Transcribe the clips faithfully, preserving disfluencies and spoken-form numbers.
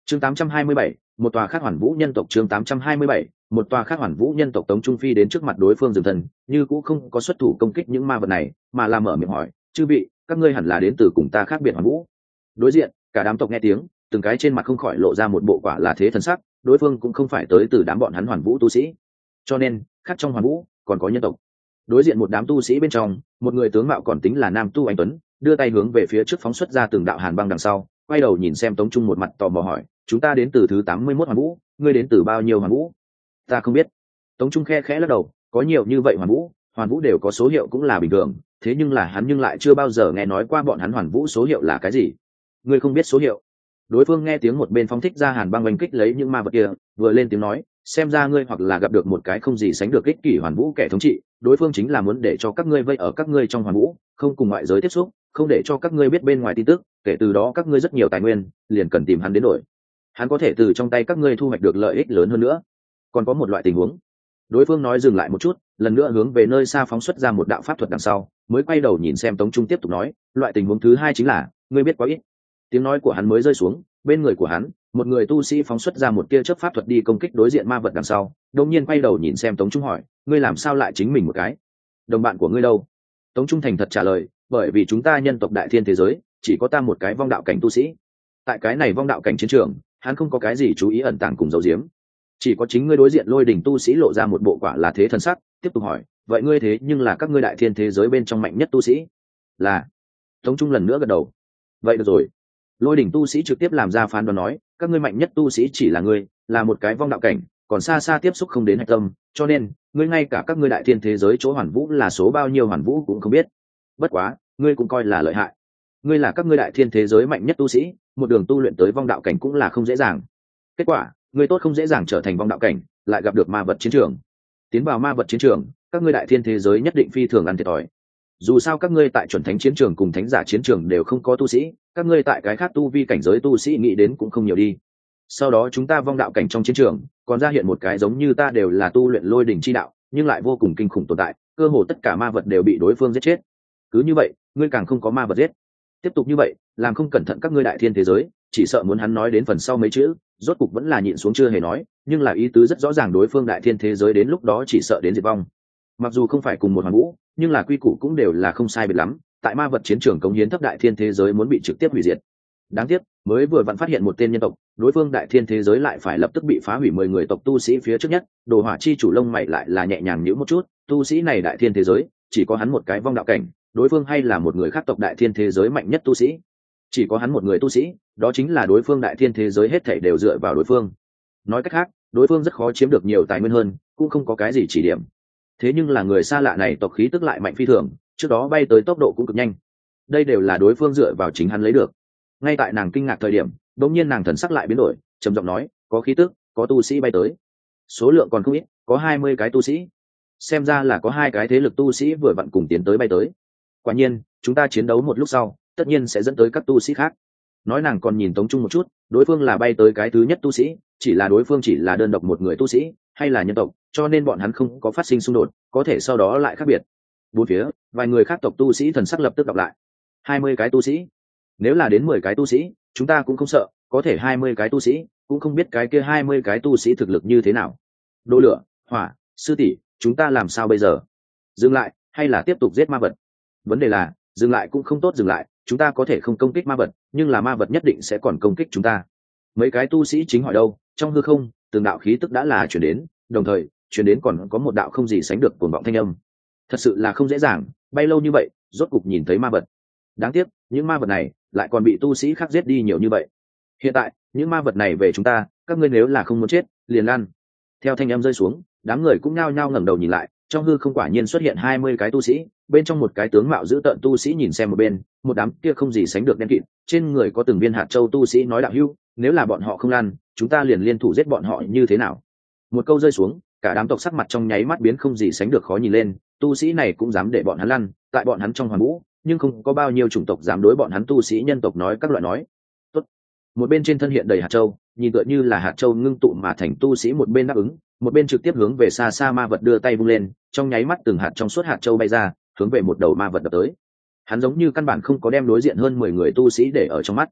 chương tám trăm hai mươi bảy, một tòa khác hoàn vũ nhân tộc. chương tám trăm hai mươi bảy, một tòa khác hoàn vũ nhân tộc. Tống Trung Phi đến trước mặt đối phương dừng thần, như cũng không có xuất thủ công kích những ma vật này, mà là mở miệng hỏi, chư vị, các ngươi hẳn là đến từ cùng ta khác biệt hoàn vũ. Đối diện cả đám tộc nghe tiếng, từng cái trên mặt không khỏi lộ ra một bộ quả là thế thần sắc, đối phương cũng không phải tới từ đám bọn hắn hoàn vũ tu sĩ, cho nên khác trong hoàn vũ còn có nhân tộc. Đối diện một đám tu sĩ bên trong, một người tướng mạo còn tính là nam tu anh tuấn, đưa tay hướng về phía trước phóng xuất ra từng đạo hàn băng đằng sau, quay đầu nhìn xem Tống Trung một mặt tò mò hỏi, chúng ta đến từ thứ tám mươi mốt hoàn vũ, ngươi đến từ bao nhiêu hoàn vũ? Ta không biết. Tống Trung khe khẽ lắc đầu, có nhiều như vậy hoàn vũ, hoàn vũ đều có số hiệu cũng là bình thường, thế nhưng là hắn nhưng lại chưa bao giờ nghe nói qua bọn hắn hoàn vũ số hiệu là cái gì. Ngươi không biết số hiệu? Đối phương nghe tiếng một bên phóng thích ra hàn băng oanh kích lấy những ma vật kia, vừa lên tiếng nói, xem ra ngươi hoặc là gặp được một cái không gì sánh được ích kỷ hoàn vũ kẻ thống trị, đối phương chính là muốn để cho các ngươi vây ở các ngươi trong hoàn vũ, không cùng ngoại giới tiếp xúc, không để cho các ngươi biết bên ngoài tin tức, kể từ đó các ngươi rất nhiều tài nguyên liền cần tìm hắn đến đổi, hắn có thể từ trong tay các ngươi thu hoạch được lợi ích lớn hơn nữa. Còn có một loại tình huống. Đối phương nói dừng lại một chút, lần nữa hướng về nơi xa phóng xuất ra một đạo pháp thuật đằng sau, mới quay đầu nhìn xem Tống Trung tiếp tục nói, loại tình huống thứ hai chính là ngươi biết quá ít. Tiếng nói của hắn mới rơi xuống, bên người của hắn một người tu sĩ phóng xuất ra một tia chớp pháp thuật đi công kích đối diện ma vật đằng sau, đột nhiên quay đầu nhìn xem Tống Trung hỏi, ngươi làm sao lại chính mình một cái, đồng bạn của ngươi đâu? Tống Trung thành thật trả lời, bởi vì chúng ta nhân tộc đại thiên thế giới chỉ có ta một cái vong đạo cảnh tu sĩ, tại cái này vong đạo cảnh chiến trường hắn không có cái gì chú ý ẩn tàng cùng giấu giếm, chỉ có chính ngươi đối diện Lôi Đỉnh tu sĩ lộ ra một bộ quả là thế thần sắc, tiếp tục hỏi, vậy ngươi thế nhưng là các ngươi đại thiên thế giới bên trong mạnh nhất tu sĩ? Là. Tống Trung lần nữa gật đầu. Vậy được rồi. Lôi Đỉnh tu sĩ trực tiếp làm ra phán đoán nói, các ngươi mạnh nhất tu sĩ chỉ là ngươi, là một cái vong đạo cảnh, còn xa xa tiếp xúc không đến hạch tâm, cho nên ngươi ngay cả các ngươi đại thiên thế giới chỗ hoàn vũ là số bao nhiêu hoàn vũ cũng không biết. Bất quá ngươi cũng coi là lợi hại, ngươi là các ngươi đại thiên thế giới mạnh nhất tu sĩ, một đường tu luyện tới vong đạo cảnh cũng là không dễ dàng. Kết quả ngươi tốt không dễ dàng trở thành vong đạo cảnh, lại gặp được ma vật chiến trường. Tiến vào ma vật chiến trường, các ngươi đại thiên thế giới nhất định phi thường ăn thiệt thòi. Dù sao các ngươi tại chuẩn thánh chiến trường cùng thánh giả chiến trường đều không có tu sĩ, các ngươi tại cái khác tu vi cảnh giới tu sĩ nghĩ đến cũng không nhiều đi. Sau đó chúng ta vong đạo cảnh trong chiến trường còn ra hiện một cái giống như ta đều là tu luyện lôi đỉnh chi đạo, nhưng lại vô cùng kinh khủng tồn tại, cơ hồ tất cả ma vật đều bị đối phương giết chết. Cứ như vậy ngươi càng không có ma vật giết. Tiếp tục như vậy làm không cẩn thận các ngươi đại thiên thế giới, chỉ sợ muốn hắn nói đến phần sau mấy chữ, rốt cục vẫn là nhịn xuống chưa hề nói, nhưng là ý tứ rất rõ ràng, đối phương đại thiên thế giới đến lúc đó chỉ sợ đến diệt vong. Mặc dù không phải cùng một hoàn vũ, nhưng là quy củ cũng đều là không sai biệt lắm, tại ma vật chiến trường cống hiến thấp đại thiên thế giới muốn bị trực tiếp hủy diệt. Đáng tiếc mới vừa vặn phát hiện một tên nhân tộc, đối phương đại thiên thế giới lại phải lập tức bị phá hủy mười người tộc tu sĩ phía trước nhất. Đồ Hỏa chi chủ lông mày lại là nhẹ nhàng nhíu một chút, tu sĩ này đại thiên thế giới chỉ có hắn một cái vong đạo cảnh, đối phương hay là một người khác tộc đại thiên thế giới mạnh nhất tu sĩ, chỉ có hắn một người tu sĩ, đó chính là đối phương đại thiên thế giới hết thảy đều dựa vào đối phương. Nói cách khác, đối phương rất khó chiếm được nhiều tài nguyên hơn, cũng không có cái gì chỉ điểm. Thế nhưng là người xa lạ này tộc khí tức lại mạnh phi thường, trước đó bay tới tốc độ cũng cực nhanh, đây đều là đối phương dựa vào chính hắn lấy được. Ngay tại nàng kinh ngạc thời điểm, đột nhiên nàng thần sắc lại biến đổi, trầm giọng nói, có khí tức, có tu sĩ bay tới, số lượng còn không ít, có hai mươi cái tu sĩ, xem ra là có hai cái thế lực tu sĩ vừa vặn cùng tiến tới bay tới. Quả nhiên chúng ta chiến đấu một lúc sau tất nhiên sẽ dẫn tới các tu sĩ khác. Nói nàng còn nhìn Tống Trung một chút, đối phương là bay tới cái thứ nhất tu sĩ, chỉ là đối phương chỉ là đơn độc một người tu sĩ, hay là nhân tộc, cho nên bọn hắn không có phát sinh xung đột, có thể sau đó lại khác biệt. Bốn phía vài người khác tộc tu sĩ thần sắc lập tức gặp lại. Hai mươi cái tu sĩ, nếu là đến mười cái tu sĩ chúng ta cũng không sợ, có thể hai mươi cái tu sĩ cũng không biết cái kia hai mươi cái tu sĩ thực lực như thế nào. Đỗ Lửa, Hỏa, sư tỷ, chúng ta làm sao bây giờ? Dừng lại hay là tiếp tục giết ma vật? Vấn đề là dừng lại cũng không tốt, dừng lại chúng ta có thể không công kích ma vật, nhưng là ma vật nhất định sẽ còn công kích chúng ta. Mấy cái tu sĩ chính hỏi đâu, trong hư không từng đạo khí tức đã là chuyển đến, đồng thời chuyển đến còn có một đạo không gì sánh được cuồng vọng thanh âm. Thật sự là không dễ dàng, bay lâu như vậy rốt cục nhìn thấy ma vật. Đáng tiếc những ma vật này lại còn bị tu sĩ khác giết đi nhiều như vậy. Hiện tại những ma vật này về chúng ta, các ngươi nếu là không muốn chết liền lan. Theo thanh âm rơi xuống, đám người cũng nhao nhao ngẩng đầu nhìn lại, trong hư không quả nhiên xuất hiện hai mươi cái tu sĩ, bên trong một cái tướng mạo dữ tợn tu sĩ nhìn xem một bên, một đám kia không gì sánh được đen kịt, trên người có từng viên hạt châu tu sĩ nói đạo hưu, nếu là bọn họ không lan, chúng ta liền liên thủ giết bọn họ như thế nào? Một câu rơi xuống, cả đám tộc sắc mặt trong nháy mắt biến không gì sánh được khó nhìn lên, tu sĩ này cũng dám để bọn hắn lăn, tại bọn hắn trong hoàn vũ, nhưng không có bao nhiêu chủng tộc dám đối bọn hắn tu sĩ nhân tộc nói các loại nói. Tốt. Một bên trên thân hiện đầy hạt châu, nhìn tựa như là hạt châu ngưng tụ mà thành tu sĩ một bên đáp ứng, một bên trực tiếp hướng về xa xa ma vật đưa tay vung lên, trong nháy mắt từng hạt trong suốt hạt châu bay ra, hướng về một đầu ma vật đập tới. Hắn giống như căn bản không có đem đối diện hơn mười người tu sĩ để ở trong mắt.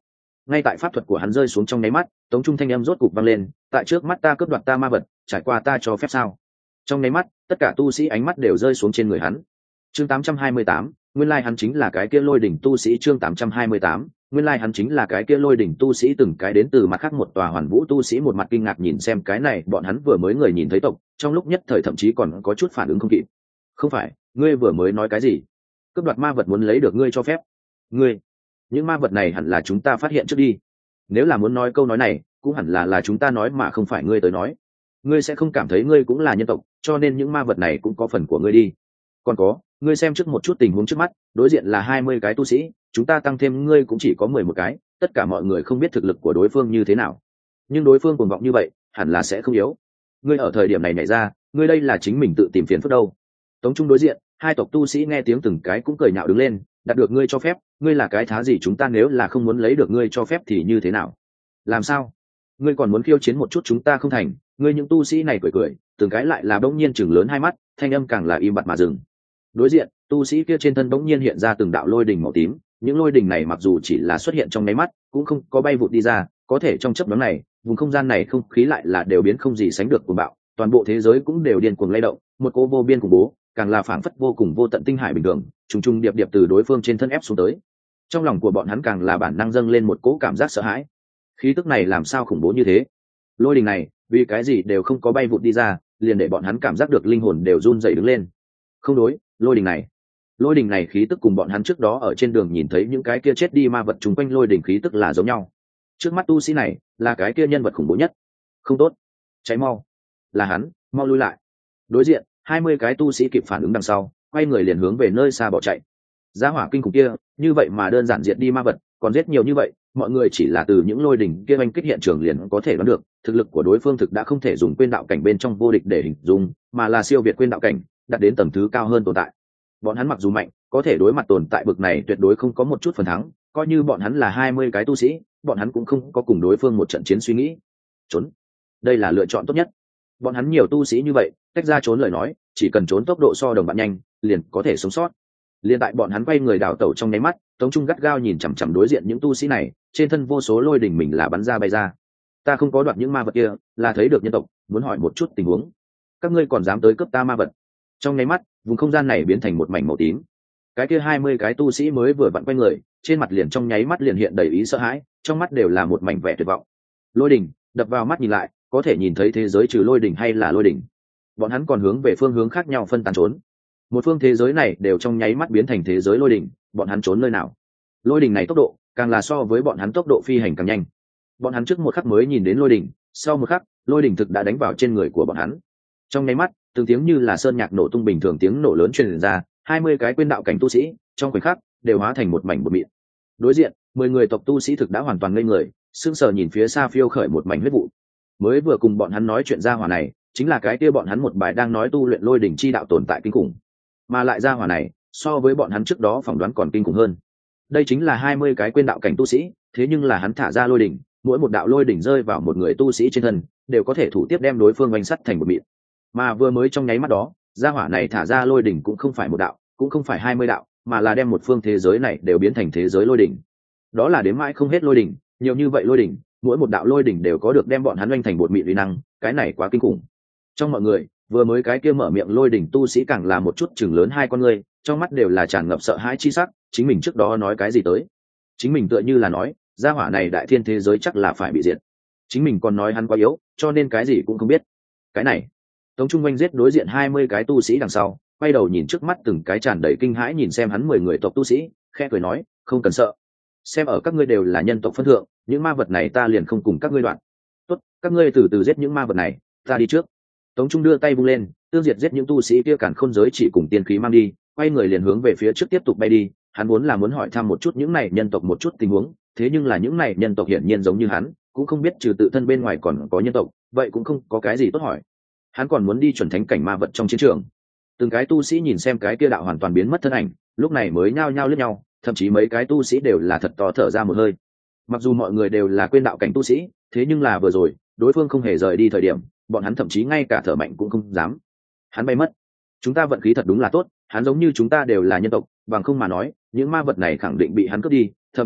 ngay tại pháp thuật của hắn rơi xuống trong nháy mắt, tống trung thanh âm rốt cục vang lên, tại trước mắt ta cướp đoạt ta ma vật, trải qua ta cho phép sao? Trong nháy mắt, tất cả tu sĩ ánh mắt đều rơi xuống trên người hắn. Chương tám trăm hai mươi tám, nguyên lai hắn chính là cái kia lôi đỉnh tu sĩ. Chương tám trăm hai mươi tám, nguyên lai hắn chính là cái kia lôi đỉnh tu sĩ. Từng cái đến từ mặt khác một tòa hoàn vũ tu sĩ một mặt kinh ngạc nhìn xem cái này, bọn hắn vừa mới người nhìn thấy tộc, trong lúc nhất thời thậm chí còn có chút phản ứng không kịp. Không phải, ngươi vừa mới nói cái gì? Cướp đoạt ma vật muốn lấy được ngươi cho phép? Ngươi, những ma vật này hẳn là chúng ta phát hiện trước đi. Nếu là muốn nói câu nói này, cũng hẳn là là chúng ta nói mà không phải ngươi tới nói. Ngươi sẽ không cảm thấy ngươi cũng là nhân tộc, cho nên những ma vật này cũng có phần của ngươi đi. Còn có, ngươi xem trước một chút tình huống trước mắt, đối diện là hai mươi cái tu sĩ, chúng ta tăng thêm ngươi cũng chỉ có mười một cái, tất cả mọi người không biết thực lực của đối phương như thế nào. Nhưng đối phương cuồng vọng như vậy, hẳn là sẽ không yếu. Ngươi ở thời điểm này nhảy ra, ngươi đây là chính mình tự tìm phiền phức đâu. Tống trung đối diện, hai tộc tu sĩ nghe tiếng từng cái cũng cười nhạo đứng lên, đạt được ngươi cho phép, ngươi là cái thá gì, chúng ta nếu là không muốn lấy được ngươi cho phép thì như thế nào? Làm sao? Ngươi còn muốn khiêu chiến một chút chúng ta không thành? Ngươi những tu sĩ này cười cười, từng cái lại là bỗng nhiên chừng lớn hai mắt, thanh âm càng là im bặt mà dừng. Đối diện, tu sĩ kia trên thân bỗng nhiên hiện ra từng đạo lôi đỉnh màu tím, những lôi đỉnh này mặc dù chỉ là xuất hiện trong nháy mắt, cũng không có bay vụt đi ra, có thể trong chớp nhoáng này, vùng không gian này không khí lại là đều biến không gì sánh được cuồng bạo, toàn bộ thế giới cũng đều điên cuồng lay động, một cỗ vô biên khủng bố, càng là phảng phất vô cùng vô tận tinh hải bình thường, trùng trùng điệp điệp từ đối phương trên thân ép xuống tới. Trong lòng của bọn hắn càng là bản năng dâng lên một cỗ cảm giác sợ hãi. Khí tức này làm sao khủng bố như thế? Lôi đỉnh này, vì cái gì đều không có bay vụt đi ra, liền để bọn hắn cảm giác được linh hồn đều run rẩy đứng lên. Không đối, lôi đỉnh này, lôi đỉnh này khí tức cùng bọn hắn trước đó ở trên đường nhìn thấy những cái kia chết đi ma vật chung quanh lôi đỉnh khí tức là giống nhau. Trước mắt tu sĩ này là cái kia nhân vật khủng bố nhất. Không tốt, cháy mau, là hắn, mau lui lại. Đối diện, hai mươi cái tu sĩ kịp phản ứng đằng sau, quay người liền hướng về nơi xa bỏ chạy. Giá hỏa kinh khủng kia, như vậy mà đơn giản diệt đi ma vật, còn giết nhiều như vậy, mọi người chỉ là từ những lôi đỉnh kia oanh kích hiện trường liền có thể đoán được, thực lực của đối phương thực đã không thể dùng quên đạo cảnh bên trong vô địch để hình dung, mà là siêu việt quên đạo cảnh, đạt đến tầng thứ cao hơn tồn tại. Bọn hắn mặc dù mạnh, có thể đối mặt tồn tại bực này tuyệt đối không có một chút phần thắng, coi như bọn hắn là hai mươi cái tu sĩ, bọn hắn cũng không có cùng đối phương một trận chiến suy nghĩ. Trốn, đây là lựa chọn tốt nhất. Bọn hắn nhiều tu sĩ như vậy, tách ra trốn lời nói, chỉ cần trốn tốc độ so đồng bạn nhanh, liền có thể sống sót. Liên tại bọn hắn quay người đảo tẩu trong nháy mắt, Tống Trung gắt gao nhìn chằm chằm đối diện những tu sĩ này, trên thân vô số lôi đỉnh mình là bắn ra bay ra. Ta không có đoạt những ma vật kia, là thấy được nhân tộc, muốn hỏi một chút tình huống. Các ngươi còn dám tới cướp ta ma vật? Trong nháy mắt, vùng không gian này biến thành một mảnh màu tím. Cái kia hai mươi cái tu sĩ mới vừa vặn quay người, trên mặt liền trong nháy mắt liền hiện đầy ý sợ hãi, trong mắt đều là một mảnh vẻ tuyệt vọng. Lôi đỉnh đập vào mắt nhìn lại, có thể nhìn thấy thế giới trừ lôi đỉnh hay là lôi đỉnh. Bọn hắn còn hướng về phương hướng khác nhau phân tán trốn. Một phương thế giới này đều trong nháy mắt biến thành thế giới lôi đỉnh, bọn hắn trốn nơi nào? Lôi đỉnh này tốc độ càng là so với bọn hắn tốc độ phi hành càng nhanh. Bọn hắn trước một khắc mới nhìn đến lôi đỉnh, sau một khắc, lôi đỉnh thực đã đánh vào trên người của bọn hắn. Trong nháy mắt, từng tiếng như là sơn nhạc nổ tung bình thường tiếng nổ lớn truyền ra, hai mươi cái quên đạo cảnh tu sĩ, trong khoảnh khắc đều hóa thành một mảnh bột mịn. Đối diện, mười người tộc tu sĩ thực đã hoàn toàn ngây người, sững sờ nhìn phía xa phiêu khởi một mảnh huyết vụ. Mới vừa cùng bọn hắn nói chuyện ra hỏa này, chính là cái kia bọn hắn một bài đang nói tu luyện lôi đỉnh chi đạo tồn tại kinh khủng, mà lại ra hỏa này, so với bọn hắn trước đó phỏng đoán còn kinh khủng hơn. Đây chính là hai mươi cái quên đạo cảnh tu sĩ, thế nhưng là hắn thả ra lôi đỉnh, mỗi một đạo lôi đỉnh rơi vào một người tu sĩ trên thân, đều có thể thủ tiếp đem đối phương oanh sắt thành một mịn. Mà vừa mới trong nháy mắt đó, gia hỏa này thả ra lôi đỉnh cũng không phải một đạo, cũng không phải hai mươi đạo, mà là đem một phương thế giới này đều biến thành thế giới lôi đỉnh. Đó là đến mãi không hết lôi đỉnh, nhiều như vậy lôi đỉnh, mỗi một đạo lôi đỉnh đều có được đem bọn hắn oanh thành một mịn uy năng, cái này quá kinh khủng. Trong mọi người, vừa mới cái kia mở miệng lôi đỉnh tu sĩ càng là một chút chừng lớn hai con ngươi, trong mắt đều là tràn ngập sợ hãi chi sắc, chính mình trước đó nói cái gì tới? Chính mình tựa như là nói, gia hỏa này đại thiên thế giới chắc là phải bị diệt. Chính mình còn nói hắn quá yếu, cho nên cái gì cũng không biết. Cái này, Tống Trung Oanh giết đối diện hai mươi cái tu sĩ đằng sau, quay đầu nhìn trước mắt từng cái tràn đầy kinh hãi nhìn xem hắn mười người tộc tu sĩ, khẽ cười nói, không cần sợ. Xem ở các ngươi đều là nhân tộc phân thượng, những ma vật này ta liền không cùng các ngươi đoạn. Tốt, các ngươi từ từ giết những ma vật này, ta đi trước. Tống Trung đưa tay vung lên, tương diệt giết những tu sĩ kia cản khôn giới chỉ cùng tiên khí mang đi, quay người liền hướng về phía trước tiếp tục bay đi. Hắn muốn là muốn hỏi thăm một chút những này nhân tộc một chút tình huống, thế nhưng là những này nhân tộc hiển nhiên giống như hắn, cũng không biết trừ tự thân bên ngoài còn có nhân tộc, vậy cũng không có cái gì tốt hỏi. Hắn còn muốn đi chuẩn thánh cảnh ma vật trong chiến trường. Từng cái tu sĩ nhìn xem cái kia đạo hoàn toàn biến mất thân ảnh, lúc này mới nhao nhao liếc nhau, thậm chí mấy cái tu sĩ đều là thật to thở ra một hơi. Mặc dù mọi người đều là quên đạo cảnh tu sĩ, thế nhưng là vừa rồi, đối phương không hề rời đi thời điểm, bọn hắn thậm chí ngay cả thở mạnh cũng không dám. Hắn bay mất. Chúng ta vận khí thật đúng là tốt, hắn giống như chúng ta đều là nhân tộc, bằng không mà nói, những ma vật này khẳng định bị hắn cướp đi, thậm chí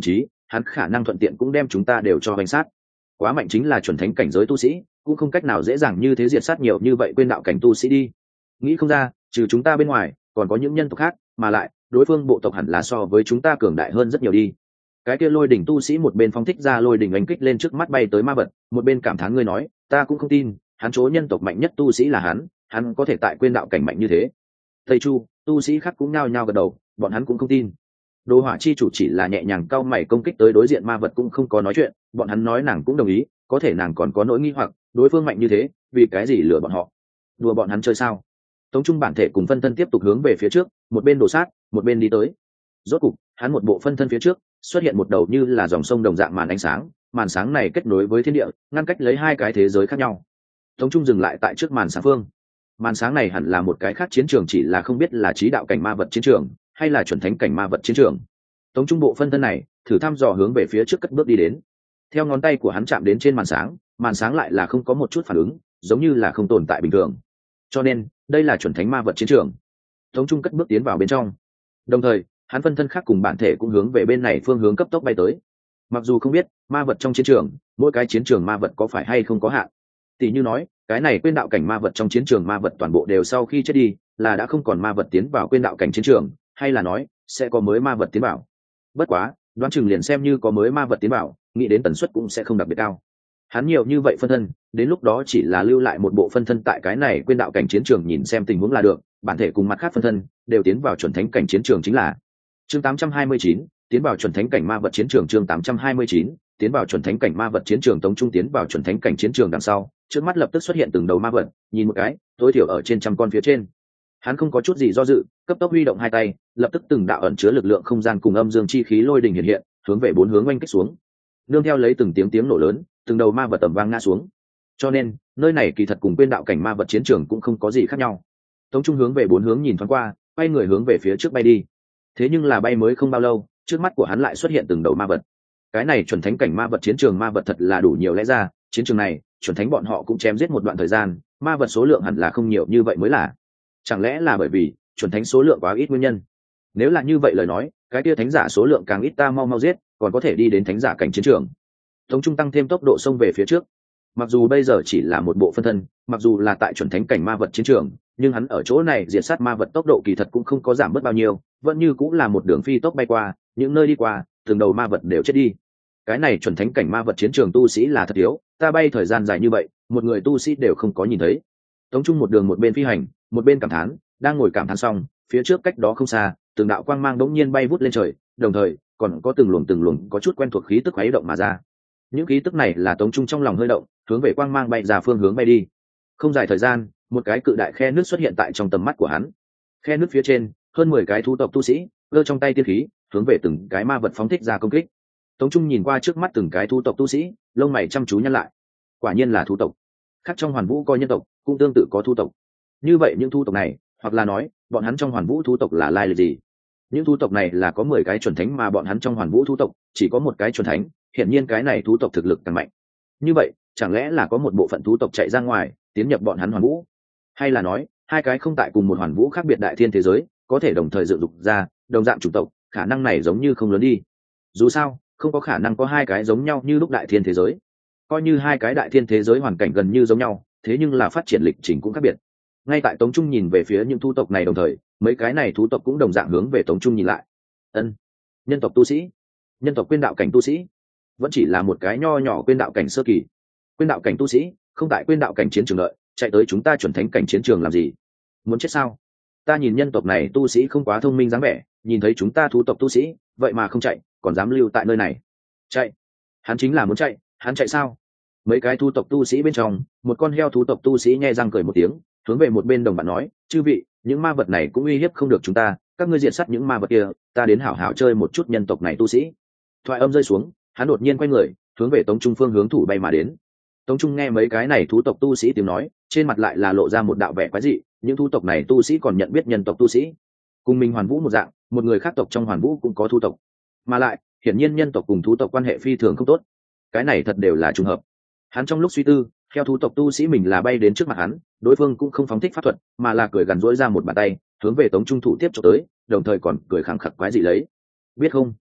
hắn khả năng thuận tiện cũng đem chúng ta đều cho bánh sát. Quá mạnh chính là chuẩn thánh cảnh giới tu sĩ, cũng không cách nào dễ dàng như thế diệt sát nhiều như vậy quên đạo cảnh tu sĩ đi. Nghĩ không ra, trừ chúng ta bên ngoài còn có những nhân tộc khác, mà lại đối phương bộ tộc hẳn là so với chúng ta cường đại hơn rất nhiều đi. Cái kia lôi đỉnh tu sĩ một bên phóng thích ra lôi đỉnh đánh kích lên trước mắt bay tới ma vật, một bên cảm thán ngươi nói, ta cũng không tin hắn chỗ nhân tộc mạnh nhất tu sĩ là hắn hắn có thể tại quên đạo cảnh mạnh như thế. Tây Chu tu sĩ khác cũng nhao nhao gật đầu, bọn hắn cũng không tin. Đồ hỏa chi chủ chỉ là nhẹ nhàng cau mày công kích tới đối diện ma vật cũng không có nói chuyện, bọn hắn nói nàng cũng đồng ý, có thể nàng còn có nỗi nghi hoặc, đối phương mạnh như thế vì cái gì lừa bọn họ, đùa bọn hắn chơi sao? Tống Trung bản thể cùng phân thân tiếp tục hướng về phía trước, một bên đổ sát một bên đi tới. Rốt cục hắn một bộ phân thân phía trước xuất hiện một đầu như là dòng sông đồng dạng màn ánh sáng, màn sáng này kết nối với thiên địa, ngăn cách lấy hai cái thế giới khác nhau. Tống Trung dừng lại tại trước màn sáng phương. Màn sáng này hẳn là một cái khác chiến trường, chỉ là không biết là trí đạo cảnh ma vật chiến trường hay là chuẩn thánh cảnh ma vật chiến trường. Tống Trung bộ phân thân này thử thăm dò hướng về phía trước cất bước đi đến. Theo ngón tay của hắn chạm đến trên màn sáng, màn sáng lại là không có một chút phản ứng, giống như là không tồn tại bình thường. Cho nên đây là chuẩn thánh ma vật chiến trường. Tống Trung cất bước tiến vào bên trong, đồng thời hắn phân thân khác cùng bản thể cũng hướng về bên này phương hướng cấp tốc bay tới. Mặc dù không biết ma vật trong chiến trường, mỗi cái chiến trường ma vật có phải hay không có hạn. Tỷ như nói, cái này quên đạo cảnh ma vật trong chiến trường ma vật toàn bộ đều sau khi chết đi, là đã không còn ma vật tiến vào quên đạo cảnh chiến trường, hay là nói sẽ có mới ma vật tiến vào. Bất quá, đoán chừng liền xem như có mới ma vật tiến vào, nghĩ đến tần suất cũng sẽ không đặc biệt cao. Hắn nhiều như vậy phân thân, đến lúc đó chỉ là lưu lại một bộ phân thân tại cái này quên đạo cảnh chiến trường nhìn xem tình huống là được, bản thể cùng mặt khác phân thân đều tiến vào chuẩn thánh cảnh chiến trường chính là. Chương tám trăm hai mươi chín, tiến vào chuẩn thánh cảnh ma vật chiến trường. Chương tám trăm hai mươi chín, tiến vào chuẩn thánh cảnh ma vật chiến trường. Tống Trung tiến vào chuẩn thánh cảnh chiến trường đằng sau, trước mắt lập tức xuất hiện từng đầu ma vật, nhìn một cái, tối thiểu ở trên trăm con phía trên. Hắn không có chút gì do dự, cấp tốc huy động hai tay, lập tức từng đạo ẩn chứa lực lượng không gian cùng âm dương chi khí lôi đình hiện hiện, hướng về bốn hướng oanh kích xuống. Nương theo lấy từng tiếng tiếng nổ lớn, từng đầu ma vật tầm vang ngã xuống. Cho nên, nơi này kỳ thật cùng quên đạo cảnh ma vật chiến trường cũng không có gì khác nhau. Tống Trung hướng về bốn hướng nhìn thoáng qua, quay người hướng về phía trước bay đi. Thế nhưng là bay mới không bao lâu, trước mắt của hắn lại xuất hiện từng đầu ma vật. Cái này chuẩn thánh cảnh ma vật chiến trường ma vật thật là đủ nhiều, lẽ ra chiến trường này chuẩn thánh bọn họ cũng chém giết một đoạn thời gian, ma vật số lượng hẳn là không nhiều như vậy mới là. Chẳng lẽ là bởi vì chuẩn thánh số lượng quá ít nguyên nhân? Nếu là như vậy lời nói, cái kia thánh giả số lượng càng ít, ta mau mau giết, còn có thể đi đến thánh giả cảnh chiến trường. Tống Trung tăng thêm tốc độ xông về phía trước. Mặc dù bây giờ chỉ là một bộ phân thân, mặc dù là tại chuẩn thánh cảnh ma vật chiến trường, nhưng hắn ở chỗ này diệt sát ma vật tốc độ kỳ thật cũng không có giảm bớt bao nhiêu, vẫn như cũng là một đường phi tốc bay qua, những nơi đi qua, từng đầu ma vật đều chết đi. Cái này chuẩn thánh cảnh ma vật chiến trường tu sĩ là thật yếu, ta bay thời gian dài như vậy, một người tu sĩ đều không có nhìn thấy. Tống Trung một đường một bên phi hành, một bên cảm thán, đang ngồi cảm thán xong, phía trước cách đó không xa, từng đạo quang mang đống nhiên bay vút lên trời, đồng thời còn có từng luồng từng luồng có chút quen thuộc khí tức khuấy động mà ra. Những khí tức này là Tống Trung trong lòng hơi động, hướng về quang mang bay ra phương hướng bay đi. Không dài thời gian, một cái cự đại khe nước xuất hiện tại trong tầm mắt của hắn. Khe nước phía trên, hơn mười cái thú tộc tu sĩ giơ trong tay tiên khí, hướng về từng cái ma vật phóng thích ra công kích. Tống Trung nhìn qua trước mắt từng cái thú tộc tu sĩ, lông mày chăm chú nhăn lại. Quả nhiên là thú tộc. Khác trong Hoàn Vũ coi nhân tộc, cũng tương tự có thú tộc. Như vậy những thú tộc này, hoặc là nói, bọn hắn trong Hoàn Vũ thú tộc là lai lịch gì? Những thú tộc này là có mười cái chuẩn thánh, mà bọn hắn trong Hoàn Vũ thú tộc chỉ có một cái chuẩn thánh, hiển nhiên cái này thú tộc thực lực càng mạnh. Như vậy, chẳng lẽ là có một bộ phận thú tộc chạy ra ngoài, tiến nhập bọn hắn Hoàn Vũ? Hay là nói, hai cái không tại cùng một Hoàn Vũ khác biệt đại thiên thế giới, có thể đồng thời dựng dục ra đồng dạng chủng tộc, khả năng này giống như không lớn đi. Dù sao, không có khả năng có hai cái giống nhau như lúc đại thiên thế giới. Coi như hai cái đại thiên thế giới hoàn cảnh gần như giống nhau, thế nhưng là phát triển lịch trình cũng khác biệt. Ngay tại Tống Trung nhìn về phía những thú tộc này đồng thời, mấy cái này thú tộc cũng đồng dạng hướng về Tống Trung nhìn lại. Ân, nhân tộc tu sĩ, nhân tộc quên đạo cảnh tu sĩ, vẫn chỉ là một cái nho nhỏ quên đạo cảnh sơ kỳ. Quên đạo cảnh tu sĩ không tại quên đạo cảnh chiến trường đợi, chạy tới chúng ta chuẩn thánh cảnh chiến trường làm gì? Muốn chết sao? Ta nhìn nhân tộc này tu sĩ không quá thông minh dáng vẻ, nhìn thấy chúng ta thú tộc tu sĩ vậy mà không chạy, còn dám lưu tại nơi này. Chạy? Hắn chính là muốn chạy, hắn chạy sao? Mấy cái thú tộc tu sĩ bên trong, một con heo thú tộc tu sĩ nhe răng cười một tiếng, hướng về một bên đồng bạn nói, chư vị, những ma vật này cũng uy hiếp không được chúng ta, các ngươi diệt sát những ma vật kia, ta đến hảo hảo chơi một chút nhân tộc này tu sĩ. Thoại âm rơi xuống, hắn đột nhiên quay người, hướng về Tống Trung phương hướng thủ bay mà đến. Tống Trung nghe mấy cái này thú tộc tu sĩ tiếng nói, trên mặt lại là lộ ra một đạo vẻ quái dị, những thú tộc này tu sĩ còn nhận biết nhân tộc tu sĩ. Cùng mình Hoàn Vũ một dạng, một người khác tộc trong Hoàn Vũ cũng có thú tộc. Mà lại, hiển nhiên nhân tộc cùng thú tộc quan hệ phi thường không tốt. Cái này thật đều là trùng hợp. Hắn trong lúc suy tư, theo thú tộc tu sĩ mình là bay đến trước mặt hắn, đối phương cũng không phóng thích pháp thuật, mà là cười gần rỗi ra một bàn tay, hướng về Tống Trung thủ tiếp chụp tới, đồng thời còn cười khẳng khặc quái dị lấy. Biết không?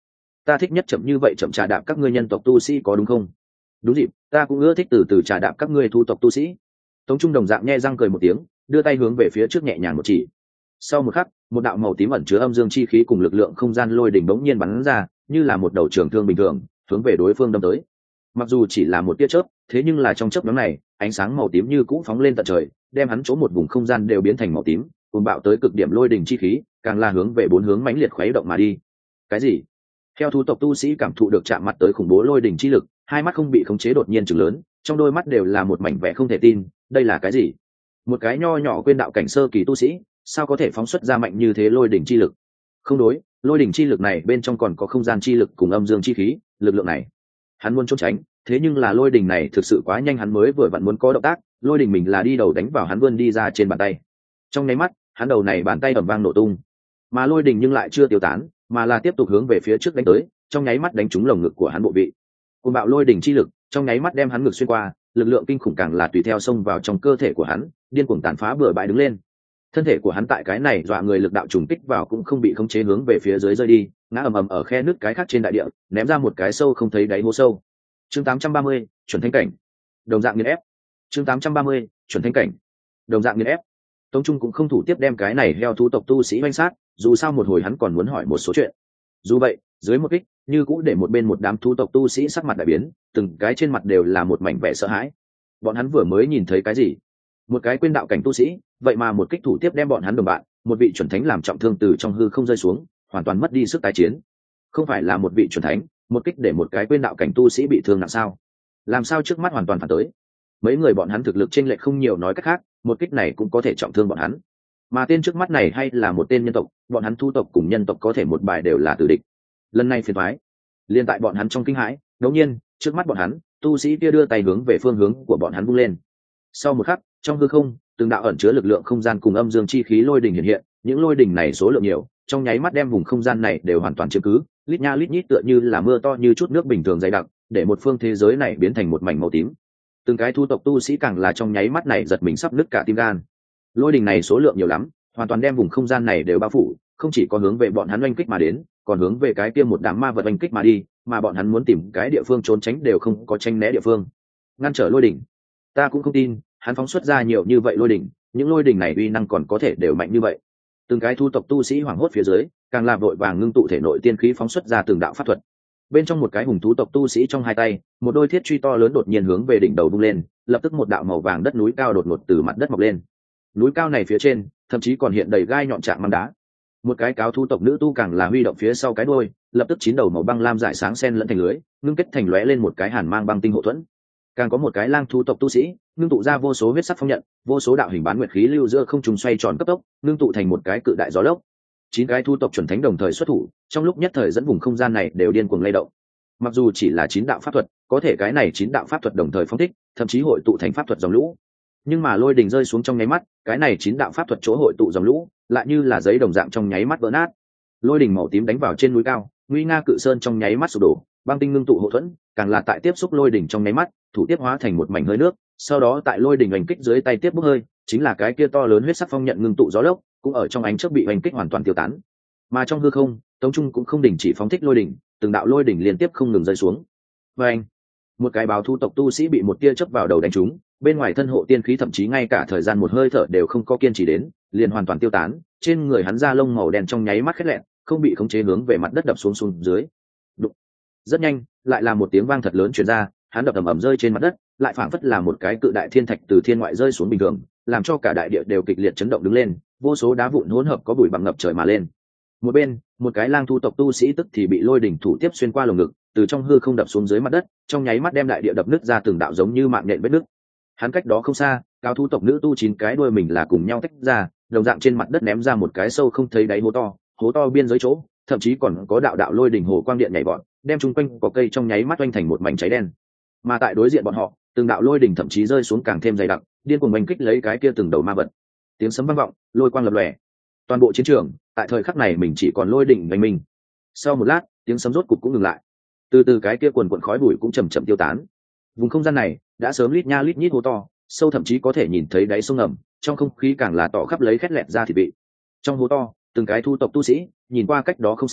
ta thích nhất chậm như vậy chậm trà đạp các ngươi nhân tộc tu sĩ có đúng không? Đúng dịp, ta cũng ưa thích từ từ trà đạp các ngươi thu tộc tu sĩ. Tống Trung đồng dạng nhe răng cười một tiếng, đưa tay hướng về phía trước nhẹ nhàng một chỉ. Sau một khắc, một đạo màu tím ẩn chứa âm dương chi khí cùng lực lượng không gian lôi đỉnh bỗng nhiên bắn ra, như là một đầu trường thương bình thường, hướng về đối phương đâm tới. Mặc dù chỉ là một tia chớp, thế nhưng là trong chớp nhoáng này, ánh sáng màu tím như cũ phóng lên tận trời, đem hắn chỗ một vùng không gian đều biến thành màu tím, cuồng bạo tới cực điểm lôi đỉnh chi khí, càng là hướng về bốn hướng mãnh liệt khuấy động mà đi. Cái gì? Theo thú tộc tu sĩ cảm thụ được chạm mặt tới khủng bố lôi đỉnh chi lực, hai mắt không bị khống chế đột nhiên trừng lớn, trong đôi mắt đều là một mảnh vẻ không thể tin, đây là cái gì? Một cái nho nhỏ quên đạo cảnh sơ kỳ tu sĩ, sao có thể phóng xuất ra mạnh như thế lôi đỉnh chi lực? Không đối, lôi đỉnh chi lực này bên trong còn có không gian chi lực cùng âm dương chi khí, lực lượng này, hắn muốn trốn tránh, thế nhưng là lôi đỉnh này thực sự quá nhanh, hắn mới vừa vặn muốn có động tác, lôi đỉnh mình là đi đầu đánh vào hắn vươn đi ra trên bàn tay. Trong nháy mắt, hắn đầu này bàn tay ầm vang nổ tung, mà lôi đỉnh nhưng lại chưa tiêu tán, mà là tiếp tục hướng về phía trước đánh tới, trong nháy mắt đánh trúng lồng ngực của hắn bộ vị. Cuồng bạo lôi đỉnh chi lực, trong nháy mắt đem hắn ngực xuyên qua, lực lượng kinh khủng càng là tùy theo xông vào trong cơ thể của hắn, điên cuồng tàn phá bừa bãi đứng lên. Thân thể của hắn tại cái này dọa người lực đạo trùng kích vào cũng không bị khống chế hướng về phía dưới rơi đi, ngã ầm ầm ở khe nước cái khác trên đại địa, ném ra một cái sâu không thấy đáy hố sâu. Chương tám trăm ba mươi, chuẩn thánh cảnh. Đồng dạng nghiền ép. Chương tám trăm ba mươi, chuẩn thánh cảnh. Đồng dạng nghiền ép. Tống Trung cũng không thủ tiếp đem cái này heo thú tộc tu sĩ oanh sát, dù sao một hồi hắn còn muốn hỏi một số chuyện. Dù vậy, dưới một kích, như cũ để một bên một đám thú tộc tu sĩ sắc mặt đại biến, từng cái trên mặt đều là một mảnh vẻ sợ hãi. Bọn hắn vừa mới nhìn thấy cái gì? Một cái quên đạo cảnh tu sĩ, vậy mà một kích thủ tiếp đem bọn hắn đồng bạn, một vị chuẩn thánh làm trọng thương từ trong hư không rơi xuống, hoàn toàn mất đi sức tái chiến. Không phải là một vị chuẩn thánh, một kích để một cái quên đạo cảnh tu sĩ bị thương nặng sao? Làm sao trước mắt hoàn toàn phản tới? Mấy người bọn hắn thực lực chênh lệch không nhiều, nói cách khác, một kích này cũng có thể trọng thương bọn hắn. Mà tên trước mắt này hay là một tên nhân tộc, bọn hắn thu tộc cùng nhân tộc có thể một bài đều là tử địch. Lần này phiền toái. Liên tại bọn hắn trong kinh hãi, đột nhiên, trước mắt bọn hắn, tu sĩ kia đưa tay hướng về phương hướng của bọn hắn vung lên. Sau một khắc, trong hư không, từng đạo ẩn chứa lực lượng không gian cùng âm dương chi khí lôi đỉnh hiện hiện, những lôi đỉnh này số lượng nhiều, trong nháy mắt đem vùng không gian này đều hoàn toàn chiếm cứ, lít nha lít nhít tựa như là mưa to như chút nước bình thường dày đặc, để một phương thế giới này biến thành một mảnh màu tím. Từng cái thu tộc tu sĩ càng là trong nháy mắt này giật mình sắp nứt cả tim gan. Lôi đỉnh này số lượng nhiều lắm, hoàn toàn đem vùng không gian này đều bao phủ, không chỉ có hướng về bọn hắn oanh kích mà đến, còn hướng về cái kia một đám ma vật oanh kích mà đi, mà bọn hắn muốn tìm cái địa phương trốn tránh đều không có tranh né địa phương. Ngăn trở lôi đỉnh, ta cũng không tin hắn phóng xuất ra nhiều như vậy lôi đỉnh, những lôi đỉnh này uy năng còn có thể đều mạnh như vậy. Từng cái thu tộc tu sĩ hoảng hốt phía dưới, càng là vội vàng ngưng tụ thể nội tiên khí phóng xuất ra từng đạo pháp thuật. Bên trong một cái hùng thú tộc tu sĩ trong hai tay, một đôi thiết truy to lớn đột nhiên hướng về đỉnh đầu vung lên, lập tức một đạo màu vàng đất núi cao đột ngột từ mặt đất mọc lên. Núi cao này phía trên, thậm chí còn hiện đầy gai nhọn trạng mang đá. Một cái cáo thú tộc nữ tu càng là huy động phía sau cái đuôi, lập tức chín đầu màu băng lam rải sáng sen lẫn thành lưới, ngưng kết thành lóe lên một cái hàn mang băng tinh hộ thuẫn. Càng có một cái lang thú tộc tu sĩ, ngưng tụ ra vô số huyết sắc phong nhận, vô số đạo hình bán nguyệt khí lưu giữa không trung xoay tròn cấp tốc, ngưng tụ thành một cái cự đại gió lốc. Chín cái thu tộc chuẩn thánh đồng thời xuất thủ, trong lúc nhất thời dẫn vùng không gian này đều điên cuồng lay động. Mặc dù chỉ là chín đạo pháp thuật, có thể cái này chín đạo pháp thuật đồng thời phóng thích, thậm chí hội tụ thành pháp thuật dòng lũ. Nhưng mà lôi đình rơi xuống trong nháy mắt, cái này chín đạo pháp thuật chỗ hội tụ dòng lũ, lại như là giấy đồng dạng trong nháy mắt vỡ nát. Lôi đình màu tím đánh vào trên núi cao, nguy nga cự sơn trong nháy mắt sụp đổ, băng tinh ngưng tụ hộ thuẫn, càng là tại tiếp xúc lôi đình trong nháy mắt, thủ tiếp hóa thành một mảnh hơi nước, sau đó tại lôi đình hành kích dưới tay tiếp bốc hơi, chính là cái kia to lớn huyết sắc phong nhận ngưng tụ gió lốc, cũng ở trong ánh chớp bị hành kích hoàn toàn tiêu tán. Mà trong hư không, Tống Trung cũng không đình chỉ phóng thích lôi đỉnh, từng đạo lôi đỉnh liên tiếp không ngừng rơi xuống. Và anh, một cái báo thu tộc tu sĩ bị một tia chớp vào đầu đánh trúng, bên ngoài thân hộ tiên khí thậm chí ngay cả thời gian một hơi thở đều không có kiên trì đến, liền hoàn toàn tiêu tán, trên người hắn da lông màu đen trong nháy mắt khét lẹn, không bị khống chế hướng về mặt đất đập xuống xuống dưới. Đụng. Rất nhanh, lại là một tiếng vang thật lớn truyền ra, hắn đập ầm ầm rơi trên mặt đất, lại phảng phất là một cái cự đại thiên thạch từ thiên ngoại rơi xuống bình thường, làm cho cả đại địa đều kịch liệt chấn động đứng lên, vô số đá vụn hỗn hợp có bụi bặm ngập trời mà lên. Một bên, một cái lang thu tộc tu sĩ tức thì bị lôi đỉnh thủ tiếp xuyên qua lồng ngực, từ trong hư không đập xuống dưới mặt đất, trong nháy mắt đem đại địa đập nứt ra từng đạo giống như mạng nhện vết nứt. Hắn cách đó không xa, cao thu tộc nữ tu chín cái đuôi mình là cùng nhau tách ra, đồng dạng trên mặt đất ném ra một cái sâu không thấy đáy hố to, hố to biên giới chỗ, thậm chí còn có đạo đạo lôi đỉnh hồ quang điện nhảy vọt, đem chung quanh có cây trong nháy mắt oanh thành một mảnh cháy đen. Mà tại đối diện bọn họ, từng đạo lôi đỉnh thậm chí rơi xuống càng thêm dày đặc, điên cuồng oanh kích lấy cái kia từng đầu ma vật. Tiếng sấm vang vọng, lôi quang lập lòe. Toàn bộ chiến trường, tại thời khắc này mình chỉ còn lôi đỉnh oanh minh. Sau một lát, tiếng sấm rốt cục cũng ngừng lại. Từ từ cái kia quần quần khói bụi cũng chậm chậm tiêu tán. Vùng không gian này đã sớm lít nha lít nhít hố to, sâu thậm chí có thể nhìn thấy đáy sông ngầm, trong không khí càng là tỏ khắp lấy khét lẹt ra thịt vị. Trong hố to, từng cái thu tộc tu sĩ nhìn qua cách đó không xa,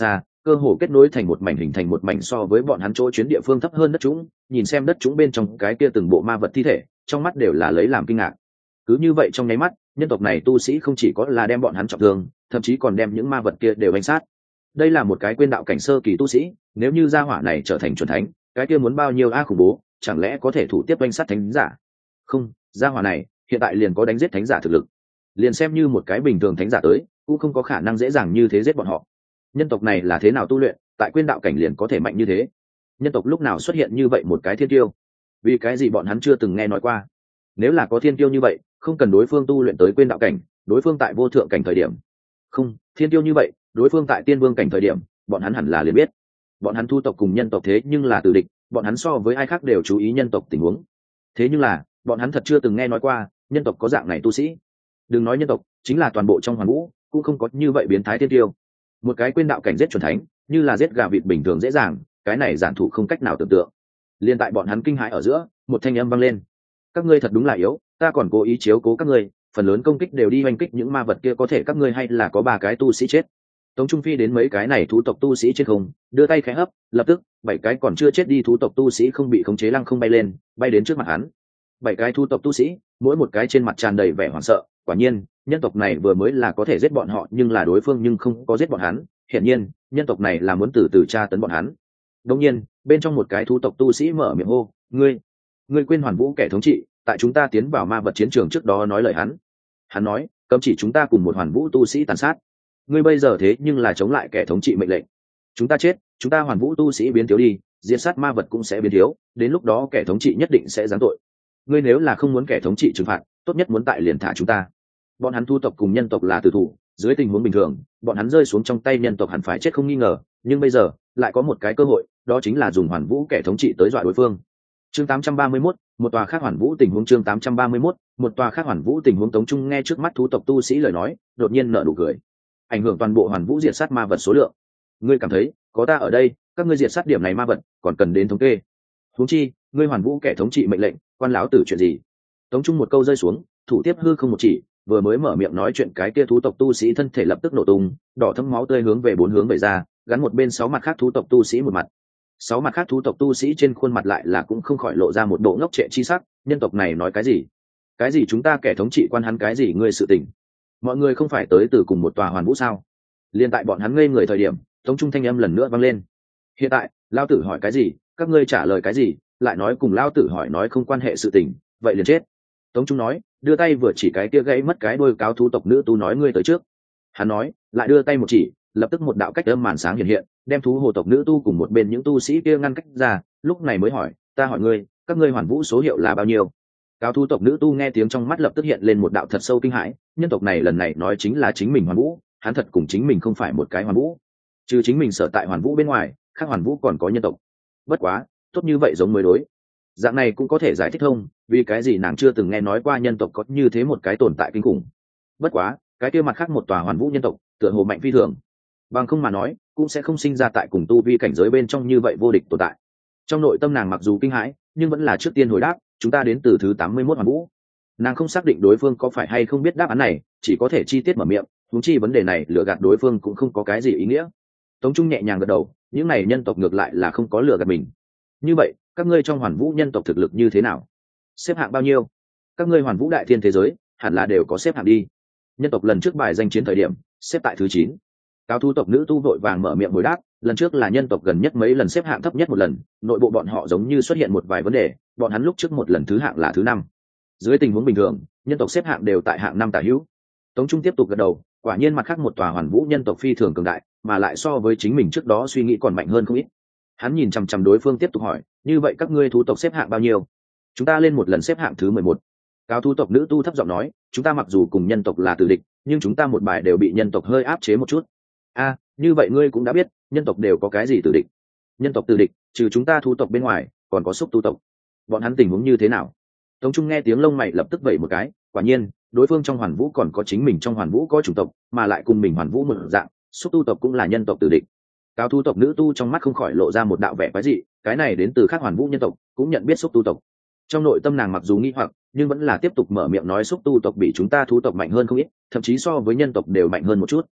cơ hồ kết nối thành một mảnh, hình thành một mảnh so với bọn hắn chỗ chuyến địa phương thấp hơn đất trũng. Nhìn xem đất trũng bên trong cái kia từng bộ ma vật thi thể, trong mắt đều là lấy làm kinh ngạc. Cứ như vậy trong nháy mắt, nhân tộc này tu sĩ không chỉ có là đem bọn hắn trọng thương, thậm chí còn đem những ma vật kia đều đánh sát. Đây là một cái quên đạo cảnh sơ kỳ tu sĩ, nếu như gia hỏa này trở thành chuẩn thánh, cái kia muốn bao nhiêu a khủng bố, chẳng lẽ có thể thủ tiếp đánh sát thánh giả? Không, gia hỏa này hiện tại liền có đánh giết thánh giả thực lực, liền xem như một cái bình thường thánh giả tới cũng không có khả năng dễ dàng như thế giết bọn họ. Nhân tộc này là thế nào tu luyện, tại quên đạo cảnh liền có thể mạnh như thế? Nhân tộc lúc nào xuất hiện như vậy một cái thiên tiêu? Vì cái gì bọn hắn chưa từng nghe nói qua? Nếu là có thiên tiêu như vậy, không cần đối phương tu luyện tới quên đạo cảnh, đối phương tại vô thượng cảnh thời điểm. Không, thiên tiêu như vậy, đối phương tại tiên vương cảnh thời điểm, bọn hắn hẳn là liền biết. Bọn hắn thu tộc cùng nhân tộc thế nhưng là tử địch, bọn hắn so với ai khác đều chú ý nhân tộc tình huống. Thế nhưng là, bọn hắn thật chưa từng nghe nói qua nhân tộc có dạng này tu sĩ. Đừng nói nhân tộc, chính là toàn bộ trong hoàn vũ cũng không có như vậy biến thái thiên tiêu. Một cái quên đạo cảnh giết chuẩn thánh, như là giết gà vịt bình thường dễ dàng, cái này giản thủ không cách nào tưởng tượng. Liên tại bọn hắn kinh hãi ở giữa, một thanh âm vang lên: các ngươi thật đúng là yếu, ta còn cố ý chiếu cố các ngươi, phần lớn công kích đều đi oanh kích những ma vật kia, có thể các ngươi hay là có ba cái tu sĩ chết. Tống Trung Phi đến mấy cái này thú tộc tu sĩ trên không, đưa tay khẽ hấp, lập tức bảy cái còn chưa chết đi thú tộc tu sĩ không bị khống chế lăng không bay lên, bay đến trước mặt hắn. Bảy cái thú tộc tu sĩ, mỗi một cái trên mặt tràn đầy vẻ hoảng sợ. Quả nhiên, nhân tộc này vừa mới là có thể giết bọn họ, nhưng là đối phương nhưng không có giết bọn hắn. Hiển nhiên, nhân tộc này là muốn từ từ tra tấn bọn hắn. Đương nhiên, bên trong một cái thú tộc tu sĩ mở miệng hô: "Ngươi, ngươi quên Hoàn Vũ kẻ thống trị, tại chúng ta tiến vào ma vật chiến trường trước đó nói lời hắn. Hắn nói, cấm chỉ chúng ta cùng một Hoàn Vũ tu sĩ tàn sát. Ngươi bây giờ thế nhưng là chống lại kẻ thống trị mệnh lệnh. Chúng ta chết, chúng ta Hoàn Vũ tu sĩ biến thiếu đi, diệt sát ma vật cũng sẽ biến thiếu, đến lúc đó kẻ thống trị nhất định sẽ giáng tội. Ngươi nếu là không muốn kẻ thống trị trừng phạt, tốt nhất muốn tại liền thả chúng ta." Bọn hắn thu tộc cùng nhân tộc là tử thủ, dưới tình huống bình thường, bọn hắn rơi xuống trong tay nhân tộc hẳn phải chết không nghi ngờ, nhưng bây giờ lại có một cái cơ hội, đó chính là dùng Hoàn Vũ kẻ thống trị tới dọa đối phương. Chương tám trăm ba mươi mốt, một tòa khác Hoàn Vũ tình huống. Chương tám trăm ba mươi mốt, một tòa khác Hoàn Vũ tình huống. Tống Trung nghe trước mắt thú tộc tu sĩ lời nói, đột nhiên nở nụ cười. Ảnh hưởng toàn bộ Hoàn Vũ diệt sát ma vật số lượng. Ngươi cảm thấy, có ta ở đây, các ngươi diệt sát điểm này ma vật, còn cần đến thống kê? Huống chi, ngươi Hoàn Vũ kẻ thống trị mệnh lệnh, quan lão tử chuyện gì? Tống Trung một câu rơi xuống, thủ tiếp hư không một chỉ, vừa mới mở miệng nói chuyện cái kia thú tộc tu sĩ thân thể lập tức nổ tung, đỏ thẫm máu tươi hướng về bốn hướng về ra, gắn một bên sáu mặt khác thú tộc tu sĩ một mặt. Sáu mặt khác thú tộc tu sĩ trên khuôn mặt lại là cũng không khỏi lộ ra một bộ ngốc trệ chi sắc. Nhân tộc này nói cái gì? Cái gì chúng ta kẻ thống trị quan hắn cái gì ngươi sự tình? Mọi người không phải tới từ cùng một tòa Hoàn Vũ sao? Liên tại bọn hắn ngây người thời điểm, Tống Trung thanh âm lần nữa vang lên: hiện tại lao tử hỏi cái gì, các ngươi trả lời cái gì, lại nói cùng lao tử hỏi nói không quan hệ sự tình, vậy liền chết. Tống Trung nói, đưa tay vừa chỉ cái kia gãy mất cái đôi cáo thú tộc nữ tu nói ngươi tới trước. Hắn nói, lại đưa tay một chỉ, lập tức một đạo cách âm màn sáng hiện hiện, đem thú hồ tộc nữ tu cùng một bên những tu sĩ kia ngăn cách ra. Lúc này mới hỏi, ta hỏi ngươi, các ngươi Hoàn Vũ số hiệu là bao nhiêu? Cáo thú tộc nữ tu nghe tiếng trong mắt lập tức hiện lên một đạo thật sâu kinh hãi. Nhân tộc này lần này nói chính là chính mình Hoàn Vũ, hắn thật cùng chính mình không phải một cái Hoàn Vũ. Trừ chính mình sở tại Hoàn Vũ bên ngoài, khác Hoàn Vũ còn có nhân tộc. Bất quá, tốt như vậy giống mới đối. Dạng này cũng có thể giải thích thông, vì cái gì nàng chưa từng nghe nói qua nhân tộc có như thế một cái tồn tại kinh khủng. Bất quá, cái kia mặt khác một tòa Hoàn Vũ nhân tộc, tựa hồ mạnh phi thường. Bằng không mà nói, cũng sẽ không sinh ra tại cùng tu vi cảnh giới bên trong như vậy vô địch tồn tại. Trong nội tâm nàng mặc dù kinh hãi, nhưng vẫn là trước tiên hồi đáp, chúng ta đến từ thứ tám mươi mốt Hoàn Vũ. Nàng không xác định đối phương có phải hay không biết đáp án này, chỉ có thể chi tiết mở miệng, huống chi vấn đề này lừa gạt đối phương cũng không có cái gì ý nghĩa. Tống Trung nhẹ nhàng gật đầu, những này nhân tộc ngược lại là không có lừa gạt mình. Như vậy, các ngươi trong Hoàn Vũ nhân tộc thực lực như thế nào? Xếp hạng bao nhiêu? Các ngươi Hoàn Vũ đại thiên thế giới, hẳn là đều có xếp hạng đi. Nhân tộc lần trước bài danh chiến thời điểm, xếp tại thứ chín. Cáo thú tộc nữ tu vội vàng mở miệng hồi đáp, lần trước là nhân tộc gần nhất mấy lần xếp hạng thấp nhất một lần, nội bộ bọn họ giống như xuất hiện một vài vấn đề, bọn hắn lúc trước một lần thứ hạng là thứ năm. Dưới tình huống bình thường, nhân tộc xếp hạng đều tại hạng năm tả hữu. Tống Trung tiếp tục gật đầu, quả nhiên mặt khác một tòa Hoàn Vũ nhân tộc phi thường cường đại, mà lại so với chính mình trước đó suy nghĩ còn mạnh hơn không ít. Hắn nhìn chằm chằm đối phương tiếp tục hỏi, như vậy các ngươi thú tộc xếp hạng bao nhiêu? Chúng ta lên một lần xếp hạng thứ mười một. Cáo thú tộc nữ tu thấp giọng nói, chúng ta mặc dù cùng nhân tộc là tử địch, nhưng chúng ta một bài đều bị nhân tộc hơi áp chế một chút. A, à, như vậy ngươi cũng đã biết, nhân tộc đều có cái gì tử địch? Nhân tộc tử địch, trừ chúng ta thú tộc bên ngoài, còn có xúc tu tộc. Bọn hắn tình huống như thế nào? Tống Trung nghe tiếng lông mày lập tức vẩy một cái, quả nhiên, đối phương trong Hoàn Vũ còn có chính mình trong Hoàn Vũ có chủng tộc, mà lại cùng mình Hoàn Vũ một dạng, xúc tu tộc cũng là nhân tộc tử địch. Cáo thú tộc nữ tu trong mắt không khỏi lộ ra một đạo vẻ quái dị, cái này đến từ khác Hoàn Vũ nhân tộc, cũng nhận biết xúc tu tộc. Trong nội tâm nàng mặc dù nghi hoặc, nhưng vẫn là tiếp tục mở miệng nói xúc tu tộc bị chúng ta thú tộc mạnh hơn không ít, thậm chí so với nhân tộc đều mạnh hơn một chút.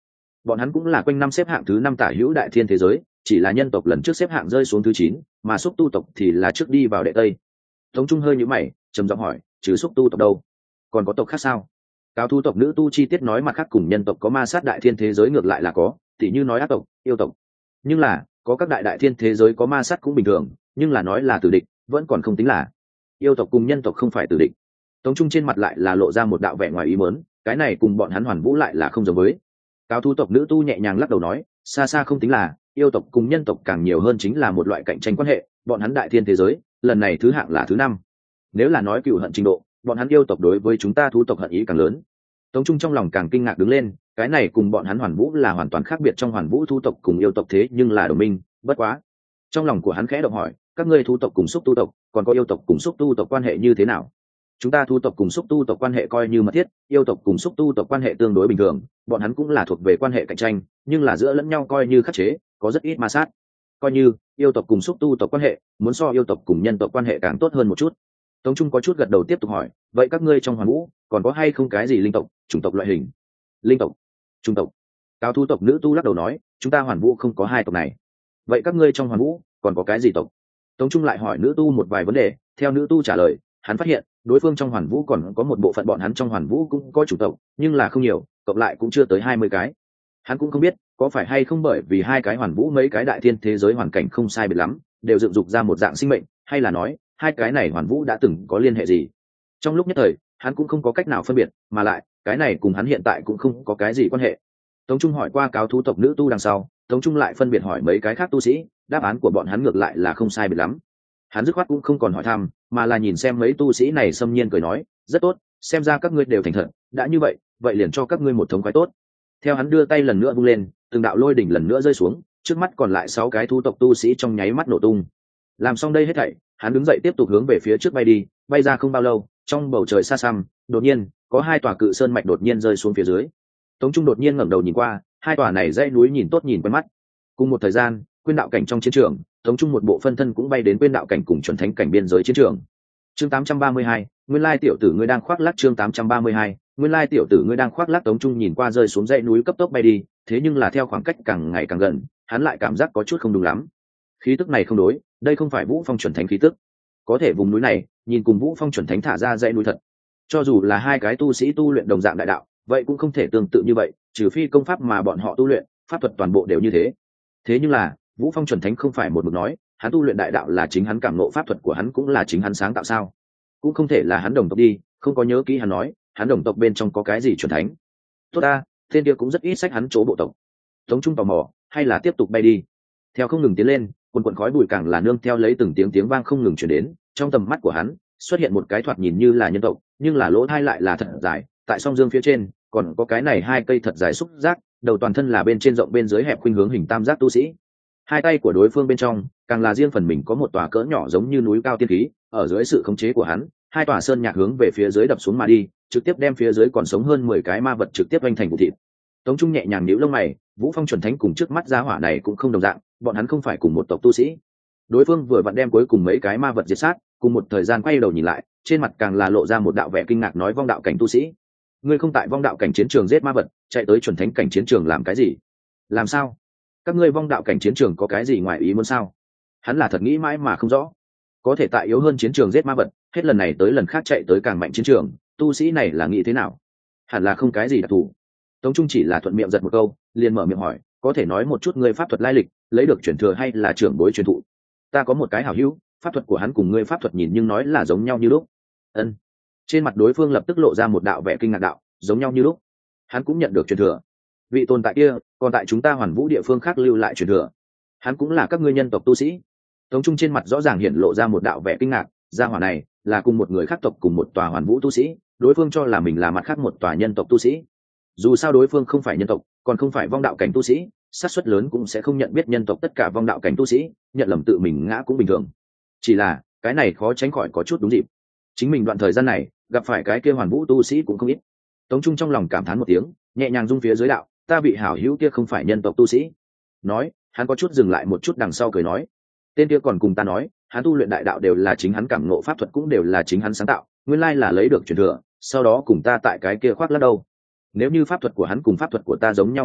bọn hắn cũng là quanh năm xếp hạng thứ năm tả hữu đại thiên thế giới, chỉ là nhân tộc lần trước xếp hạng rơi xuống thứ chín, mà xúc tu tộc thì là trước đi vào đệ tây. Tống Trung hơi nhíu mày, trầm giọng hỏi, trừ xúc tu tộc đâu, còn có tộc khác sao? Cao thu tộc nữ tu chi tiết nói mặt khác cùng nhân tộc có ma sát đại thiên thế giới ngược lại là có, tỉ như nói ác tộc, yêu tộc. Nhưng là có các đại đại thiên thế giới có ma sát cũng bình thường, nhưng là nói là tử địch vẫn còn không tính là. Yêu tộc cùng nhân tộc không phải tử địch. Tống Trung trên mặt lại là lộ ra một đạo vẻ ngoài ý muốn, cái này cùng bọn hắn Hoàn Vũ lại là không giống với. Cao thu tộc nữ tu nhẹ nhàng lắc đầu nói, xa xa không tính là, yêu tộc cùng nhân tộc càng nhiều hơn chính là một loại cạnh tranh quan hệ, bọn hắn đại thiên thế giới lần này thứ hạng là thứ năm. Nếu là nói cựu hận trình độ, bọn hắn yêu tộc đối với chúng ta thú tộc hận ý càng lớn. Tống Trung trong lòng càng kinh ngạc đứng lên, cái này cùng bọn hắn Hoàn Vũ là hoàn toàn khác biệt, trong Hoàn Vũ thú tộc cùng yêu tộc thế nhưng là đồng minh, bất quá. Trong lòng của hắn khẽ động hỏi, các ngươi thú tộc cùng xúc tu tộc, còn có yêu tộc cùng xúc tu tộc quan hệ như thế nào? Chúng ta thú tộc cùng xúc tu tộc quan hệ coi như mật thiết, yêu tộc cùng xúc tu tộc quan hệ tương đối bình thường, bọn hắn cũng là thuộc về quan hệ cạnh tranh, nhưng là giữa lẫn nhau coi như khắc chế, có rất ít ma sát. Coi như yêu tộc cùng xúc tu tộc quan hệ, muốn so yêu tộc cùng nhân tộc quan hệ càng tốt hơn một chút. Tống Trung có chút gật đầu tiếp tục hỏi, vậy các ngươi trong Hoàn Vũ còn có hay không cái gì linh tộc, chủng tộc loại hình? Linh tộc, chủng tộc. Cao thu tộc nữ tu lắc đầu nói, chúng ta Hoàn Vũ không có hai tộc này. Vậy các ngươi trong Hoàn Vũ còn có cái gì tộc? Tống Trung lại hỏi nữ tu một vài vấn đề, theo nữ tu trả lời, hắn phát hiện đối phương trong Hoàn Vũ còn có một bộ phận bọn hắn trong Hoàn Vũ cũng có chủng tộc, nhưng là không nhiều, cộng lại cũng chưa tới hai mươi cái. Hắn cũng không biết có phải hay không bởi vì hai cái Hoàn Vũ mấy cái đại thiên thế giới hoàn cảnh không sai biệt lắm, đều dựng dục ra một dạng sinh mệnh, hay là nói hai cái này Hoàn Vũ đã từng có liên hệ gì. Trong lúc nhất thời hắn cũng không có cách nào phân biệt, mà lại cái này cùng hắn hiện tại cũng không có cái gì quan hệ. Tống Trung hỏi qua cáo thú tộc nữ tu đằng sau, Tống Trung lại phân biệt hỏi mấy cái khác tu sĩ, đáp án của bọn hắn ngược lại là không sai biệt lắm. Hắn dứt khoát cũng không còn hỏi thăm, mà là nhìn xem mấy tu sĩ này xâm nhiên cười nói, rất tốt, xem ra các ngươi đều thành thật, đã như vậy vậy liền cho các ngươi một thống khoái tốt. Theo hắn đưa tay lần nữa vung lên, từng đạo lôi đỉnh lần nữa rơi xuống, trước mắt còn lại sáu cái thú tộc tu sĩ trong nháy mắt nổ tung. Làm xong đây hết thảy, hắn đứng dậy tiếp tục hướng về phía trước bay đi, bay ra không bao lâu, trong bầu trời xa xăm, đột nhiên có hai tòa cự sơn mạch đột nhiên rơi xuống phía dưới. Tống Trung đột nhiên ngẩng đầu nhìn qua, hai tòa này dãy núi nhìn tốt nhìn quen mắt. Cùng một thời gian, Quyên đạo cảnh trong chiến trường, Tống Trung một bộ phân thân cũng bay đến Quyên đạo cảnh cùng chuẩn thánh cảnh biên giới chiến trường. Chương tám trăm ba mươi hai, nguyên lai tiểu tử ngươi đang khoác lác. Chương tám trăm ba mươi hai, nguyên lai tiểu tử ngươi đang khoác lác. Tống Trung nhìn qua rơi xuống dãy núi cấp tốc bay đi, thế nhưng là theo khoảng cách càng ngày càng gần, hắn lại cảm giác có chút không đúng lắm. Khí tức này không đối, đây không phải Vũ Phong chuẩn thánh khí tức. Có thể vùng núi này, nhìn cùng Vũ Phong chuẩn thánh thả ra dãy núi thật. Cho dù là hai cái tu sĩ tu luyện đồng dạng đại đạo, vậy cũng không thể tương tự như vậy, trừ phi công pháp mà bọn họ tu luyện, pháp thuật toàn bộ đều như thế. Thế nhưng là, Vũ Phong chuẩn thánh không phải một mực nói, hắn tu luyện đại đạo là chính hắn cảm ngộ, pháp thuật của hắn cũng là chính hắn sáng tạo sao? Cũng không thể là hắn đồng tộc đi, không có nhớ kỹ hắn nói, hắn đồng tộc bên trong có cái gì chuẩn thánh. Tốt ta, tên kia cũng rất ít sách hắn chỗ bộ tộc. Tống Trung tò mò, hay là tiếp tục bay đi. Theo không ngừng tiến lên, quần quần khói bụi càng là nương theo lấy từng tiếng tiếng vang không ngừng truyền đến, trong tầm mắt của hắn xuất hiện một cái thoạt nhìn như là nhân tộc, nhưng là lỗ thai lại là thật dài, tại song dương phía trên còn có cái này hai cây thật dài xúc giác, đầu toàn thân là bên trên rộng bên dưới hẹp khuynh hướng hình tam giác tu sĩ. Hai tay của đối phương bên trong càng là riêng phần mình có một tòa cỡ nhỏ giống như núi cao tiên khí, ở dưới sự khống chế của hắn, hai tòa sơn nhạc hướng về phía dưới đập xuống mà đi, trực tiếp đem phía dưới còn sống hơn mười cái ma vật trực tiếp vành thành vụ thịt. Tống Trung nhẹ nhàng nhíu lông mày, Vũ Phong chuẩn thánh cùng trước mắt gia hỏa này cũng không đồng dạng, bọn hắn không phải cùng một tộc tu sĩ. Đối phương vừa vặn đem cuối cùng mấy cái ma vật diệt sát, cùng một thời gian quay đầu nhìn lại, trên mặt càng là lộ ra một đạo vẻ kinh ngạc, nói vong đạo cảnh tu sĩ, ngươi không tại vong đạo cảnh chiến trường giết ma vật, chạy tới chuẩn thánh cảnh chiến trường làm cái gì? Làm sao? Các ngươi vong đạo cảnh chiến trường có cái gì ngoài ý muốn sao? Hắn là thật nghĩ mãi mà không rõ. Có thể tại yếu hơn chiến trường giết ma vật, hết lần này tới lần khác chạy tới càng mạnh chiến trường, tu sĩ này là nghĩ thế nào? Hẳn là không cái gì đặc thù. Tống Trung chỉ là thuận miệng giật một câu, liền mở miệng hỏi, có thể nói một chút ngươi pháp thuật lai lịch, lấy được truyền thừa hay là trưởng bối truyền thụ? Ta có một cái hảo hữu, pháp thuật của hắn cùng ngươi pháp thuật nhìn nhưng nói là giống nhau như lúc. Ân. Trên mặt đối phương lập tức lộ ra một đạo vẻ kinh ngạc, đạo giống nhau như lúc. Hắn cũng nhận được truyền thừa. Vị tồn tại kia còn tại chúng ta Hoàn Vũ địa phương khác lưu lại truyền thừa. Hắn cũng là các ngươi nhân tộc tu sĩ. Tống Trung trên mặt rõ ràng hiện lộ ra một đạo vẻ kinh ngạc, gia hỏa này là cùng một người khác tộc cùng một tòa Hoàn Vũ tu sĩ, đối phương cho là mình là mặt khác một tòa nhân tộc tu sĩ. Dù sao đối phương không phải nhân tộc, còn không phải vong đạo cảnh tu sĩ, xác suất lớn cũng sẽ không nhận biết nhân tộc tất cả vong đạo cảnh tu sĩ, nhận lầm tự mình ngã cũng bình thường. Chỉ là cái này khó tránh khỏi có chút đúng dịp. Chính mình đoạn thời gian này gặp phải cái kia Hoàn Vũ tu sĩ cũng không ít. Tống Trung trong lòng cảm thán một tiếng, nhẹ nhàng rung phía dưới, đạo ta bị hảo hữu kia không phải nhân tộc tu sĩ. Nói hắn có chút dừng lại một chút, đằng sau cười nói, tên kia còn cùng ta nói, hắn tu luyện đại đạo đều là chính hắn cảm ngộ, pháp thuật cũng đều là chính hắn sáng tạo, nguyên lai là lấy được truyền thừa, sau đó cùng ta tại cái kia khoác lác đâu. Nếu như pháp thuật của hắn cùng pháp thuật của ta giống nhau như lúc,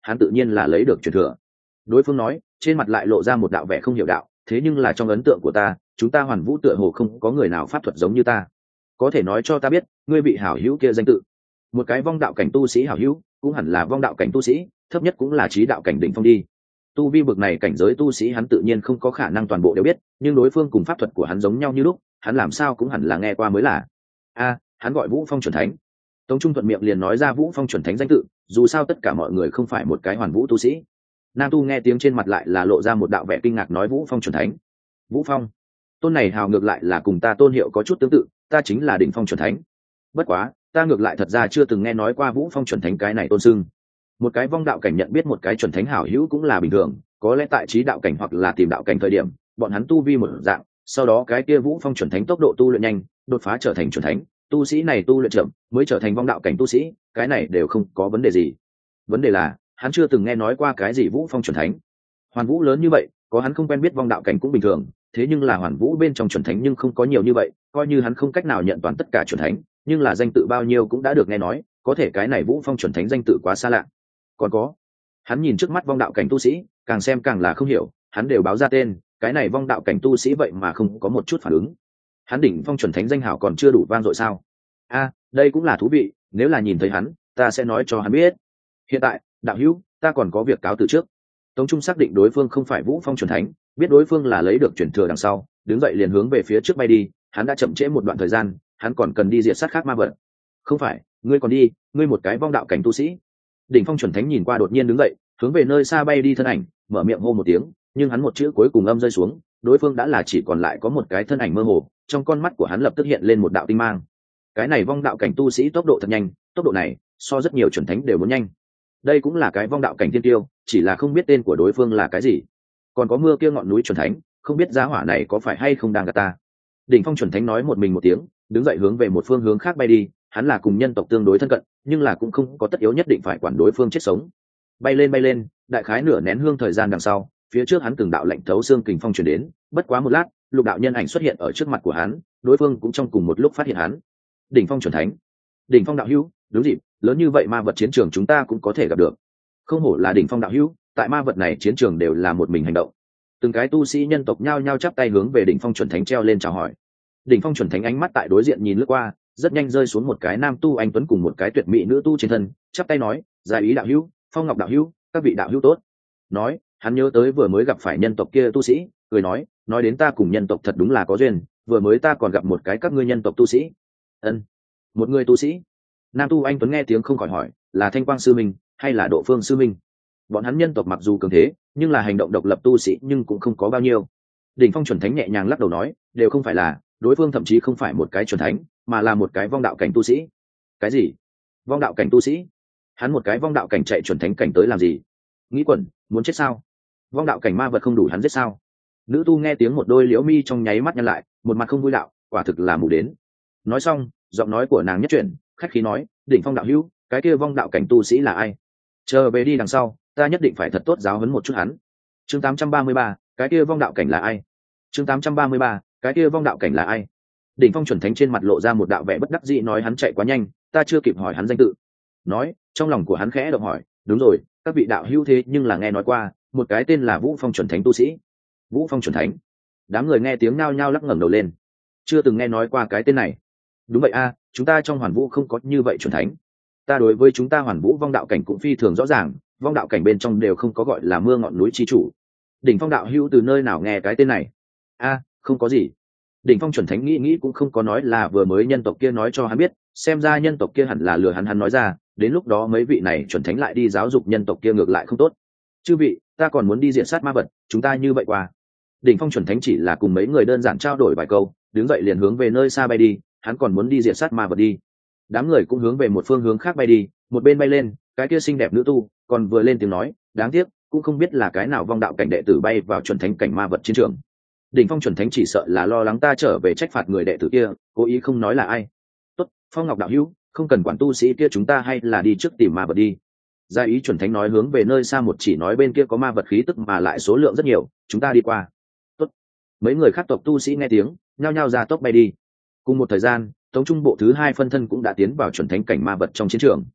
hắn tự nhiên là lấy được truyền thừa. Đối phương nói, trên mặt lại lộ ra một đạo vẻ không hiểu đạo, thế nhưng là trong ấn tượng của ta, chúng ta Hoàn Vũ tựa hồ không có người nào pháp thuật giống như ta. Có thể nói cho ta biết, ngươi vị hảo hữu kia danh tự? Một cái vong đạo cảnh tu sĩ hảo hữu, cũng hẳn là vong đạo cảnh tu sĩ, thấp nhất cũng là trí đạo cảnh đỉnh phong đi. Tu vi bực này cảnh giới tu sĩ hắn tự nhiên không có khả năng toàn bộ đều biết, nhưng đối phương cùng pháp thuật của hắn giống nhau như lúc, hắn làm sao cũng hẳn là nghe qua mới là. A, hắn gọi Vũ Phong chuẩn thánh. Tống Trung thuận miệng liền nói ra Vũ Phong chuẩn thánh danh tự, dù sao tất cả mọi người không phải một cái Hoàn Vũ tu sĩ. Nam tu nghe tiếng trên mặt lại là lộ ra một đạo vẻ kinh ngạc, nói Vũ Phong chuẩn thánh. Vũ Phong, tôn này hào ngược lại là cùng ta tôn hiệu có chút tương tự, ta chính là đỉnh phong chuẩn thánh. Bất quá, ta ngược lại thật ra chưa từng nghe nói qua Vũ Phong chuẩn thánh cái này tôn xưng. Một cái vong đạo cảnh nhận biết một cái chuẩn thánh hảo hữu cũng là bình thường, có lẽ tại trí đạo cảnh hoặc là tìm đạo cảnh thời điểm, bọn hắn tu vi một dạng, sau đó cái kia Vũ Phong chuẩn thánh tốc độ tu luyện nhanh, đột phá trở thành chuẩn thánh, tu sĩ này tu luyện chậm mới trở thành vong đạo cảnh tu sĩ, cái này đều không có vấn đề gì. Vấn đề là, hắn chưa từng nghe nói qua cái gì Vũ Phong chuẩn thánh. Hoàn Vũ lớn như vậy, có hắn không quen biết vong đạo cảnh cũng bình thường, thế nhưng là Hoàn Vũ bên trong chuẩn thánh nhưng không có nhiều như vậy, coi như hắn không cách nào nhận toàn tất cả chuẩn thánh, nhưng là danh tự bao nhiêu cũng đã được nghe nói, có thể cái này Vũ Phong chuẩn thánh danh tự quá xa lạ. Còn có, hắn nhìn trước mắt vong đạo cảnh tu sĩ, càng xem càng là không hiểu, hắn đều báo ra tên, cái này vong đạo cảnh tu sĩ vậy mà không có một chút phản ứng. Hắn đỉnh phong chuẩn thánh danh hào còn chưa đủ vang dội sao? A, đây cũng là thú vị, nếu là nhìn thấy hắn, ta sẽ nói cho hắn biết. Hiện tại, đạo hữu, ta còn có việc cáo từ trước. Tống Trung xác định đối phương không phải Vũ Phong chuẩn thánh, biết đối phương là lấy được truyền thừa đằng sau, đứng dậy liền hướng về phía trước bay đi, hắn đã chậm trễ một đoạn thời gian, hắn còn cần đi diệt sát khác ma vật. Không phải, ngươi còn đi, ngươi một cái vong đạo cảnh tu sĩ. Đỉnh phong chuẩn thánh nhìn qua đột nhiên đứng dậy, hướng về nơi xa bay đi thân ảnh, mở miệng hô một tiếng, nhưng hắn một chữ cuối cùng âm rơi xuống, đối phương đã là chỉ còn lại có một cái thân ảnh mơ hồ, trong con mắt của hắn lập tức hiện lên một đạo tinh mang. Cái này vong đạo cảnh tu sĩ tốc độ thật nhanh, tốc độ này so rất nhiều chuẩn thánh đều muốn nhanh. Đây cũng là cái vong đạo cảnh tiên tiêu, chỉ là không biết tên của đối phương là cái gì. Còn có mưa kia ngọn núi chuẩn thánh, không biết giá hỏa này có phải hay không đang gạt ta. Đỉnh phong chuẩn thánh nói một mình một tiếng, đứng dậy hướng về một phương hướng khác bay đi, hắn là cùng nhân tộc tương đối thân cận, nhưng là cũng không có tất yếu nhất định phải quản đối phương chết sống. Bay lên bay lên, đại khái nửa nén hương thời gian đằng sau, phía trước hắn từng đạo lạnh thấu xương kình phong truyền đến, bất quá một lát, lục đạo nhân ảnh xuất hiện ở trước mặt của hắn, đối phương cũng trong cùng một lúc phát hiện hắn. Đỉnh phong chuẩn thánh, đỉnh phong đạo hữu, đúng dịp, lớn như vậy ma vật chiến trường chúng ta cũng có thể gặp được. Không hổ là đỉnh phong đạo hữu, tại ma vật này chiến trường đều là một mình hành động. Từng cái tu sĩ nhân tộc nhao nhao chắp tay hướng về đỉnh phong chuẩn thánh treo lên chào hỏi. Đỉnh phong chuẩn thánh ánh mắt tại đối diện nhìn lướt qua, rất nhanh rơi xuống một cái nam tu anh tuấn cùng một cái tuyệt mỹ nữ tu trên thân, chắp tay nói, gia ý đạo hữu, Phong Ngọc đạo hữu, các vị đạo hữu tốt. Nói, hắn nhớ tới vừa mới gặp phải nhân tộc kia tu sĩ, cười nói, nói đến ta cùng nhân tộc thật đúng là có duyên, vừa mới ta còn gặp một cái các ngươi nhân tộc tu sĩ. Ân, một người tu sĩ. Nam tu anh tuấn nghe tiếng không khỏi hỏi, là Thanh Quang sư minh hay là Độ Phương sư minh? Bọn hắn nhân tộc mặc dù cường thế, nhưng là hành động độc lập tu sĩ nhưng cũng không có bao nhiêu. Đỉnh phong chuẩn thánh nhẹ nhàng lắc đầu nói, đều không phải là, đối phương thậm chí không phải một cái chuẩn thánh, mà là một cái vong đạo cảnh tu sĩ. Cái gì? Vong đạo cảnh tu sĩ? Hắn một cái vong đạo cảnh chạy chuẩn thánh cảnh tới làm gì? Nghĩ quẩn, muốn chết sao? Vong đạo cảnh ma vật không đủ hắn giết sao? Nữ tu nghe tiếng một đôi liễu mi trong nháy mắt nhăn lại, một mặt không vui đạo, quả thực là mù đến. Nói xong, giọng nói của nàng nhất chuyển, khách khí nói, đỉnh phong đạo hữu, cái kia vong đạo cảnh tu sĩ là ai? Chờ về đi đằng sau, ta nhất định phải thật tốt giáo huấn một chút hắn. Chương tám trăm ba mươi ba, cái kia vong đạo cảnh là ai? Chương tám trăm ba mươi ba, cái kia vong đạo cảnh là ai? Đỉnh phong chuẩn thánh trên mặt lộ ra một đạo vẻ bất đắc dĩ, nói hắn chạy quá nhanh, ta chưa kịp hỏi hắn danh tự. Nói, trong lòng của hắn khẽ động hỏi, đúng rồi, các vị đạo hữu thế nhưng là nghe nói qua, một cái tên là Vũ Phong chuẩn thánh tu sĩ. Vũ Phong chuẩn thánh? Đám người nghe tiếng nao nhao lắc ngẩng đầu lên. Chưa từng nghe nói qua cái tên này. Đúng vậy a, chúng ta trong Hoàn Vũ không có như vậy chuẩn thánh. Ta đối với chúng ta Hoàn Vũ vong đạo cảnh cũng phi thường rõ ràng, vong đạo cảnh bên trong đều không có gọi là mưa ngọn núi chi chủ. Đỉnh phong đạo hữu từ nơi nào nghe cái tên này? A, không có gì. Đỉnh phong chuẩn thánh nghĩ nghĩ cũng không có nói là vừa mới nhân tộc kia nói cho hắn biết, xem ra nhân tộc kia hẳn là lừa hắn, hắn nói ra, đến lúc đó mấy vị này chuẩn thánh lại đi giáo dục nhân tộc kia ngược lại không tốt. Chư vị, ta còn muốn đi diện sát ma vật, chúng ta như vậy qua. Đỉnh phong chuẩn thánh chỉ là cùng mấy người đơn giản trao đổi vài câu, đứng dậy liền hướng về nơi xa bay đi, hắn còn muốn đi diện sát ma vật đi. Đám người cũng hướng về một phương hướng khác bay đi, một bên bay lên, cái kia xinh đẹp nữ tu còn vừa lên tiếng nói, đáng tiếc cũng không biết là cái nào vong đạo cảnh đệ tử bay vào chuẩn thánh cảnh ma vật chiến trường. Đỉnh phong chuẩn thánh chỉ sợ là lo lắng ta trở về trách phạt người đệ tử kia, cố ý không nói là ai. Tốt, Phong Ngọc đạo hữu, không cần quản tu sĩ kia, chúng ta hay là đi trước tìm ma vật đi. Gia ý chuẩn thánh nói hướng về nơi xa một chỉ, nói bên kia có ma vật khí tức mà lại số lượng rất nhiều, chúng ta đi qua. Tốt. Mấy người khác tộc tu sĩ nghe tiếng, nhao nhao ra tốc bay đi. Cùng một thời gian, Tống Trung bộ thứ hai phân thân cũng đã tiến vào chuẩn thánh cảnh ma vật trong chiến trường.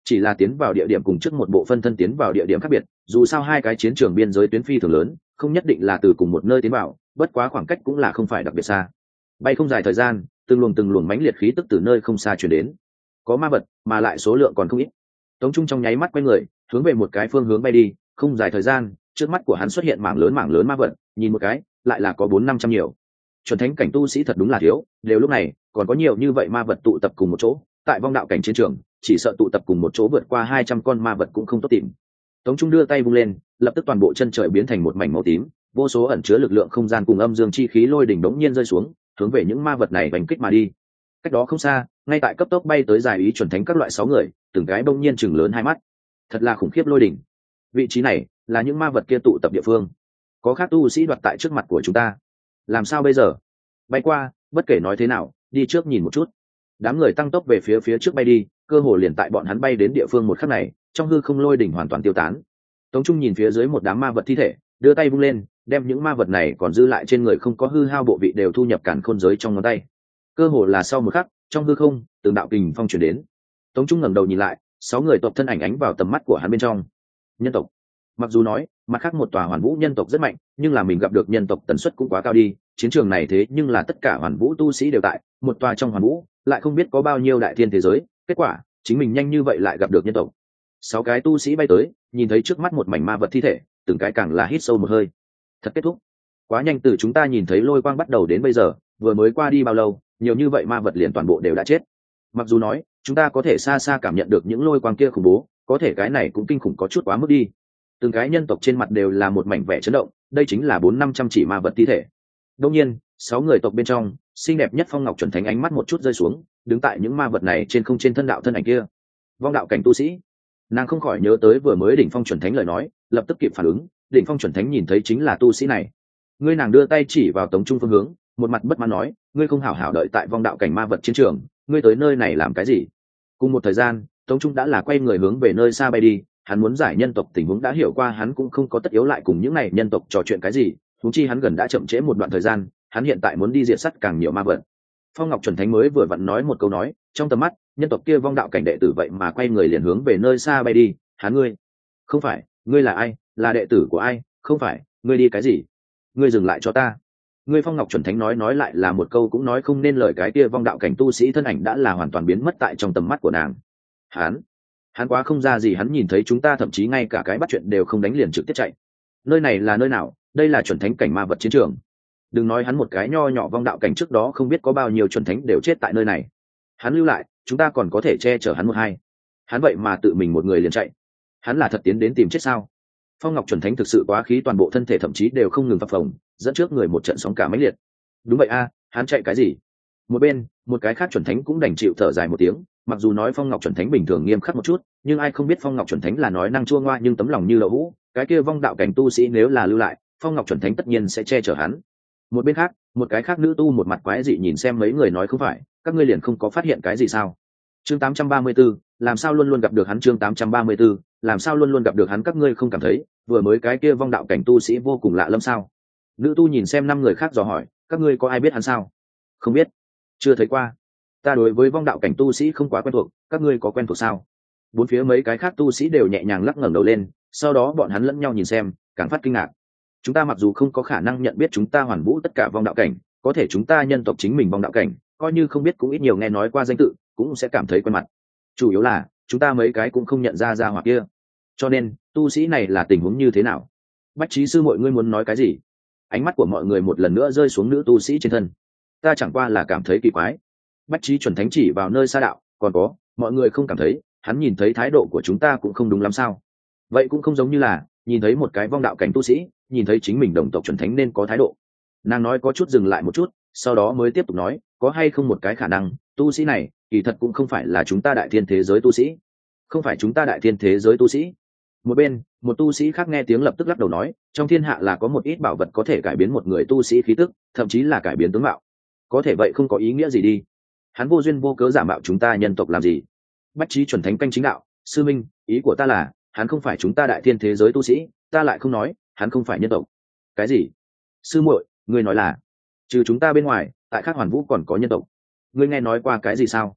chỉ là tiến vào địa điểm cùng trước một bộ phân thân tiến vào địa điểm khác biệt, dù sao hai cái chiến trường biên giới tuyến phi thường lớn, không nhất định là từ cùng một nơi tiến vào, bất quá khoảng cách cũng là không phải đặc biệt xa. Bay không dài thời gian, từng luồng từng luồng mãnh liệt khí tức từ nơi không xa truyền đến. Có ma vật, mà lại số lượng còn không ít. Tống Trung trong nháy mắt quay người, hướng về một cái phương hướng bay đi, không dài thời gian, trước mắt của hắn xuất hiện mảng lớn mảng lớn ma vật, nhìn một cái, lại là có bốn năm trăm nhiều. Chuẩn thánh cảnh tu sĩ thật đúng là thiếu, đều lúc này, còn có nhiều như vậy ma vật tụ tập cùng một chỗ, tại vong đạo cảnh chiến trường, chỉ sợ tụ tập cùng một chỗ vượt qua hai trăm con ma vật cũng không tốt tìm. Tống Trung đưa tay vung lên, lập tức toàn bộ chân trời biến thành một mảnh màu tím, vô số ẩn chứa lực lượng không gian cùng âm dương chi khí lôi đỉnh đống nhiên rơi xuống, hướng về những ma vật này đánh kích mà đi. Cách đó không xa, ngay tại cấp tốc bay tới giải ý chuẩn thánh các loại sáu người, từng cái bỗng nhiên chừng lớn hai mắt. Thật là khủng khiếp lôi đỉnh. Vị trí này là những ma vật kia tụ tập địa phương. Có khác tu sĩ đoạt tại trước mặt của chúng ta. Làm sao bây giờ? Bay qua, bất kể nói thế nào, đi trước nhìn một chút. Đám người tăng tốc về phía phía trước bay đi, cơ hồ liền tại bọn hắn bay đến địa phương một khắc này, trong hư không lôi đỉnh hoàn toàn tiêu tán. Tống Trung nhìn phía dưới một đám ma vật thi thể, đưa tay vung lên, đem những ma vật này còn dư lại trên người không có hư hao bộ vị đều thu nhập càn khôn giới trong ngón tay. Cơ hồ là sau một khắc, trong hư không, từng đạo kình phong truyền đến. Tống Trung ngẩng đầu nhìn lại, sáu người tộc thân ảnh ánh vào tầm mắt của hắn bên trong. Nhân tộc. Mặc dù nói, mặt khác một tòa hoàn vũ nhân tộc rất mạnh, nhưng là mình gặp được nhân tộc tần suất cũng quá cao đi, chiến trường này thế nhưng là tất cả hoàn vũ tu sĩ đều tại, một tòa trong hoàn vũ, lại không biết có bao nhiêu đại thiên thế giới, kết quả, chính mình nhanh như vậy lại gặp được nhân tộc. Sáu cái tu sĩ bay tới, nhìn thấy trước mắt một mảnh ma vật thi thể, từng cái càng là hít sâu một hơi. Thật kết thúc. Quá nhanh từ chúng ta nhìn thấy lôi quang bắt đầu đến bây giờ, vừa mới qua đi bao lâu, nhiều như vậy ma vật liền toàn bộ đều đã chết. Mặc dù nói, chúng ta có thể xa xa cảm nhận được những lôi quang kia khủng bố, có thể cái này cũng kinh khủng có chút quá mức đi. Từng cái nhân tộc trên mặt đều là một mảnh vẻ chấn động, đây chính là bốn năm trăm chỉ ma vật thi thể. Đương nhiên, sáu người tộc bên trong, xinh đẹp nhất Phong Ngọc chuẩn thánh ánh mắt một chút rơi xuống, đứng tại những ma vật này trên không trên thân đạo thân ảnh kia. Vong đạo cảnh tu sĩ. Nàng không khỏi nhớ tới vừa mới đỉnh phong chuẩn thánh lời nói, lập tức kịp phản ứng, đỉnh phong chuẩn thánh nhìn thấy chính là tu sĩ này. Ngươi nàng đưa tay chỉ vào Tống Trung phương hướng, một mặt bất mãn nói, ngươi không hảo hảo đợi tại vong đạo cảnh ma vật chiến trường, ngươi tới nơi này làm cái gì? Cùng một thời gian, Tống Trung đã là quay người hướng về nơi xa bay đi, hắn muốn giải nhân tộc tình huống đã hiểu qua, hắn cũng không có tất yếu lại cùng những này nhân tộc trò chuyện cái gì, huống chi hắn gần đã chậm trễ một đoạn thời gian, hắn hiện tại muốn đi diệt sát càng nhiều ma vật. Phong Ngọc chuẩn thánh mới vừa vặn nói một câu nói, trong tầm mắt, nhân tộc kia vong đạo cảnh đệ tử vậy mà quay người liền hướng về nơi xa bay đi, hắn ngươi, không phải, ngươi là ai, là đệ tử của ai, không phải, ngươi đi cái gì? Ngươi dừng lại cho ta. Ngươi Phong Ngọc chuẩn thánh nói nói lại là một câu cũng nói không nên lời, cái kia vong đạo cảnh tu sĩ thân ảnh đã là hoàn toàn biến mất tại trong tầm mắt của nàng. Hắn, hắn quá không ra gì, hắn nhìn thấy chúng ta thậm chí ngay cả cái bắt chuyện đều không đánh liền trực tiếp chạy. Nơi này là nơi nào? Đây là chuẩn thánh cảnh ma vật chiến trường. Đừng nói hắn một cái nho nhỏ vong đạo cảnh, trước đó không biết có bao nhiêu chuẩn thánh đều chết tại nơi này. Hắn lưu lại, chúng ta còn có thể che chở hắn một hai. Hắn vậy mà tự mình một người liền chạy. Hắn là thật tiến đến tìm chết sao? Phong Ngọc chuẩn thánh thực sự quá khí, toàn bộ thân thể thậm chí đều không ngừng phập phồng, dẫn trước người một trận sóng cả mãnh liệt. Đúng vậy a, hắn chạy cái gì? Một bên, một cái khác chuẩn thánh cũng đành chịu thở dài một tiếng, mặc dù nói Phong Ngọc chuẩn thánh bình thường nghiêm khắc một chút, nhưng ai không biết Phong Ngọc chuẩn thánh là nói năng chua ngoa nhưng tấm lòng như lậu hũ, cái kia vong đạo cảnh tu sĩ nếu là lưu lại, Phong Ngọc chuẩn thánh tất nhiên sẽ che chở hắn. Một bên khác, một cái khác nữ tu một mặt quái dị nhìn xem mấy người nói, không phải, các ngươi liền không có phát hiện cái gì sao? Chương tám trăm ba mươi tư, làm sao luôn luôn gặp được hắn, chương tám trăm ba mươi tư, làm sao luôn luôn gặp được hắn, các ngươi không cảm thấy, vừa mới cái kia vong đạo cảnh tu sĩ vô cùng lạ lẫm sao? Nữ tu nhìn xem năm người khác dò hỏi, các ngươi có ai biết hắn sao? Không biết, chưa thấy qua. Ta đối với vong đạo cảnh tu sĩ không quá quen thuộc, các ngươi có quen thuộc sao? Bốn phía mấy cái khác tu sĩ đều nhẹ nhàng lắc ngẩng đầu lên, sau đó bọn hắn lẫn nhau nhìn xem, càng phát kinh ngạc. Chúng ta mặc dù không có khả năng nhận biết chúng ta hoàn vũ tất cả vong đạo cảnh, có thể chúng ta nhân tộc chính mình vong đạo cảnh, coi như không biết cũng ít nhiều nghe nói qua danh tự, cũng sẽ cảm thấy quen mặt. Chủ yếu là chúng ta mấy cái cũng không nhận ra ra hoặc kia, cho nên tu sĩ này là tình huống như thế nào? Bách trí sư mọi ngươi muốn nói cái gì? Ánh mắt của mọi người một lần nữa rơi xuống nữ tu sĩ trên thân. Ta chẳng qua là cảm thấy kỳ quái. Bách trí chuẩn thánh chỉ vào nơi xa đạo, còn có, mọi người không cảm thấy hắn nhìn thấy thái độ của chúng ta cũng không đúng lắm sao? Vậy cũng không giống như là nhìn thấy một cái vong đạo cảnh tu sĩ, nhìn thấy chính mình đồng tộc chuẩn thánh nên có thái độ. Nàng nói có chút dừng lại một chút, sau đó mới tiếp tục nói, có hay không một cái khả năng, tu sĩ này kỳ thật cũng không phải là chúng ta đại thiên thế giới tu sĩ? Không phải chúng ta đại thiên thế giới tu sĩ? Một bên, một tu sĩ khác nghe tiếng lập tức lắc đầu nói, trong thiên hạ là có một ít bảo vật có thể cải biến một người tu sĩ khí tức, thậm chí là cải biến tướng mạo. Có thể vậy không có ý nghĩa gì đi. Hắn vô duyên vô cớ giả mạo chúng ta nhân tộc làm gì? Bách trí chuẩn thánh canh chính đạo, sư minh, ý của ta là, hắn không phải chúng ta đại thiên thế giới tu sĩ, ta lại không nói, hắn không phải nhân tộc. Cái gì? Sư muội, ngươi nói là, trừ chúng ta bên ngoài, tại khác hoàn vũ còn có nhân tộc. Ngươi nghe nói qua cái gì sao?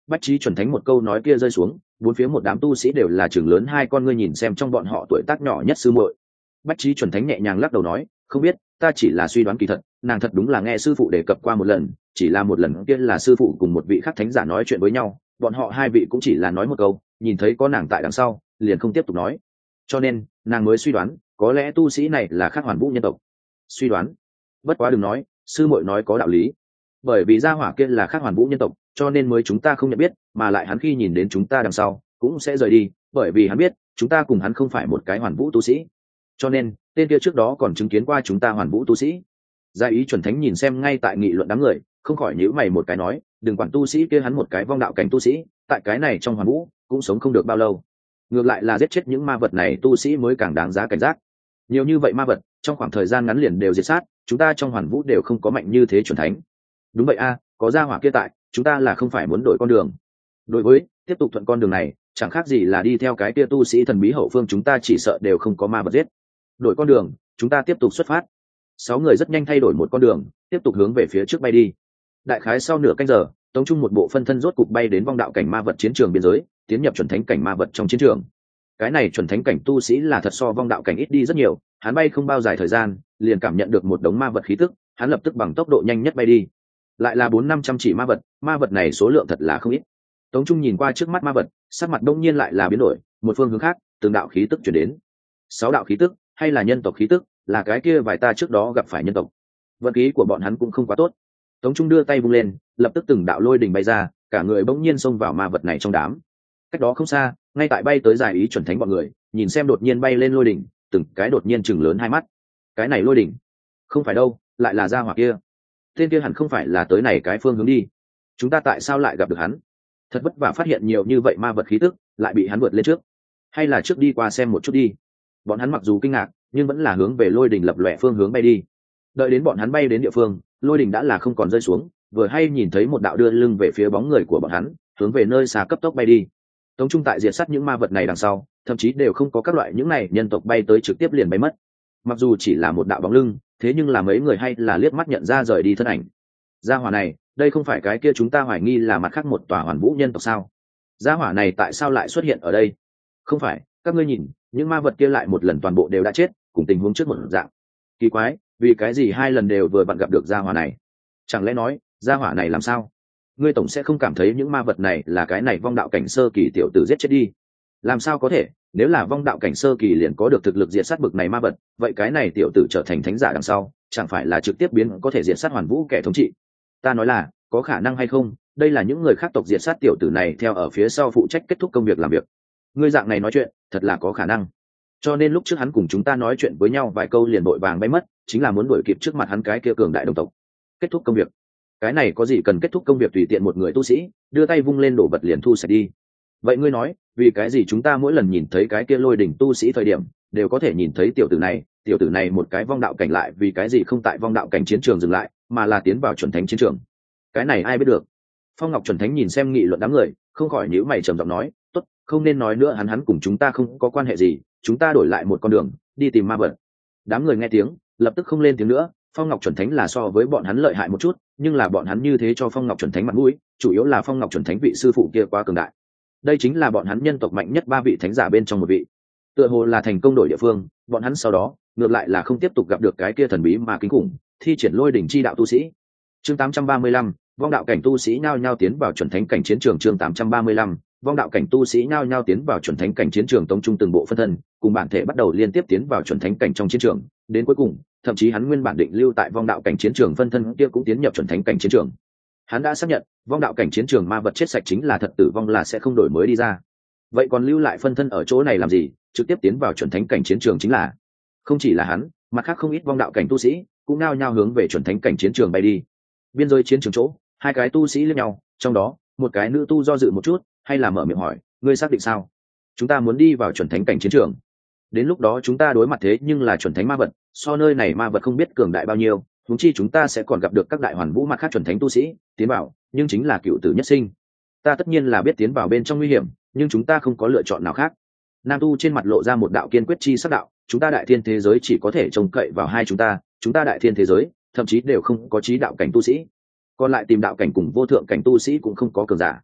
Bách Trí Chuẩn Thánh một câu nói kia rơi xuống, bốn phía một đám tu sĩ đều là trường lớn hai con ngươi nhìn xem trong bọn họ tuổi tác nhỏ nhất sư muội. Bách Trí Chuẩn Thánh nhẹ nhàng lắc đầu nói, không biết, ta chỉ là suy đoán kỳ thật, nàng thật đúng là nghe sư phụ đề cập qua một lần, chỉ là một lần kia là sư phụ cùng một vị khác thánh giả nói chuyện với nhau, bọn họ hai vị cũng chỉ là nói một câu, nhìn thấy có nàng tại đằng sau, liền không tiếp tục nói. Cho nên, nàng mới suy đoán, có lẽ tu sĩ này là Khắc Hoàn Vũ nhân tộc. Suy đoán? Bất quá đừng nói, sư muội nói có đạo lý. Bởi vì gia hỏa kia là Khắc Hoàn Vũ nhân tộc, cho nên mới chúng ta không nhận biết, mà lại hắn khi nhìn đến chúng ta đằng sau, cũng sẽ rời đi, bởi vì hắn biết, chúng ta cùng hắn không phải một cái Hoàn Vũ tu sĩ. Cho nên, tên kia trước đó còn chứng kiến qua chúng ta Hoàn Vũ tu sĩ. Gia Ý Chuẩn Thánh nhìn xem ngay tại nghị luận đám người, không khỏi nhíu mày một cái nói, đừng quản tu sĩ kia hắn một cái vong đạo cảnh tu sĩ, tại cái này trong Hoàn Vũ cũng sống không được bao lâu. Ngược lại là giết chết những ma vật này tu sĩ mới càng đáng giá cảnh giác. Nhiều như vậy ma vật, trong khoảng thời gian ngắn liền đều diệt sát, chúng ta trong Hoàn Vũ đều không có mạnh như thế Chuẩn Thánh. Đúng vậy a, có gia hỏa kia tại, chúng ta là không phải muốn đổi con đường. Đối với tiếp tục thuận con đường này, chẳng khác gì là đi theo cái kia tu sĩ thần bí hậu phương, chúng ta chỉ sợ đều không có ma vật giết. Đổi con đường, chúng ta tiếp tục xuất phát. Sáu người rất nhanh thay đổi một con đường, tiếp tục hướng về phía trước bay đi. Đại khái sau nửa canh giờ, Tống Trung một bộ phân thân rốt cục bay đến vong đạo cảnh ma vật chiến trường biên giới, tiến nhập chuẩn thánh cảnh ma vật trong chiến trường. Cái này chuẩn thánh cảnh tu sĩ là thật so vong đạo cảnh ít đi rất nhiều, hắn bay không bao dài thời gian, liền cảm nhận được một đống ma vật khí tức, hắn lập tức bằng tốc độ nhanh nhất bay đi. Lại là bốn năm trăm chỉ ma vật, ma vật này số lượng thật là không ít. Tống Trung nhìn qua trước mắt ma vật, sắc mặt đông nhiên lại là biến đổi, một phương hướng khác, từng đạo khí tức chuyển đến. Sáu đạo khí tức, hay là nhân tộc khí tức, là cái kia vài ta trước đó gặp phải nhân tộc. Vận khí của bọn hắn cũng không quá tốt. Tống Trung đưa tay vung lên, lập tức từng đạo lôi đình bay ra, cả người bỗng nhiên xông vào ma vật này trong đám. Cách đó không xa, ngay tại bay tới Giải Ý Chuẩn Thánh bọn người, nhìn xem đột nhiên bay lên lôi đỉnh, từng cái đột nhiên chừng lớn hai mắt. Cái này lôi đỉnh, không phải đâu, lại là gia hỏa kia. Tên kia hẳn không phải là tới này cái phương hướng đi. Chúng ta tại sao lại gặp được hắn? Thật vất vả phát hiện nhiều như vậy ma vật khí tức, lại bị hắn vượt lên trước. Hay là trước đi qua xem một chút đi. Bọn hắn mặc dù kinh ngạc, nhưng vẫn là hướng về lôi đỉnh lập lòe phương hướng bay đi. Đợi đến bọn hắn bay đến địa phương, lôi đỉnh đã là không còn rơi xuống, vừa hay nhìn thấy một đạo đưa lưng về phía bóng người của bọn hắn, hướng về nơi xa cấp tốc bay đi. Tống Trung tại diệt sát những ma vật này đằng sau, thậm chí đều không có các loại những này nhân tộc bay tới trực tiếp liền bay mất. Mặc dù chỉ là một đạo bóng lưng, thế nhưng là mấy người hay là liếc mắt nhận ra rời đi thân ảnh. Gia hỏa này, đây không phải cái kia chúng ta hoài nghi là mặt khác một tòa Hoàn Vũ nhân tộc sao? Gia hỏa này tại sao lại xuất hiện ở đây? Không phải, các ngươi nhìn, những ma vật kia lại một lần toàn bộ đều đã chết, cùng tình huống trước một dạng. Kỳ quái, vì cái gì hai lần đều vừa vặn gặp được gia hỏa này? Chẳng lẽ nói, gia hỏa này làm sao? Ngươi tổng sẽ không cảm thấy những ma vật này là cái này vong đạo cảnh sơ kỳ tiểu tử giết chết đi? Làm sao có thể? Nếu là vong đạo cảnh sơ kỳ liền có được thực lực diệt sát bực này ma vật, vậy cái này tiểu tử trở thành thánh giả đằng sau, chẳng phải là trực tiếp biến có thể diệt sát Hoàn Vũ kẻ thống trị? Ta nói là, có khả năng hay không, đây là những người khác tộc diệt sát tiểu tử này theo ở phía sau phụ trách kết thúc công việc làm việc. Ngươi dạng này nói chuyện, thật là có khả năng. Cho nên lúc trước hắn cùng chúng ta nói chuyện với nhau vài câu liền vội vàng bay mất, chính là muốn đuổi kịp trước mặt hắn cái kia cường đại đồng tộc. Kết thúc công việc. Cái này có gì cần kết thúc công việc tùy tiện một người tu sĩ, đưa tay vung lên đổ vật liền thu sạch đi. Vậy ngươi nói, vì cái gì chúng ta mỗi lần nhìn thấy cái kia lôi đỉnh tu sĩ thời điểm, đều có thể nhìn thấy tiểu tử này, tiểu tử này một cái vong đạo cảnh lại vì cái gì không tại vong đạo cảnh chiến trường dừng lại, mà là tiến vào chuẩn thánh chiến trường? Cái này ai biết được? Phong Ngọc Chuẩn Thánh nhìn xem nghị luận đám người, không khỏi nhíu mày trầm giọng nói, tốt, không nên nói nữa, hắn hắn cùng chúng ta không có quan hệ gì, chúng ta đổi lại một con đường, đi tìm ma vật. Đám người nghe tiếng, lập tức không lên tiếng nữa. Phong Ngọc Chuẩn Thánh là so với bọn hắn lợi hại một chút, nhưng là bọn hắn như thế cho Phong Ngọc Chuẩn Thánh mặt mũi, chủ yếu là Phong Ngọc Chuẩn Thánh vị sư phụ kia quá cường đại. Đây chính là bọn hắn nhân tộc mạnh nhất ba vị thánh giả bên trong một vị. Tựa hồ là thành công đổi địa phương, bọn hắn sau đó ngược lại là không tiếp tục gặp được cái kia thần bí mà kinh khủng, thi triển lôi đỉnh chi đạo tu sĩ. Chương tám trăm ba mươi lăm, vong đạo cảnh tu sĩ nhao nhao tiến vào chuẩn thánh cảnh chiến trường. Chương tám trăm ba mươi lăm, vong đạo cảnh tu sĩ nhao nhao tiến vào chuẩn thánh cảnh chiến trường. Tống Trung từng bộ phân thân cùng bản thể bắt đầu liên tiếp tiến vào chuẩn thánh cảnh trong chiến trường, đến cuối cùng thậm chí hắn nguyên bản định lưu tại vong đạo cảnh chiến trường phân thân kia cũng tiến nhập chuẩn thánh cảnh chiến trường. Hắn đã xác nhận vong đạo cảnh chiến trường ma vật chết sạch chính là thật, tử vong là sẽ không đổi mới đi ra. Vậy còn lưu lại phân thân ở chỗ này làm gì? Trực tiếp tiến vào chuẩn thánh cảnh chiến trường chính là. Không chỉ là hắn, mặt khác không ít vong đạo cảnh tu sĩ cũng nao nhao hướng về chuẩn thánh cảnh chiến trường bay đi. Biên giới chiến trường chỗ, hai cái tu sĩ liếc nhau, trong đó một cái nữ tu do dự một chút, hay là mở miệng hỏi, ngươi xác định sao? Chúng ta muốn đi vào chuẩn thánh cảnh chiến trường. Đến lúc đó chúng ta đối mặt thế nhưng là chuẩn thánh ma vật, so nơi này ma vật không biết cường đại bao nhiêu, huống chi chúng ta sẽ còn gặp được các đại hoàn vũ mặt khác chuẩn thánh tu sĩ tiến vào, nhưng chính là cựu tử nhất sinh. Ta tất nhiên là biết tiến vào bên trong nguy hiểm, nhưng chúng ta không có lựa chọn nào khác. Nam tu trên mặt lộ ra một đạo kiên quyết chi sắc đạo, chúng ta đại thiên thế giới chỉ có thể trông cậy vào hai chúng ta, chúng ta đại thiên thế giới thậm chí đều không có trí đạo cảnh tu sĩ, còn lại tìm đạo cảnh cùng vô thượng cảnh tu sĩ cũng không có cường giả.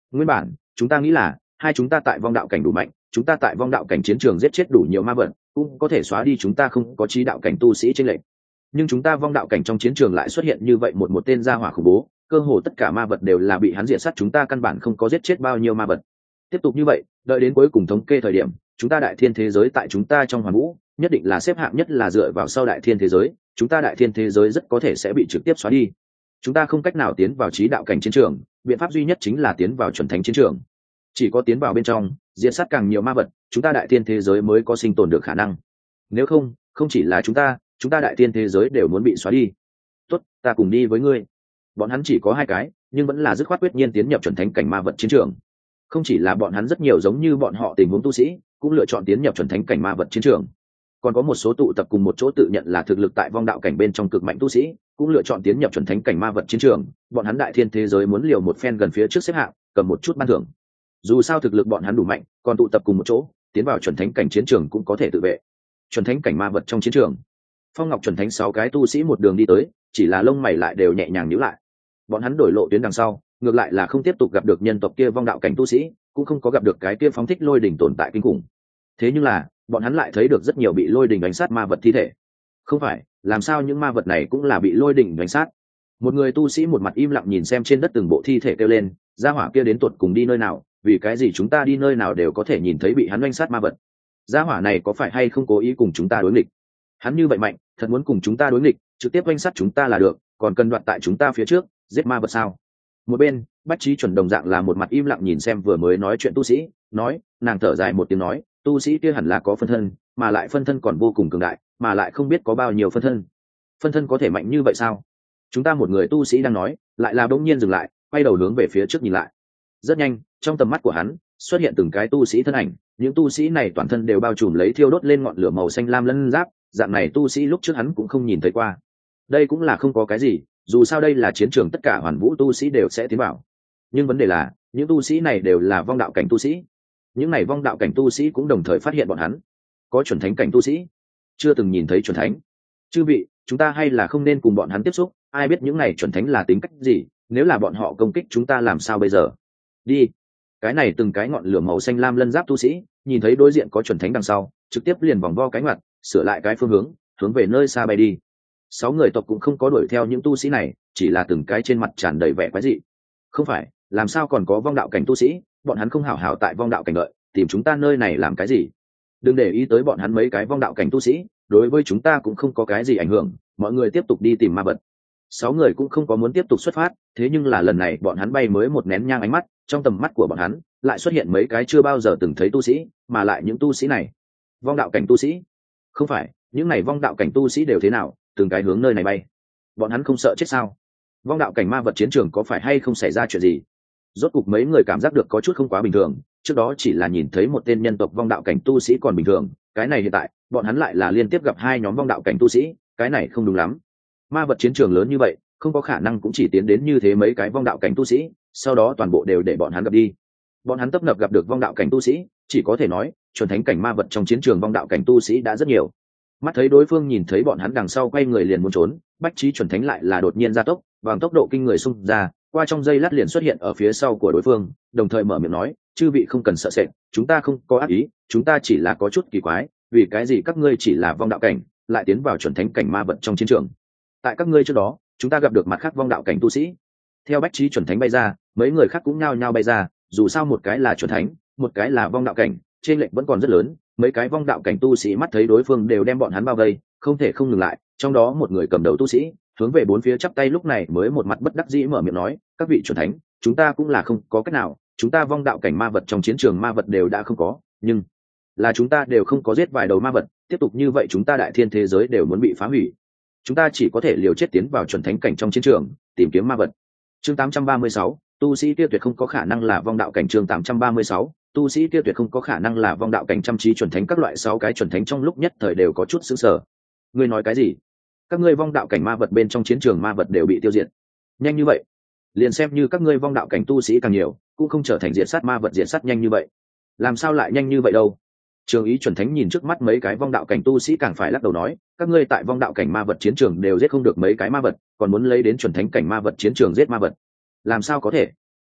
Nguyên bản chúng ta nghĩ là hai chúng ta tại vong đạo cảnh đủ mạnh, chúng ta tại vong đạo cảnh chiến trường giết chết đủ nhiều ma vật, cũng có thể xóa đi chúng ta không có trí đạo cảnh tu sĩ trên lệnh. Nhưng chúng ta vong đạo cảnh trong chiến trường lại xuất hiện như vậy một một tên gia hỏa khủng bố, cơ hồ tất cả ma vật đều là bị hắn diệt sát, chúng ta căn bản không có giết chết bao nhiêu ma vật. Tiếp tục như vậy, đợi đến cuối cùng thống kê thời điểm, chúng ta đại thiên thế giới tại chúng ta trong hoàn vũ nhất định là xếp hạng nhất, là dựa vào sau đại thiên thế giới, chúng ta đại thiên thế giới rất có thể sẽ bị trực tiếp xóa đi. Chúng ta không cách nào tiến vào trí đạo cảnh chiến trường, biện pháp duy nhất chính là tiến vào chuẩn thánh chiến trường. Chỉ có tiến vào bên trong, diệt sát càng nhiều ma vật, chúng ta đại thiên thế giới mới có sinh tồn được khả năng. Nếu không, không chỉ là chúng ta, chúng ta đại thiên thế giới đều muốn bị xóa đi. Tốt, ta cùng đi với ngươi. Bọn hắn chỉ có hai cái, nhưng vẫn là dứt khoát quyết nhiên tiến nhập chuẩn thánh cảnh ma vật chiến trường. Không chỉ là bọn hắn, rất nhiều giống như bọn họ tình huống tu sĩ cũng lựa chọn tiến nhập chuẩn thánh cảnh ma vật chiến trường. Còn có một số tụ tập cùng một chỗ tự nhận là thực lực tại vong đạo cảnh bên trong cực mạnh tu sĩ cũng lựa chọn tiến nhập chuẩn thánh cảnh ma vật chiến trường. Bọn hắn đại thiên thế giới muốn liều một phen gần phía trước xếp hạng, cầm một chút ban thưởng. Dù sao thực lực bọn hắn đủ mạnh, còn tụ tập cùng một chỗ tiến vào chuẩn thánh cảnh chiến trường cũng có thể tự vệ. Chuẩn thánh cảnh ma vật trong chiến trường, Phong Ngọc chuẩn thánh sáu cái tu sĩ một đường đi tới, chỉ là lông mày lại đều nhẹ nhàng nhíu lại. Bọn hắn đổi lộ tuyến đằng sau, ngược lại là không tiếp tục gặp được nhân tộc kia vong đạo cảnh tu sĩ, cũng không có gặp được cái kia phóng thích lôi đỉnh tồn tại kinh khủng. Thế nhưng là bọn hắn lại thấy được rất nhiều bị lôi đỉnh đánh sát ma vật thi thể. Không phải, làm sao những ma vật này cũng là bị lôi đỉnh đánh sát? Một người tu sĩ một mặt im lặng nhìn xem trên đất từng bộ thi thể kêu lên, gia hỏa kia đến tuột cùng đi nơi nào, vì cái gì chúng ta đi nơi nào đều có thể nhìn thấy bị hắn đánh sát ma vật? Gia hỏa này có phải hay không cố ý cùng chúng ta đối nghịch? Hắn như vậy mạnh, thật muốn cùng chúng ta đối nghịch, trực tiếp đánh sát chúng ta là được, còn cần đoạt tại chúng ta phía trước giết ma vật sao? Một bên Bách Trí Chuẩn đồng dạng là một mặt im lặng nhìn xem vừa mới nói chuyện tu sĩ, nói, nàng thở dài một tiếng nói, tu sĩ kia hẳn là có phân thân, mà lại phân thân còn vô cùng cường đại, mà lại không biết có bao nhiêu phân thân. Phân thân có thể mạnh như vậy sao? Chúng ta một người tu sĩ đang nói, lại là bỗng nhiên dừng lại, quay đầu hướng về phía trước nhìn lại. Rất nhanh, trong tầm mắt của hắn xuất hiện từng cái tu sĩ thân ảnh, những tu sĩ này toàn thân đều bao trùm lấy thiêu đốt lên ngọn lửa màu xanh lam lân giáp, dạng này tu sĩ lúc trước hắn cũng không nhìn thấy qua. Đây cũng là không có cái gì, dù sao đây là chiến trường, tất cả hoàn vũ tu sĩ đều sẽ tiến vào. Nhưng vấn đề là, những tu sĩ này đều là vong đạo cảnh tu sĩ. Những này vong đạo cảnh tu sĩ cũng đồng thời phát hiện bọn hắn có chuẩn thánh cảnh tu sĩ chưa từng nhìn thấy chuẩn thánh. Chư vị, chúng ta hay là không nên cùng bọn hắn tiếp xúc, ai biết những này chuẩn thánh là tính cách gì, nếu là bọn họ công kích chúng ta làm sao bây giờ? Đi. Cái này từng cái ngọn lửa màu xanh lam lân giáp tu sĩ nhìn thấy đối diện có chuẩn thánh đằng sau, trực tiếp liền vòng vo cánh mặt, sửa lại cái phương hướng, hướng về nơi xa bay đi. Sáu người tộc cũng không có đuổi theo những tu sĩ này, chỉ là từng cái trên mặt tràn đầy vẻ quái dị. Không phải, làm sao còn có vong đạo cảnh tu sĩ, bọn hắn không hảo hảo tại vong đạo cảnh đợi, tìm chúng ta nơi này làm cái gì? Đừng để ý tới bọn hắn mấy cái vong đạo cảnh tu sĩ, đối với chúng ta cũng không có cái gì ảnh hưởng, mọi người tiếp tục đi tìm ma vật. Sáu người cũng không có muốn tiếp tục xuất phát, thế nhưng là lần này bọn hắn bay mới một nén nhang ánh mắt, trong tầm mắt của bọn hắn lại xuất hiện mấy cái chưa bao giờ từng thấy tu sĩ, mà lại những tu sĩ này vong đạo cảnh tu sĩ. Không phải, những này vong đạo cảnh tu sĩ đều thế nào, từng cái hướng nơi này bay, bọn hắn không sợ chết sao? Vong đạo cảnh ma vật chiến trường có phải hay không xảy ra chuyện gì? Rốt cục mấy người cảm giác được có chút không quá bình thường, trước đó chỉ là nhìn thấy một tên nhân tộc vong đạo cảnh tu sĩ còn bình thường, cái này hiện tại bọn hắn lại là liên tiếp gặp hai nhóm vong đạo cảnh tu sĩ, cái này không đúng lắm. Ma vật chiến trường lớn như vậy, không có khả năng cũng chỉ tiến đến như thế mấy cái vong đạo cảnh tu sĩ, sau đó toàn bộ đều để bọn hắn gặp đi. Bọn hắn tấp nập gặp được vong đạo cảnh tu sĩ, chỉ có thể nói chuẩn thánh cảnh ma vật trong chiến trường vong đạo cảnh tu sĩ đã rất nhiều. Mắt thấy đối phương nhìn thấy bọn hắn đằng sau quay người liền muốn trốn, Bách Trí Chuẩn thánh lại là đột nhiên gia tốc, bằng tốc độ kinh người xung ra, qua trong giây lát liền xuất hiện ở phía sau của đối phương, đồng thời mở miệng nói, chư vị không cần sợ sệt, chúng ta không có ác ý, chúng ta chỉ là có chút kỳ quái, vì cái gì các ngươi chỉ là vong đạo cảnh lại tiến vào chuẩn thánh cảnh ma vật trong chiến trường? Tại các ngươi trước đó, chúng ta gặp được mặt khác vong đạo cảnh tu sĩ. Theo Bách Trí Chuẩn thánh bay ra, mấy người khác cũng nhao nhao bay ra, dù sao một cái là chuẩn thánh, một cái là vong đạo cảnh, trên lệch vẫn còn rất lớn. Mấy cái vong đạo cảnh tu sĩ mắt thấy đối phương đều đem bọn hắn bao vây, không thể không ngừng lại, trong đó một người cầm đầu tu sĩ hướng về bốn phía chắp tay, lúc này mới một mặt bất đắc dĩ mở miệng nói, các vị chuẩn thánh, chúng ta cũng là không có cách nào, chúng ta vong đạo cảnh ma vật trong chiến trường ma vật đều đã không có, nhưng là chúng ta đều không có giết vài đầu ma vật, tiếp tục như vậy chúng ta đại thiên thế giới đều muốn bị phá hủy, chúng ta chỉ có thể liều chết tiến vào chuẩn thánh cảnh trong chiến trường tìm kiếm ma vật. Chương tám trăm ba mươi sáu, tu sĩ kia tuyệt không có khả năng là vong đạo cảnh. Chương tám trăm ba mươi sáu, tu sĩ kia tuyệt không có khả năng là vong đạo cảnh. Chăm trí chuẩn thánh các loại sáu cái chuẩn thánh trong lúc nhất thời đều có chút sững sờ. Ngươi nói cái gì? Các ngươi vong đạo cảnh ma vật bên trong chiến trường ma vật đều bị tiêu diệt? Nhanh như vậy? Liền xem như các ngươi vong đạo cảnh tu sĩ càng nhiều, cũng không trở thành diệt sát ma vật diệt sát nhanh như vậy. Làm sao lại nhanh như vậy đâu? Trường Ý chuẩn thánh nhìn trước mắt mấy cái vong đạo cảnh tu sĩ càng phải lắc đầu nói, các ngươi tại vong đạo cảnh ma vật chiến trường đều giết không được mấy cái ma vật, còn muốn lấy đến chuẩn thánh cảnh ma vật chiến trường giết ma vật, làm sao có thể?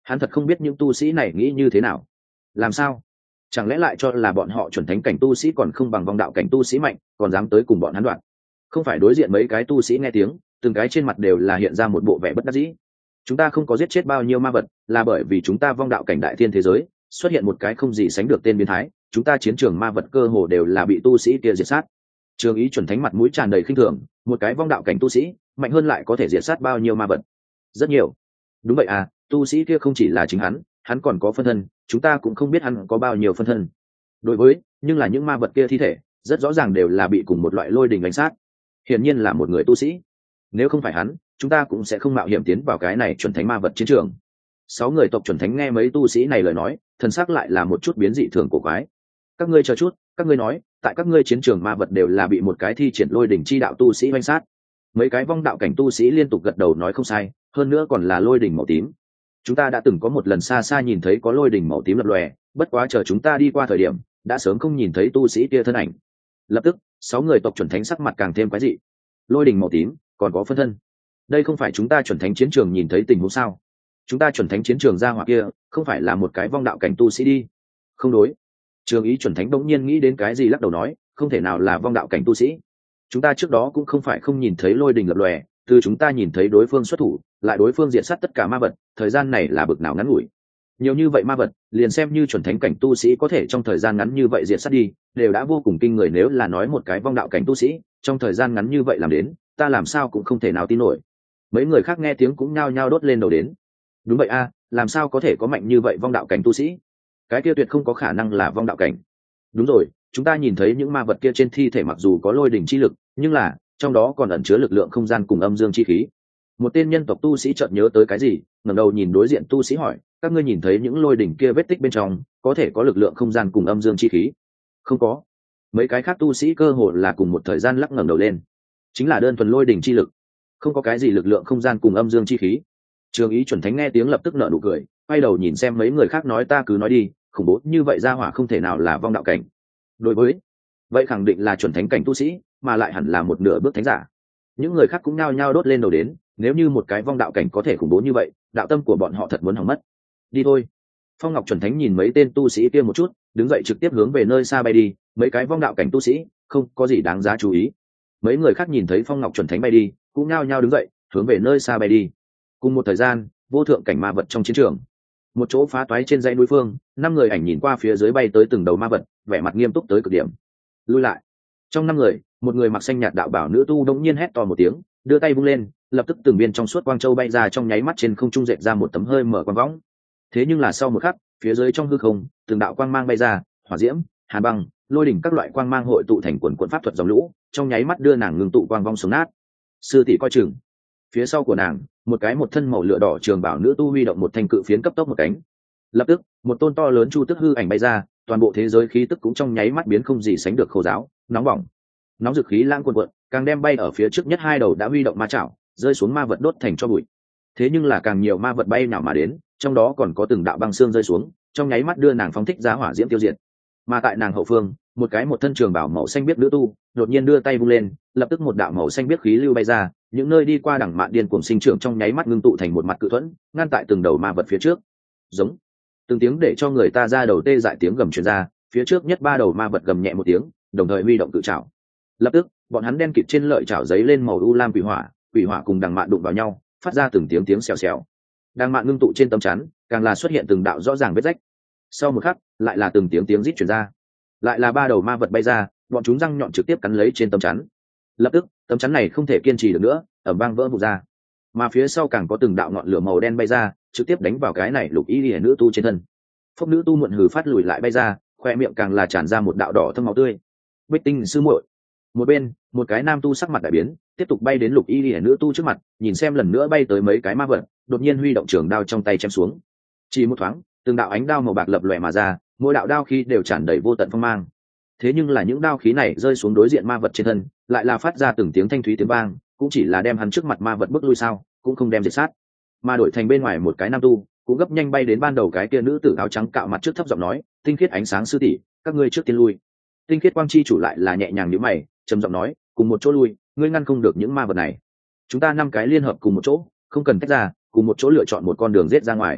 hắn thật không biết những tu sĩ này nghĩ như thế nào. Làm sao? Chẳng lẽ lại cho là bọn họ chuẩn thánh cảnh tu sĩ còn không bằng vong đạo cảnh tu sĩ mạnh, còn dám tới cùng bọn hắn đoạn? Không phải đối diện mấy cái tu sĩ nghe tiếng, từng cái trên mặt đều là hiện ra một bộ vẻ bất đắc dĩ. Chúng ta không có giết chết bao nhiêu ma vật, là bởi vì chúng ta vong đạo cảnh đại thiên thế giới xuất hiện một cái không gì sánh được tên biến thái, chúng ta chiến trường ma vật cơ hồ đều là bị tu sĩ kia diệt sát. Trường Ý chuẩn thánh mặt mũi tràn đầy khinh thường, một cái vong đạo cảnh tu sĩ mạnh hơn lại có thể diệt sát bao nhiêu ma vật? Rất nhiều. Đúng vậy à, tu sĩ kia không chỉ là chính hắn, hắn còn có phân thân, chúng ta cũng không biết hắn có bao nhiêu phân thân. Đối với, nhưng là những ma vật kia thi thể rất rõ ràng đều là bị cùng một loại lôi đình đánh sát, hiển nhiên là một người tu sĩ. Nếu không phải hắn, chúng ta cũng sẽ không mạo hiểm tiến vào cái này chuẩn thánh ma vật chiến trường. Sáu người tộc chuẩn thánh nghe mấy tu sĩ này lời nói, thần sắc lại là một chút biến dị thường cổ quái. Các ngươi chờ chút, các ngươi nói, tại các ngươi chiến trường ma vật đều là bị một cái thi triển lôi đỉnh chi đạo tu sĩ oanh sát. Mấy cái vong đạo cảnh tu sĩ liên tục gật đầu nói không sai, hơn nữa còn là lôi đỉnh màu tím. Chúng ta đã từng có một lần xa xa nhìn thấy có lôi đỉnh màu tím lập lòe, bất quá chờ chúng ta đi qua thời điểm, đã sớm không nhìn thấy tu sĩ kia thân ảnh. Lập tức, sáu người tộc chuẩn thánh sắc mặt càng thêm quái dị. Lôi đỉnh màu tím, còn có phân thân. Đây không phải chúng ta chuẩn thánh chiến trường nhìn thấy tình huống sao? Chúng ta chuẩn thánh chiến trường ra hỏa kia, không phải là một cái vong đạo cảnh tu sĩ đi? Không đối. Trường Ý chuẩn thánh bỗng nhiên nghĩ đến cái gì lắc đầu nói, không thể nào là vong đạo cảnh tu sĩ. Chúng ta trước đó cũng không phải không nhìn thấy lôi đình lập lòe, từ chúng ta nhìn thấy đối phương xuất thủ, lại đối phương diệt sát tất cả ma vật, thời gian này là bực nào ngắn ngủi. Nhiều như vậy ma vật, liền xem như chuẩn thánh cảnh tu sĩ có thể trong thời gian ngắn như vậy diệt sát đi, đều đã vô cùng kinh người, nếu là nói một cái vong đạo cảnh tu sĩ, trong thời gian ngắn như vậy làm đến, ta làm sao cũng không thể nào tin nổi. Mấy người khác nghe tiếng cũng nhao nhao đốt lên đầu đến. Đúng vậy a, làm sao có thể có mạnh như vậy vong đạo cảnh tu sĩ? Cái kia tuyệt không có khả năng là vong đạo cảnh. Đúng rồi, chúng ta nhìn thấy những ma vật kia trên thi thể mặc dù có lôi đỉnh chi lực, nhưng là trong đó còn ẩn chứa lực lượng không gian cùng âm dương chi khí. Một tên nhân tộc tu sĩ chợt nhớ tới cái gì, ngẩng đầu nhìn đối diện tu sĩ hỏi, các ngươi nhìn thấy những lôi đỉnh kia vết tích bên trong có thể có lực lượng không gian cùng âm dương chi khí? Không có. Mấy cái khác tu sĩ cơ hồ là cùng một thời gian lắc ngẩng đầu lên. Chính là đơn thuần lôi đỉnh chi lực, không có cái gì lực lượng không gian cùng âm dương chi khí. Trường Ý chuẩn thánh nghe tiếng lập tức nở nụ cười, quay đầu nhìn xem mấy người khác nói, ta cứ nói đi, khủng bố như vậy ra hỏa không thể nào là vong đạo cảnh. Đối với vậy khẳng định là chuẩn thánh cảnh tu sĩ, mà lại hẳn là một nửa bước thánh giả. Những người khác cũng nhao nhao đốt lên đầu đến, nếu như một cái vong đạo cảnh có thể khủng bố như vậy, đạo tâm của bọn họ thật muốn hỏng mất. Đi thôi. Phong Ngọc chuẩn thánh nhìn mấy tên tu sĩ kia một chút, đứng dậy trực tiếp hướng về nơi xa bay đi. Mấy cái vong đạo cảnh tu sĩ không có gì đáng giá chú ý. Mấy người khác nhìn thấy Phong Ngọc chuẩn thánh bay đi, cũng nhao nhao đứng dậy hướng về nơi xa bay đi. Cùng một thời gian, vô thượng cảnh ma vật trong chiến trường, một chỗ phá toái trên dãy núi phương, năm người ảnh nhìn qua phía dưới bay tới từng đầu ma vật, vẻ mặt nghiêm túc tới cực điểm. Lui lại. Trong năm người, một người mặc xanh nhạt đạo bảo nữ tu đống nhiên hét to một tiếng, đưa tay vung lên, lập tức từng viên trong suốt quang châu bay ra, trong nháy mắt trên không trung dệt ra một tấm hơi mở quang võng. Thế nhưng là sau một khắc, phía dưới trong hư không, từng đạo quang mang bay ra, hỏa diễm, hàn băng, lôi đỉnh các loại quang mang hội tụ thành quần quần pháp thuật dòng lũ, trong nháy mắt đưa nàng ngưng tụ quang vong xuống nát. Sư tỷ coi chừng. Phía sau của nàng, một cái một thân màu lửa đỏ trường bảo nữ tu huy động một thanh cự phiến cấp tốc một cánh. Lập tức, một tôn to lớn chu tức hư ảnh bay ra, toàn bộ thế giới khí tức cũng trong nháy mắt biến không gì sánh được khô giáo, nóng bỏng. Nóng dực khí lãng cuồn cuộn, càng đem bay ở phía trước nhất hai đầu đã huy động ma chảo, rơi xuống ma vật đốt thành cho bụi. Thế nhưng là càng nhiều ma vật bay nào mà đến, trong đó còn có từng đạo băng xương rơi xuống, trong nháy mắt đưa nàng phóng thích ra hỏa diễm tiêu diệt. Mà tại nàng hậu phương, một cái một thân trường bảo màu xanh biếc nữ tu, đột nhiên đưa tay vung lên, lập tức một đạo màu xanh biếc khí lưu bay ra, những nơi đi qua đẳng mạn điên cuồng sinh trưởng trong nháy mắt ngưng tụ thành một mặt cự thuẫn, ngăn tại từng đầu ma vật phía trước. Giống. Từng tiếng để cho người ta ra đầu tê dại tiếng gầm truyền ra, phía trước nhất ba đầu ma vật gầm nhẹ một tiếng, đồng thời huy động cự trảo. Lập tức, bọn hắn đen kịt trên lợi chảo giấy lên màu u lam quỷ hỏa, quỷ hỏa cùng đằng mạn đụng vào nhau, phát ra từng tiếng tiếng xèo xèo. Đằng mạn ngưng tụ trên tấm chắn, càng là xuất hiện từng đạo rõ ràng vết rách. Sau một khắc, lại là từng tiếng tiếng rít truyền ra. Lại là ba đầu ma vật bay ra, bọn chúng răng nhọn trực tiếp cắn lấy trên tấm chắn. Lập tức, tấm chắn này không thể kiên trì được nữa, ầm vang vỡ vụn ra. Mà phía sau càng có từng đạo ngọn lửa màu đen bay ra, trực tiếp đánh vào cái này lục y liễu nữ tu trên thân. Phốc nữ tu muộn hừ phát lùi lại bay ra, khoe miệng càng là tràn ra một đạo đỏ thâm máu tươi. Bích Tinh sư muội. Một bên, một cái nam tu sắc mặt đại biến, tiếp tục bay đến lục y liễu nữ tu trước mặt, nhìn xem lần nữa bay tới mấy cái ma vật, đột nhiên huy động trường đao trong tay chém xuống. Chỉ một thoáng, từng đạo ánh đao màu bạc lập lòe mà ra, mỗi đạo đao khí đều tràn đầy vô tận phong mang. Thế nhưng là những đao khí này rơi xuống đối diện ma vật trên thân, lại là phát ra từng tiếng thanh thúy tiếng vang, cũng chỉ là đem hắn trước mặt ma vật bước lui sao, cũng không đem diệt sát. Mà đổi thành bên ngoài một cái nam tu, cũng gấp nhanh bay đến ban đầu cái kia nữ tử áo trắng cạo mặt trước thấp giọng nói, tinh khiết ánh sáng sư tỷ, các ngươi trước tiên lui. Tinh khiết quang chi chủ lại là nhẹ nhàng nhíu mày, trầm giọng nói, cùng một chỗ lui, ngươi ngăn không được những ma vật này. Chúng ta năm cái liên hợp cùng một chỗ, không cần tách ra, cùng một chỗ lựa chọn một con đường giết ra ngoài.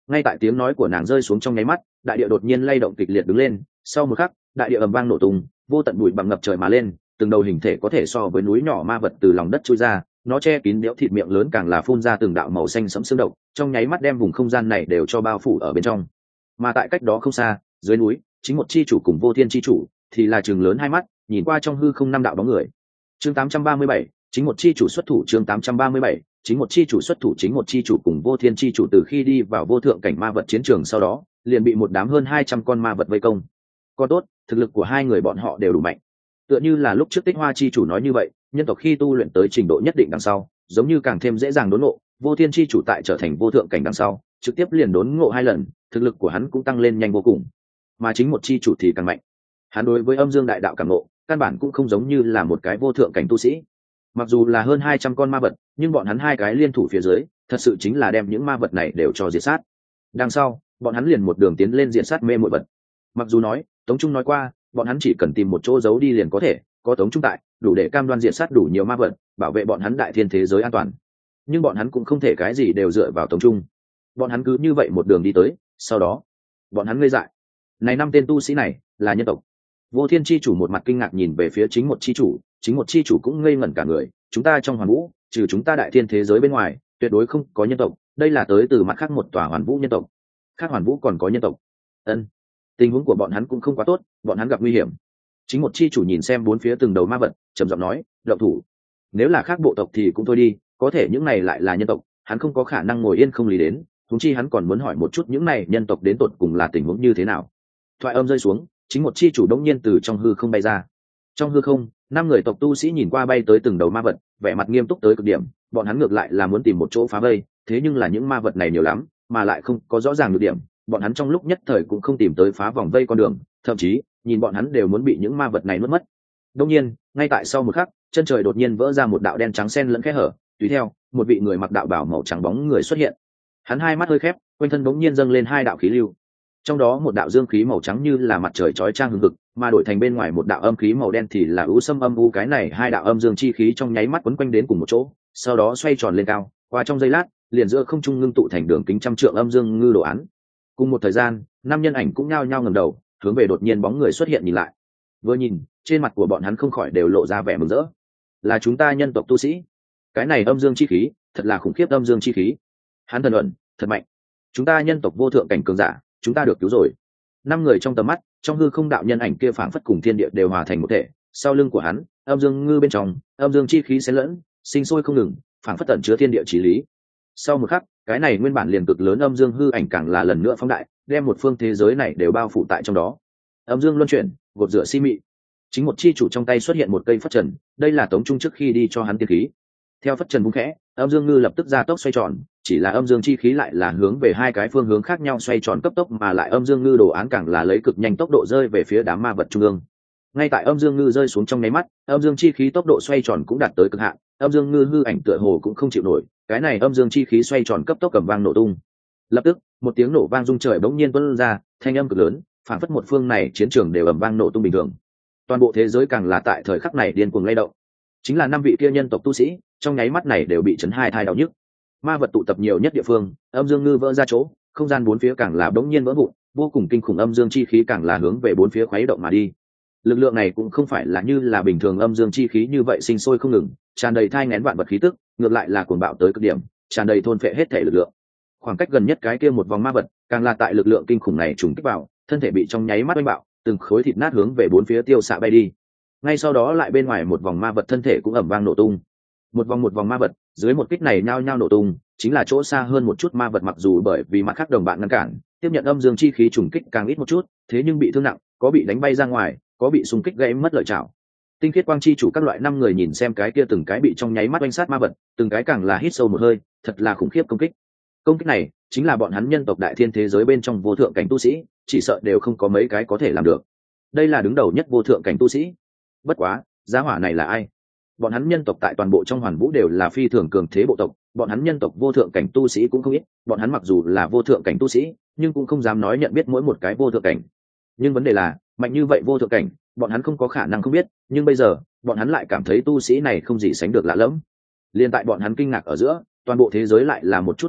Ngay tại tiếng nói của nàng rơi xuống trong nháy mắt, đại địa đột nhiên lay động kịch liệt đứng lên, sau một khắc đại địa ầm vang nổ tung, vô tận bụi bằng ngập trời mà lên, từng đầu hình thể có thể so với núi nhỏ ma vật từ lòng đất chui ra, nó che kín đẽo thịt miệng lớn càng là phun ra từng đạo màu xanh sẫm xương độc, trong nháy mắt đem vùng không gian này đều cho bao phủ ở bên trong. Mà tại cách đó không xa, dưới núi, chính một chi chủ cùng vô thiên chi chủ thì là trường lớn hai mắt, nhìn qua trong hư không năm đạo bóng người. Chương tám trăm ba mươi bảy, chính một chi chủ xuất thủ. Chương tám trăm ba mươi bảy, chính một chi chủ xuất thủ. Chính một chi chủ cùng vô thiên chi chủ từ khi đi vào vô thượng cảnh ma vật chiến trường sau đó, liền bị một đám hơn hai trăm con ma vật vây công. Còn tốt, thực lực của hai người bọn họ đều đủ mạnh. Tựa như là lúc trước Tích Hoa chi chủ nói như vậy, nhân tộc khi tu luyện tới trình độ nhất định đằng sau, giống như càng thêm dễ dàng đốn ngộ, vô thiên chi chủ tại trở thành vô thượng cảnh đằng sau, trực tiếp liền đốn ngộ hai lần, thực lực của hắn cũng tăng lên nhanh vô cùng. Mà chính một chi chủ thì càng mạnh. Hắn đối với âm dương đại đạo cảm ngộ, căn bản cũng không giống như là một cái vô thượng cảnh tu sĩ. Mặc dù là hơn hai trăm con ma vật, nhưng bọn hắn hai cái liên thủ phía dưới, thật sự chính là đem những ma vật này đều cho diệt sát. Đằng sau, bọn hắn liền một đường tiến lên diệt sát mê muội vật. Mặc dù nói, Tống Trung nói qua, bọn hắn chỉ cần tìm một chỗ giấu đi liền có thể, có Tống Trung tại, đủ để cam đoan diệt sát đủ nhiều ma vật, bảo vệ bọn hắn đại thiên thế giới an toàn. Nhưng bọn hắn cũng không thể cái gì đều dựa vào Tống Trung. Bọn hắn cứ như vậy một đường đi tới, sau đó, bọn hắn ngây dại. Này năm tên tu sĩ này, là nhân tộc. Vô thiên chi chủ một mặt kinh ngạc nhìn về phía chính một chi chủ, chính một chi chủ cũng ngây ngẩn cả người. Chúng ta trong hoàn vũ, trừ chúng ta đại thiên thế giới bên ngoài, tuyệt đối không có nhân tộc. Đây là tới từ mặt khác một tòa hoàn vũ nhân tộc. Khác hoàn vũ còn có nhân tộc. Ân, tình huống của bọn hắn cũng không quá tốt, bọn hắn gặp nguy hiểm. Chính một chi chủ nhìn xem bốn phía từng đầu ma vật, trầm giọng nói, động thủ. Nếu là khác bộ tộc thì cũng thôi đi, có thể những này lại là nhân tộc, hắn không có khả năng ngồi yên không lý đến. Huống chi hắn còn muốn hỏi một chút những này nhân tộc đến tột cùng là tình huống như thế nào. Thoại âm rơi xuống, chính một chi chủ đống nhiên từ trong hư không bay ra. Trong hư không, năm người tộc tu sĩ nhìn qua bay tới từng đầu ma vật, vẻ mặt nghiêm túc tới cực điểm. Bọn hắn ngược lại là muốn tìm một chỗ phá vây, thế nhưng là những ma vật này nhiều lắm, mà lại không có rõ ràng được điểm. Bọn hắn trong lúc nhất thời cũng không tìm tới phá vòng vây con đường, thậm chí nhìn bọn hắn đều muốn bị những ma vật này nuốt mất. Đương nhiên, ngay tại sau một khắc, chân trời đột nhiên vỡ ra một đạo đen trắng xen lẫn kẽ hở, tùy theo, một vị người mặc đạo bào màu trắng bóng người xuất hiện. Hắn hai mắt hơi khép, quanh thân bỗng nhiên dâng lên hai đạo khí lưu. Trong đó một đạo dương khí màu trắng như là mặt trời chói chang hừng hực, mà đổi thành bên ngoài một đạo âm khí màu đen thì là u sâm âm u. Cái này hai đạo âm dương chi khí trong nháy mắt quấn quanh đến cùng một chỗ, sau đó xoay tròn lên cao, qua trong giây lát, liền giữa không trung ngưng tụ thành đường kính trăm trượng âm dương ngư đồ án. Cùng một thời gian, năm nhân ảnh cũng nhao nhao ngẩng đầu, hướng về đột nhiên bóng người xuất hiện nhìn lại. Vừa nhìn, trên mặt của bọn hắn không khỏi đều lộ ra vẻ mừng rỡ. Là chúng ta nhân tộc tu sĩ. Cái này âm dương chi khí, thật là khủng khiếp âm dương chi khí. Hắn thần luận, thật mạnh. Chúng ta nhân tộc vô thượng cảnh cường giả, chúng ta được cứu rồi. Năm người trong tầm mắt, trong hư không đạo nhân ảnh kia phảng phất cùng thiên địa đều hòa thành một thể. Sau lưng của hắn, âm dương ngư bên trong, âm dương chi khí xen lẫn, sinh sôi không ngừng, phảng phất tẩn chứa thiên địa chí lý. Sau một khắc, cái này nguyên bản liền cực lớn âm dương hư ảnh càng là lần nữa phóng đại, đem một phương thế giới này đều bao phủ tại trong đó. Âm dương luân chuyển, gột rửa si mị. Chính một chi chủ trong tay xuất hiện một cây phất trần, đây là Tống Trung trước khi đi cho hắn tiên khí. Theo phất trần vung khẽ, âm dương ngư lập tức ra tốc xoay tròn, chỉ là âm dương chi khí lại là hướng về hai cái phương hướng khác nhau xoay tròn cấp tốc, mà lại âm dương ngư đồ án càng là lấy cực nhanh tốc độ rơi về phía đám ma vật trung ương. Ngay tại âm dương ngư rơi xuống trong nháy mắt, âm dương chi khí tốc độ xoay tròn cũng đạt tới cực hạn, âm dương ngư hư ảnh tựa hồ cũng không chịu nổi, cái này âm dương chi khí xoay tròn cấp tốc cầm vang nổ tung. Lập tức, một tiếng nổ vang rung trời bỗng nhiên tuôn ra, thanh âm cực lớn, phảng phất một phương này chiến trường đều ầm vang nổ tung bình thường. Toàn bộ thế giới càng là tại thời khắc này điên cuồng lay động. Chính là năm vị kia nhân tộc tu sĩ, trong nháy mắt này đều bị chấn hai thai đau nhức. Ma vật tụ tập nhiều nhất địa phương, âm dương ngư vỡ ra chỗ, không gian bốn phía càng là bỗng nhiên vỡ vụn, vô cùng kinh khủng âm dương chi khí càng là hướng về bốn phía khuấy động mà đi. Lực lượng này cũng không phải là như là bình thường âm dương chi khí như vậy sinh sôi không ngừng, tràn đầy thai nghén vạn vật khí tức, ngược lại là cuồng bạo tới cực điểm, tràn đầy thôn phệ hết thể lực lượng. Khoảng cách gần nhất cái kia một vòng ma vật, càng là tại lực lượng kinh khủng này trùng kích vào, thân thể bị trong nháy mắt oanh bạo, từng khối thịt nát hướng về bốn phía tiêu xạ bay đi. Ngay sau đó lại bên ngoài một vòng ma vật thân thể cũng ầm vang nổ tung. Một vòng một vòng ma vật, dưới một kích này nhao nhao nổ tung, chính là chỗ xa hơn một chút ma vật mặc dù bởi vì mặt khác đồng bạn ngăn cản, tiếp nhận âm dương chi khí trùng kích càng ít một chút, thế nhưng bị thương nặng, có bị đánh bay ra ngoài, có bị xung kích gãy mất lợi chảo. Tinh khiết quang chi chủ các loại năm người nhìn xem cái kia từng cái bị trong nháy mắt oanh sát ma vật, từng cái càng là hít sâu một hơi, thật là khủng khiếp công kích. Công kích này chính là bọn hắn nhân tộc đại thiên thế giới bên trong vô thượng cảnh tu sĩ, chỉ sợ đều không có mấy cái có thể làm được. Đây là đứng đầu nhất vô thượng cảnh tu sĩ. Bất quá, giá hỏa này là ai? Bọn hắn nhân tộc tại toàn bộ trong hoàn vũ đều là phi thường cường thế bộ tộc, bọn hắn nhân tộc vô thượng cảnh tu sĩ cũng không ít, bọn hắn mặc dù là vô thượng cảnh tu sĩ, nhưng cũng không dám nói nhận biết mỗi một cái vô thượng cảnh. Nhưng vấn đề là, mạnh như vậy vô thượng cảnh, bọn hắn không có khả năng không biết, nhưng bây giờ, bọn hắn lại cảm thấy tu sĩ này không gì sánh được lạ lẫm. Liên tại bọn hắn kinh ngạc ở giữa, toàn bộ thế giới lại là một chút đen lại,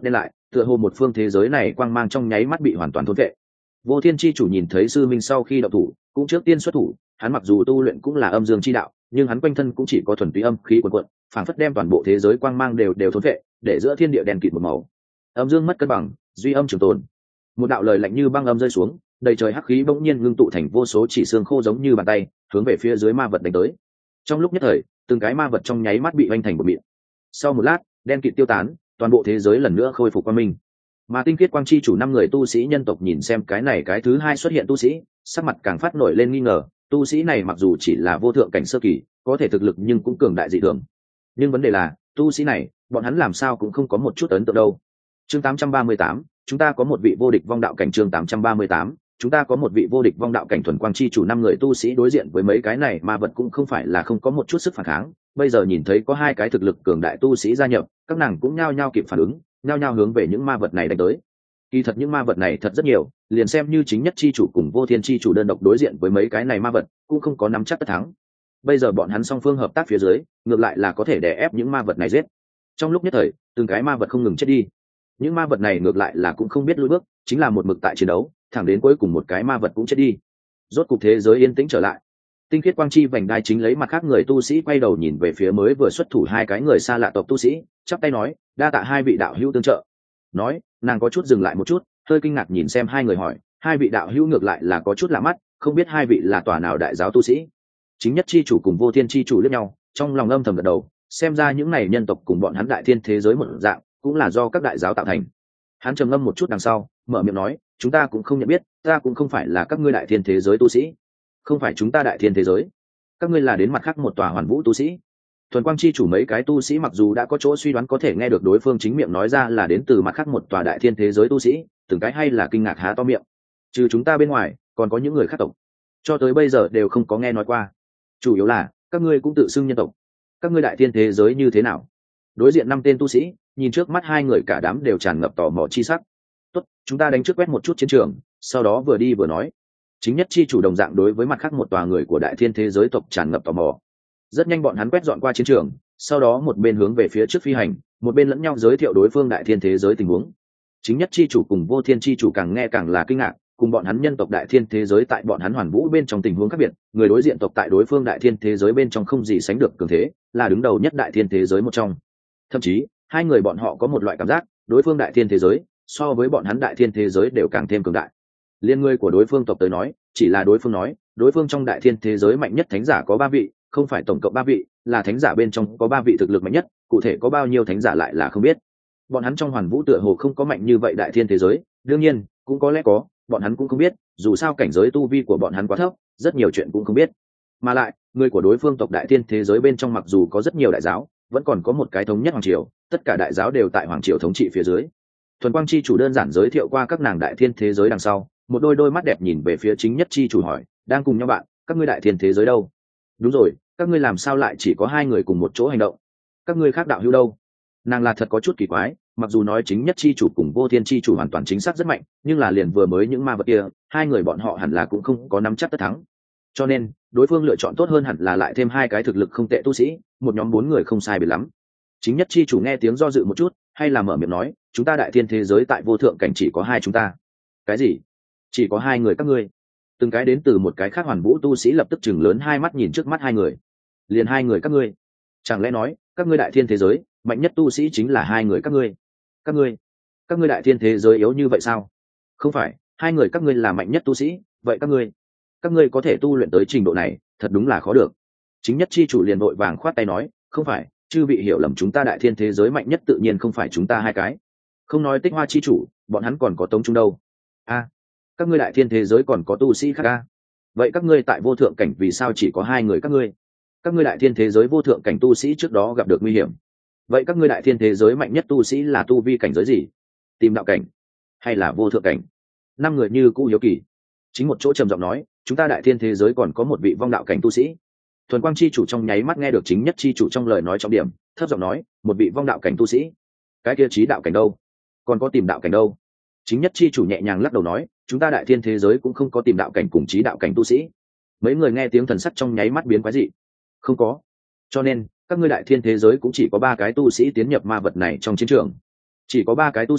tựa hồ một phương thế giới này quang mang trong nháy mắt bị hoàn toàn thôn vệ. Vô Thiên chi chủ nhìn thấy sư minh sau khi động thủ cũng trước tiên xuất thủ, hắn mặc dù tu luyện cũng là âm dương chi đạo, nhưng hắn quanh thân cũng chỉ có thuần túy âm khí cuồn cuộn, phảng phất đem toàn bộ thế giới quang mang đều đều thôn vệ, để giữa thiên địa đen kịt một màu. Âm dương mất cân bằng, duy âm trường tồn. Một đạo lời lạnh như băng âm rơi xuống, đầy trời hắc khí bỗng nhiên ngưng tụ thành vô số chỉ xương khô giống như bàn tay, hướng về phía dưới ma vật đánh tới. Trong lúc nhất thời, từng cái ma vật trong nháy mắt bị vành thành một mịn. Sau một lát, đen kịt tiêu tán, toàn bộ thế giới lần nữa khôi phục quang minh. Mà tinh khiết quang chi chủ năm người tu sĩ nhân tộc nhìn xem cái này cái thứ hai xuất hiện tu sĩ, sắc mặt càng phát nổi lên nghi ngờ. Tu sĩ này mặc dù chỉ là vô thượng cảnh sơ kỳ, có thể thực lực nhưng cũng cường đại dị thường. Nhưng vấn đề là, tu sĩ này, bọn hắn làm sao cũng không có một chút ấn tượng đâu. Chương tám trăm ba mươi tám, chúng ta có một vị vô địch vong đạo cảnh. Chương tám trăm ba mươi tám, chúng ta có một vị vô địch vong đạo cảnh. Thuần quang chi chủ năm người tu sĩ đối diện với mấy cái này ma vật cũng không phải là không có một chút sức phản kháng. Bây giờ nhìn thấy có hai cái thực lực cường đại tu sĩ gia nhập, các nàng cũng nhao nhao kịp phản ứng, nhao nhao hướng về những ma vật này đánh tới. Kỳ thật những ma vật này thật rất nhiều, liền xem như chính nhất chi chủ cùng Vô Thiên chi chủ đơn độc đối diện với mấy cái này ma vật, cũng không có nắm chắc tất thắng. Bây giờ bọn hắn song phương hợp tác phía dưới, ngược lại là có thể đè ép những ma vật này giết. Trong lúc nhất thời, từng cái ma vật không ngừng chết đi. Những ma vật này ngược lại là cũng không biết lùi bước, chính là một mực tại chiến đấu, thẳng đến cuối cùng một cái ma vật cũng chết đi. Rốt cục thế giới yên tĩnh trở lại. Tinh khiết quang chi vành đai chính lấy mặt khác người tu sĩ quay đầu nhìn về phía mới vừa xuất thủ hai cái người xa lạ tộc tu sĩ, chắp tay nói, đa tạ hai vị đạo hữu tương trợ. Nói, nàng có chút dừng lại một chút, hơi kinh ngạc nhìn xem hai người hỏi, hai vị đạo hữu ngược lại là có chút lạ mắt, không biết hai vị là tòa nào đại giáo tu sĩ? Chính nhất chi chủ cùng Vô Thiên chi chủ liếc nhau, trong lòng âm thầm gật đầu, xem ra những này nhân tộc cùng bọn hắn đại thiên thế giới một dạng, cũng là do các đại giáo tạo thành. Hắn trầm ngâm một chút đằng sau, mở miệng nói, chúng ta cũng không nhận biết, ta cũng không phải là các ngươi đại thiên thế giới tu sĩ. Không phải chúng ta đại thiên thế giới, các ngươi là đến mặt khác một tòa hoàn vũ tu sĩ. Thuần quang chi chủ mấy cái tu sĩ mặc dù đã có chỗ suy đoán có thể nghe được đối phương chính miệng nói ra là đến từ mặt khác một tòa đại thiên thế giới tu sĩ, từng cái hay là kinh ngạc há to miệng. Trừ chúng ta bên ngoài, còn có những người khác tộc, cho tới bây giờ đều không có nghe nói qua. Chủ yếu là các ngươi cũng tự xưng nhân tộc, các ngươi đại thiên thế giới như thế nào? Đối diện năm tên tu sĩ, nhìn trước mắt hai người cả đám đều tràn ngập tò mò chi sắc. Tốt, chúng ta đánh trước quét một chút chiến trường, sau đó vừa đi vừa nói. Chính nhất chi chủ đồng dạng đối với mặt khác một tòa người của đại thiên thế giới tộc tràn ngập tò mò. Rất nhanh bọn hắn quét dọn qua chiến trường, sau đó một bên hướng về phía trước phi hành, một bên lẫn nhau giới thiệu đối phương đại thiên thế giới tình huống. Chính nhất chi chủ cùng Vô Thiên chi chủ càng nghe càng là kinh ngạc, cùng bọn hắn nhân tộc đại thiên thế giới tại bọn hắn hoàn vũ bên trong tình huống khác biệt, người đối diện tộc tại đối phương đại thiên thế giới bên trong không gì sánh được cường thế, là đứng đầu nhất đại thiên thế giới một trong. Thậm chí, hai người bọn họ có một loại cảm giác, đối phương đại thiên thế giới so với bọn hắn đại thiên thế giới đều càng thêm cường đại. Liên người của đối phương tộc tới nói, chỉ là đối phương nói, đối phương trong đại thiên thế giới mạnh nhất thánh giả có ba vị, không phải tổng cộng ba vị, là thánh giả bên trong có ba vị thực lực mạnh nhất, cụ thể có bao nhiêu thánh giả lại là không biết. Bọn hắn trong hoàn vũ tựa hồ không có mạnh như vậy đại thiên thế giới, đương nhiên, cũng có lẽ có, bọn hắn cũng không biết, dù sao cảnh giới tu vi của bọn hắn quá thấp, rất nhiều chuyện cũng không biết. Mà lại, người của đối phương tộc đại thiên thế giới bên trong mặc dù có rất nhiều đại giáo, vẫn còn có một cái thống nhất hoàng triều, tất cả đại giáo đều tại hoàng triều thống trị phía dưới. Thuần quang chi chủ đơn giản giới thiệu qua các nàng đại thiên thế giới đằng sau, một đôi đôi mắt đẹp nhìn về phía chính nhất chi chủ hỏi, đang cùng nhau bạn, các ngươi đại thiên thế giới đâu? Đúng rồi, các ngươi làm sao lại chỉ có hai người cùng một chỗ hành động? Các ngươi khác đạo hữu đâu? Nàng là thật có chút kỳ quái, mặc dù nói chính nhất chi chủ cùng Vô Thiên chi chủ hoàn toàn chính xác rất mạnh, nhưng là liền vừa mới những ma vật kia, hai người bọn họ hẳn là cũng không có nắm chắc tất thắng. Cho nên, đối phương lựa chọn tốt hơn hẳn là lại thêm hai cái thực lực không tệ tu sĩ, một nhóm bốn người không sai biệt lắm. Chính nhất chi chủ nghe tiếng do dự một chút, hay là mở miệng nói, chúng ta đại thiên thế giới tại vô thượng cảnh chỉ có hai chúng ta. Cái gì? Chỉ có hai người các ngươi? Từng cái đến từ một cái khác hoàn vũ tu sĩ lập tức chừng lớn hai mắt nhìn trước mắt hai người. Liền hai người các ngươi? Chẳng lẽ nói, các ngươi đại thiên thế giới mạnh nhất tu sĩ chính là hai người các ngươi? Các ngươi, các ngươi đại thiên thế giới yếu như vậy sao? Không phải, hai người các ngươi là mạnh nhất tu sĩ, vậy các ngươi, các ngươi có thể tu luyện tới trình độ này, thật đúng là khó được. Chính nhất chi chủ liền vội vàng khoát tay nói, không phải, chư vị hiểu lầm, chúng ta đại thiên thế giới mạnh nhất tự nhiên không phải chúng ta hai cái. Không nói Tích Hoa chi chủ, bọn hắn còn có Tống Trung đâu. A, à, các ngươi đại thiên thế giới còn có tu sĩ khác a? Vậy các ngươi tại vô thượng cảnh vì sao chỉ có hai người các ngươi? Các ngươi đại thiên thế giới vô thượng cảnh tu sĩ trước đó gặp được nguy hiểm. Vậy các ngươi đại thiên thế giới mạnh nhất tu sĩ là tu vi cảnh giới gì? Tìm đạo cảnh hay là vô thượng cảnh? Năm người như cũ hiếu kỳ. Chính một chỗ trầm giọng nói, chúng ta đại thiên thế giới còn có một vị vong đạo cảnh tu sĩ. Thuần quang chi chủ trong nháy mắt nghe được chính nhất chi chủ trong lời nói trọng điểm, thấp giọng nói, một vị vong đạo cảnh tu sĩ. Cái kia trí đạo cảnh đâu? Còn có tìm đạo cảnh đâu? Chính nhất chi chủ nhẹ nhàng lắc đầu nói, chúng ta đại thiên thế giới cũng không có tìm đạo cảnh cùng trí đạo cảnh tu sĩ. Mấy người nghe tiếng thần sắc trong nháy mắt biến quái dị. Không có. Cho nên, các ngươi đại thiên thế giới cũng chỉ có ba cái tu sĩ tiến nhập ma vật này trong chiến trường. Chỉ có ba cái tu sĩ,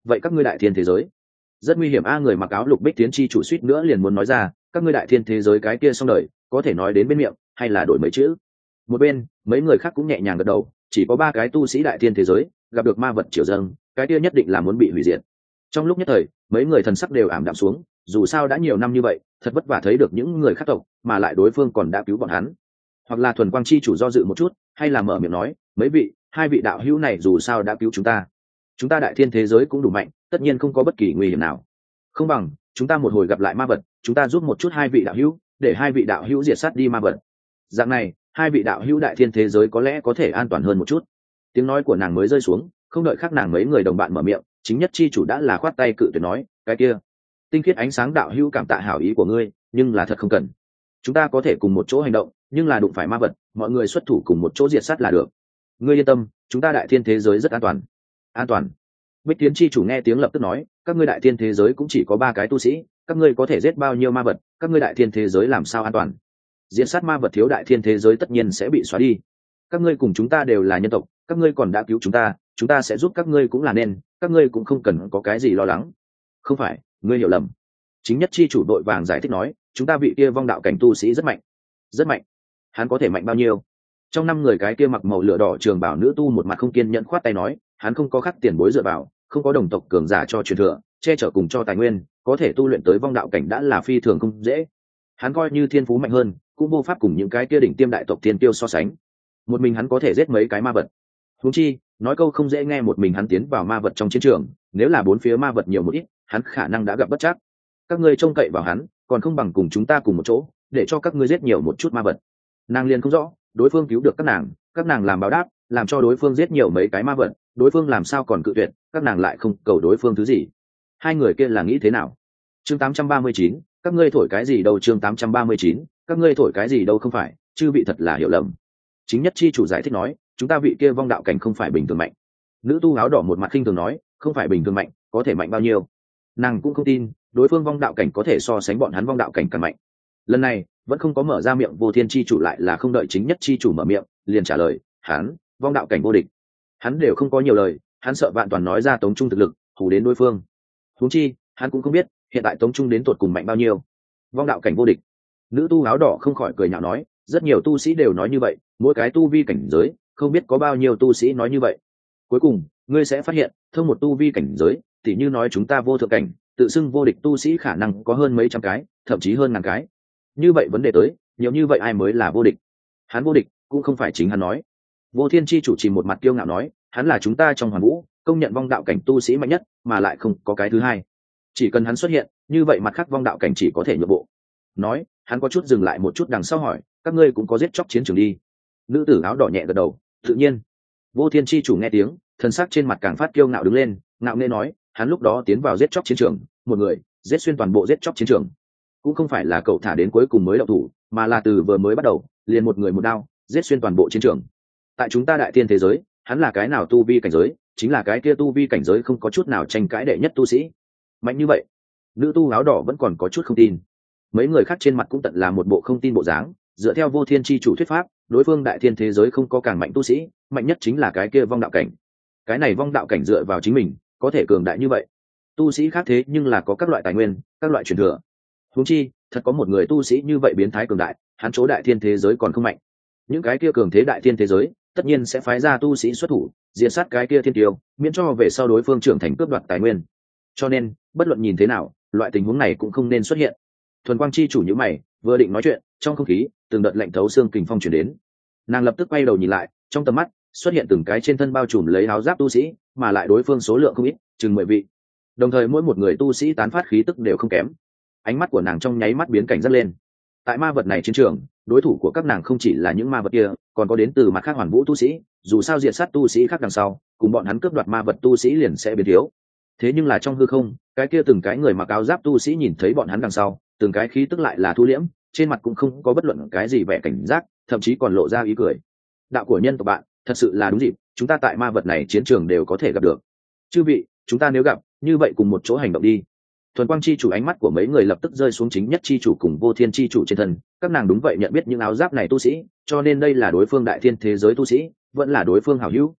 vậy các ngươi đại thiên thế giới rất nguy hiểm a. Người mặc áo lục bích tiến chi chủ suýt nữa liền muốn nói ra các ngươi đại thiên thế giới cái kia xong đời, có thể nói đến bên miệng hay là đổi mấy chữ. Một bên mấy người khác cũng nhẹ nhàng gật đầu, chỉ có ba cái tu sĩ đại thiên thế giới gặp được ma vật triều dâng, cái kia nhất định là muốn bị hủy diệt. Trong lúc nhất thời mấy người thần sắc đều ảm đạm xuống, dù sao đã nhiều năm như vậy thật vất vả thấy được những người khác tộc, mà lại đối phương còn đã cứu bọn hắn. Hoặc là thuần quang chi chủ do dự một chút, hay là mở miệng nói mấy vị hai vị đạo hữu này dù sao đã cứu chúng ta, chúng ta đại thiên thế giới cũng đủ mạnh, tất nhiên không có bất kỳ nguy hiểm nào, không bằng chúng ta một hồi gặp lại ma vật, chúng ta giúp một chút hai vị đạo hữu, để hai vị đạo hữu diệt sát đi ma vật, dạng này hai vị đạo hữu đại thiên thế giới có lẽ có thể an toàn hơn một chút. Tiếng nói của nàng mới rơi xuống, không đợi khác nàng mấy người đồng bạn mở miệng, chính nhất chi chủ đã là khoát tay cự tuyệt nói cái kia tinh khiết ánh sáng đạo hữu cảm tạ hảo ý của ngươi, nhưng là thật không cần. Chúng ta có thể cùng một chỗ hành động, nhưng là đụng phải ma vật mọi người xuất thủ cùng một chỗ diệt sát là được. Ngươi yên tâm, chúng ta đại thiên thế giới rất an toàn. An toàn? Bích Tiến chi chủ nghe tiếng lập tức nói các ngươi đại thiên thế giới cũng chỉ có ba cái tu sĩ, các ngươi có thể giết bao nhiêu ma vật, các ngươi đại thiên thế giới làm sao an toàn? Diệt sát ma vật thiếu đại thiên thế giới tất nhiên sẽ bị xóa đi. Các ngươi cùng chúng ta đều là nhân tộc, các ngươi còn đã cứu chúng ta, chúng ta sẽ giúp các ngươi cũng là nên, các ngươi cũng không cần có cái gì lo lắng. Không phải, ngươi hiểu lầm. Chính nhất chi chủ đội vàng giải thích nói chúng ta vị kia vong đạo cảnh tu sĩ rất mạnh. Rất mạnh? Hắn có thể mạnh bao nhiêu? Trong năm người cái kia mặc màu lửa đỏ trường bảo nữ tu một mặt không kiên nhẫn khoát tay nói hắn không có khắc tiền bối dựa vào, không có đồng tộc cường giả cho truyền thừa che chở cùng cho tài nguyên, có thể tu luyện tới vong đạo cảnh đã là phi thường không dễ. Hắn coi như thiên phú mạnh hơn cũng vô pháp cùng những cái kia đỉnh tiêm đại tộc thiên tiêu so sánh. Một mình hắn có thể giết mấy cái ma vật. Huống chi nói câu không dễ nghe, một mình hắn tiến vào ma vật trong chiến trường, nếu là bốn phía ma vật nhiều một ít hắn khả năng đã gặp bất trắc. Các ngươi trông cậy vào hắn còn không bằng cùng chúng ta cùng một chỗ, để cho các ngươi giết nhiều một chút ma vật. Nàng liền không rõ đối phương cứu được các nàng, các nàng làm báo đáp làm cho đối phương giết nhiều mấy cái ma vật, đối phương làm sao còn cự tuyệt, các nàng lại không cầu đối phương thứ gì. Hai người kia là nghĩ thế nào? Chương tám trăm ba mươi chín, các ngươi thổi cái gì đâu. Chương tám trăm ba mươi chín, các ngươi thổi cái gì đâu. Không phải, chư vị thật là hiểu lầm. Chính nhất chi chủ giải thích nói chúng ta vị kia vong đạo cảnh không phải bình thường mạnh. Nữ tu áo đỏ một mặt khinh thường nói không phải bình thường mạnh, có thể mạnh bao nhiêu? Nàng cũng không tin đối phương vong đạo cảnh có thể so sánh bọn hắn vong đạo cảnh càng mạnh. Lần này vẫn không có mở ra miệng, vô thiên chi chủ lại là không đợi chính nhất chi chủ mở miệng liền trả lời hắn vong đạo cảnh vô địch. Hắn đều không có nhiều lời, hắn sợ vạn toàn nói ra tống trung thực lực hù đến đối phương. Huống chi hắn cũng không biết hiện tại tống trung đến tột cùng mạnh bao nhiêu. Vong đạo cảnh vô địch? Nữ tu áo đỏ không khỏi cười nhạo nói rất nhiều tu sĩ đều nói như vậy, mỗi cái tu vi cảnh giới không biết có bao nhiêu tu sĩ nói như vậy. Cuối cùng ngươi sẽ phát hiện thông một tu vi cảnh giới, tỉ như nói chúng ta vô thượng cảnh tự xưng vô địch tu sĩ khả năng có hơn mấy trăm cái, thậm chí hơn ngàn cái. Như vậy vấn đề tới nhiều như vậy ai mới là vô địch? Hắn vô địch cũng không phải chính hắn nói. Vô thiên chi chủ chỉ một mặt kiêu ngạo nói hắn là chúng ta trong hoàn vũ công nhận vong đạo cảnh tu sĩ mạnh nhất, mà lại không có cái thứ hai. Chỉ cần hắn xuất hiện, như vậy mặt khác vong đạo cảnh chỉ có thể nhượng bộ. Nói hắn có chút dừng lại một chút đằng sau hỏi các ngươi cũng có giết chóc chiến trường đi? Nữ tử áo đỏ nhẹ gật đầu tự nhiên. Vô thiên chi chủ nghe tiếng thân sắc trên mặt càng phát kiêu ngạo đứng lên, ngạo nghễ nói hắn lúc đó tiến vào giết chóc chiến trường, một người giết xuyên toàn bộ giết chóc chiến trường. Cũng không phải là cậu thả đến cuối cùng mới động thủ, mà là từ vừa mới bắt đầu liền một người một đao giết xuyên toàn bộ chiến trường. Tại chúng ta đại tiên thế giới hắn là cái nào tu vi cảnh giới, chính là cái kia tu vi cảnh giới không có chút nào tranh cãi đệ nhất tu sĩ. Mạnh như vậy? Nữ tu áo đỏ vẫn còn có chút không tin. Mấy người khác trên mặt cũng tận là một bộ không tin bộ dáng. Dựa theo vô thiên chi chủ thuyết pháp, đối phương đại thiên thế giới không có càng mạnh tu sĩ, mạnh nhất chính là cái kia vong đạo cảnh. Cái này vong đạo cảnh dựa vào chính mình có thể cường đại như vậy. Tu sĩ khác thế nhưng là có các loại tài nguyên, các loại truyền thừa. Huống chi thật có một người tu sĩ như vậy biến thái cường đại, hắn chỗ đại thiên thế giới còn không mạnh. Những cái kia cường thế đại thiên thế giới tất nhiên sẽ phái ra tu sĩ xuất thủ diệt sát cái kia thiên tiêu, miễn cho về sau đối phương trưởng thành cướp đoạt tài nguyên. Cho nên bất luận nhìn thế nào loại tình huống này cũng không nên xuất hiện. Thuần quang chi chủ nhíu mày vừa định nói chuyện, trong không khí từng đợt lạnh thấu xương kình phong truyền đến. Nàng lập tức quay đầu nhìn lại, trong tầm mắt xuất hiện từng cái trên thân bao trùm lấy áo giáp tu sĩ, mà lại đối phương số lượng không ít, chừng mười vị. Đồng thời mỗi một người tu sĩ tán phát khí tức đều không kém. Ánh mắt của nàng trong nháy mắt biến cảnh giác lên. Tại ma vật này chiến trường, đối thủ của các nàng không chỉ là những ma vật kia, còn có đến từ mặt khác hoàn vũ tu sĩ. Dù sao diệt sát tu sĩ khác đằng sau, cùng bọn hắn cướp đoạt ma vật tu sĩ liền sẽ biến thiếu. Thế nhưng là trong hư không, cái kia từng cái người mặc áo giáp tu sĩ nhìn thấy bọn hắn đằng sau, từng cái khí tức lại là thu liễm, trên mặt cũng không có bất luận cái gì vẻ cảnh giác, thậm chí còn lộ ra ý cười. Đạo của nhân tộc bạn, thật sự là đúng dịp, chúng ta tại ma vật này chiến trường đều có thể gặp được. Chư vị, chúng ta nếu gặp, như vậy cùng một chỗ hành động đi. Thuần quang chi chủ ánh mắt của mấy người lập tức rơi xuống chính nhất chi chủ cùng vô thiên chi chủ trên thân, các nàng đúng vậy nhận biết những áo giáp này tu sĩ, cho nên đây là đối phương đại thiên thế giới tu sĩ, vẫn là đối phương hảo hữu.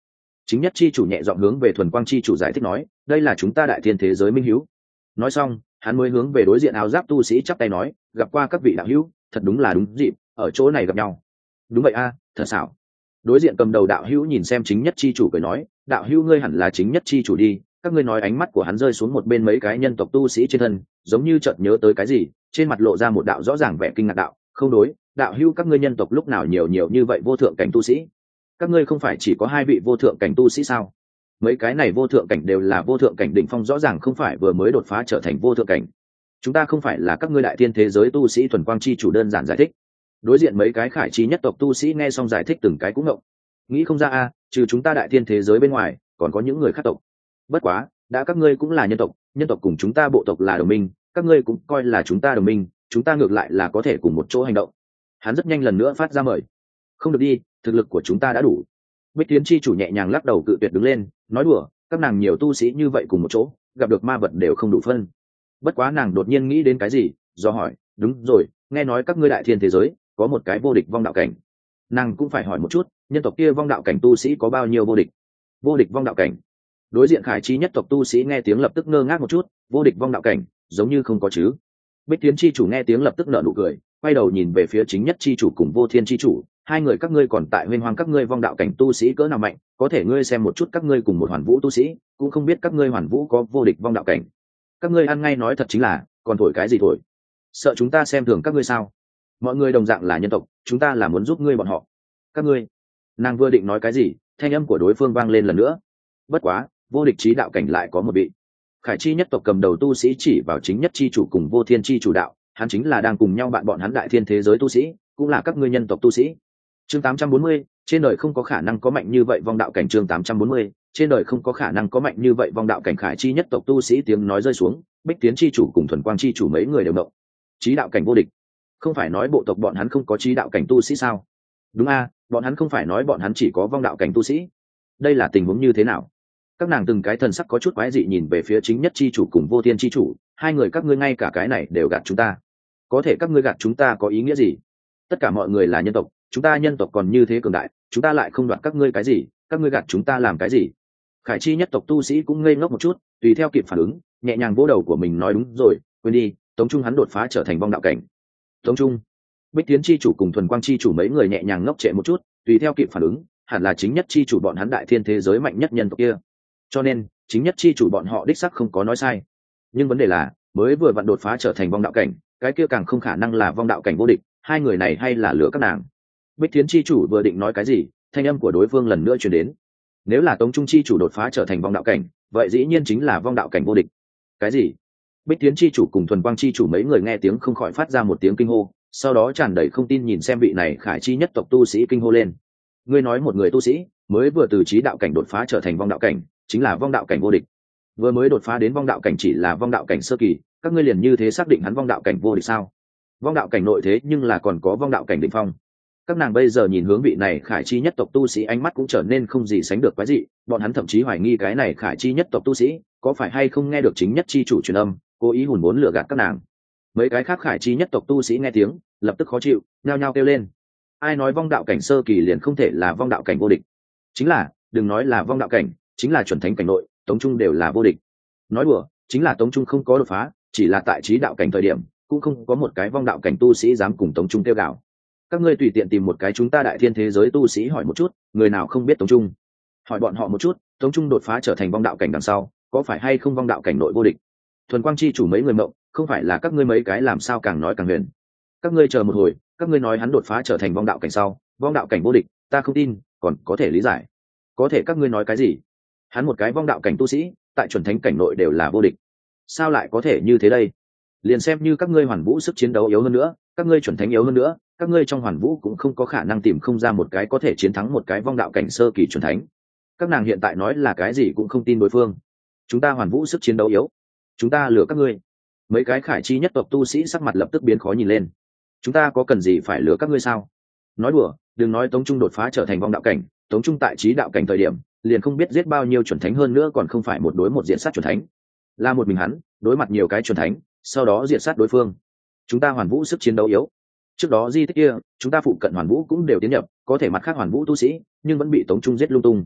Chính nhất chi chủ nhẹ giọng hướng về thuần quang chi chủ giải thích nói, đây là chúng ta đại thiên thế giới minh hữu. Nói xong hắn mới hướng về đối diện áo giáp tu sĩ chắp tay nói, gặp qua các vị đạo hữu, thật đúng là đúng dịp ở chỗ này gặp nhau. Đúng vậy a, thật xảo. Đối diện cầm đầu đạo hữu nhìn xem chính nhất chi chủ cười nói, đạo hữu ngươi hẳn là chính nhất chi chủ đi. Các ngươi nói. Ánh mắt của hắn rơi xuống một bên mấy cái nhân tộc tu sĩ trên thân, giống như chợt nhớ tới cái gì, trên mặt lộ ra một đạo rõ ràng vẻ kinh ngạc. Đạo không đối, đạo hữu các ngươi nhân tộc lúc nào nhiều nhiều như vậy vô thượng cảnh tu sĩ? Các ngươi không phải chỉ có hai vị vô thượng cảnh tu sĩ sao? Mấy cái này vô thượng cảnh đều là vô thượng cảnh đỉnh phong, rõ ràng không phải vừa mới đột phá trở thành vô thượng cảnh. Chúng ta không phải là các ngươi đại thiên thế giới tu sĩ thuần quang chi chủ đơn giản giải thích. Đối diện mấy cái khải chi nhất tộc tu sĩ nghe xong giải thích từng cái cũng ngộng, nghĩ không ra a, trừ chúng ta đại thiên thế giới bên ngoài còn có những người khác tộc. Bất quá đã các ngươi cũng là nhân tộc, nhân tộc cùng chúng ta bộ tộc là đồng minh, các ngươi cũng coi là chúng ta đồng minh, chúng ta ngược lại là có thể cùng một chỗ hành động. Hắn rất nhanh lần nữa phát ra mời. Không được đi, thực lực của chúng ta đã đủ. Bích Tiến chi chủ nhẹ nhàng lắc đầu cự tuyệt đứng lên, nói đùa, các nàng nhiều tu sĩ như vậy cùng một chỗ, gặp được ma vật đều không đủ phân. Bất quá nàng đột nhiên nghĩ đến cái gì, do hỏi, đúng rồi, nghe nói các ngươi đại thiên thế giới có một cái vô địch vong đạo cảnh. Nàng cũng phải hỏi một chút, nhân tộc kia vong đạo cảnh tu sĩ có bao nhiêu vô địch? Vô địch vong đạo cảnh. Đối diện khải chi nhất tộc tu sĩ nghe tiếng lập tức ngơ ngác một chút, vô địch vong đạo cảnh, giống như không có chứ. Bích Tiến chi chủ nghe tiếng lập tức nở nụ cười, quay đầu nhìn về phía chính nhất chi chủ cùng vô thiên chi chủ, hai người các ngươi còn tại huyên hoang, các ngươi vong đạo cảnh tu sĩ cỡ nào mạnh, có thể ngươi xem một chút các ngươi cùng một hoàn vũ tu sĩ, cũng không biết các ngươi hoàn vũ có vô địch vong đạo cảnh. Các ngươi ăn ngay nói thật chính là, còn thổi cái gì thổi? Sợ chúng ta xem thường các ngươi sao? Mọi người đồng dạng là nhân tộc, chúng ta là muốn giúp ngươi bọn họ. Các ngươi. Nàng vừa định nói cái gì, thanh âm của đối phương vang lên lần nữa. Bất quá, vô địch chí đạo cảnh lại có một vị. Khải chi nhất tộc cầm đầu tu sĩ chỉ vào chính nhất chi chủ cùng vô thiên chi chủ đạo, hắn chính là đang cùng nhau bạn bọn hắn đại thiên thế giới tu sĩ, cũng là các ngươi nhân tộc tu sĩ. Chương tám trăm bốn mươi, trên đời không có khả năng có mạnh như vậy vong đạo cảnh. Chương tám trăm bốn mươi, trên đời không có khả năng có mạnh như vậy vong đạo cảnh. Khải chi nhất tộc tu sĩ tiếng nói rơi xuống, Bích Tiến chi chủ cùng thuần quang chi chủ mấy người đều động. Chí đạo cảnh vô địch, không phải nói bộ tộc bọn hắn không có chí đạo cảnh tu sĩ sao? Đúng a, bọn hắn không phải nói bọn hắn chỉ có vong đạo cảnh tu sĩ. Đây là tình huống như thế nào? Các nàng từng cái thần sắc có chút quái dị nhìn về phía chính nhất chi chủ cùng vô thiên chi chủ, hai người các ngươi ngay cả cái này đều gạt chúng ta. Có thể các ngươi gạt chúng ta có ý nghĩa gì? Tất cả mọi người là nhân tộc, chúng ta nhân tộc còn như thế cường đại, chúng ta lại không đoạt các ngươi cái gì, các ngươi gạt chúng ta làm cái gì? Khải chi nhất tộc tu sĩ cũng ngây ngốc một chút, tùy theo kịp phản ứng, nhẹ nhàng vỗ đầu của mình nói đúng rồi, quên đi, Tống Trung hắn đột phá trở thành vong đạo cảnh. Tống Trung. Bích Tiến chi chủ cùng thuần quang chi chủ mấy người nhẹ nhàng ngốc trệ một chút, tùy theo kịp phản ứng, hẳn là chính nhất chi chủ bọn hắn đại thiên thế giới mạnh nhất nhân tộc kia. Cho nên chính nhất chi chủ bọn họ đích sắc không có nói sai, nhưng vấn đề là mới vừa vặn đột phá trở thành vong đạo cảnh, cái kia càng không khả năng là vong đạo cảnh vô địch, hai người này hay là lừa các nàng. Bích Thiến chi chủ vừa định nói cái gì, thanh âm của đối phương lần nữa truyền đến. Nếu là Tống Trung chi chủ đột phá trở thành vong đạo cảnh, vậy dĩ nhiên chính là vong đạo cảnh vô địch. Cái gì? Bích Thiến chi chủ cùng thuần quang chi chủ mấy người nghe tiếng không khỏi phát ra một tiếng kinh hô, sau đó tràn đầy không tin nhìn xem vị này khải chi nhất tộc tu sĩ kinh hô lên. Ngươi nói một người tu sĩ mới vừa từ trí đạo cảnh đột phá trở thành vong đạo cảnh, chính là vong đạo cảnh vô địch. Vừa mới đột phá đến vong đạo cảnh chỉ là vong đạo cảnh sơ kỳ, các ngươi liền như thế xác định hắn vong đạo cảnh vô địch sao? Vong đạo cảnh nội thế nhưng là còn có vong đạo cảnh đỉnh phong. Các nàng bây giờ nhìn hướng vị này khải chi nhất tộc tu sĩ, ánh mắt cũng trở nên không gì sánh được quái dị, bọn hắn thậm chí hoài nghi cái này khải chi nhất tộc tu sĩ có phải hay không nghe được chính nhất chi chủ truyền âm, cố ý hùn vốn lừa gạt các nàng. Mấy cái khác khải chi nhất tộc tu sĩ nghe tiếng lập tức khó chịu, nhao nhao kêu lên. Ai nói vong đạo cảnh sơ kỳ liền không thể là vong đạo cảnh vô địch? Chính là, đừng nói là vong đạo cảnh, chính là chuẩn thánh cảnh nội, Tống Trung đều là vô địch. Nói đùa, chính là Tống Trung không có đột phá, chỉ là tại trí đạo cảnh thời điểm, cũng không có một cái vong đạo cảnh tu sĩ dám cùng Tống Trung kêu gào. Các ngươi tùy tiện tìm một cái chúng ta đại thiên thế giới tu sĩ hỏi một chút, người nào không biết Tống Trung? Hỏi bọn họ một chút, Tống Trung đột phá trở thành vong đạo cảnh đằng sau, có phải hay không vong đạo cảnh nội vô địch? Thuần Quang chi chủ mấy người mộng, không phải là các ngươi mấy cái làm sao càng nói càng huyền. Các ngươi chờ một hồi, các ngươi nói hắn đột phá trở thành vong đạo cảnh sau, vong đạo cảnh vô địch, ta không tin, còn có thể lý giải. Có thể các ngươi nói cái gì? Hắn một cái vong đạo cảnh tu sĩ, tại chuẩn thánh cảnh nội đều là vô địch. Sao lại có thể như thế đây? Liền xem như các ngươi hoàn vũ sức chiến đấu yếu hơn nữa, các ngươi chuẩn thánh yếu hơn nữa, các ngươi trong hoàn vũ cũng không có khả năng tìm không ra một cái có thể chiến thắng một cái vong đạo cảnh sơ kỳ chuẩn thánh. Các nàng hiện tại nói là cái gì cũng không tin đối phương. Chúng ta hoàn vũ sức chiến đấu yếu, chúng ta lừa các ngươi. Mấy cái khải chi nhất tộc tu sĩ sắc mặt lập tức biến khó nhìn lên. Chúng ta có cần gì phải lừa các ngươi sao? Nói đùa, đừng nói Tống Trung đột phá trở thành vong đạo cảnh, Tống Trung tại trí đạo cảnh thời điểm liền không biết giết bao nhiêu chuẩn thánh, hơn nữa còn không phải một đối một diện sát chuẩn thánh, là một mình hắn đối mặt nhiều cái chuẩn thánh, sau đó diện sát đối phương. Chúng ta hoàn vũ sức chiến đấu yếu. Trước đó di tích kia chúng ta phụ cận hoàn vũ cũng đều tiến nhập, có thể mặt khác hoàn vũ tu sĩ nhưng vẫn bị Tống Trung giết lung tung.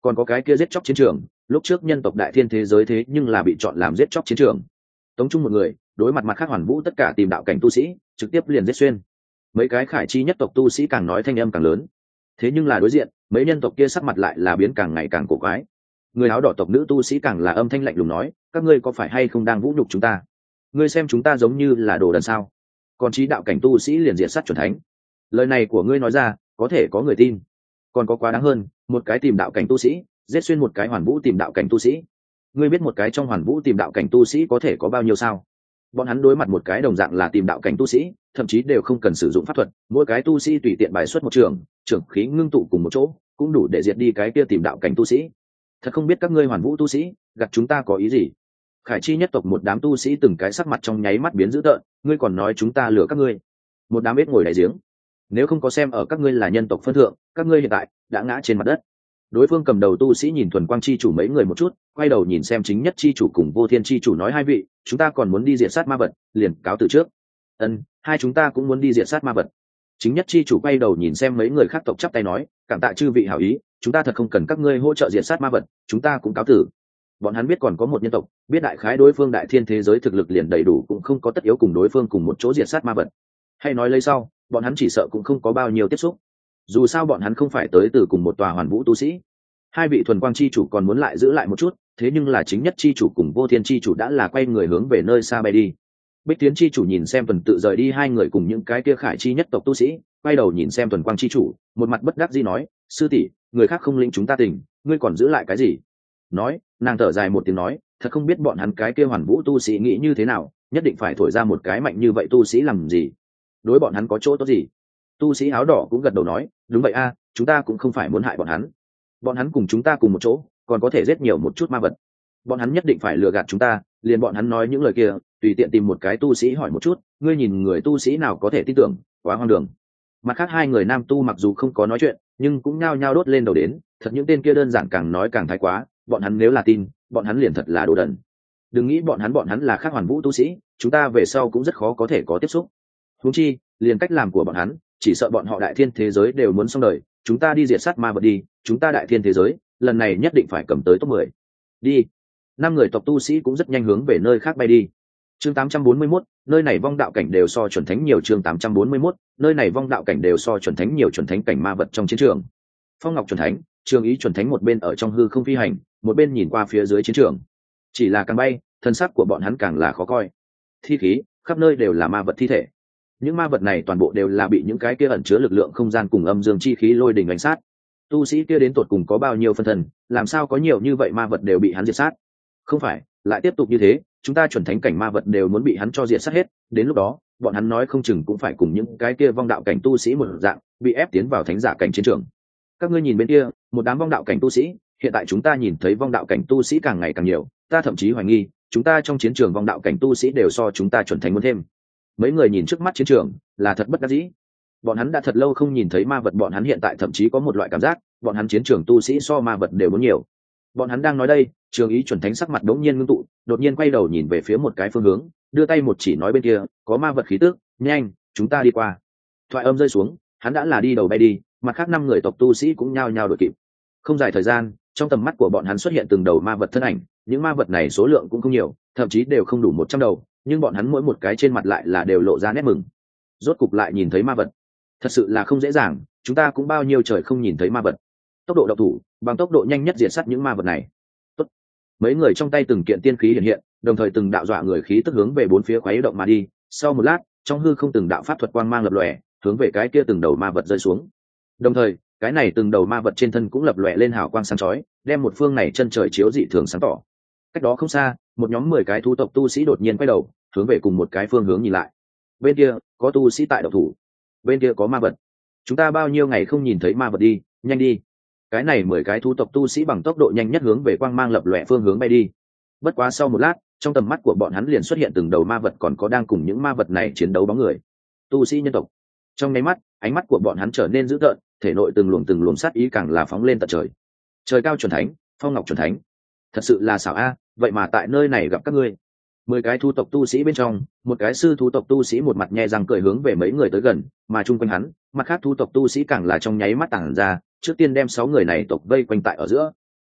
còn có cái kia giết chóc chiến trường, lúc trước nhân tộc đại thiên thế giới thế nhưng là bị chọn làm giết chóc chiến trường. Tống Trung một người đối mặt mặt khác hoàn vũ tất cả tìm đạo cảnh tu sĩ, trực tiếp liền giết xuyên. Mấy cái khải chi nhất tộc tu sĩ càng nói thanh âm càng lớn. Thế nhưng là đối diện mấy nhân tộc kia sắc mặt lại là biến càng ngày càng cổ quái. Người áo đỏ tộc nữ tu sĩ càng là âm thanh lạnh lùng nói, các ngươi có phải hay không đang vũ nhục chúng ta? Ngươi xem chúng ta giống như là đồ đần sao? Còn trí đạo cảnh tu sĩ liền diệt sát chuẩn thánh. Lời này của ngươi nói ra có thể có người tin, còn có quá đáng hơn, một cái tìm đạo cảnh tu sĩ giết xuyên một cái hoàn vũ tìm đạo cảnh tu sĩ. Ngươi biết một cái trong hoàn vũ tìm đạo cảnh tu sĩ có thể có bao nhiêu sao? Bọn hắn đối mặt một cái đồng dạng là tìm đạo cảnh tu sĩ, thậm chí đều không cần sử dụng pháp thuật, mỗi cái tu sĩ tùy tiện bài xuất một trường, trưởng khí ngưng tụ cùng một chỗ cũng đủ để diệt đi cái kia tìm đạo cảnh tu sĩ. Thật không biết các ngươi hoàn vũ tu sĩ gặt chúng ta có ý gì? Khải chi nhất tộc một đám tu sĩ từng cái sắc mặt trong nháy mắt biến dữ tợn, ngươi còn nói chúng ta lừa các ngươi? Một đám ếch ngồi đại giếng, nếu không có xem ở các ngươi là nhân tộc phân thượng, các ngươi hiện tại đã ngã trên mặt đất. Đối phương cầm đầu tu sĩ nhìn thuần quang chi chủ mấy người một chút, quay đầu nhìn xem chính nhất chi chủ cùng vô thiên chi chủ nói, hai vị chúng ta còn muốn đi diệt sát ma vật, liền cáo từ trước. Ân, hai chúng ta cũng muốn đi diệt sát ma vật. Chính nhất chi chủ quay đầu nhìn xem mấy người khác tộc chắp tay nói, cảm tạ chư vị hảo ý, chúng ta thật không cần các ngươi hỗ trợ diệt sát ma vật, chúng ta cũng cáo tử. Bọn hắn biết còn có một nhân tộc, biết đại khái đối phương đại thiên thế giới thực lực liền đầy đủ, cũng không có tất yếu cùng đối phương cùng một chỗ diệt sát ma vật. Hay nói lấy sau, bọn hắn chỉ sợ cũng không có bao nhiêu tiếp xúc. Dù sao bọn hắn không phải tới từ cùng một tòa hoàn vũ tu sĩ. Hai vị thuần quang chi chủ còn muốn lại giữ lại một chút, thế nhưng là chính nhất chi chủ cùng vô thiên chi chủ đã là quay người hướng về nơi xa bay đi. Bích Tiến chi chủ nhìn xem tuần tự rời đi hai người cùng những cái kia khải chi nhất tộc tu sĩ, quay đầu nhìn xem thuần quang chi chủ, một mặt bất đắc dĩ nói, sư tỷ, người khác không lĩnh chúng ta tình, ngươi còn giữ lại cái gì? Nói, nàng thở dài một tiếng nói, thật không biết bọn hắn cái kia hoàn vũ tu sĩ nghĩ như thế nào, nhất định phải thổi ra một cái mạnh như vậy tu sĩ làm gì? Đối bọn hắn có chỗ tốt gì? Tu sĩ áo đỏ cũng gật đầu nói, đúng vậy a, chúng ta cũng không phải muốn hại bọn hắn. Bọn hắn cùng chúng ta cùng một chỗ, còn có thể giết nhiều một chút ma vật. Bọn hắn nhất định phải lừa gạt chúng ta, liền bọn hắn nói những lời kia, tùy tiện tìm một cái tu sĩ hỏi một chút, ngươi nhìn người tu sĩ nào có thể tin tưởng, quá hoang đường. Mặt khác hai người nam tu mặc dù không có nói chuyện, nhưng cũng nhao nhao đốt lên đầu đến, thật những tên kia đơn giản càng nói càng thái quá, bọn hắn nếu là tin, bọn hắn liền thật là đồ đần. Đừng nghĩ bọn hắn bọn hắn là khác hoàn vũ tu sĩ, chúng ta về sau cũng rất khó có thể có tiếp xúc. Huống chi, liền cách làm của bọn hắn, chỉ sợ bọn họ đại thiên thế giới đều muốn xong đời, chúng ta đi diệt sát ma vật đi, chúng ta đại thiên thế giới, lần này nhất định phải cầm tới top mười. Đi. Năm người tộc tu sĩ cũng rất nhanh hướng về nơi khác bay đi. Chương tám trăm bốn mươi mốt, nơi này vong đạo cảnh đều so chuẩn thánh nhiều. Chương tám trăm bốn mươi mốt, nơi này vong đạo cảnh đều so chuẩn thánh nhiều. Chuẩn thánh cảnh ma vật trong chiến trường. Phong Ngọc chuẩn thánh, Trường Ý chuẩn thánh một bên ở trong hư không phi hành, một bên nhìn qua phía dưới chiến trường. Chỉ là càng bay, thân sắc của bọn hắn càng là khó coi. Thi khí, khắp nơi đều là ma vật thi thể. Những ma vật này toàn bộ đều là bị những cái kia ẩn chứa lực lượng không gian cùng âm dương chi khí lôi đình đánh sát. Tu sĩ kia đến tột cùng có bao nhiêu phân thân, làm sao có nhiều như vậy ma vật đều bị hắn diệt sát? Không phải, lại tiếp tục như thế, chúng ta chuẩn thánh cảnh ma vật đều muốn bị hắn cho diệt sát hết, đến lúc đó, bọn hắn nói không chừng cũng phải cùng những cái kia vong đạo cảnh tu sĩ một dạng, bị ép tiến vào thánh giả cảnh chiến trường. Các ngươi nhìn bên kia, một đám vong đạo cảnh tu sĩ, hiện tại chúng ta nhìn thấy vong đạo cảnh tu sĩ càng ngày càng nhiều, ta thậm chí hoài nghi, chúng ta trong chiến trường vong đạo cảnh tu sĩ đều so chúng ta chuẩn thánh muốn thêm. Mấy người nhìn trước mắt chiến trường, là thật bất đắc dĩ. Bọn hắn đã thật lâu không nhìn thấy ma vật, bọn hắn hiện tại thậm chí có một loại cảm giác, bọn hắn chiến trường tu sĩ so ma vật đều muốn nhiều. Bọn hắn đang nói đây, Trường Ý chuẩn thánh sắc mặt đống nhiên ngưng tụ, đột nhiên quay đầu nhìn về phía một cái phương hướng, đưa tay một chỉ nói bên kia, có ma vật khí tức, nhanh, chúng ta đi qua. Thoại âm rơi xuống, hắn đã là đi đầu bay đi, mặt khác năm người tộc tu sĩ cũng nhao nhao đuổi kịp. Không dài thời gian, trong tầm mắt của bọn hắn xuất hiện từng đầu ma vật thân ảnh, những ma vật này số lượng cũng không nhiều, thậm chí đều không đủ một trăm đầu, nhưng bọn hắn mỗi một cái trên mặt lại là đều lộ ra nét mừng. Rốt cục lại nhìn thấy ma vật, thật sự là không dễ dàng, chúng ta cũng bao nhiêu trời không nhìn thấy ma vật. Tốc độ độc thủ, bằng tốc độ nhanh nhất diệt sát những ma vật này. Tốt. Mấy người trong tay từng kiện tiên khí hiện hiện, đồng thời từng đạo dọa người khí tức hướng về bốn phía khuấy động mà đi. Sau một lát, trong hư không từng đạo pháp thuật quang mang lập lòe, hướng về cái kia từng đầu ma vật rơi xuống. Đồng thời, cái này từng đầu ma vật trên thân cũng lập lòe lên hào quang sáng chói, đem một phương này chân trời chiếu dị thường sáng tỏ. Cách đó không xa, một nhóm mười cái thú tộc tu sĩ đột nhiên quay đầu, hướng về cùng một cái phương hướng nhìn lại. Bên kia có tu sĩ tại độc thủ, bên kia có ma vật. Chúng ta bao nhiêu ngày không nhìn thấy ma vật đi, nhanh đi. Cái này mười cái thú tộc tu sĩ bằng tốc độ nhanh nhất hướng về quang mang lập lòe phương hướng bay đi. Bất quá sau một lát, trong tầm mắt của bọn hắn liền xuất hiện từng đầu ma vật, còn có đang cùng những ma vật này chiến đấu bóng người. Tu sĩ nhân tộc. Trong nháy mắt, ánh mắt của bọn hắn trở nên dữ tợn, thể nội từng luồng từng luồng sát ý càng là phóng lên tận trời. Trời cao chuẩn thánh, Phong Ngọc chuẩn thánh, thật sự là xảo a, vậy mà tại nơi này gặp các ngươi. Mười cái thú tộc tu sĩ bên trong, một cái sư thú tộc tu sĩ một mặt nhe răng cười hướng về mấy người tới gần, mà chung quanh hắn, mặt khác thú tộc tu sĩ càng là trong nháy mắt tản ra, trước tiên đem sáu người này tộc vây quanh tại ở giữa.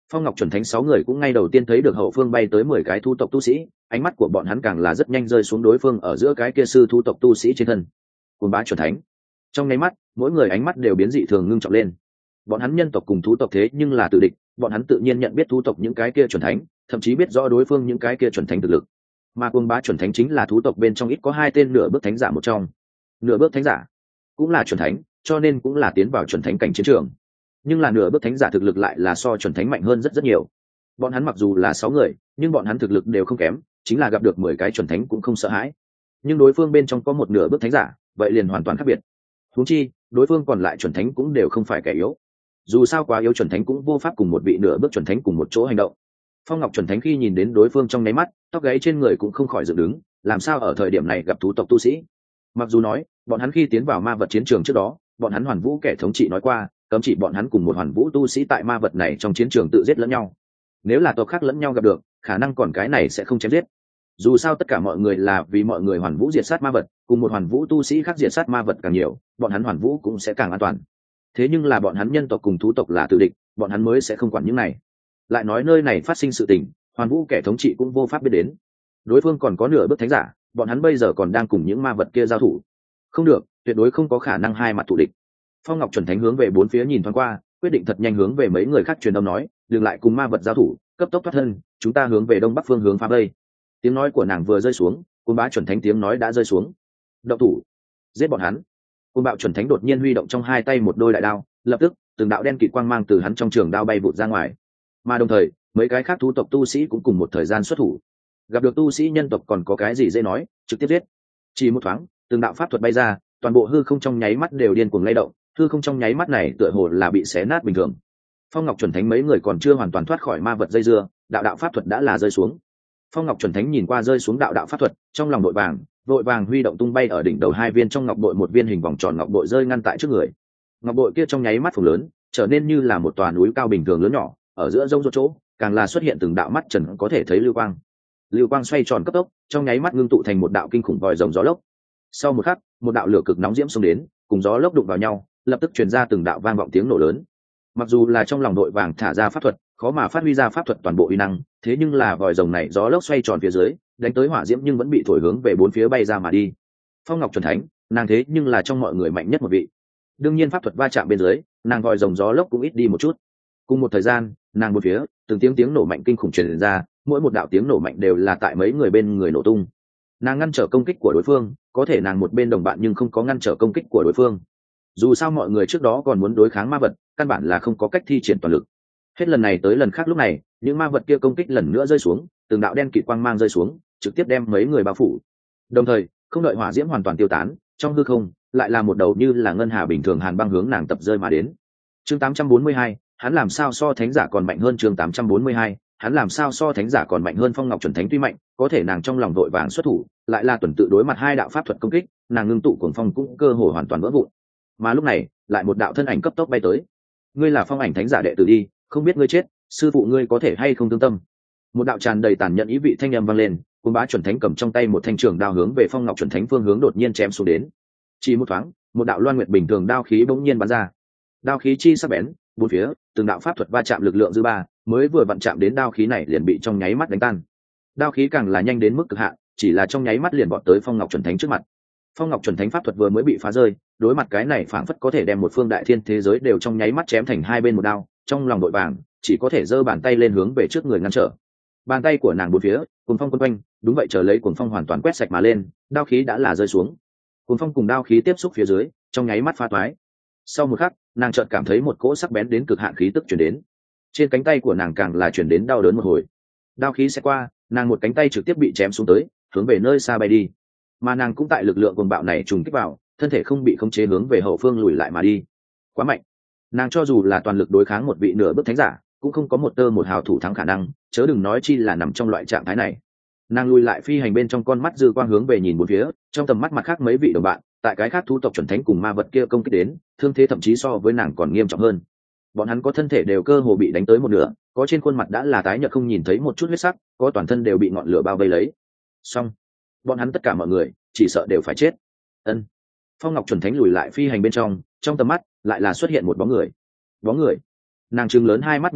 Phong Ngọc chuẩn thánh sáu người cũng ngay đầu tiên thấy được hậu phương bay tới mười cái thu tộc tu sĩ, ánh mắt của bọn hắn càng là rất nhanh rơi xuống đối phương ở giữa cái kia sư thu tộc tu sĩ trên thân. Cuồng bá chuẩn thánh. Trong nháy mắt, mỗi người ánh mắt đều biến dị thường ngưng trọng lên. Bọn hắn nhân tộc cùng thú tộc thế nhưng là tử địch, bọn hắn tự nhiên nhận biết thú tộc những cái kia chuẩn thánh, thậm chí biết rõ đối phương những cái kia chuẩn thánh thực lực. Mà cuồng bá chuẩn thánh chính là thú tộc bên trong ít có hai tên nửa bước thánh giả một trong. Nửa bước thánh giả cũng là chuẩn thánh, cho nên cũng là tiến vào chuẩn thánh cảnh chiến trường. Nhưng là nửa bước thánh giả thực lực lại là so chuẩn thánh mạnh hơn rất rất nhiều. Bọn hắn mặc dù là sáu người, nhưng bọn hắn thực lực đều không kém, chính là gặp được mười cái chuẩn thánh cũng không sợ hãi. Nhưng đối phương bên trong có một nửa bước thánh giả, vậy liền hoàn toàn khác biệt. Huống chi, đối phương còn lại chuẩn thánh cũng đều không phải kẻ yếu. Dù sao quá yếu chuẩn thánh cũng vô pháp cùng một vị nửa bước chuẩn thánh cùng một chỗ hành động. Phong Ngọc chuẩn thánh khi nhìn đến đối phương trong nháy mắt, tóc gáy trên người cũng không khỏi dựng đứng, làm sao ở thời điểm này gặp thú tộc tu sĩ. Mặc dù nói, bọn hắn khi tiến vào ma vật chiến trường trước đó, bọn hắn hoàn vũ kẻ thống trị nói qua, cấm chỉ bọn hắn cùng một hoàn vũ tu sĩ tại ma vật này trong chiến trường tự giết lẫn nhau. Nếu là tộc khác lẫn nhau gặp được, khả năng còn cái này sẽ không chém giết. Dù sao tất cả mọi người là vì mọi người hoàn vũ diệt sát ma vật, cùng một hoàn vũ tu sĩ khác diệt sát ma vật càng nhiều, bọn hắn hoàn vũ cũng sẽ càng an toàn. Thế nhưng là bọn hắn nhân tộc cùng thú tộc là tự địch, bọn hắn mới sẽ không quản những này. Lại nói nơi này phát sinh sự tình, hoàn vũ kẻ thống trị cũng vô pháp biết đến. Đối phương còn có nửa bước thánh giả, bọn hắn bây giờ còn đang cùng những ma vật kia giao thủ. Không được, tuyệt đối không có khả năng hai mặt thù địch. Phong Ngọc chuẩn thánh hướng về bốn phía nhìn thoáng qua, quyết định thật nhanh hướng về mấy người khác truyền âm nói, đừng lại cùng ma vật giao thủ, cấp tốc thoát thân, chúng ta hướng về đông bắc phương hướng phá vây. Tiếng nói của nàng vừa rơi xuống, Côn Bá chuẩn thánh tiếng nói đã rơi xuống. Động thủ, giết bọn hắn. Côn Bạo chuẩn thánh đột nhiên huy động trong hai tay một đôi đại đao, lập tức từng đạo đen kịt quang mang từ hắn trong trường đao bay vụt ra ngoài. Mà đồng thời, mấy cái khác thú tộc tu sĩ cũng cùng một thời gian xuất thủ. Gặp được tu sĩ nhân tộc còn có cái gì dễ nói, trực tiếp giết. Chỉ một thoáng, từng đạo pháp thuật bay ra, toàn bộ hư không trong nháy mắt đều điên cuồng lay động, hư không trong nháy mắt này tựa hồ là bị xé nát bình thường. Phong Ngọc chuẩn thánh mấy người còn chưa hoàn toàn thoát khỏi ma vật dây dưa, đạo đạo pháp thuật đã là rơi xuống. Phong Ngọc chuẩn thánh nhìn qua rơi xuống đạo đạo pháp thuật, trong lòng đội vàng, vội vàng huy động tung bay ở đỉnh đầu hai viên trong ngọc bội một viên hình vòng tròn ngọc bội rơi ngăn tại trước người. Ngọc bội kia trong nháy mắt phồng lớn, trở nên như là một tòa núi cao bình thường lớn nhỏ, ở giữa rông rô chỗ, càng là xuất hiện từng đạo mắt trần có thể thấy lưu quang. Lưu quang xoay tròn cấp tốc, trong nháy mắt ngưng tụ thành một đạo kinh khủng vòi rồng gió lốc. Sau một khắc, một đạo lửa cực nóng diễm xông đến, cùng gió lốc đụng vào nhau, lập tức truyền ra từng đạo vang vọng tiếng nổ lớn. Mặc dù là trong lòng đội vàng thả ra pháp thuật, khó mà phát huy ra pháp thuật toàn bộ uy năng, thế nhưng là vòi rồng này gió lốc xoay tròn phía dưới, đánh tới hỏa diễm nhưng vẫn bị thổi hướng về bốn phía bay ra mà đi. Phong Ngọc chuẩn thánh, nàng thế nhưng là trong mọi người mạnh nhất một vị. Đương nhiên pháp thuật va chạm bên dưới, nàng vòi rồng gió lốc cũng ít đi một chút. Cùng một thời gian, nàng bốn phía, từng tiếng tiếng nổ mạnh kinh khủng truyền ra, mỗi một đạo tiếng nổ mạnh đều là tại mấy người bên người nổ tung. Nàng ngăn trở công kích của đối phương, có thể nàng một bên đồng bạn nhưng không có ngăn trở công kích của đối phương. Dù sao mọi người trước đó còn muốn đối kháng ma vật, căn bản là không có cách thi triển toàn lực. Hết lần này tới lần khác lúc này, những ma vật kia công kích lần nữa rơi xuống, từng đạo đen kịt quang mang rơi xuống, trực tiếp đem mấy người bao phủ. Đồng thời, không đợi hỏa diễm hoàn toàn tiêu tán, trong hư không lại là một đầu như là ngân hà bình thường hàn băng hướng nàng tập rơi mà đến. Chương tám trăm bốn mươi hai, hắn làm sao so thánh giả còn mạnh hơn. Chương tám trăm bốn mươi hai, hắn làm sao so thánh giả còn mạnh hơn. Phong Ngọc chuẩn thánh tuy mạnh, có thể nàng trong lòng đội vàng xuất thủ, lại là tuần tự đối mặt hai đạo pháp thuật công kích, nàng ngưng tụ cuồng phong cũng cơ hồ hoàn toàn vỡ vụn. Mà lúc này, lại một đạo thân ảnh cấp tốc bay tới. Ngươi là Phong ảnh thánh giả đệ tử đi, không biết ngươi chết, sư phụ ngươi có thể hay không thương tâm. Một đạo tràn đầy tàn nhẫn ý vị thanh âm vang lên, Côn Bá chuẩn thánh cầm trong tay một thanh trường đao hướng về Phong Ngọc chuẩn thánh phương hướng đột nhiên chém xuống đến. Chỉ một thoáng, một đạo loan nguyệt bình thường đao khí bỗng nhiên bắn ra. Đao khí chi sắc bén, bốn phía, từng đạo pháp thuật va chạm lực lượng dư ba, mới vừa vặn chạm đến đao khí này liền bị trong nháy mắt đánh tan. Đao khí càng là nhanh đến mức cực hạn, chỉ là trong nháy mắt liền vọt tới Phong Ngọc chuẩn thánh trước mặt. Phong Ngọc chuẩn thánh pháp thuật vừa mới bị phá rơi, đối mặt cái này phảng phất có thể đem một phương đại thiên thế giới đều trong nháy mắt chém thành hai bên một đao, trong lòng đội vàng chỉ có thể giơ bàn tay lên hướng về trước người ngăn trở. Bàn tay của nàng bốn phía, cuồng phong quấn quanh, đúng vậy chờ lấy cuồng phong hoàn toàn quét sạch mà lên, đao khí đã là rơi xuống. Cuồng phong cùng đao khí tiếp xúc phía dưới, trong nháy mắt phá toái. Sau một khắc, nàng chợt cảm thấy một cỗ sắc bén đến cực hạn khí tức truyền đến. Trên cánh tay của nàng càng là truyền đến đau đớn một hồi. Đao khí sẽ qua, nàng một cánh tay trực tiếp bị chém xuống tới, hướng về nơi xa bay đi. Mà nàng cũng tại lực lượng cuồng bạo này trùng kích vào, thân thể không bị khống chế hướng về hậu phương lùi lại mà đi. Quá mạnh. Nàng cho dù là toàn lực đối kháng một vị nửa bước thánh giả, cũng không có một tơ một hào thủ thắng khả năng, chớ đừng nói chi là nằm trong loại trạng thái này. Nàng lùi lại phi hành bên trong con mắt dư quang hướng về nhìn bốn phía, trong tầm mắt mặt khác mấy vị đồng bạn, tại cái khác thú tộc chuẩn thánh cùng ma vật kia công kích đến, thương thế thậm chí so với nàng còn nghiêm trọng hơn. Bọn hắn có thân thể đều cơ hồ bị đánh tới một nửa, có trên khuôn mặt đã là tái nhợt không nhìn thấy một chút huyết sắc, có toàn thân đều bị ngọn lửa bao vây lấy. Xong, bọn hắn tất cả mọi người chỉ sợ đều phải chết. Ân. Phong Ngọc chuẩn thánh lùi lại phi hành bên trong, trong tầm mắt lại là xuất hiện một bóng người. Bóng người. Nàng trừng lớn hai mắt nhìn lại,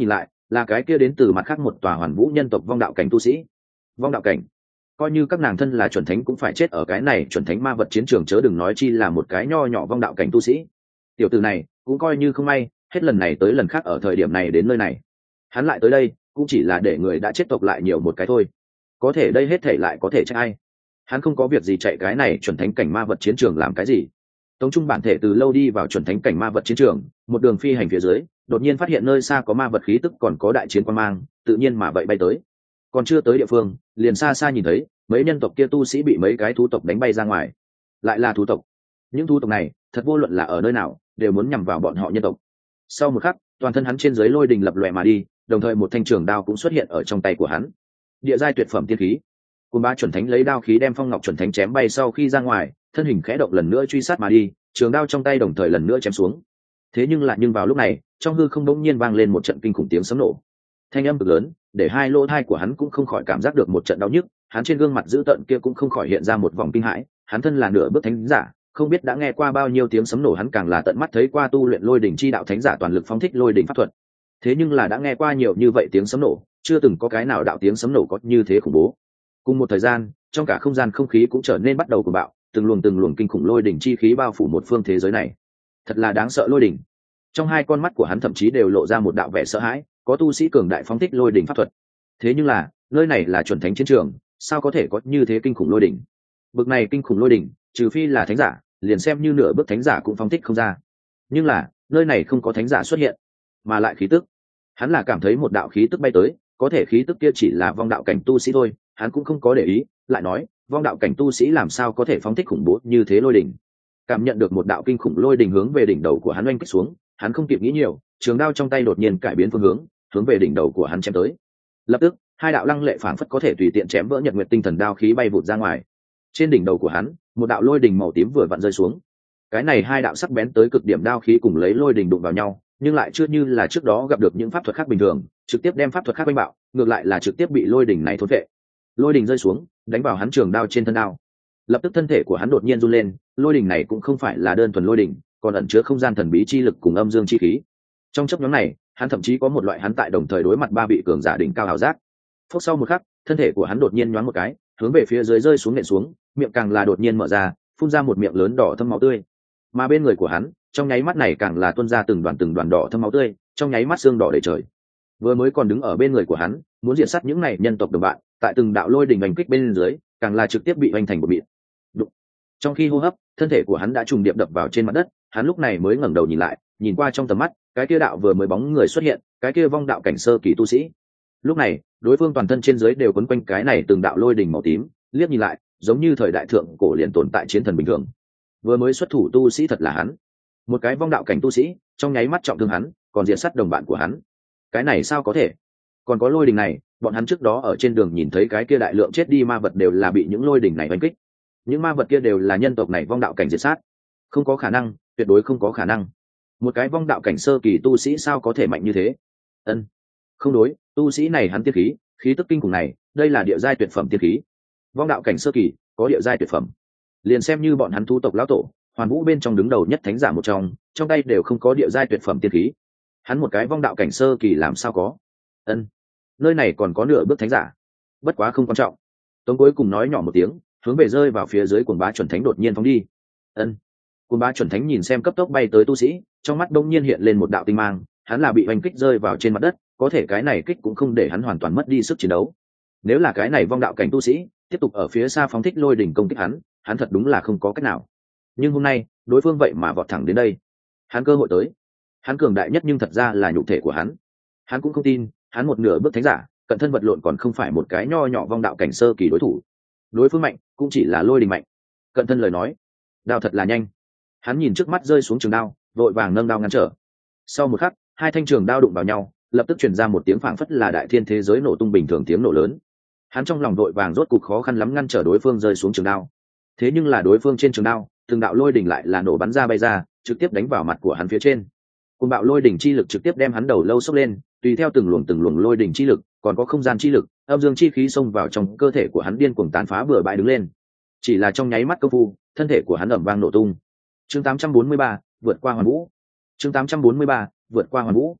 là cái kia đến từ mặt khác một tòa hoàn vũ nhân tộc vong đạo cảnh tu sĩ. Vong đạo cảnh, coi như các nàng thân là chuẩn thánh cũng phải chết ở cái này chuẩn thánh ma vật chiến trường, chớ đừng nói chi là một cái nho nhỏ vong đạo cảnh tu sĩ. Tiểu tử này cũng coi như không may, hết lần này tới lần khác ở thời điểm này đến nơi này. Hắn lại tới đây cũng chỉ là để người đã chết tộc lại nhiều một cái thôi, có thể đây hết thể lại có thể trách ai? Hắn không có việc gì chạy cái này chuẩn thánh cảnh ma vật chiến trường làm cái gì? Tống Trung bản thể từ lâu đi vào chuẩn thánh cảnh ma vật chiến trường, một đường phi hành phía dưới, đột nhiên phát hiện nơi xa có ma vật khí tức còn có đại chiến quan mang, tự nhiên mà vậy bay tới. Còn chưa tới địa phương, liền xa xa nhìn thấy mấy nhân tộc kia tu sĩ bị mấy cái thú tộc đánh bay ra ngoài. Lại là thú tộc. Những thú tộc này, thật vô luận là ở nơi nào, đều muốn nhằm vào bọn họ nhân tộc. Sau một khắc, toàn thân hắn trên dưới lôi đình lập lòe mà đi, đồng thời một thanh trường đao cũng xuất hiện ở trong tay của hắn. Địa giai tuyệt phẩm tiên khí. Côn Bá chuẩn thánh lấy đao khí đem Phong Ngọc chuẩn thánh chém bay sau khi ra ngoài, thân hình khẽ động lần nữa truy sát mà đi, trường đao trong tay đồng thời lần nữa chém xuống. Thế nhưng lại nhưng vào lúc này, trong hư không đống nhiên vang lên một trận kinh khủng tiếng sấm nổ. Thanh âm cực lớn, để hai lỗ tai của hắn cũng không khỏi cảm giác được một trận đau nhức, hắn trên gương mặt dữ tợn kia cũng không khỏi hiện ra một vòng kinh hãi, hắn thân là nửa bước thánh giả, không biết đã nghe qua bao nhiêu tiếng sấm nổ, hắn càng là tận mắt thấy qua tu luyện lôi đỉnh chi đạo thánh giả toàn lực phóng thích lôi đỉnh pháp thuật. Thế nhưng là đã nghe qua nhiều như vậy tiếng sấm nổ, chưa từng có cái nào đạo tiếng sấm nổ có như thế khủng bố. Cùng một thời gian, trong cả không gian không khí cũng trở nên bắt đầu cuồng bạo, từng luồng từng luồng kinh khủng lôi đỉnh chi khí bao phủ một phương thế giới này. Thật là đáng sợ lôi đỉnh. Trong hai con mắt của hắn thậm chí đều lộ ra một đạo vẻ sợ hãi, có tu sĩ cường đại phóng thích lôi đỉnh pháp thuật. Thế nhưng là, nơi này là chuẩn thánh chiến trường, sao có thể có như thế kinh khủng lôi đỉnh? Bực này kinh khủng lôi đỉnh, trừ phi là thánh giả, liền xem như nửa bước thánh giả cũng phóng thích không ra. Nhưng là, nơi này không có thánh giả xuất hiện, mà lại khí tức. Hắn là cảm thấy một đạo khí tức bay tới, có thể khí tức kia chỉ là vong đạo cảnh tu sĩ thôi, hắn cũng không có để ý, lại nói, vong đạo cảnh tu sĩ làm sao có thể phóng thích khủng bố như thế lôi đỉnh. Cảm nhận được một đạo kinh khủng lôi đỉnh hướng về đỉnh đầu của hắn oanh kích xuống, hắn không kịp nghĩ nhiều, trường đao trong tay đột nhiên cải biến phương hướng, hướng về đỉnh đầu của hắn chém tới. Lập tức, hai đạo lăng lệ phảng phất có thể tùy tiện chém vỡ nhật nguyệt tinh thần đao khí bay vụt ra ngoài. Trên đỉnh đầu của hắn, một đạo lôi đỉnh màu tím vừa vặn rơi xuống. Cái này hai đạo sắc bén tới cực điểm đao khí cùng lấy lôi đỉnh đụng vào nhau, nhưng lại chưa như là trước đó gặp được những pháp thuật khác bình thường, trực tiếp đem pháp thuật khác đánh bạo, ngược lại là trực tiếp bị lôi đỉnh này thôn phệ. Lôi đỉnh rơi xuống, đánh vào hắn trường đao trên thân đao. Lập tức thân thể của hắn đột nhiên run lên, lôi đỉnh này cũng không phải là đơn thuần lôi đỉnh, còn ẩn chứa không gian thần bí chi lực cùng âm dương chi khí. Trong chốc ngắn này, hắn thậm chí có một loại hắn tại đồng thời đối mặt ba vị cường giả đỉnh cao hào giác. Phút sau một khắc, thân thể của hắn đột nhiên nhoáng một cái, hướng về phía dưới rơi xuống nện xuống, miệng càng là đột nhiên mở ra, phun ra một miệng lớn đỏ thâm máu tươi. Mà bên người của hắn, trong nháy mắt này càng là tuôn ra từng đoàn từng đoàn đỏ thâm máu tươi, trong nháy mắt xương đỏ đầy trời. Vừa mới còn đứng ở bên người của hắn, muốn diệt sát những này nhân tộc đồng bạn, tại từng đạo lôi đỉnh đánh kích bên dưới, càng là trực tiếp bị hoành thành một mịn. Trong khi hô hấp, thân thể của hắn đã trùng điệp đập vào trên mặt đất, hắn lúc này mới ngẩng đầu nhìn lại, nhìn qua trong tầm mắt, cái kia đạo vừa mới bóng người xuất hiện, cái kia vong đạo cảnh sơ kỳ tu sĩ. Lúc này, đối phương toàn thân trên dưới đều quấn quanh cái này từng đạo lôi đỉnh màu tím, liếc nhìn lại, giống như thời đại thượng cổ liền tồn tại chiến thần bình thường. Vừa mới xuất thủ tu sĩ thật là hắn, một cái vong đạo cảnh tu sĩ, trong nháy mắt trọng thương hắn, còn diệt sát đồng bạn của hắn. Cái này sao có thể? Còn có lôi đỉnh này, bọn hắn trước đó ở trên đường nhìn thấy cái kia đại lượng chết đi ma vật đều là bị những lôi đỉnh này đánh kích. Những ma vật kia đều là nhân tộc này vong đạo cảnh diệt sát. Không có khả năng, tuyệt đối không có khả năng. Một cái vong đạo cảnh sơ kỳ tu sĩ sao có thể mạnh như thế? Ân, không đối, tu sĩ này hắn tiên khí, khí tức kinh khủng này, đây là địa giai tuyệt phẩm tiên khí. Vong đạo cảnh sơ kỳ, có địa giai tuyệt phẩm. Liền xem như bọn hắn thu tộc lão tổ, hoàn vũ bên trong đứng đầu nhất thánh giả một trong, trong tay đều không có địa giai tuyệt phẩm tiên khí. Hắn một cái vong đạo cảnh sơ kỳ làm sao có? Ân, nơi này còn có nửa bước thánh giả. Bất quá không quan trọng. Tống cuối cùng nói nhỏ một tiếng, hướng về rơi vào phía dưới Cuồng Bá chuẩn thánh đột nhiên phóng đi. Ân, Cuồng Bá chuẩn thánh nhìn xem cấp tốc bay tới tu sĩ, trong mắt đông nhiên hiện lên một đạo tinh mang, hắn là bị hoành kích rơi vào trên mặt đất, có thể cái này kích cũng không để hắn hoàn toàn mất đi sức chiến đấu. Nếu là cái này vong đạo cảnh tu sĩ tiếp tục ở phía xa phóng thích lôi đỉnh công kích hắn, hắn thật đúng là không có cách nào. Nhưng hôm nay, đối phương vậy mà vọt thẳng đến đây. Hắn cơ hội tới. Hắn cường đại nhất nhưng thật ra là nhục thể của hắn. Hắn cũng không tin, hắn một nửa bước thánh giả, cận thân vật lộn còn không phải một cái nho nhỏ vong đạo cảnh sơ kỳ đối thủ. Đối phương mạnh, cũng chỉ là lôi đình mạnh. Cận thân lời nói, đao thật là nhanh. Hắn nhìn trước mắt rơi xuống trường đao, vội vàng nâng đao ngăn trở. Sau một khắc, hai thanh trường đao đụng vào nhau, lập tức truyền ra một tiếng phảng phất là đại thiên thế giới nổ tung bình thường tiếng nổ lớn. Hắn trong lòng vội vàng rốt cục khó khăn lắm ngăn trở đối phương rơi xuống trường đao. Thế nhưng là đối phương trên trường đao, từng đạo lôi đỉnh lại là nổ bắn ra bay ra, trực tiếp đánh vào mặt của hắn phía trên. Cùng bạo lôi đỉnh chi lực trực tiếp đem hắn đầu lâu sốc lên, tùy theo từng luồng từng luồng lôi đỉnh chi lực, còn có không gian chi lực, âm dương chi khí xông vào trong cơ thể của hắn điên cuồng tàn phá bừa bãi đứng lên. Chỉ là trong nháy mắt công phu, thân thể của hắn ầm vang nổ tung. Chương tám trăm bốn mươi ba, vượt qua hoàn vũ. Chương tám trăm bốn mươi ba, vượt qua hoàn vũ.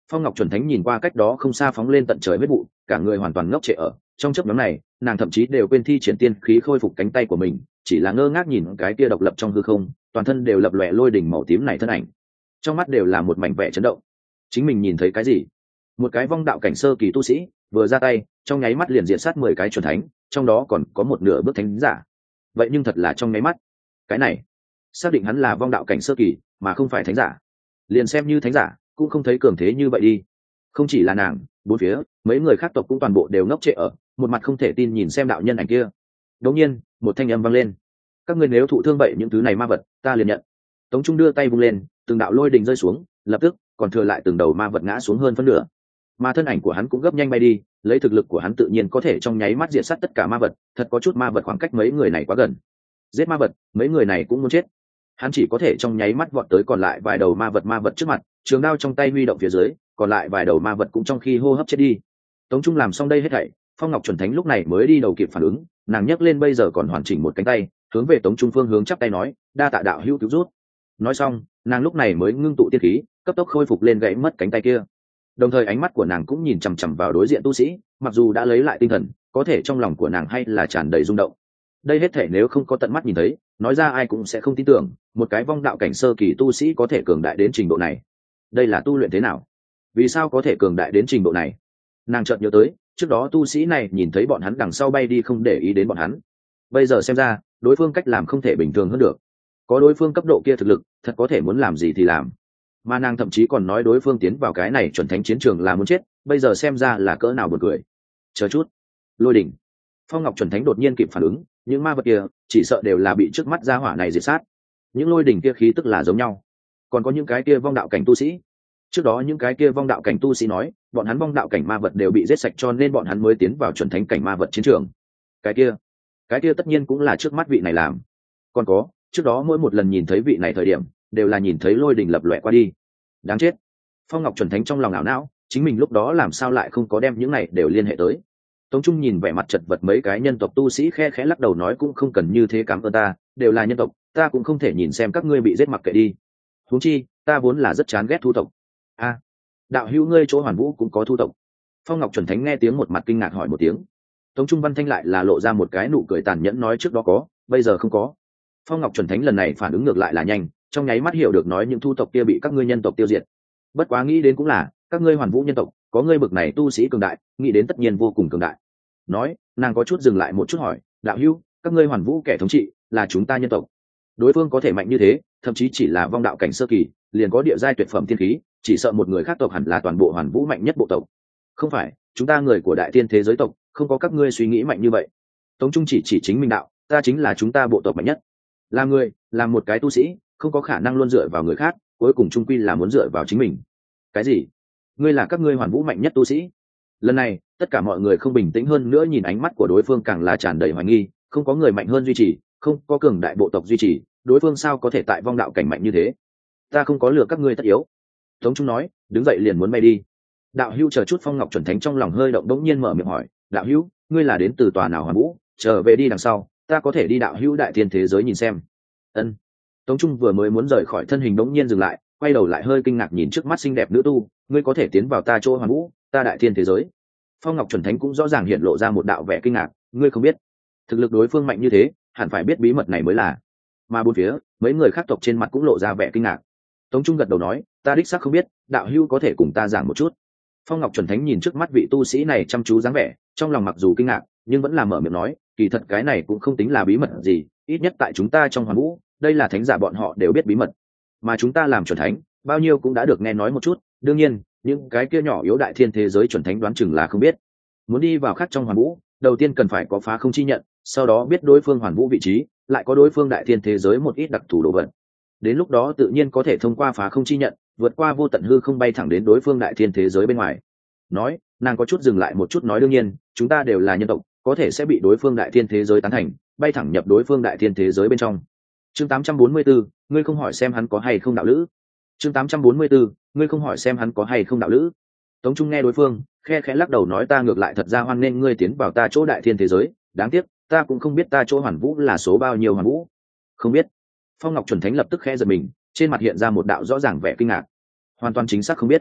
Phong Ngọc chuẩn thánh nhìn qua cách đó không xa phóng lên tận trời huyết vụ, cả người hoàn toàn ngốc trệ ở trong chớp nhoáng này, nàng thậm chí đều quên thi triển tiên khí khôi phục cánh tay của mình, chỉ là ngơ ngác nhìn cái kia độc lập trong hư không, toàn thân đều lập lòe lôi đỉnh màu tím này thân ảnh, trong mắt đều là một mảnh vẻ chấn động. Chính mình nhìn thấy cái gì? Một cái vong đạo cảnh sơ kỳ tu sĩ vừa ra tay, trong nháy mắt liền diện sát mười cái chuẩn thánh, trong đó còn có một nửa bước thánh giả. Vậy nhưng thật là trong nháy mắt. Cái này xác định hắn là vong đạo cảnh sơ kỳ mà không phải thánh giả. Liền xem như thánh giả cũng không thấy cường thế như vậy đi. Không chỉ là nàng, bốn phía mấy người khác tộc cũng toàn bộ đều ngốc trệ ở, một mặt không thể tin nhìn xem đạo nhân ảnh kia. Đột nhiên một thanh âm vang lên: các ngươi nếu thụ thương vậy những thứ này ma vật ta liền nhận. Tống Trung đưa tay vung lên, từng đạo lôi đình rơi xuống, lập tức còn thừa lại từng đầu ma vật ngã xuống hơn phân nửa, mà thân ảnh của hắn cũng gấp nhanh bay đi. Lấy thực lực của hắn tự nhiên có thể trong nháy mắt diệt sát tất cả ma vật, thật có chút ma vật khoảng cách mấy người này quá gần, giết ma vật mấy người này cũng muốn chết. Hắn chỉ có thể trong nháy mắt vọt tới còn lại vài đầu ma vật ma vật trước mặt, trường đao trong tay huy động phía dưới, còn lại vài đầu ma vật cũng trong khi hô hấp chết đi. Tống Trung làm xong đây hết thảy, Phong Ngọc chuẩn thánh lúc này mới đi đầu kịp phản ứng, nàng nhấc lên bây giờ còn hoàn chỉnh một cánh tay, hướng về Tống Trung phương hướng chắp tay nói: đa tạ đạo hữu cứu rút. Nói xong, nàng lúc này mới ngưng tụ tiên khí, cấp tốc khôi phục lên gãy mất cánh tay kia. Đồng thời ánh mắt của nàng cũng nhìn chằm chằm vào đối diện tu sĩ, mặc dù đã lấy lại tinh thần, có thể trong lòng của nàng hay là tràn đầy rung động. Đây hết thể nếu không có tận mắt nhìn thấy, nói ra ai cũng sẽ không tin tưởng, một cái vong đạo cảnh sơ kỳ tu sĩ có thể cường đại đến trình độ này. Đây là tu luyện thế nào? Vì sao có thể cường đại đến trình độ này? Nàng chợt nhớ tới, trước đó tu sĩ này nhìn thấy bọn hắn đằng sau bay đi không để ý đến bọn hắn. Bây giờ xem ra, đối phương cách làm không thể bình thường hơn được. Có đối phương cấp độ kia thực lực, thật có thể muốn làm gì thì làm. Mà nàng thậm chí còn nói đối phương tiến vào cái này chuẩn thánh chiến trường là muốn chết, bây giờ xem ra là cỡ nào buồn cười. Chờ chút. Lôi đỉnh. Phong Ngọc chuẩn thánh đột nhiên kịp phản ứng, những ma vật kia chỉ sợ đều là bị trước mắt gia hỏa này diệt sát. Những lôi đỉnh kia khí tức là giống nhau. Còn có những cái kia vong đạo cảnh tu sĩ. Trước đó những cái kia vong đạo cảnh tu sĩ nói, bọn hắn vong đạo cảnh ma vật đều bị giết sạch cho nên bọn hắn mới tiến vào chuẩn thánh cảnh ma vật chiến trường. Cái kia, cái kia tất nhiên cũng là trước mắt vị này làm. Còn có, trước đó mỗi một lần nhìn thấy vị này thời điểm, đều là nhìn thấy lôi đỉnh lập lòe qua đi. Đáng chết. Phong Ngọc chuẩn thánh trong lòng ảo não, chính mình lúc đó làm sao lại không có đem những này đều liên hệ tới. Tống Trung nhìn vẻ mặt chật vật mấy cái nhân tộc tu sĩ khe khẽ lắc đầu nói cũng không cần như thế, cảm ơn ta, đều là nhân tộc, ta cũng không thể nhìn xem các ngươi bị giết mặc kệ đi. Huống chi, ta vốn là rất chán ghét thu tộc. A, à, đạo hữu ngươi chỗ Hoàn Vũ cũng có thu tộc? Phong Ngọc chuẩn thánh nghe tiếng một mặt kinh ngạc hỏi một tiếng. Tống Trung Văn Thanh lại là lộ ra một cái nụ cười tàn nhẫn nói trước đó có, bây giờ không có. Phong Ngọc chuẩn thánh lần này phản ứng ngược lại là nhanh, trong nháy mắt hiểu được nói những thu tộc kia bị các ngươi nhân tộc tiêu diệt. Bất quá nghĩ đến cũng là, các ngươi Hoàn Vũ nhân tộc, có ngươi bực này tu sĩ cường đại, nghĩ đến tất nhiên vô cùng cường đại. Nói, nàng có chút dừng lại một chút hỏi, đạo hữu, các ngươi Hoàn Vũ kẻ thống trị là chúng ta nhân tộc. Đối phương có thể mạnh như thế, thậm chí chỉ là vong đạo cảnh sơ kỳ, liền có địa giai tuyệt phẩm thiên khí, chỉ sợ một người khác tộc hẳn là toàn bộ Hoàn Vũ mạnh nhất bộ tộc. Không phải, chúng ta người của đại tiên thế giới tộc, không có các ngươi suy nghĩ mạnh như vậy. Tống Trung chỉ chỉ chính mình đạo, ta chính là chúng ta bộ tộc mạnh nhất. Là người, là một cái tu sĩ, không có khả năng luôn dựa vào người khác, cuối cùng trung quy là muốn dựa vào chính mình. Cái gì? Ngươi là các ngươi Hoàn Vũ mạnh nhất tu sĩ? Lần này, tất cả mọi người không bình tĩnh hơn nữa, nhìn ánh mắt của đối phương càng là tràn đầy hoài nghi, không có người mạnh hơn duy trì, không có cường đại bộ tộc duy trì, đối phương sao có thể tại vong đạo cảnh mạnh như thế? Ta không có lừa các ngươi tất yếu. Tống Trung nói, đứng dậy liền muốn bay đi. Đạo hữu chờ chút. Phong Ngọc chuẩn thánh trong lòng hơi động đống nhiên mở miệng hỏi, đạo hữu, ngươi là đến từ tòa nào Hoàn Vũ? Trở về đi đằng sau, ta có thể đi đạo hữu đại thiên thế giới nhìn xem. Ân. Tống Trung vừa mới muốn rời khỏi thân hình đống nhiên dừng lại, quay đầu lại hơi kinh ngạc nhìn trước mắt xinh đẹp nữ tu, ngươi có thể tiến vào ta chỗ Hoàn Vũ, ta đại thiên thế giới. Phong Ngọc chuẩn thánh cũng rõ ràng hiện lộ ra một đạo vẻ kinh ngạc, ngươi không biết, thực lực đối phương mạnh như thế, hẳn phải biết bí mật này mới là. Mà bốn phía, mấy người khác tộc trên mặt cũng lộ ra vẻ kinh ngạc. Tống Trung gật đầu nói, ta đích xác không biết, đạo hữu có thể cùng ta giảng một chút. Phong Ngọc chuẩn thánh nhìn trước mắt vị tu sĩ này chăm chú dáng vẻ, trong lòng mặc dù kinh ngạc, nhưng vẫn là mở miệng nói, kỳ thật cái này cũng không tính là bí mật gì, ít nhất tại chúng ta trong Hoàn Vũ, đây là thánh giả bọn họ đều biết bí mật, mà chúng ta làm chuẩn thánh, bao nhiêu cũng đã được nghe nói một chút. Đương nhiên, những cái kia nhỏ yếu đại thiên thế giới chuẩn thánh đoán chừng là không biết. Muốn đi vào khác trong Hoàn Vũ, đầu tiên cần phải có phá không chi nhận, sau đó biết đối phương Hoàn Vũ vị trí, lại có đối phương đại thiên thế giới một ít đặc thù đồ vật. Đến lúc đó tự nhiên có thể thông qua phá không chi nhận, vượt qua vô tận hư không bay thẳng đến đối phương đại thiên thế giới bên ngoài. Nói, nàng có chút dừng lại một chút nói, đương nhiên, chúng ta đều là nhân tộc, có thể sẽ bị đối phương đại thiên thế giới tán thành, bay thẳng nhập đối phương đại thiên thế giới bên trong. Chương tám trăm bốn mươi bốn, ngươi không hỏi xem hắn có hay không đạo lữ. Chương tám trăm bốn mươi bốn, ngươi không hỏi xem hắn có hay không đạo lữ. Tống Trung nghe đối phương khe khẽ lắc đầu nói, ta ngược lại thật ra hoan nên ngươi tiến vào ta chỗ đại thiên thế giới, đáng tiếc ta cũng không biết ta chỗ Hoàn Vũ là số bao nhiêu Hoàn Vũ. Không biết. Phong Ngọc chuẩn thánh lập tức khẽ giật mình, trên mặt hiện ra một đạo rõ ràng vẻ kinh ngạc. Hoàn toàn chính xác không biết.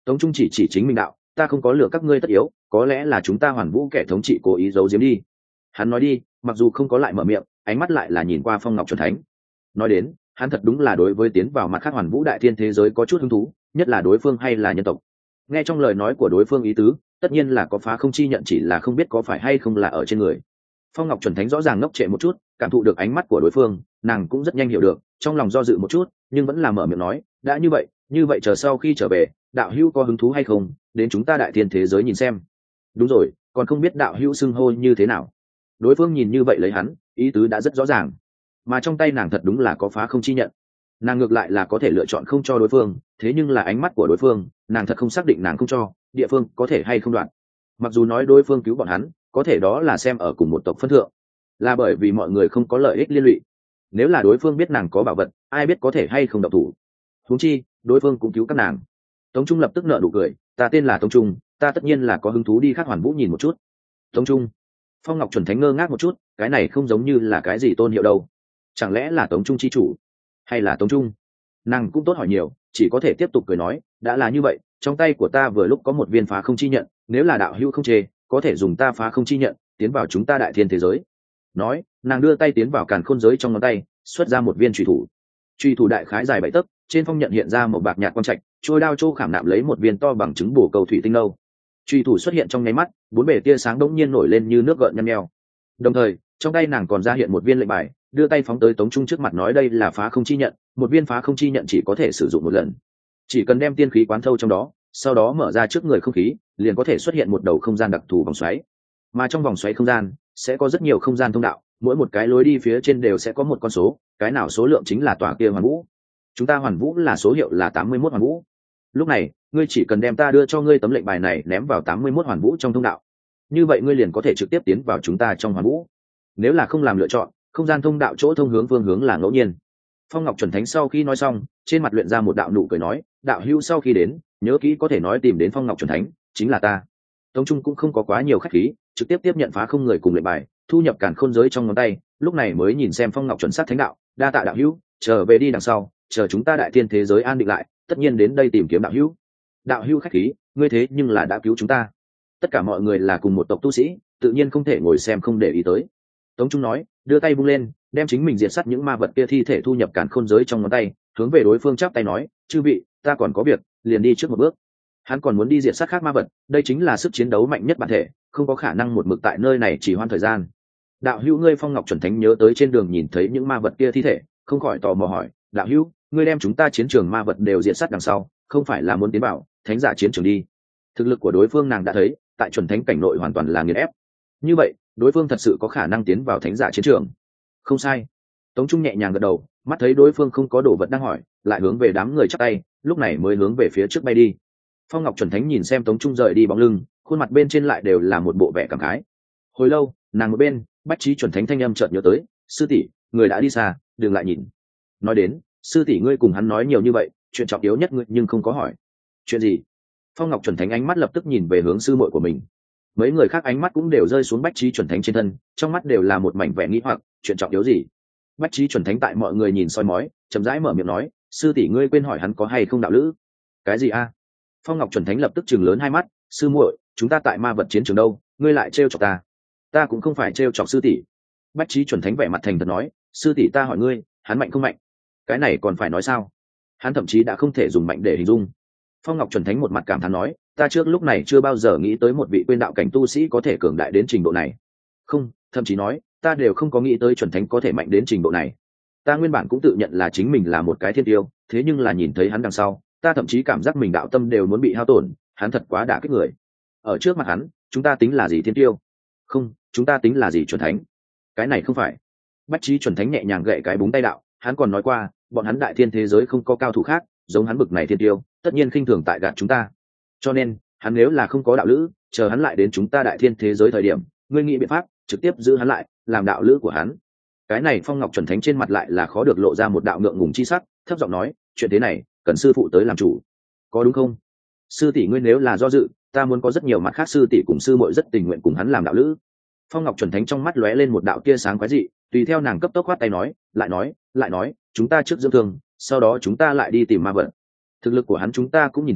Tống Trung chỉ chỉ chính mình đạo, ta không có lừa các ngươi tất yếu, có lẽ là chúng ta Hoàn Vũ kẻ thống trị cố ý giấu giếm đi. Hắn nói đi, mặc dù không có lại mở miệng, ánh mắt lại là nhìn qua Phong Ngọc Chuẩn Thánh. Nói đến, hắn thật đúng là đối với tiến vào mặt khác Hoàn Vũ đại thiên thế giới có chút hứng thú, nhất là đối phương hay là nhân tộc. Nghe trong lời nói của đối phương ý tứ, tất nhiên là có phá không chi nhận, chỉ là không biết có phải hay không là ở trên người. Phong Ngọc Chuẩn Thánh rõ ràng ngốc trệ một chút, cảm thụ được ánh mắt của đối phương, nàng cũng rất nhanh hiểu được, trong lòng do dự một chút, nhưng vẫn là mở miệng nói, đã như vậy, như vậy chờ sau khi trở về, đạo hữu có hứng thú hay không, đến chúng ta đại thiên thế giới nhìn xem. Đúng rồi, còn không biết đạo hữu xưng hô như thế nào. Đối phương nhìn như vậy lấy hắn, ý tứ đã rất rõ ràng, mà trong tay nàng thật đúng là có phá không chi nhận. Nàng ngược lại là có thể lựa chọn không cho đối phương, thế nhưng là ánh mắt của đối phương, nàng thật không xác định nàng không cho, địa phương có thể hay không đoạn. Mặc dù nói đối phương cứu bọn hắn, có thể đó là xem ở cùng một tộc phân thượng, là bởi vì mọi người không có lợi ích liên lụy. Nếu là đối phương biết nàng có bảo vật, ai biết có thể hay không động thủ. Huống chi đối phương cũng cứu các nàng. Tống Trung lập tức nở nụ cười, ta tên là Tống Trung, ta tất nhiên là có hứng thú đi khác Hoàn Vũ nhìn một chút. Tống Trung. Phong Ngọc Chuẩn Thánh ngơ ngác một chút, cái này không giống như là cái gì tôn hiệu đâu, chẳng lẽ là Tống Trung chi chủ, hay là Tống Trung? Nàng cũng tốt hỏi nhiều, chỉ có thể tiếp tục cười nói, đã là như vậy, trong tay của ta vừa lúc có một viên phá không chi nhận, nếu là đạo hữu không chê, có thể dùng ta phá không chi nhận tiến vào chúng ta đại thiên thế giới. Nói, nàng đưa tay tiến vào càn khôn giới trong ngón tay, xuất ra một viên truy thủ. Truy thủ đại khái dài bảy tấc, trên phong nhận hiện ra một bạc nhạt quang trạch, trôi đao châu khảm nạm lấy một viên to bằng trứng bổ cầu thủy tinh nâu. Truy thủ xuất hiện trong nháy mắt, bốn bề tia sáng đống nhiên nổi lên như nước gợn nhăn nheo. Đồng thời, trong tay nàng còn ra hiện một viên lệnh bài, đưa tay phóng tới Tống Trung trước mặt nói đây là phá không chi nhận, một viên phá không chi nhận chỉ có thể sử dụng một lần, chỉ cần đem tiên khí quán thâu trong đó, sau đó mở ra trước người không khí, liền có thể xuất hiện một đầu không gian đặc thù vòng xoáy. Mà trong vòng xoáy không gian sẽ có rất nhiều không gian thông đạo, mỗi một cái lối đi phía trên đều sẽ có một con số, cái nào số lượng chính là tòa kia Hoàn Vũ. Chúng ta Hoàn Vũ là số hiệu là tám mươi mốt Hoàn Vũ. Lúc này, ngươi chỉ cần đem ta đưa cho ngươi tấm lệnh bài này ném vào tám mươi mốt Hoàn Vũ trong thông đạo, như vậy ngươi liền có thể trực tiếp tiến vào chúng ta trong Hoàn Vũ. Nếu là không làm lựa chọn, không gian thông đạo chỗ thông hướng phương hướng là ngẫu nhiên. Phong Ngọc Chuẩn Thánh sau khi nói xong, trên mặt luyện ra một đạo nụ cười nói, đạo hữu sau khi đến, nhớ kỹ có thể nói tìm đến Phong Ngọc Chuẩn Thánh, chính là ta. Tống Trung cũng không có quá nhiều khách khí, trực tiếp tiếp nhận phá không người cùng lệnh bài, thu nhập càn khôn giới trong ngón tay, lúc này mới nhìn xem Phong Ngọc Chuẩn sát thánh đạo, đa tạ đạo hữu, trở về đi đằng sau, chờ chúng ta đại thiên thế giới an định lại, tất nhiên đến đây tìm kiếm đạo hữu. Đạo hữu khách khí, ngươi thế nhưng là đã cứu chúng ta. Tất cả mọi người là cùng một tộc tu sĩ, tự nhiên không thể ngồi xem không để ý tới. Tống Trung nói, đưa tay vung lên, đem chính mình diệt sát những ma vật kia thi thể thu nhập càn khôn giới trong ngón tay, hướng về đối phương chắp tay nói, chư vị, ta còn có việc, liền đi trước một bước. Hắn còn muốn đi diệt sát khác ma vật, đây chính là sức chiến đấu mạnh nhất bản thể, không có khả năng một mực tại nơi này chỉ hoãn thời gian. Đạo hữu ngươi Phong Ngọc Chuẩn Thánh nhớ tới trên đường nhìn thấy những ma vật kia thi thể, không khỏi tò mò hỏi, đạo hữu, ngươi đem chúng ta chiến trường ma vật đều diệt sát đằng sau, không phải là muốn tiến bảo thánh giả chiến trường đi? Thực lực của đối phương nàng đã thấy, tại chuẩn thánh cảnh nội hoàn toàn là nghiền ép. Như vậy, đối phương thật sự có khả năng tiến vào thánh giả chiến trường? Không sai. Tống Trung nhẹ nhàng gật đầu, mắt thấy đối phương không có đồ vật đang hỏi, lại hướng về đám người chắp tay, lúc này mới hướng về phía trước bay đi. Phong Ngọc Chuẩn Thánh nhìn xem Tống Trung rời đi bóng lưng, khuôn mặt bên trên lại đều là một bộ vẻ cảm khái. Hồi lâu, nàng một bên, Bách Trí Chuẩn Thánh thanh âm chợt nhớ tới, sư tỷ, người đã đi xa, đừng lại nhìn. Nói đến, sư tỷ ngươi cùng hắn nói nhiều như vậy, chuyện trọng yếu nhất ngươi nhưng không có hỏi. Chuyện gì? Phong Ngọc Chuẩn Thánh ánh mắt lập tức nhìn về hướng sư muội của mình. Mấy người khác ánh mắt cũng đều rơi xuống Bách Trí Chuẩn Thánh trên thân, trong mắt đều là một mảnh vẻ nghi hoặc, chuyện trọng yếu gì? Bách Trí Chuẩn Thánh tại mọi người nhìn soi mói, chậm rãi mở miệng nói, sư tỷ ngươi quên hỏi hắn có hay không đạo lữ? Cái gì a? Phong Ngọc Chuẩn Thánh lập tức chừng lớn hai mắt, sư muội, chúng ta tại ma vật chiến trường đâu, ngươi lại trêu chọc ta? Ta cũng không phải trêu chọc sư tỷ. Bách Trí Chuẩn Thánh vẻ mặt thành thật nói, sư tỷ ta hỏi ngươi, hắn mạnh không mạnh? Cái này còn phải nói sao? Hắn thậm chí đã không thể dùng mạnh để hình dung. Phong Ngọc Chuẩn Thánh một mặt cảm thán nói, ta trước lúc này chưa bao giờ nghĩ tới một vị quên đạo cảnh tu sĩ có thể cường đại đến trình độ này. Không, thậm chí nói, ta đều không có nghĩ tới Chuẩn Thánh có thể mạnh đến trình độ này. Ta nguyên bản cũng tự nhận là chính mình là một cái thiên tiêu, thế nhưng là nhìn thấy hắn đằng sau, ta thậm chí cảm giác mình đạo tâm đều muốn bị hao tổn, hắn thật quá đả kích người. Ở trước mặt hắn, chúng ta tính là gì thiên tiêu? Không, chúng ta tính là gì Chuẩn Thánh? Cái này không phải. Bách Trí Chuẩn Thánh nhẹ nhàng gậy cái búng tay đạo, hắn còn nói qua, bọn hắn đại thiên thế giới không có cao thủ khác, giống hắn bực này thiên tiêu, tất nhiên khinh thường tại gạt chúng ta. Cho nên, hắn nếu là không có đạo lữ, chờ hắn lại đến chúng ta đại thiên thế giới thời điểm, ngươi nghĩ biện pháp trực tiếp giữ hắn lại, làm đạo lữ của hắn. Cái này Phong Ngọc Chuẩn Thánh trên mặt lại là khó được lộ ra một đạo ngượng ngùng chi sắc, thấp giọng nói, chuyện thế này, cần sư phụ tới làm chủ, có đúng không? Sư tỷ ngươi nếu là do dự, ta muốn có rất nhiều mặt khác sư tỷ cùng sư muội rất tình nguyện cùng hắn làm đạo lữ. Phong Ngọc Chuẩn Thánh trong mắt lóe lên một đạo tia sáng quái dị, tùy theo nàng cấp tốc khoát tay nói, lại nói, lại nói, chúng ta trước dưỡng thương, sau đó chúng ta lại đi tìm ma vật. Thực lực của hắn chúng ta cũng nhìn thấy,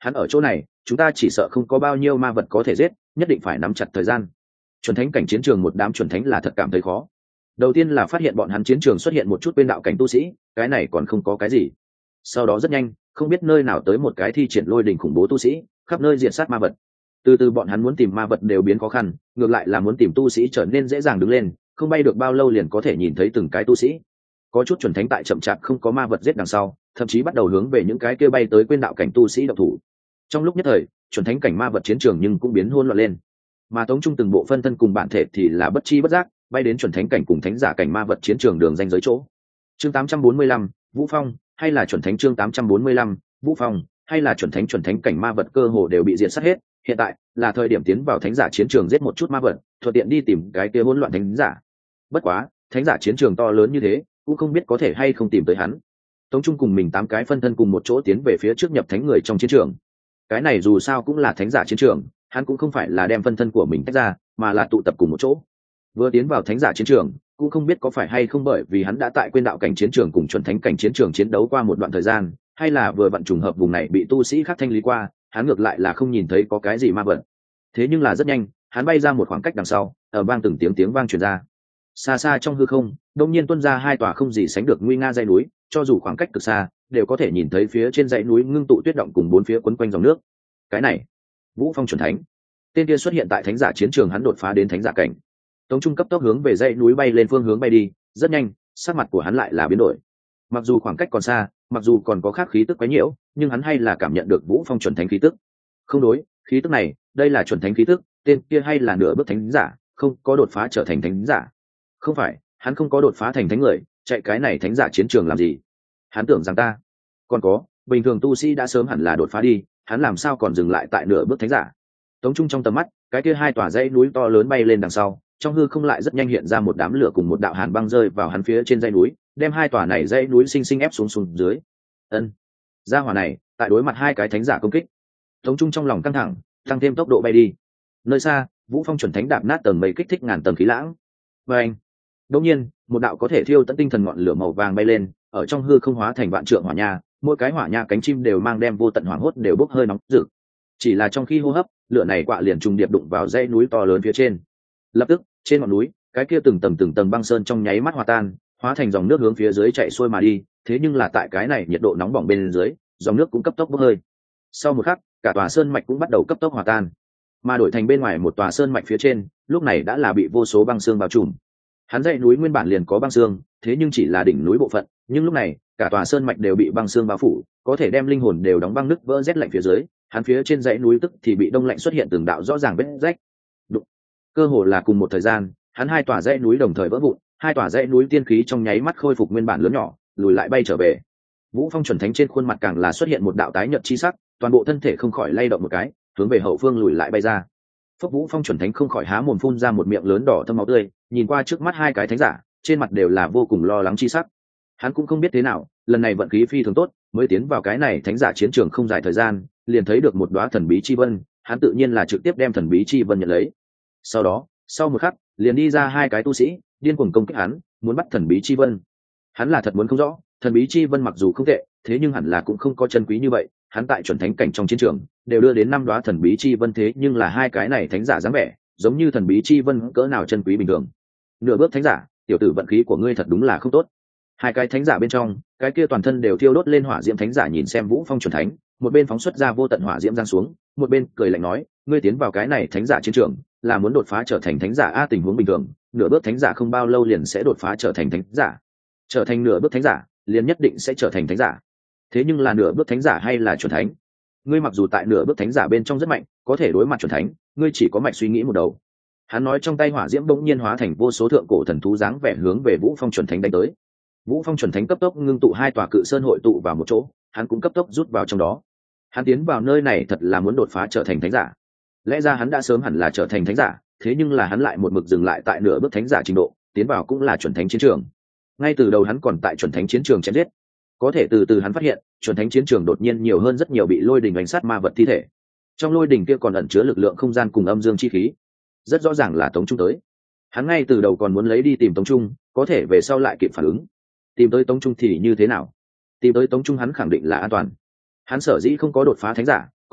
hắn ở chỗ này chúng ta chỉ sợ không có bao nhiêu ma vật có thể giết, nhất định phải nắm chặt thời gian. Chuẩn thánh cảnh chiến trường một đám chuẩn thánh là thật cảm thấy khó. Đầu tiên là phát hiện bọn hắn chiến trường xuất hiện một chút bên đạo cảnh tu sĩ, cái này còn không có cái gì. Sau đó rất nhanh, không biết nơi nào tới một cái thi triển lôi đỉnh khủng bố tu sĩ, khắp nơi diện sát ma vật. Từ từ bọn hắn muốn tìm ma vật đều biến khó khăn, ngược lại là muốn tìm tu sĩ trở nên dễ dàng đứng lên, không bay được bao lâu liền có thể nhìn thấy từng cái tu sĩ. Có chút chuẩn thánh tại chậm chạp không có ma vật giết đằng sau, thậm chí bắt đầu hướng về những cái kia bay tới quên đạo cảnh tu sĩ động thủ. Trong lúc nhất thời, chuẩn thánh cảnh ma vật chiến trường nhưng cũng biến hỗn loạn lên. Mà Tống Trung từng bộ phân thân cùng bản thể thì là bất chi bất giác bay đến chuẩn thánh cảnh cùng thánh giả cảnh ma vật chiến trường đường ranh giới chỗ. Chương tám trăm bốn mươi lăm, Vũ Phong, hay là chuẩn thánh chương tám trăm bốn mươi lăm, Vũ Phong, hay là chuẩn thánh chuẩn thánh cảnh ma vật cơ hồ đều bị diệt sát hết, hiện tại là thời điểm tiến vào thánh giả chiến trường giết một chút ma vật, thuận tiện đi tìm cái kia hỗn loạn thánh giả. Bất quá, thánh giả chiến trường to lớn như thế, cũng không biết có thể hay không tìm tới hắn. Tống Trung cùng mình tám cái phân thân cùng một chỗ tiến về phía trước nhập thánh người trong chiến trường. Cái này dù sao cũng là thánh giả chiến trường, hắn cũng không phải là đem phân thân của mình tách ra, mà là tụ tập cùng một chỗ. Vừa tiến vào thánh giả chiến trường, cũng không biết có phải hay không bởi vì hắn đã tại quên đạo cảnh chiến trường cùng chuẩn thánh cảnh chiến trường chiến đấu qua một đoạn thời gian, hay là vừa vặn trùng hợp vùng này bị tu sĩ khác thanh lý qua, hắn ngược lại là không nhìn thấy có cái gì ma vật. Thế nhưng là rất nhanh, hắn bay ra một khoảng cách đằng sau, ở vang từng tiếng tiếng vang truyền ra. Xa xa trong hư không, đột nhiên tuôn ra hai tòa không gì sánh được nguy nga dãy núi, cho dù khoảng cách cực xa, đều có thể nhìn thấy phía trên dãy núi ngưng tụ tuyết động cùng bốn phía quấn quanh dòng nước. Cái này, Vũ Phong chuẩn thánh. Tên kia xuất hiện tại thánh giả chiến trường, hắn đột phá đến thánh giả cảnh. Tống Trung cấp tốc hướng về dãy núi bay lên phương hướng bay đi, rất nhanh, sắc mặt của hắn lại là biến đổi. Mặc dù khoảng cách còn xa, mặc dù còn có khác khí tức quấy nhiễu, nhưng hắn hay là cảm nhận được Vũ Phong chuẩn thánh khí tức. Không đối, khí tức này, đây là chuẩn thánh khí tức, tên kia hay là nửa bước thánh giả, không có đột phá trở thành thánh giả. Không phải, hắn không có đột phá thành thánh người, chạy cái này thánh giả chiến trường làm gì? Hắn tưởng rằng ta, còn có, bình thường tu sĩ đã sớm hẳn là đột phá đi, hắn làm sao còn dừng lại tại nửa bước thánh giả? Tống Trung trong tầm mắt, cái kia hai tòa dãy núi to lớn bay lên đằng sau, trong hư không lại rất nhanh hiện ra một đám lửa cùng một đạo hàn băng rơi vào hắn phía trên dãy núi, đem hai tòa này dãy núi sinh sinh ép xuống xuống dưới. Ân, gia hỏa này, tại đối mặt hai cái thánh giả công kích, Tống Trung trong lòng căng thẳng, tăng thêm tốc độ bay đi. Nơi xa, Vũ Phong chuẩn thánh đạp nát tầng mây kích thích ngàn tầng khí lãng. Và anh, đột nhiên, một đạo có thể thiêu tận tinh thần ngọn lửa màu vàng bay lên, ở trong hư không hóa thành vạn trượng hỏa nha, mỗi cái hỏa nha cánh chim đều mang đem vô tận hỏa hốt đều bốc hơi nóng rực. Chỉ là trong khi hô hấp, lửa này quạ liền trùng điệp đụng vào dãy núi to lớn phía trên. Lập tức, trên ngọn núi, cái kia từng tầng từng tầng băng sơn trong nháy mắt hòa tan, hóa thành dòng nước hướng phía dưới chạy xuôi mà đi. Thế nhưng là tại cái này nhiệt độ nóng bỏng bên dưới, dòng nước cũng cấp tốc bốc hơi. Sau một khắc, cả tòa sơn mạch cũng bắt đầu cấp tốc hòa tan, mà đổi thành bên ngoài một tòa sơn mạch phía trên, lúc này đã là bị vô số băng xương bao trùm. Hắn dãy núi nguyên bản liền có băng xương, thế nhưng chỉ là đỉnh núi bộ phận, nhưng lúc này, cả tòa sơn mạch đều bị băng xương bao phủ, có thể đem linh hồn đều đóng băng nứt vỡ rét lạnh phía dưới. Hắn phía trên dãy núi tức thì bị đông lạnh xuất hiện từng đạo rõ ràng vết rách. Đụng. Cơ hồ là cùng một thời gian, hắn hai tòa dãy núi đồng thời vỡ vụn, hai tòa dãy núi tiên khí trong nháy mắt khôi phục nguyên bản lớn nhỏ, lùi lại bay trở về. Vũ Phong chuẩn thánh trên khuôn mặt càng là xuất hiện một đạo tái nhợt chi sắc, toàn bộ thân thể không khỏi lay động một cái, hướng về hậu phương lùi lại bay ra. Phúc Vũ Phong chuẩn thánh không khỏi há mồm phun ra một miệng lớn đỏ thâm máu tươi, nhìn qua trước mắt hai cái thánh giả, trên mặt đều là vô cùng lo lắng chi sắc. Hắn cũng không biết thế nào, lần này vận khí phi thường tốt, mới tiến vào cái này thánh giả chiến trường không dài thời gian, liền thấy được một đóa thần bí chi vân, hắn tự nhiên là trực tiếp đem thần bí chi vân nhận lấy. Sau đó, sau một khắc, liền đi ra hai cái tu sĩ, điên cuồng công kích hắn, muốn bắt thần bí chi vân. Hắn là thật muốn không rõ, thần bí chi vân mặc dù không tệ, thế nhưng hẳn là cũng không có chân quý như vậy. Hắn tại chuẩn thánh cảnh trong chiến trường đều đưa đến năm đóa thần bí chi vân, thế nhưng là hai cái này thánh giả dáng vẻ, giống như thần bí chi vân cỡ nào chân quý bình thường. Nửa bước thánh giả, tiểu tử vận khí của ngươi thật đúng là không tốt. Hai cái thánh giả bên trong, cái kia toàn thân đều thiêu đốt lên hỏa diễm thánh giả nhìn xem Vũ Phong chuẩn thánh, một bên phóng xuất ra vô tận hỏa diễm giáng xuống, một bên cười lạnh nói, ngươi tiến vào cái này thánh giả chiến trường, là muốn đột phá trở thành thánh giả a? Tình huống bình thường, nửa bước thánh giả không bao lâu liền sẽ đột phá trở thành thánh giả. Trở thành nửa bước thánh giả, liền nhất định sẽ trở thành thánh giả. Thế nhưng là nửa bước thánh giả hay là chuẩn thánh? Ngươi mặc dù tại nửa bước thánh giả bên trong rất mạnh, có thể đối mặt chuẩn thánh, ngươi chỉ có mạch suy nghĩ một đầu. Hắn nói, trong tay hỏa diễm bỗng nhiên hóa thành vô số thượng cổ thần thú dáng vẻ hướng về Vũ Phong chuẩn thánh đánh tới. Vũ Phong chuẩn thánh cấp tốc ngưng tụ hai tòa cự sơn hội tụ vào một chỗ, hắn cũng cấp tốc rút vào trong đó. Hắn tiến vào nơi này thật là muốn đột phá trở thành thánh giả. Lẽ ra hắn đã sớm hẳn là trở thành thánh giả, thế nhưng là hắn lại một mực dừng lại tại nửa bước thánh giả trình độ, tiến vào cũng là chuẩn thánh chiến trường. Ngay từ đầu hắn còn tại chuẩn thánh chiến trường chém giết, có thể từ từ hắn phát hiện, chuẩn thánh chiến trường đột nhiên nhiều hơn rất nhiều bị lôi đình đánh sát ma vật thi thể. Trong lôi đình kia còn ẩn chứa lực lượng không gian cùng âm dương chi khí, rất rõ ràng là Tống Trung tới. Hắn ngay từ đầu còn muốn lấy đi tìm Tống Trung, có thể về sau lại kịp phản ứng. Tìm tới Tống Trung thì như thế nào? Tìm tới Tống Trung hắn khẳng định là an toàn. Hắn sở dĩ không có đột phá thánh giả,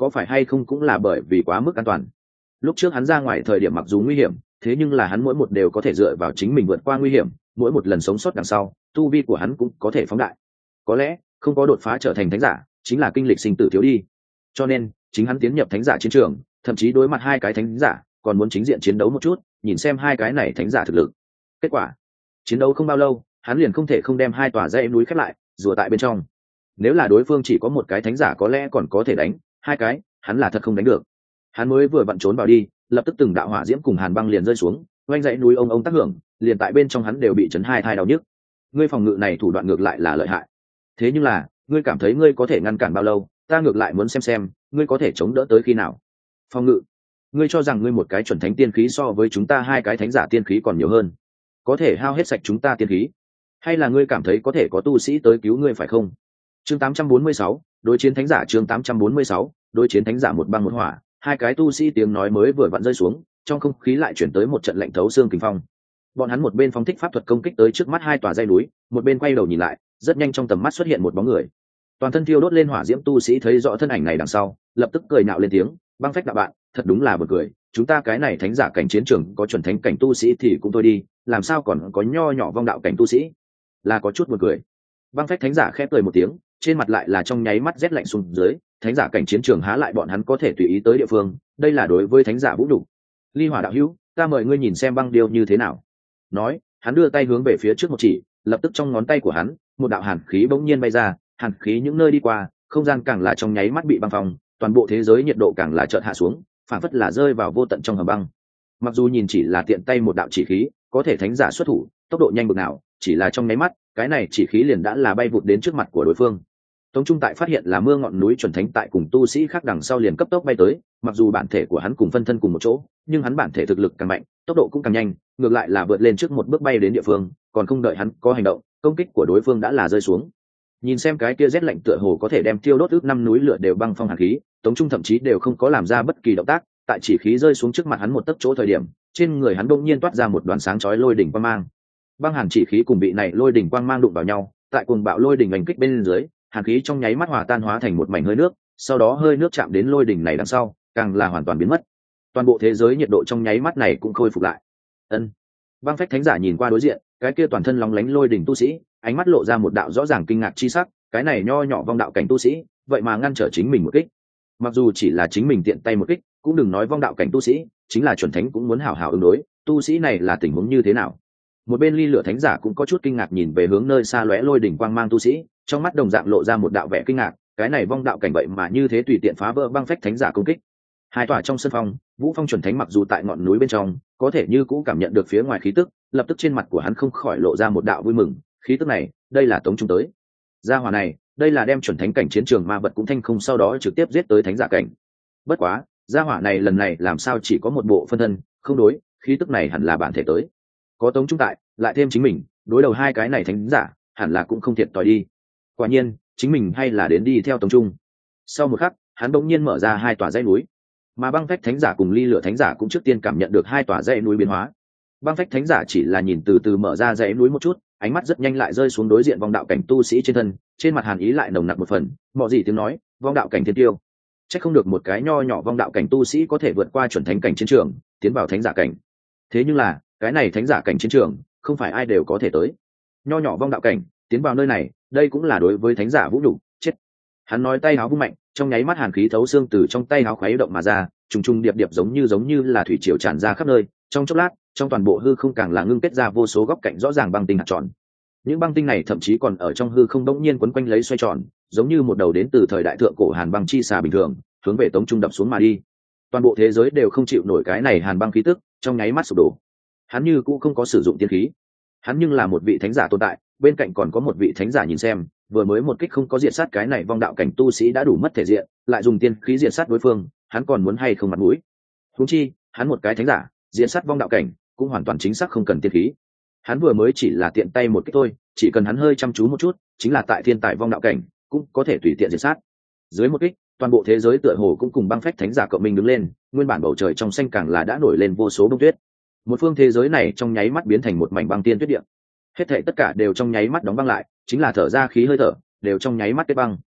có phải hay không cũng là bởi vì quá mức an toàn. Lúc trước hắn ra ngoài thời điểm mặc dù nguy hiểm, thế nhưng là hắn mỗi một đều có thể dựa vào chính mình vượt qua nguy hiểm, mỗi một lần sống sót đằng sau tu vi của hắn cũng có thể phóng đại. Có lẽ không có đột phá trở thành thánh giả chính là kinh lịch sinh tử thiếu đi, cho nên chính hắn tiến nhập thánh giả chiến trường, thậm chí đối mặt hai cái thánh giả còn muốn chính diện chiến đấu một chút, nhìn xem hai cái này thánh giả thực lực. Kết quả chiến đấu không bao lâu, hắn liền không thể không đem hai tòa dãy núi khép lại rùa tại bên trong. Nếu là đối phương chỉ có một cái thánh giả có lẽ còn có thể đánh, hai cái hắn là thật không đánh được. Hắn mới vừa vặn trốn vào đi, lập tức từng đạo hỏa diễm cùng hàn băng liền rơi xuống, oanh dãy núi ông ông tác hưởng, liền tại bên trong hắn đều bị chấn hai thai đau nhức. Ngươi phòng ngự này thủ đoạn ngược lại là lợi hại, thế nhưng là ngươi cảm thấy ngươi có thể ngăn cản bao lâu? Ta ngược lại muốn xem xem ngươi có thể chống đỡ tới khi nào. Phòng ngự? Ngươi cho rằng ngươi một cái chuẩn thánh tiên khí so với chúng ta hai cái thánh giả tiên khí còn nhiều hơn, có thể hao hết sạch chúng ta tiên khí? Hay là ngươi cảm thấy có thể có tu sĩ tới cứu ngươi phải không? Chương tám trăm bốn mươi sáu, đối chiến thánh giả. Chương tám trăm bốn mươi sáu, đối chiến thánh giả. Một băng một hỏa, hai cái tu sĩ tiếng nói mới vừa vặn rơi xuống, trong không khí lại chuyển tới một trận lạnh thấu xương kinh phong. Bọn hắn một bên phóng thích pháp thuật công kích tới trước mắt hai tòa dãy núi, một bên quay đầu nhìn lại, rất nhanh trong tầm mắt xuất hiện một bóng người. Toàn thân thiêu đốt lên hỏa diễm tu sĩ thấy rõ thân ảnh này đằng sau, lập tức cười nhạo lên tiếng, Băng Phách đạo bạn, thật đúng là buồn cười, chúng ta cái này thánh giả cảnh chiến trường có chuẩn thánh cảnh tu sĩ thì cũng thôi đi, làm sao còn có nho nhỏ vong đạo cảnh tu sĩ? Là có chút buồn cười. Băng Phách thánh giả khẽ cười một tiếng, trên mặt lại là trong nháy mắt rét lạnh xuống dưới, thánh giả cảnh chiến trường há lại bọn hắn có thể tùy ý tới địa phương, đây là đối với thánh giả vũ nhục. Ly Hỏa đạo hữu, ta mời ngươi nhìn xem băng điêu như thế nào. Nói, hắn đưa tay hướng về phía trước một chỉ, lập tức trong ngón tay của hắn, một đạo hàn khí bỗng nhiên bay ra, hàn khí những nơi đi qua, không gian càng là trong nháy mắt bị băng phong, toàn bộ thế giới nhiệt độ càng là chợt hạ xuống, phản phất là rơi vào vô tận trong hầm băng. Mặc dù nhìn chỉ là tiện tay một đạo chỉ khí, có thể thánh giả xuất thủ, tốc độ nhanh bực nào, chỉ là trong nháy mắt, cái này chỉ khí liền đã là bay vụt đến trước mặt của đối phương. Tống Trung tại phát hiện là mưa ngọn núi chuẩn thánh tại cùng tu sĩ khác đằng sau liền cấp tốc bay tới, mặc dù bản thể của hắn cùng phân thân cùng một chỗ, nhưng hắn bản thể thực lực càng mạnh, tốc độ cũng càng nhanh, ngược lại là vượt lên trước một bước bay đến địa phương, còn không đợi hắn có hành động, công kích của đối phương đã là rơi xuống. Nhìn xem cái kia rét lạnh tựa hồ có thể đem tiêu đốt ước năm núi lửa đều băng phong hàn khí, Tống Trung thậm chí đều không có làm ra bất kỳ động tác, tại chỉ khí rơi xuống trước mặt hắn một tấc chỗ thời điểm, trên người hắn đột nhiên toát ra một đoàn sáng chói lôi đỉnh quang mang. Băng hàn chỉ khí cùng bị này lôi đỉnh quang mang đụng vào nhau, tại cuồng bạo lôi đỉnh ảnh kích bên dưới, hàn khí trong nháy mắt hòa tan hóa thành một mảnh hơi nước, sau đó hơi nước chạm đến lôi đỉnh này đằng sau, càng là hoàn toàn biến mất. Toàn bộ thế giới nhiệt độ trong nháy mắt này cũng khôi phục lại. Ân. Băng Phách thánh giả nhìn qua đối diện, cái kia toàn thân lóng lánh lôi đỉnh tu sĩ, ánh mắt lộ ra một đạo rõ ràng kinh ngạc chi sắc, cái này nho nhỏ vong đạo cảnh tu sĩ, vậy mà ngăn trở chính mình một kích. Mặc dù chỉ là chính mình tiện tay một kích, cũng đừng nói vong đạo cảnh tu sĩ, chính là chuẩn thánh cũng muốn hảo hảo ứng đối, tu sĩ này là tình huống như thế nào? Một bên Ly Lửa thánh giả cũng có chút kinh ngạc nhìn về hướng nơi xa lóe lôi đỉnh quang mang tu sĩ, trong mắt đồng dạng lộ ra một đạo vẻ kinh ngạc, cái này vong đạo cảnh vậy mà như thế tùy tiện phá vỡ Băng Phách thánh giả công kích. Hai tòa trong sân phong, Vũ Phong chuẩn thánh mặc dù tại ngọn núi bên trong, có thể như cũ cảm nhận được phía ngoài khí tức, lập tức trên mặt của hắn không khỏi lộ ra một đạo vui mừng, khí tức này, đây là Tống Trung tới. Gia hỏa này, đây là đem chuẩn thánh cảnh chiến trường ma vật cũng thanh không sau đó trực tiếp giết tới thánh giả cảnh. Bất quá, gia hỏa này lần này làm sao chỉ có một bộ phân thân, không đối, khí tức này hẳn là bản thể tới. Có Tống Trung tại, lại thêm chính mình, đối đầu hai cái này thánh giả, hẳn là cũng không thiệt tỏi đi. Quả nhiên, chính mình hay là đến đi theo Tống Trung. Sau một khắc, hắn bỗng nhiên mở ra hai tòa dãy núi, mà Băng Phách thánh giả cùng Ly Lửa thánh giả cũng trước tiên cảm nhận được hai tòa dãy núi biến hóa. Băng Phách thánh giả chỉ là nhìn từ từ mở ra dãy núi một chút, ánh mắt rất nhanh lại rơi xuống đối diện vong đạo cảnh tu sĩ trên thân, trên mặt hàn ý lại nồng nặc một phần, mọ gì tiếng nói, vong đạo cảnh thiên tiêu. Chắc không được một cái nho nhỏ vong đạo cảnh tu sĩ có thể vượt qua chuẩn thánh cảnh chiến trường, tiến vào thánh giả cảnh. Thế nhưng là, cái này thánh giả cảnh chiến trường, không phải ai đều có thể tới. Nho nhỏ vong đạo cảnh, tiến vào nơi này, đây cũng là đối với thánh giả vũ nhục, chết. Hắn nói tay áo vung mạnh, trong nháy mắt hàn khí thấu xương từ trong tay áo khuấy động mà ra, trùng trùng điệp điệp giống như giống như là thủy triều tràn ra khắp nơi, trong chốc lát, trong toàn bộ hư không càng là ngưng kết ra vô số góc cạnh rõ ràng băng tinh hạt tròn. Những băng tinh này thậm chí còn ở trong hư không bỗng nhiên quấn quanh lấy xoay tròn, giống như một đầu đến từ thời đại thượng cổ hàn băng chi xà bình thường, hướng về Tống Trung đập xuống mà đi. Toàn bộ thế giới đều không chịu nổi cái này hàn băng khí tức, trong nháy mắt sụp đổ. Hắn như cũng không có sử dụng tiên khí, hắn nhưng là một vị thánh giả tồn tại, bên cạnh còn có một vị thánh giả nhìn xem, vừa mới một kích không có diệt sát cái này vong đạo cảnh tu sĩ đã đủ mất thể diện, lại dùng tiên khí diệt sát đối phương, hắn còn muốn hay không mặt mũi? Huống chi, hắn một cái thánh giả, diệt sát vong đạo cảnh, cũng hoàn toàn chính xác không cần tiên khí. Hắn vừa mới chỉ là tiện tay một kích thôi, chỉ cần hắn hơi chăm chú một chút, chính là tại thiên tài vong đạo cảnh, cũng có thể tùy tiện diệt sát. Dưới một kích, toàn bộ thế giới tựa hồ cũng cùng Băng Phách thánh giả cộng minh đứng lên, nguyên bản bầu trời trong xanh càng là đã nổi lên vô số bông tuyết. Một phương thế giới này trong nháy mắt biến thành một mảnh băng tiên tuyết địa. Hết thảy tất cả đều trong nháy mắt đóng băng lại, chính là thở ra khí hơi thở, đều trong nháy mắt kết băng.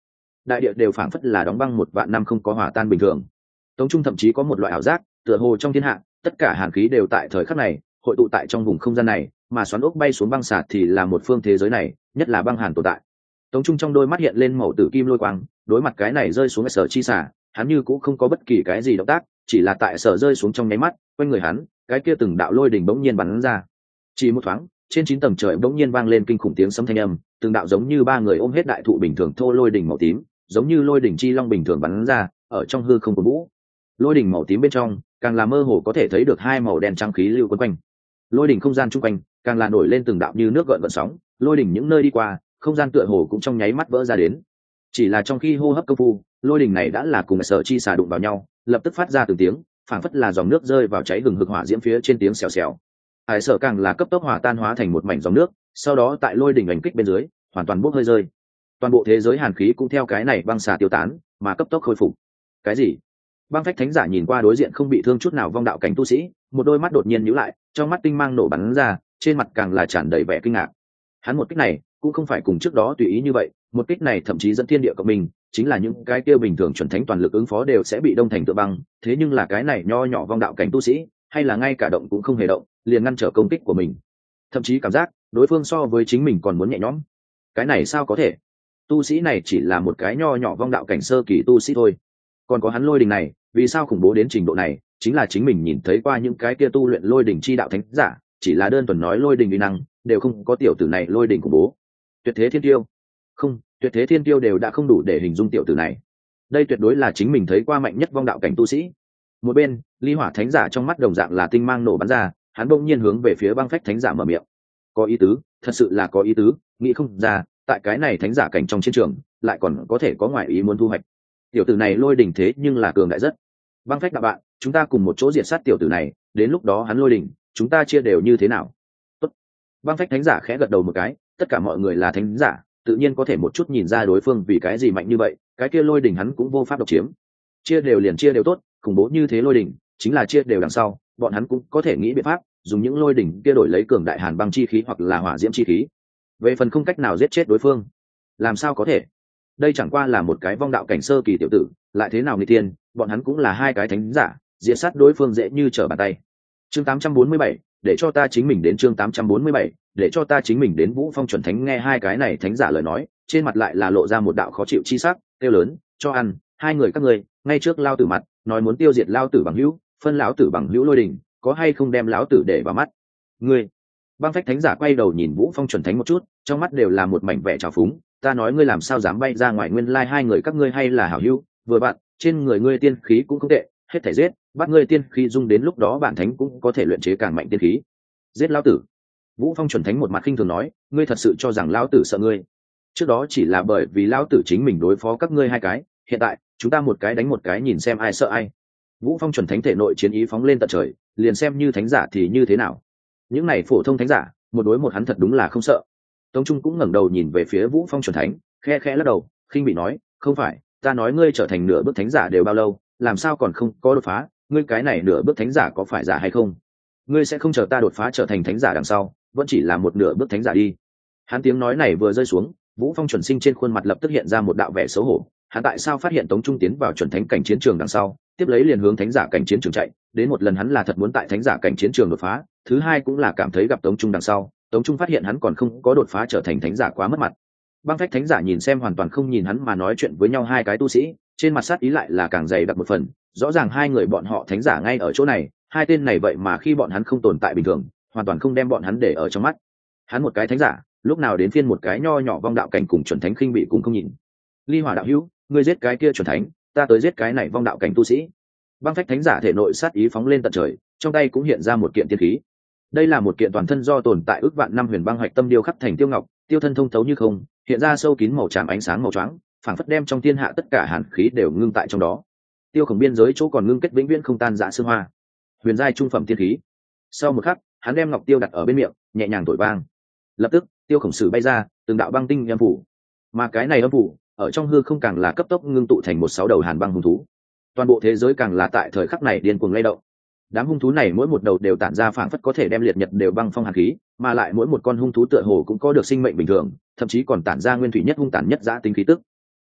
đại địa đều phảng phất là đóng băng một vạn năm không có hòa tan bình thường. Tống Trung thậm chí có một loại ảo giác, tựa hồ trong thiên hạ tất cả hàn khí đều tại thời khắc này hội tụ tại trong vùng không gian này, mà xoắn ốc bay xuống băng xà thì là một phương thế giới này, nhất là băng hàn tồn tại. Tống Trung trong đôi mắt hiện lên màu tử kim lôi quang, đối mặt cái này rơi xuống sở chi xả, hắn như cũng không có bất kỳ cái gì động tác, chỉ là tại sở rơi xuống trong nháy mắt, quanh người hắn, cái kia từng đạo lôi đỉnh bỗng nhiên bắn ra. Chỉ một thoáng, trên chín tầng trời bỗng nhiên vang lên kinh khủng tiếng sấm thanh âm, từng đạo giống như ba người ôm hết đại thụ bình thường thô lôi đỉnh màu tím, giống như lôi đỉnh chi long bình thường bắn ra, ở trong hư không của vũ. Lôi đỉnh màu tím bên trong, càng là mơ hồ có thể thấy được hai màu đen trắng khí lưu quấn quanh. Lôi đỉnh không gian chung quanh, càng là nổi lên từng đạo như nước gợn gợn sóng, lôi đỉnh những nơi đi qua, không gian tựa hồ cũng trong nháy mắt vỡ ra đến. Chỉ là trong khi hô hấp công phu, lôi đỉnh này đã là cùng sở chi xà đụng vào nhau, lập tức phát ra từng tiếng, phảng phất là dòng nước rơi vào cháy hừng hực hỏa diễm phía trên tiếng xèo xèo. Hải sở càng là cấp tốc hòa tan hóa thành một mảnh dòng nước, sau đó tại lôi đỉnh ảnh kích bên dưới, hoàn toàn bốc hơi rơi. Toàn bộ thế giới hàn khí cũng theo cái này băng xà tiêu tán, mà cấp tốc khôi phục. Cái gì? Băng phách thánh giả nhìn qua đối diện không bị thương chút nào vong đạo cảnh tu sĩ, một đôi mắt đột nhiên nhíu lại, trong mắt tinh mang nổ bắn ra, trên mặt càng là tràn đầy vẻ kinh ngạc. Hắn một kích này cũng không phải cùng trước đó tùy ý như vậy, một kích này thậm chí dẫn thiên địa cộng mình, chính là những cái kia bình thường chuẩn thánh toàn lực ứng phó đều sẽ bị đông thành tựa băng, thế nhưng là cái này nho nhỏ vong đạo cảnh tu sĩ, hay là ngay cả động cũng không hề động, liền ngăn trở công kích của mình. Thậm chí cảm giác đối phương so với chính mình còn muốn nhẹ nhõm. Cái này sao có thể? Tu sĩ này chỉ là một cái nho nhỏ vong đạo cảnh sơ kỳ tu sĩ thôi, còn có hắn lôi đình này, vì sao khủng bố đến trình độ này? Chính là chính mình nhìn thấy qua những cái kia tu luyện lôi đình chi đạo thánh giả, chỉ là đơn thuần nói lôi đình uy năng, đều không có tiểu tử này lôi đình khủng bố. Tuyệt thế thiên tiêu, không, tuyệt thế thiên tiêu đều đã không đủ để hình dung tiểu tử này. Đây tuyệt đối là chính mình thấy qua mạnh nhất vong đạo cảnh tu sĩ. Một bên, ly hỏa thánh giả trong mắt đồng dạng là tinh mang nổ bắn ra, hắn bỗng nhiên hướng về phía băng phách thánh giả mở miệng. Có ý tứ, thật sự là có ý tứ, nghĩ không ra, tại cái này thánh giả cảnh trong chiến trường, lại còn có thể có ngoại ý muốn thu hoạch. Tiểu tử này lôi đỉnh thế nhưng là cường đại rất. Băng phách đạo bạn, chúng ta cùng một chỗ diệt sát tiểu tử này, đến lúc đó hắn lôi đỉnh, chúng ta chia đều như thế nào? Tốt. Băng phách thánh giả khẽ gật đầu một cái, tất cả mọi người là thánh giả, tự nhiên có thể một chút nhìn ra đối phương vì cái gì mạnh như vậy, cái kia lôi đỉnh hắn cũng vô pháp độc chiếm. Chia đều liền chia đều tốt, khủng bố như thế lôi đỉnh, chính là chia đều đằng sau, bọn hắn cũng có thể nghĩ biện pháp, dùng những lôi đỉnh kia đổi lấy cường đại hàn băng chi khí hoặc là hỏa diễm chi khí. Về phần không cách nào giết chết đối phương, làm sao có thể? Đây chẳng qua là một cái vong đạo cảnh sơ kỳ tiểu tử, lại thế nào nghịch tiên, bọn hắn cũng là hai cái thánh giả, diệt sát đối phương dễ như trở bàn tay. Chương tám trăm bốn mươi bảy, để cho ta chính mình đến chương tám trăm bốn mươi bảy, để cho ta chính mình đến. Vũ Phong chuẩn thánh nghe hai cái này thánh giả lời nói, trên mặt lại là lộ ra một đạo khó chịu chi sắc, kêu lớn, cho ăn, hai người các ngươi, ngay trước lao tử mặt, nói muốn tiêu diệt lao tử bằng hữu, phân lão tử bằng hữu lôi đình, có hay không đem lão tử để vào mắt? Ngươi. Băng phách thánh giả quay đầu nhìn Vũ Phong chuẩn thánh một chút, trong mắt đều là một mảnh vẻ trào phúng, ta nói ngươi làm sao dám bay ra ngoài, nguyên lai hai người các ngươi hay là hảo hữu, vừa bạn, trên người ngươi tiên khí cũng không tệ, hết thể giết, bắt ngươi tiên khí dung đến lúc đó bản thánh cũng có thể luyện chế càng mạnh tiên khí. Giết lão tử. Vũ Phong chuẩn thánh một mặt khinh thường nói, ngươi thật sự cho rằng lão tử sợ ngươi? Trước đó chỉ là bởi vì lão tử chính mình đối phó các ngươi hai cái, hiện tại chúng ta một cái đánh một cái, nhìn xem ai sợ ai. Vũ Phong chuẩn thánh thể nội chiến ý phóng lên tận trời, liền xem như thánh giả thì như thế nào? Những này phổ thông thánh giả, một đối một hắn thật đúng là không sợ. Tống Trung cũng ngẩng đầu nhìn về phía Vũ Phong chuẩn thánh, khe khẽ lắc đầu, khinh bị nói, không phải, ta nói ngươi trở thành nửa bước thánh giả đều bao lâu, làm sao còn không có đột phá? Ngươi cái này nửa bước thánh giả có phải giả hay không? Ngươi sẽ không chờ ta đột phá trở thành thánh giả đằng sau, vẫn chỉ là một nửa bước thánh giả đi. Hắn tiếng nói này vừa rơi xuống, Vũ Phong chuẩn sinh trên khuôn mặt lập tức hiện ra một đạo vẻ xấu hổ. Hắn tại sao phát hiện Tống Trung tiến vào chuẩn thánh cảnh chiến trường đằng sau, tiếp lấy liền hướng thánh giả cảnh chiến trường chạy, đến một lần hắn là thật muốn tại thánh giả cảnh chiến trường đột phá, thứ hai cũng là cảm thấy gặp Tống Trung đằng sau, Tống Trung phát hiện hắn còn không có đột phá trở thành thánh giả quá mất mặt. Băng phách thánh giả nhìn xem hoàn toàn không nhìn hắn mà nói chuyện với nhau hai cái tu sĩ, trên mặt sát ý lại là càng dày đặc một phần, rõ ràng hai người bọn họ thánh giả ngay ở chỗ này, hai tên này vậy mà khi bọn hắn không tồn tại bình thường, hoàn toàn không đem bọn hắn để ở trong mắt. Hắn một cái thánh giả, lúc nào đến phiên một cái nho nhỏ vong đạo cảnh cùng chuẩn thánh khinh bị cũng không nhìn. Ly Hỏa đạo hữu, ngươi giết cái kia chuẩn thánh, ta tới giết cái này vong đạo cảnh tu sĩ. Băng phách thánh giả thể nội sát ý phóng lên tận trời, trong tay cũng hiện ra một kiện tiên khí. Đây là một kiện toàn thân do tồn tại ước vạn năm huyền băng hạch tâm điêu khắc thành tiêu ngọc, tiêu thân thông thấu như không, hiện ra sâu kín màu tràm ánh sáng màu choáng, phảng phất đem trong thiên hạ tất cả hàn khí đều ngưng tại trong đó. Tiêu khổng biên giới chỗ còn ngưng kết vĩnh viễn không tan rã sương hoa. Huyền giai trung phẩm tiên khí. Sau một khắc, hắn đem ngọc tiêu đặt ở bên miệng, nhẹ nhàng thổi vang. Lập tức, tiêu khổng sử bay ra, từng đạo băng tinh âm phủ. Mà cái này âm phủ, ở trong hư không càng là cấp tốc ngưng tụ thành một sáu đầu hàn băng hung thú. Toàn bộ thế giới càng là tại thời khắc này điên cuồng lay động. Đám hung thú này mỗi một đầu đều tản ra phảng phất có thể đem liệt nhật đều băng phong hàn khí, mà lại mỗi một con hung thú tựa hồ cũng có được sinh mệnh bình thường, thậm chí còn tản ra nguyên thủy nhất hung tàn nhất dã tính khí tức.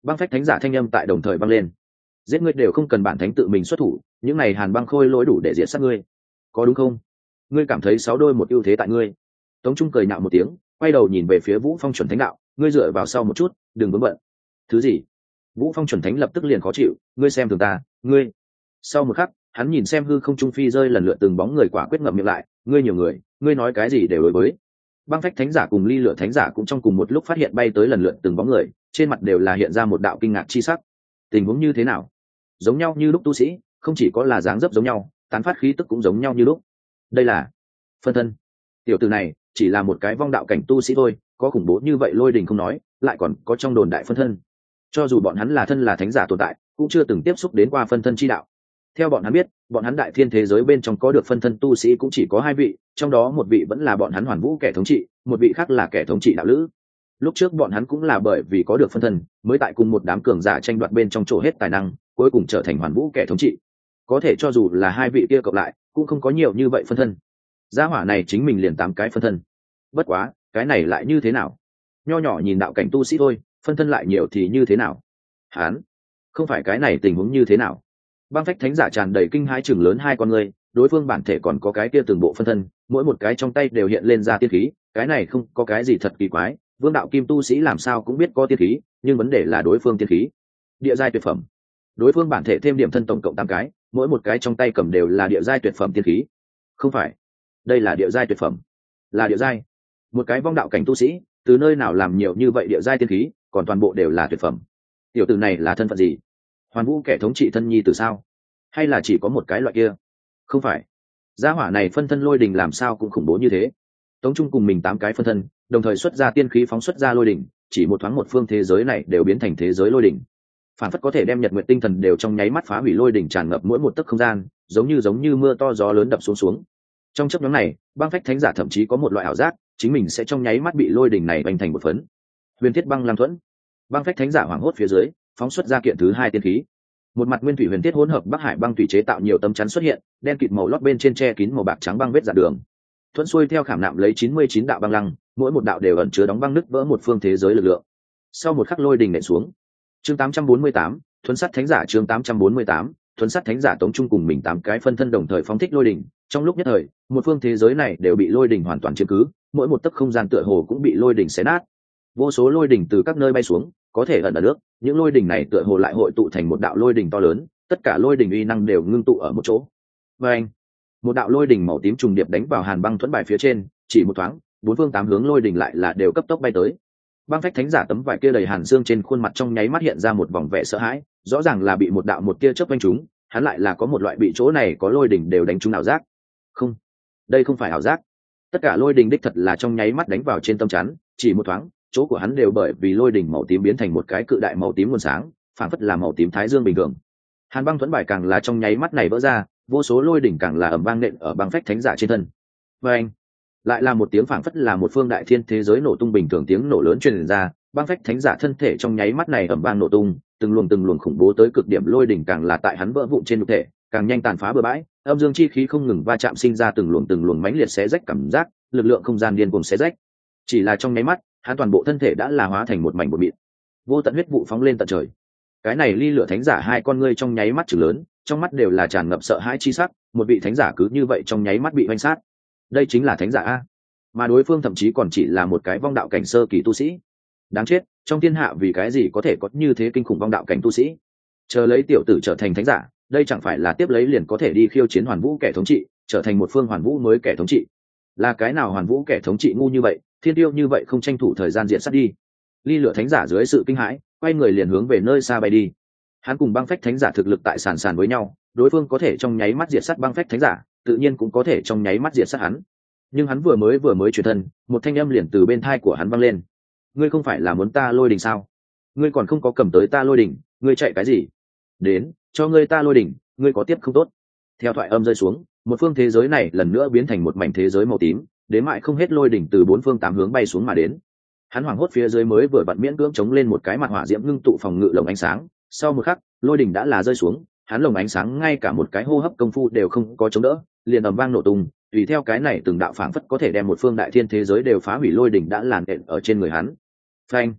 Băng phách thánh giả thanh âm tại đồng thời vang lên. Giết ngươi đều không cần bản thánh tự mình xuất thủ, những này hàn băng khôi lỗi đủ để diệt sát ngươi, có đúng không? Ngươi cảm thấy sáu đôi một ưu thế tại ngươi? Tống Trung cười nhạo một tiếng, quay đầu nhìn về phía Vũ Phong chuẩn thánh đạo, ngươi dựa vào sau một chút, đừng vướng bận. Thứ gì? Vũ Phong chuẩn thánh lập tức liền khó chịu, ngươi xem thường ta, ngươi. Sau một khắc, hắn nhìn xem hư không trung phi rơi lần lượt từng bóng người quả quyết ngậm miệng lại, ngươi nhiều người, ngươi nói cái gì đều đối với. Băng phách thánh giả cùng ly lửa thánh giả cũng trong cùng một lúc phát hiện bay tới lần lượt từng bóng người, trên mặt đều là hiện ra một đạo kinh ngạc chi sắc. Tình huống như thế nào? Giống nhau như lúc tu sĩ, không chỉ có là dáng dấp giống nhau, tán phát khí tức cũng giống nhau như lúc. Đây là phân thân. Tiểu tử này chỉ là một cái vong đạo cảnh tu sĩ thôi, có khủng bố như vậy lôi đình không nói, lại còn có trong đồn đại phân thân. Cho dù bọn hắn là thân là thánh giả tồn tại, cũng chưa từng tiếp xúc đến qua phân thân chi đạo. Theo bọn hắn biết, bọn hắn đại thiên thế giới bên trong có được phân thân tu sĩ cũng chỉ có hai vị, trong đó một vị vẫn là bọn hắn hoàn vũ kẻ thống trị, một vị khác là kẻ thống trị đạo lữ. Lúc trước bọn hắn cũng là bởi vì có được phân thân, mới tại cùng một đám cường giả tranh đoạt bên trong chỗ hết tài năng, cuối cùng trở thành hoàn vũ kẻ thống trị. Có thể cho dù là hai vị kia cộng lại, cũng không có nhiều như vậy phân thân. Gia hỏa này chính mình liền tám cái phân thân. Bất quá, cái này lại như thế nào? Nho nhỏ nhìn đạo cảnh tu sĩ thôi, phân thân lại nhiều thì như thế nào? Hán, không phải cái này tình huống như thế nào? Băng phách thánh giả tràn đầy kinh hãi chừng lớn hai con người, đối phương bản thể còn có cái kia từng bộ phân thân, mỗi một cái trong tay đều hiện lên ra tiên khí, cái này không có cái gì thật kỳ quái, vương đạo kim tu sĩ làm sao cũng biết có tiên khí, nhưng vấn đề là đối phương tiên khí địa giai tuyệt phẩm. Đối phương bản thể thêm điểm thân tổng cộng tám cái, mỗi một cái trong tay cầm đều là địa giai tuyệt phẩm tiên khí. Không phải, đây là địa giai tuyệt phẩm, là địa giai. Một cái vong đạo cảnh tu sĩ, từ nơi nào làm nhiều như vậy địa giai tiên khí, còn toàn bộ đều là tuyệt phẩm. Tiểu tử này là thân phận gì? Hoàn vũ kẻ thống trị thân nhi từ sao? Hay là chỉ có một cái loại kia? Không phải, gia hỏa này phân thân lôi đình làm sao cũng khủng bố như thế. Tống Trung cùng mình tám cái phân thân, đồng thời xuất ra tiên khí phóng xuất ra lôi đình, chỉ một thoáng một phương thế giới này đều biến thành thế giới lôi đình. Phản phất có thể đem nhật nguyện tinh thần đều trong nháy mắt phá hủy, lôi đỉnh tràn ngập mỗi một tấc không gian, giống như giống như mưa to gió lớn đập xuống xuống. Trong chốc ngắn này, băng phách thánh giả thậm chí có một loại ảo giác, chính mình sẽ trong nháy mắt bị lôi đỉnh này vành thành một phấn. Huyền thiết băng lam thuẫn. Băng phách thánh giả hoảng hốt phía dưới, phóng xuất ra kiện thứ hai tiên khí. Một mặt nguyên thủy huyền thiết hỗn hợp bắc hải băng thủy chế tạo nhiều tấm chắn xuất hiện, đen kịt màu lót bên trên che kín màu bạc trắng băng vết dạn đường. Thuẫn xuôi theo khảm nạm lấy chín mươi chín đạo băng lăng, mỗi một đạo đều ẩn chứa đóng băng nứt vỡ một phương thế giới lực lượng. Sau một khắc lôi đỉnh nện xuống. Chương tám trăm bốn mươi tám, thuấn sắt thánh giả. Chương tám trăm bốn mươi tám, thuấn sắt thánh giả. Tống Trung cùng mình tám cái phân thân đồng thời phóng thích lôi đỉnh, trong lúc nhất thời, một phương thế giới này đều bị lôi đỉnh hoàn toàn chiếm cứ, mỗi một tấc không gian tựa hồ cũng bị lôi đỉnh xé nát. Vô số lôi đỉnh từ các nơi bay xuống, có thể ẩn ở nước, những lôi đỉnh này tựa hồ lại hội tụ thành một đạo lôi đỉnh to lớn, tất cả lôi đỉnh uy năng đều ngưng tụ ở một chỗ. Và anh, một đạo lôi đỉnh màu tím trùng điệp đánh vào hàn băng thuẫn bài phía trên, chỉ một thoáng, bốn phương tám hướng lôi đỉnh lại là đều cấp tốc bay tới. Băng phách thánh giả tấm vải kia đầy hàn xương trên khuôn mặt trong nháy mắt hiện ra một vòng vẻ sợ hãi, rõ ràng là bị một đạo một tia chớp đánh trúng, hắn lại là có một loại bị chỗ này có lôi đỉnh đều đánh trúng ảo giác. Không, đây không phải ảo giác, tất cả lôi đỉnh đích thật là trong nháy mắt đánh vào trên tâm chắn, chỉ một thoáng, chỗ của hắn đều bởi vì lôi đỉnh màu tím biến thành một cái cự đại màu tím nguồn sáng, phản phất là màu tím thái dương bình thường. Hàn băng thuẫn bài càng là trong nháy mắt này vỡ ra, vô số lôi đỉnh càng là ầm vang nện ở băng phách thánh giả trên thân. Và anh, lại là một tiếng phảng phất là một phương đại thiên thế giới nổ tung bình thường, tiếng nổ lớn truyền ra, băng phách thánh giả thân thể trong nháy mắt này ầm vang nổ tung, từng luồng từng luồng khủng bố tới cực điểm lôi đỉnh càng là tại hắn vỡ vụn trên nhục thể, càng nhanh tàn phá bừa bãi, âm dương chi khí không ngừng va chạm sinh ra từng luồng từng luồng mãnh liệt xé rách cảm giác, lực lượng không gian điên cuồng xé rách. Chỉ là trong nháy mắt, hắn toàn bộ thân thể đã là hóa thành một mảnh bột mịn, vô tận huyết vụ phóng lên tận trời. Cái này ly lửa thánh giả hai con ngươi trong nháy mắt trừng lớn, trong mắt đều là tràn ngập sợ hãi chi sắc, một vị thánh giả cứ như vậy trong nháy mắt bị oanh sát. Đây chính là thánh giả a, mà đối phương thậm chí còn chỉ là một cái vong đạo cảnh sơ kỳ tu sĩ. Đáng chết, trong thiên hạ vì cái gì có thể có như thế kinh khủng vong đạo cảnh tu sĩ? Chờ lấy tiểu tử trở thành thánh giả, đây chẳng phải là tiếp lấy liền có thể đi khiêu chiến hoàn vũ kẻ thống trị, trở thành một phương hoàn vũ mới kẻ thống trị? Là cái nào hoàn vũ kẻ thống trị ngu như vậy, thiên tiêu như vậy không tranh thủ thời gian diện sát đi? Ly lửa thánh giả dưới sự kinh hãi, quay người liền hướng về nơi xa bay đi. Hắn cùng băng phách thánh giả thực lực tại sàn sàn với nhau, đối phương có thể trong nháy mắt diệt sát băng phách thánh giả, tự nhiên cũng có thể trong nháy mắt diệt sát hắn. Nhưng hắn vừa mới vừa mới chuyển thân, một thanh âm liền từ bên thai của hắn vang lên: ngươi không phải là muốn ta lôi đỉnh sao? Ngươi còn không có cầm tới ta lôi đỉnh, ngươi chạy cái gì? Đến, cho ngươi ta lôi đỉnh, ngươi có tiếp không tốt. Theo thoại âm rơi xuống, một phương thế giới này lần nữa biến thành một mảnh thế giới màu tím, đến mại không hết lôi đỉnh từ bốn phương tám hướng bay xuống mà đến. Hắn hoảng hốt phía dưới mới vừa vặn miễn cưỡng chống lên một cái mặt hỏa diễm ngưng tụ phòng ngự lồng ánh sáng, sau một khắc, lôi đỉnh đã là rơi xuống, hắn lồng ánh sáng ngay cả một cái hô hấp công phu đều không có chống đỡ, liền ầm vang nổ tung, tùy theo cái này từng đạo phảng phất có thể đem một phương đại thiên thế giới đều phá hủy lôi đỉnh đã làn đện ở trên người hắn. Phanh!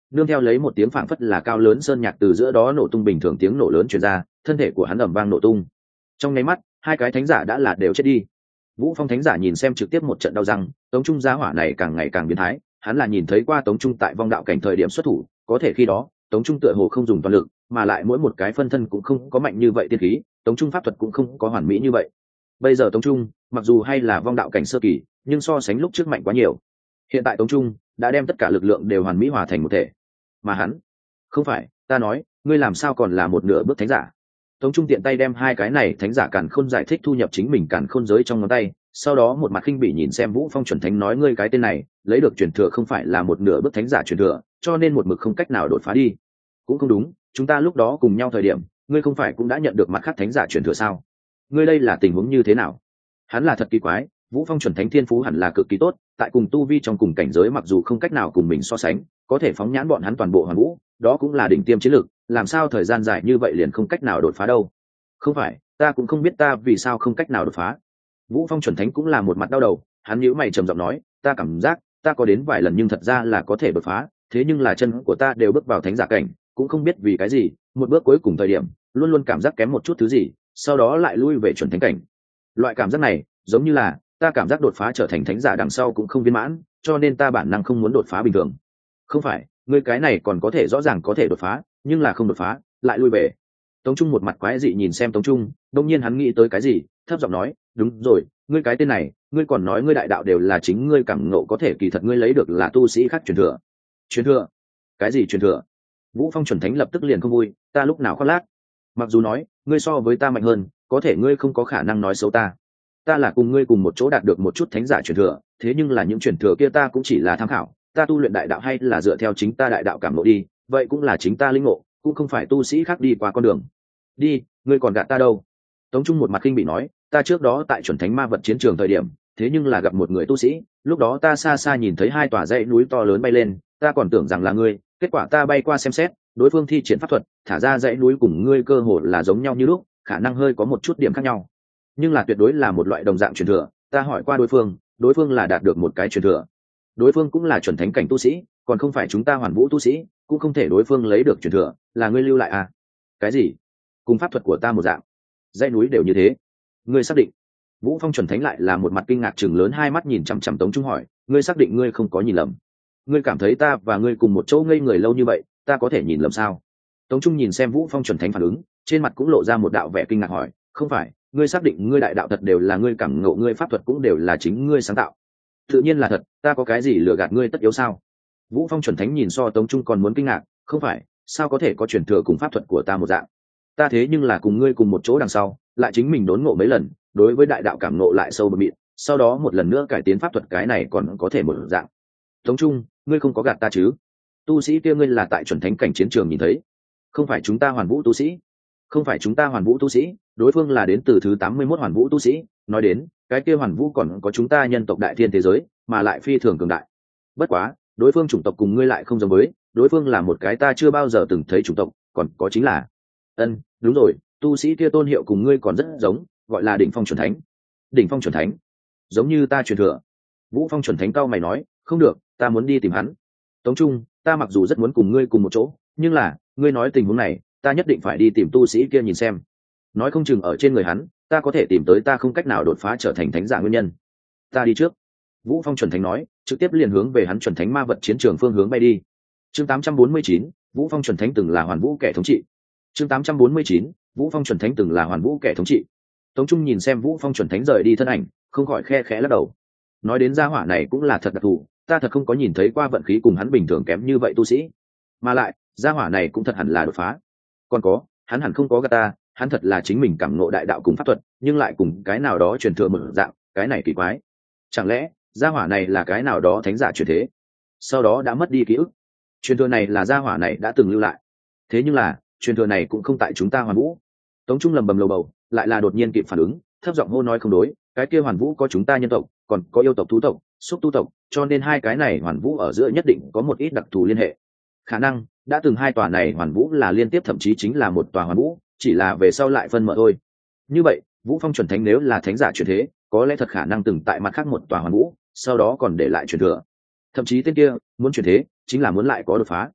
nương theo lấy một tiếng phảng phất là cao lớn sơn nhạc từ giữa đó nổ tung bình thường tiếng nổ lớn truyền ra, thân thể của hắn ầm vang nổ tung. Trong nháy mắt, hai cái thánh giả đã là đều chết đi. Vũ Phong thánh giả nhìn xem trực tiếp một trận đau răng, Tống Trung giá hỏa này càng ngày càng biến thái, hắn là nhìn thấy qua Tống Trung tại vong đạo cảnh thời điểm xuất thủ, có thể khi đó, Tống Trung tựa hồ không dùng toàn lực, mà lại mỗi một cái phân thân cũng không có mạnh như vậy tiên khí, Tống Trung pháp thuật cũng không có hoàn mỹ như vậy. Bây giờ Tống Trung, mặc dù hay là vong đạo cảnh sơ kỳ, nhưng so sánh lúc trước mạnh quá nhiều. Hiện tại Tống Trung đã đem tất cả lực lượng đều hoàn mỹ hòa thành một thể. Mà hắn, không phải, ta nói, ngươi làm sao còn là một nửa bước thánh giả? Tống Trung tiện tay đem hai cái này thánh giả càn khôn giải thích thu nhập chính mình càn khôn giới trong ngón tay, sau đó một mặt khinh bỉ nhìn xem Vũ Phong chuẩn thánh nói ngươi cái tên này, lấy được truyền thừa không phải là một nửa bước thánh giả truyền thừa, cho nên một mực không cách nào đột phá đi. Cũng không đúng, chúng ta lúc đó cùng nhau thời điểm, ngươi không phải cũng đã nhận được mặt khác thánh giả truyền thừa sao? Ngươi đây là tình huống như thế nào? Hắn là thật kỳ quái, Vũ Phong chuẩn thánh thiên phú hẳn là cực kỳ tốt, tại cùng tu vi trong cùng cảnh giới mặc dù không cách nào cùng mình so sánh, có thể phóng nhãn bọn hắn toàn bộ hoàn vũ, đó cũng là đỉnh tiêm chiến lược, làm sao thời gian dài như vậy liền không cách nào đột phá đâu? Không phải, ta cũng không biết ta vì sao không cách nào đột phá. Vũ Phong chuẩn thánh cũng là một mặt đau đầu, hắn nhíu mày trầm giọng nói, ta cảm giác ta có đến vài lần nhưng thật ra là có thể đột phá, thế nhưng là chân của ta đều bước vào thánh giả cảnh, cũng không biết vì cái gì, một bước cuối cùng thời điểm, luôn luôn cảm giác kém một chút thứ gì, sau đó lại lui về chuẩn thánh cảnh. Loại cảm giác này, giống như là ta cảm giác đột phá trở thành thánh giả đằng sau cũng không viên mãn, cho nên ta bản năng không muốn đột phá bình thường. Không phải, ngươi cái này còn có thể rõ ràng có thể đột phá, nhưng là không đột phá, lại lui về. Tống Trung một mặt quái dị nhìn xem Tống Trung, đột nhiên hắn nghĩ tới cái gì, thấp giọng nói, đúng rồi, ngươi cái tên này, ngươi còn nói ngươi đại đạo đều là chính ngươi cảm ngộ có thể kỳ thật ngươi lấy được là tu sĩ khác truyền thừa. Truyền thừa? Cái gì truyền thừa? Vũ Phong chuẩn thánh lập tức liền không vui, ta lúc nào khoác lác? Mặc dù nói, ngươi so với ta mạnh hơn, có thể ngươi không có khả năng nói xấu ta. Ta là cùng ngươi cùng một chỗ đạt được một chút thánh giả truyền thừa, thế nhưng là những truyền thừa kia ta cũng chỉ là tham khảo, ta tu luyện đại đạo hay là dựa theo chính ta đại đạo cảm ngộ đi, vậy cũng là chính ta linh ngộ, cũng không phải tu sĩ khác đi qua con đường. Đi, ngươi còn gạt ta đâu? Tống Trung một mặt kinh bị nói, ta trước đó tại chuẩn thánh ma vật chiến trường thời điểm, thế nhưng là gặp một người tu sĩ, lúc đó ta xa xa nhìn thấy hai tòa dãy núi to lớn bay lên, ta còn tưởng rằng là ngươi, kết quả ta bay qua xem xét, đối phương thi triển pháp thuật, thả ra dãy núi cùng ngươi cơ hồ là giống nhau như lúc, khả năng hơi có một chút điểm khác nhau, nhưng là tuyệt đối là một loại đồng dạng truyền thừa. Ta hỏi qua đối phương, đối phương là đạt được một cái truyền thừa, đối phương cũng là chuẩn thánh cảnh tu sĩ, còn không phải chúng ta hoàn vũ tu sĩ, cũng không thể đối phương lấy được truyền thừa, là ngươi lưu lại à? Cái gì? Cùng pháp thuật của ta một dạng, dãy núi đều như thế, ngươi xác định? Vũ Phong chuẩn thánh lại là một mặt kinh ngạc chừng lớn hai mắt nhìn chằm chằm Tống Trung hỏi, ngươi xác định ngươi không có nhìn lầm? Ngươi cảm thấy ta và ngươi cùng một chỗ ngây người lâu như vậy, ta có thể nhìn lầm sao? Tống Trung nhìn xem Vũ Phong chuẩn thánh phản ứng, trên mặt cũng lộ ra một đạo vẻ kinh ngạc hỏi, không phải, ngươi xác định ngươi đại đạo thật đều là ngươi cảm ngộ, ngươi pháp thuật cũng đều là chính ngươi sáng tạo? Tự nhiên là thật, ta có cái gì lừa gạt ngươi tất yếu sao? Vũ Phong chuẩn thánh nhìn so Tống Trung còn muốn kinh ngạc, không phải, sao có thể có truyền thừa cùng pháp thuật của ta một dạng? Ta thế nhưng là cùng ngươi cùng một chỗ đằng sau, lại chính mình đốn ngộ mấy lần, đối với đại đạo cảm ngộ lại sâu bờ mịn, sau đó một lần nữa cải tiến pháp thuật, cái này còn có thể một dạng. Tống Trung, ngươi không có gạt ta chứ? Tu sĩ kia ngươi là tại chuẩn thánh cảnh chiến trường nhìn thấy, không phải chúng ta hoàn vũ tu sĩ, không phải chúng ta hoàn vũ tu sĩ, đối phương là đến từ thứ tám mươi mốt hoàn vũ tu sĩ, nói đến, cái kia hoàn vũ còn có chúng ta nhân tộc đại thiên thế giới, mà lại phi thường cường đại. Bất quá, đối phương chủng tộc cùng ngươi lại không giống với, đối phương là một cái ta chưa bao giờ từng thấy chủng tộc, còn có chính là, ân, đúng rồi, tu sĩ kia tôn hiệu cùng ngươi còn rất giống, gọi là đỉnh phong chuẩn thánh. Đỉnh phong chuẩn thánh, giống như ta truyền thừa. Vũ Phong chuẩn thánh cao mày nói, không được, ta muốn đi tìm hắn. Tống Trung, ta mặc dù rất muốn cùng ngươi cùng một chỗ, nhưng là, ngươi nói tình huống này, ta nhất định phải đi tìm tu sĩ kia nhìn xem. Nói không chừng ở trên người hắn, ta có thể tìm tới ta không cách nào đột phá trở thành thánh giả nguyên nhân. Ta đi trước. Vũ Phong chuẩn thánh nói, trực tiếp liền hướng về hắn chuẩn thánh ma vật chiến trường phương hướng bay đi. Chương tám trăm bốn mươi chín, Vũ Phong chuẩn thánh từng là hoàn vũ kẻ thống trị. Chương tám trăm bốn mươi chín, Vũ Phong chuẩn thánh từng là hoàn vũ kẻ thống trị. Tống Trung nhìn xem Vũ Phong chuẩn thánh rời đi thân ảnh, không khỏi khe khẽ lắc đầu. Nói đến gia hỏa này cũng là thật đặc thù, ta thật không có nhìn thấy qua vận khí cùng hắn bình thường kém như vậy tu sĩ, mà lại gia hỏa này cũng thật hẳn là đột phá. Còn có, hắn hẳn không có gạt ta, hắn thật là chính mình cảm ngộ đại đạo cùng pháp thuật, nhưng lại cùng cái nào đó truyền thừa mở dạng, cái này kỳ quái. Chẳng lẽ gia hỏa này là cái nào đó thánh giả truyền thế, sau đó đã mất đi ký ức? Truyền thừa này là gia hỏa này đã từng lưu lại, thế nhưng là truyền thừa này cũng không tại chúng ta hoàn vũ. Tống Trung lầm bầm lầu bầu, lại là đột nhiên kịp phản ứng, thấp giọng hô nói không đối, cái kia hoàn vũ có chúng ta nhân tộc, còn có yêu tộc thú tộc, xúc tu tộc, cho nên hai cái này hoàn vũ ở giữa nhất định có một ít đặc thù liên hệ. Khả năng đã từng hai tòa này hoàn vũ là liên tiếp, thậm chí chính là một tòa hoàn vũ, chỉ là về sau lại phân mở thôi. Như vậy, Vũ Phong chuẩn thánh nếu là thánh giả truyền thế, có lẽ thật khả năng từng tại mặt khác một tòa hoàn vũ, sau đó còn để lại truyền thừa. Thậm chí tên kia muốn truyền thế, chính là muốn lại có đột phá.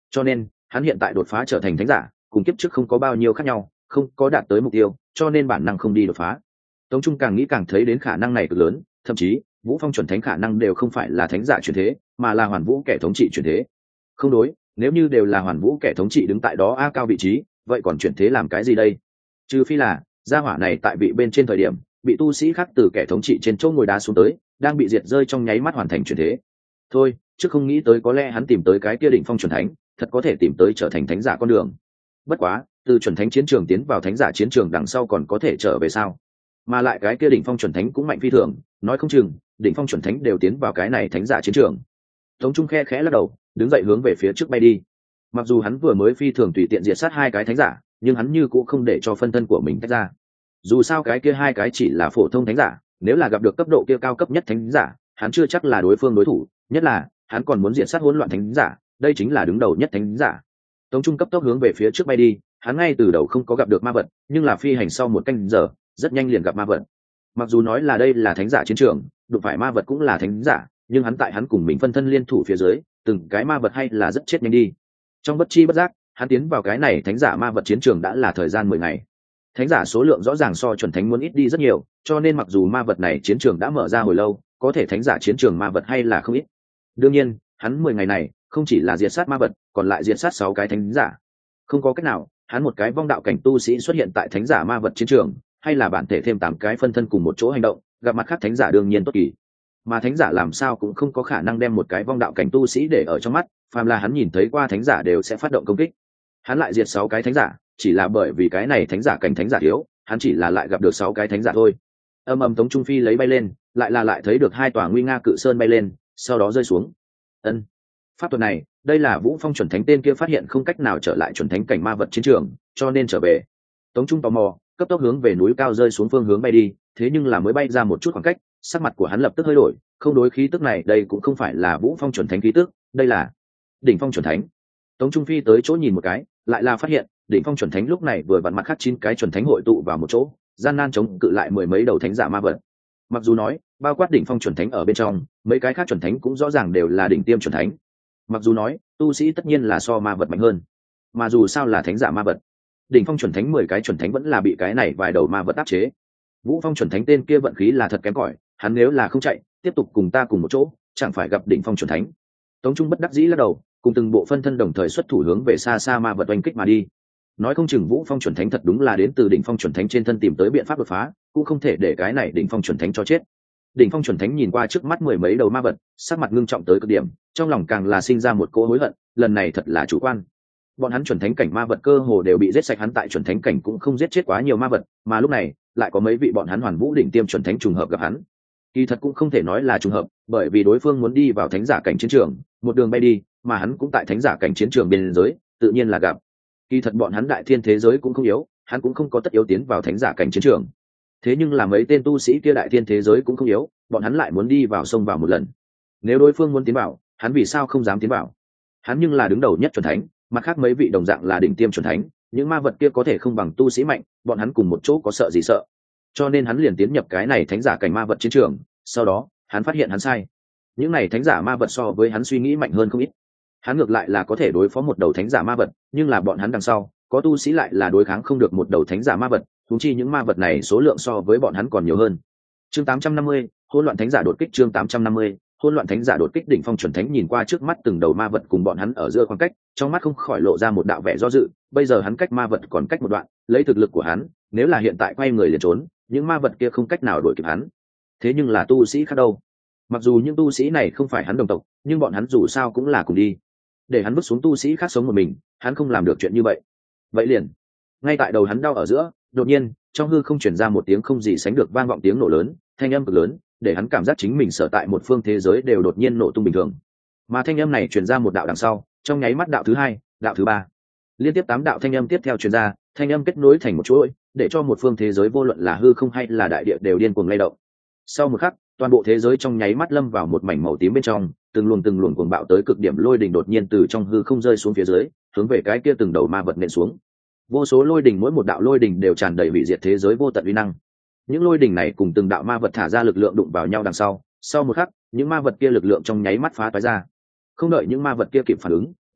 cho nên hắn hiện tại đột phá trở thành thánh giả cùng kiếp trước không có bao nhiêu khác nhau, không có đạt tới mục tiêu, cho nên bản năng không đi đột phá. Tống Trung càng nghĩ càng thấy đến khả năng này cực lớn, thậm chí Vũ Phong chuẩn thánh khả năng đều không phải là thánh giả chuyển thế, mà là Hoàn Vũ kẻ thống trị chuyển thế. Không đối, nếu như đều là Hoàn Vũ kẻ thống trị đứng tại đó a cao vị trí, vậy còn chuyển thế làm cái gì đây? Trừ phi là gia hỏa này tại vị bên trên thời điểm bị tu sĩ khác từ kẻ thống trị trên chỗ ngồi đá xuống tới, đang bị diệt rơi trong nháy mắt hoàn thành chuyển thế. Thôi, chứ không nghĩ tới có lẽ hắn tìm tới cái kia đỉnh phong chuẩn thánh, thật có thể tìm tới trở thành thánh giả con đường. Bất quá, từ chuẩn thánh chiến trường tiến vào thánh giả chiến trường đằng sau còn có thể trở về sao? Mà lại cái kia đỉnh phong chuẩn thánh cũng mạnh phi thường, nói không chừng đỉnh phong chuẩn thánh đều tiến vào cái này thánh giả chiến trường. Tống Trung khe khẽ lắc đầu, đứng dậy hướng về phía trước bay đi. Mặc dù hắn vừa mới phi thường tùy tiện diệt sát hai cái thánh giả, nhưng hắn như cũng không để cho phân thân của mình tách ra. Dù sao cái kia hai cái chỉ là phổ thông thánh giả, nếu là gặp được cấp độ kia cao cấp nhất thánh giả, hắn chưa chắc là đối phương đối thủ, nhất là hắn còn muốn diệt sát hỗn loạn thánh giả, đây chính là đứng đầu nhất thánh giả. Tống Trung cấp tốc hướng về phía trước bay đi, hắn ngay từ đầu không có gặp được ma vật, nhưng là phi hành sau một canh giờ, rất nhanh liền gặp ma vật. Mặc dù nói là đây là thánh giả chiến trường, đụng phải ma vật cũng là thánh giả, nhưng hắn tại hắn cùng mình phân thân liên thủ phía dưới, từng cái ma vật hay là rất chết nhanh đi. Trong bất chi bất giác, hắn tiến vào cái này thánh giả ma vật chiến trường đã là thời gian mười ngày. Thánh giả số lượng rõ ràng so chuẩn thánh muốn ít đi rất nhiều, cho nên mặc dù ma vật này chiến trường đã mở ra hồi lâu, có thể thánh giả chiến trường ma vật hay là không ít. Đương nhiên, hắn mười ngày này không chỉ là diệt sát ma vật, còn lại diệt sát sáu cái thánh giả. Không có cách nào, hắn một cái vong đạo cảnh tu sĩ xuất hiện tại thánh giả ma vật chiến trường, hay là bản thể thêm tám cái phân thân cùng một chỗ hành động, gặp mặt khác thánh giả đương nhiên tốt kỳ. Mà thánh giả làm sao cũng không có khả năng đem một cái vong đạo cảnh tu sĩ để ở trong mắt, phàm là hắn nhìn thấy qua thánh giả đều sẽ phát động công kích. Hắn lại diệt sáu cái thánh giả, chỉ là bởi vì cái này thánh giả cảnh thánh giả thiếu, hắn chỉ là lại gặp được sáu cái thánh giả thôi. Âm ầm Tống Trung phi lấy bay lên, lại là lại thấy được hai tòa nguy nga cự sơn bay lên, sau đó rơi xuống. Ân, pháp thuật này, đây là Vũ Phong chuẩn thánh tên kia phát hiện không cách nào trở lại chuẩn thánh cảnh ma vật chiến trường, cho nên trở về. Tống Trung tò mò, cấp tốc hướng về núi cao rơi xuống phương hướng bay đi, thế nhưng là mới bay ra một chút khoảng cách, sắc mặt của hắn lập tức hơi đổi, không đối khí tức này, đây cũng không phải là Vũ Phong chuẩn thánh khí tức, đây là đỉnh phong chuẩn thánh. Tống Trung phi tới chỗ nhìn một cái, lại là phát hiện đỉnh phong chuẩn thánh lúc này vừa vặn mặt khác chín cái chuẩn thánh hội tụ vào một chỗ, gian nan chống cự lại mười mấy đầu thánh giả ma vật. Mặc dù nói bao quát đỉnh phong chuẩn thánh ở bên trong, mấy cái khác chuẩn thánh cũng rõ ràng đều là đỉnh tiêm chuẩn thánh. Mặc dù nói tu sĩ tất nhiên là so ma vật mạnh hơn, mà dù sao là thánh giả ma vật, đỉnh phong chuẩn thánh mười cái chuẩn thánh vẫn là bị cái này vài đầu ma vật áp chế. Vũ Phong chuẩn thánh tên kia vận khí là thật kém cỏi, hắn nếu là không chạy tiếp tục cùng ta cùng một chỗ, chẳng phải gặp đỉnh phong chuẩn thánh. Tống Trung bất đắc dĩ lắc đầu, cùng từng bộ phân thân đồng thời xuất thủ hướng về xa xa ma vật oanh kích mà đi. Nói không chừng Vũ Phong chuẩn thánh thật đúng là đến từ đỉnh phong chuẩn thánh trên thân tìm tới biện pháp đột phá, cũng không thể để cái này đỉnh phong chuẩn thánh cho chết. Đỉnh phong chuẩn thánh nhìn qua trước mắt mười mấy đầu ma vật, sắc mặt ngưng trọng tới cực điểm, trong lòng càng là sinh ra một cỗ hối hận, lần này thật là chủ quan. Bọn hắn chuẩn thánh cảnh ma vật cơ hồ đều bị giết sạch, hắn tại chuẩn thánh cảnh cũng không giết chết quá nhiều ma vật, mà lúc này lại có mấy vị bọn hắn Hoàn Vũ đỉnh tiêm chuẩn thánh trùng hợp gặp hắn. Kỳ thật cũng không thể nói là trùng hợp, bởi vì đối phương muốn đi vào thánh giả cảnh chiến trường, một đường bay đi, mà hắn cũng tại thánh giả cảnh chiến trường biên giới, tự nhiên là gặp. Kỳ thật bọn hắn đại thiên thế giới cũng không yếu, hắn cũng không có tất yếu tiến vào thánh giả cảnh chiến trường. Thế nhưng là mấy tên tu sĩ kia đại thiên thế giới cũng không yếu, bọn hắn lại muốn đi vào sông vào một lần. Nếu đối phương muốn tiến vào, hắn vì sao không dám tiến vào? Hắn nhưng là đứng đầu nhất chuẩn thánh, mặt khác mấy vị đồng dạng là đỉnh tiêm chuẩn thánh, những ma vật kia có thể không bằng tu sĩ mạnh, bọn hắn cùng một chỗ có sợ gì sợ? Cho nên hắn liền tiến nhập cái này thánh giả cảnh ma vật chiến trường, sau đó, hắn phát hiện hắn sai. Những này thánh giả ma vật so với hắn suy nghĩ mạnh hơn không ít. Hắn ngược lại là có thể đối phó một đầu thánh giả ma vật, nhưng là bọn hắn đằng sau, có tu sĩ lại là đối kháng không được một đầu thánh giả ma vật, huống chi những ma vật này số lượng so với bọn hắn còn nhiều hơn. Chương tám trăm năm mươi, hỗn loạn thánh giả đột kích. Chương tám trăm năm mươi, hỗn loạn thánh giả đột kích. Đỉnh phong chuẩn thánh nhìn qua trước mắt từng đầu ma vật cùng bọn hắn ở giữa khoảng cách, trong mắt không khỏi lộ ra một đạo vẻ do dự, bây giờ hắn cách ma vật còn cách một đoạn, lấy thực lực của hắn, nếu là hiện tại quay người liền trốn, những ma vật kia không cách nào đuổi kịp hắn. Thế nhưng là tu sĩ khác đâu? Mặc dù những tu sĩ này không phải hắn đồng tộc, nhưng bọn hắn dù sao cũng là cùng đi. Để hắn vứt xuống tu sĩ khác sống một mình, hắn không làm được chuyện như vậy. Vậy liền, ngay tại đầu hắn đau ở giữa, đột nhiên, trong hư không truyền ra một tiếng không gì sánh được vang vọng tiếng nổ lớn, thanh âm cực lớn, để hắn cảm giác chính mình sở tại một phương thế giới đều đột nhiên nổ tung bình thường. Mà thanh âm này truyền ra một đạo đằng sau, trong nháy mắt đạo thứ hai, đạo thứ ba, liên tiếp tám đạo thanh âm tiếp theo truyền ra, thanh âm kết nối thành một chuỗi, để cho một phương thế giới vô luận là hư không hay là đại địa đều điên cuồng lay động. Sau một khắc, toàn bộ thế giới trong nháy mắt lâm vào một mảnh màu tím bên trong, từng luồng từng luồng cuồng bạo tới cực điểm lôi đình đột nhiên từ trong hư không rơi xuống phía dưới, hướng về cái kia từng đầu ma vật nện xuống. Vô số lôi đình, mỗi một đạo lôi đình đều tràn đầy hủy diệt thế giới vô tận uy năng. Những lôi đình này cùng từng đạo ma vật thả ra lực lượng đụng vào nhau đằng sau, sau một khắc, những ma vật kia lực lượng trong nháy mắt phá toái ra. Không đợi những ma vật kia kịp phản ứng,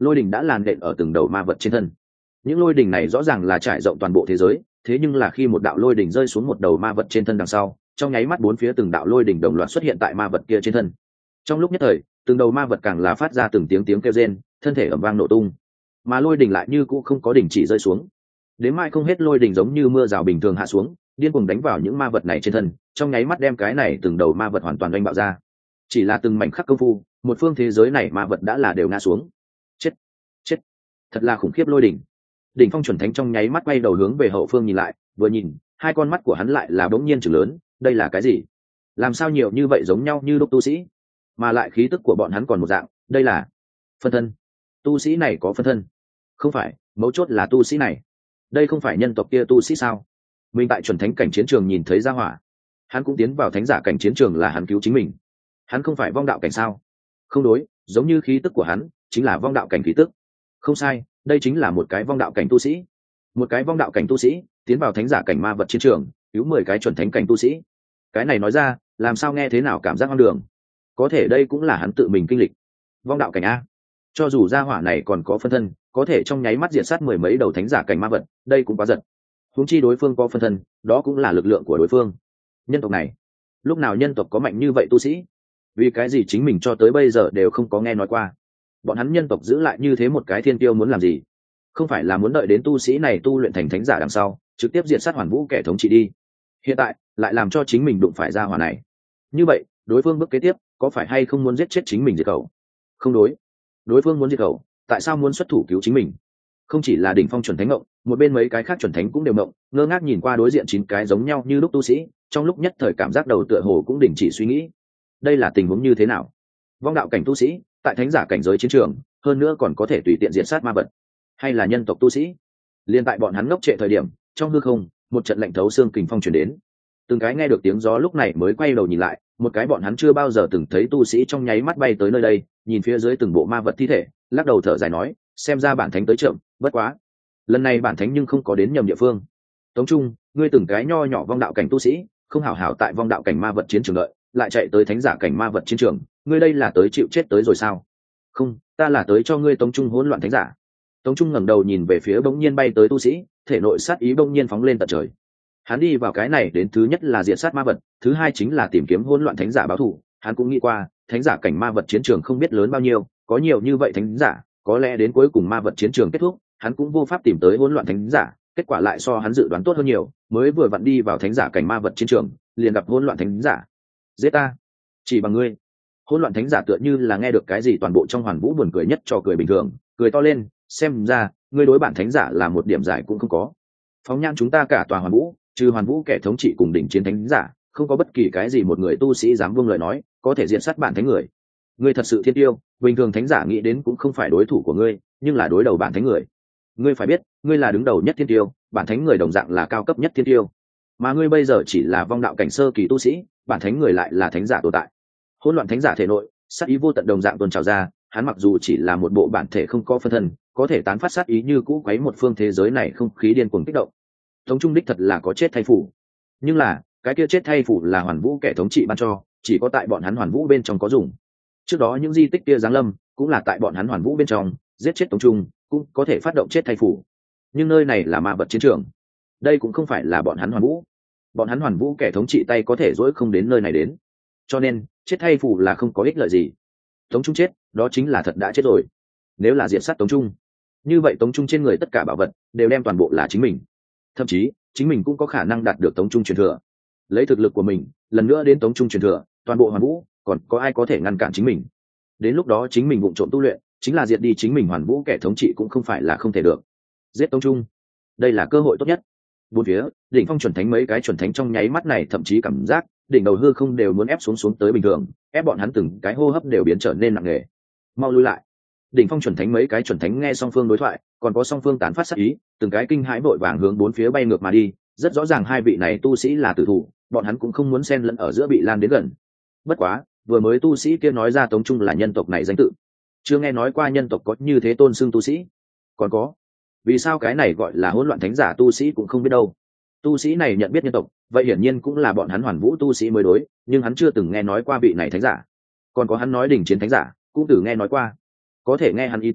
lôi đình đã làn đện ở từng đầu ma vật trên thân. Những lôi đình này rõ ràng là trải rộng toàn bộ thế giới, thế nhưng là khi một đạo lôi đình rơi xuống một đầu ma vật trên thân đằng sau, trong nháy mắt bốn phía từng đạo lôi đình đồng loạt xuất hiện tại ma vật kia trên thân. Trong lúc nhất thời, từng đầu ma vật càng là phát ra từng tiếng tiếng kêu rên, thân thể ầm vang nổ tung, mà lôi đình lại như cũ không có đình chỉ rơi xuống. Đến mai không hết lôi đình giống như mưa rào bình thường hạ xuống, điên cuồng đánh vào những ma vật này trên thân, trong nháy mắt đem cái này từng đầu ma vật hoàn toàn đánh bạo ra. Chỉ là từng mảnh khắc công phu, một phương thế giới này ma vật đã là đều ngã xuống. Chết, chết, thật là khủng khiếp lôi đỉnh. Đỉnh Phong chuẩn thánh trong nháy mắt quay đầu hướng về hậu phương nhìn lại, vừa nhìn, hai con mắt của hắn lại là bỗng nhiên trừng lớn, đây là cái gì? Làm sao nhiều như vậy giống nhau như lúc tu sĩ, mà lại khí tức của bọn hắn còn một dạng, đây là phân thân. Tu sĩ này có phân thân? Không phải, mấu chốt là tu sĩ này, đây không phải nhân tộc kia tu sĩ sao? Mình tại chuẩn thánh cảnh chiến trường nhìn thấy ra hỏa, hắn cũng tiến vào thánh giả cảnh chiến trường là hắn cứu chính mình. Hắn không phải vong đạo cảnh sao? Không đối, giống như khí tức của hắn chính là vong đạo cảnh khí tức. Không sai, đây chính là một cái vong đạo cảnh tu sĩ. Một cái vong đạo cảnh tu sĩ tiến vào thánh giả cảnh ma vật chiến trường, cứu mười cái chuẩn thánh cảnh tu sĩ. Cái này nói ra, làm sao nghe thế nào cảm giác hoang đường. Có thể đây cũng là hắn tự mình kinh lịch. Vong đạo cảnh a, cho dù gia hỏa này còn có phân thân, có thể trong nháy mắt diệt sát mười mấy đầu thánh giả cảnh ma vật, đây cũng quá giật. Huống chi đối phương có phân thân, đó cũng là lực lượng của đối phương. Nhân tộc này, lúc nào nhân tộc có mạnh như vậy tu sĩ? Vì cái gì chính mình cho tới bây giờ đều không có nghe nói qua? Bọn hắn nhân tộc giữ lại như thế một cái thiên tiêu muốn làm gì? Không phải là muốn đợi đến tu sĩ này tu luyện thành thánh giả đằng sau, trực tiếp diệt sát hoàn vũ kẻ thống trị đi? Hiện tại lại làm cho chính mình đụng phải gia hỏa này. Như vậy, đối phương bước kế tiếp có phải hay không muốn giết chết chính mình diệt khẩu? Không đối, đối phương muốn diệt khẩu, tại sao muốn xuất thủ cứu chính mình? Không chỉ là đỉnh phong chuẩn thánh ngộng, một bên mấy cái khác chuẩn thánh cũng đều ngộng, ngơ ngác nhìn qua đối diện chín cái giống nhau như lúc tu sĩ, trong lúc nhất thời cảm giác đầu tựa hồ cũng đình chỉ suy nghĩ. Đây là tình huống như thế nào? Vong đạo cảnh tu sĩ tại thánh giả cảnh giới chiến trường, hơn nữa còn có thể tùy tiện diệt sát ma vật, hay là nhân tộc tu sĩ? Liên tại bọn hắn ngốc trệ thời điểm, trong hư không, một trận lạnh thấu xương kình phong truyền đến. Từng cái nghe được tiếng gió lúc này mới quay đầu nhìn lại, một cái bọn hắn chưa bao giờ từng thấy tu sĩ trong nháy mắt bay tới nơi đây, nhìn phía dưới từng bộ ma vật thi thể, lắc đầu thở dài nói, xem ra bản thánh tới chậm, bất quá lần này bản thánh nhưng không có đến nhầm địa phương. Tống Trung, ngươi từng cái nho nhỏ vong đạo cảnh tu sĩ, không hảo hảo tại vong đạo cảnh ma vật chiến trường đợi, lại chạy tới thánh giả cảnh ma vật chiến trường, ngươi đây là tới chịu chết tới rồi sao? Không, ta là tới cho ngươi Tống Trung hỗn loạn thánh giả. Tống Trung ngẩng đầu nhìn về phía bỗng nhiên bay tới tu sĩ, thể nội sát ý bỗng nhiên phóng lên tận trời. Hắn đi vào cái này đến thứ nhất là diệt sát ma vật, thứ hai chính là tìm kiếm hỗn loạn thánh giả báo thù. Hắn cũng nghĩ qua, thánh giả cảnh ma vật chiến trường không biết lớn bao nhiêu, có nhiều như vậy thánh giả, có lẽ đến cuối cùng ma vật chiến trường kết thúc, hắn cũng vô pháp tìm tới hỗn loạn thánh giả, kết quả lại so hắn dự đoán tốt hơn nhiều, mới vừa vặn đi vào thánh giả cảnh ma vật chiến trường, liền gặp hỗn loạn thánh giả. Giết ta, chỉ bằng ngươi. Hỗn loạn thánh giả tựa như là nghe được cái gì toàn bộ trong hoàn vũ buồn cười nhất cho cười bình thường, cười to lên, xem ra ngươi đối bản thánh giả là một điểm giải cũng không có. Phóng nhãn chúng ta cả tòa hoàn vũ, trừ hoàn vũ kẻ thống trị cùng đỉnh chiến thánh giả, không có bất kỳ cái gì một người tu sĩ dám vương lời nói, có thể diện sát bản thánh người. Ngươi thật sự thiên tiêu, bình thường thánh giả nghĩ đến cũng không phải đối thủ của ngươi, nhưng là đối đầu bản thánh người. Ngươi phải biết, ngươi là đứng đầu nhất thiên tiêu, bản thánh người đồng dạng là cao cấp nhất thiên tiêu, mà ngươi bây giờ chỉ là vong đạo cảnh sơ kỳ tu sĩ, bản thánh người lại là thánh giả tồn tại. Hỗn loạn thánh giả thể nội sát ý vô tận đồng dạng tuôn trào ra, hắn mặc dù chỉ là một bộ bản thể không có phân thân, có thể tán phát sát ý như cũ quấy một phương thế giới này không khí điên cuồng kích động. Tống Trung đích thật là có chết thay phủ, nhưng là cái kia chết thay phủ là hoàn vũ kẻ thống trị ban cho, chỉ có tại bọn hắn hoàn vũ bên trong có dùng. Trước đó những di tích kia giáng lâm cũng là tại bọn hắn hoàn vũ bên trong giết chết Tống Trung, cũng có thể phát động chết thay phủ, nhưng nơi này là ma vật chiến trường, đây cũng không phải là bọn hắn hoàn vũ. Bọn hắn hoàn vũ kẻ thống trị tay có thể dỗi không đến nơi này đến, cho nên chết thay phủ là không có ích lợi gì. Tống Trung chết, đó chính là thật đã chết rồi. Nếu là diệt sát Tống Trung, như vậy Tống Trung trên người tất cả bảo vật đều đem toàn bộ là chính mình, thậm chí chính mình cũng có khả năng đạt được Tống Trung truyền thừa. Lấy thực lực của mình lần nữa đến Tống Trung truyền thừa, toàn bộ hoàn vũ còn có ai có thể ngăn cản chính mình? Đến lúc đó chính mình vụng trộm tu luyện, chính là diệt đi chính mình hoàn vũ kẻ thống trị cũng không phải là không thể được. Giết Tống Trung, đây là cơ hội tốt nhất. Bốn phía đỉnh phong chuẩn thánh mấy cái chuẩn thánh trong nháy mắt này thậm chí cảm giác đỉnh đầu hư không đều muốn ép xuống xuống tới bình thường, ép bọn hắn từng cái hô hấp đều biến trở nên nặng nề. Mau lui lại. Đỉnh phong chuẩn thánh mấy cái chuẩn thánh nghe song phương đối thoại, còn có song phương tán phát sát ý, từng cái kinh hãi vội vàng hướng bốn phía bay ngược mà đi. Rất rõ ràng hai vị này tu sĩ là tử thủ, bọn hắn cũng không muốn xen lẫn ở giữa bị lan đến gần. Bất quá vừa mới tu sĩ kia nói ra Tống Trung là nhân tộc này danh tự, chưa nghe nói qua nhân tộc có như thế tôn xưng tu sĩ. Còn có, vì sao cái này gọi là hỗn loạn thánh giả tu sĩ cũng không biết đâu. Tu sĩ này nhận biết nhân tộc, vậy hiển nhiên cũng là bọn hắn hoàn vũ tu sĩ mới đối, nhưng hắn chưa từng nghe nói qua vị này thánh giả. Còn có hắn nói đỉnh chiến thánh giả cũng từ nghe nói qua, có thể nghe hắn ý tứ,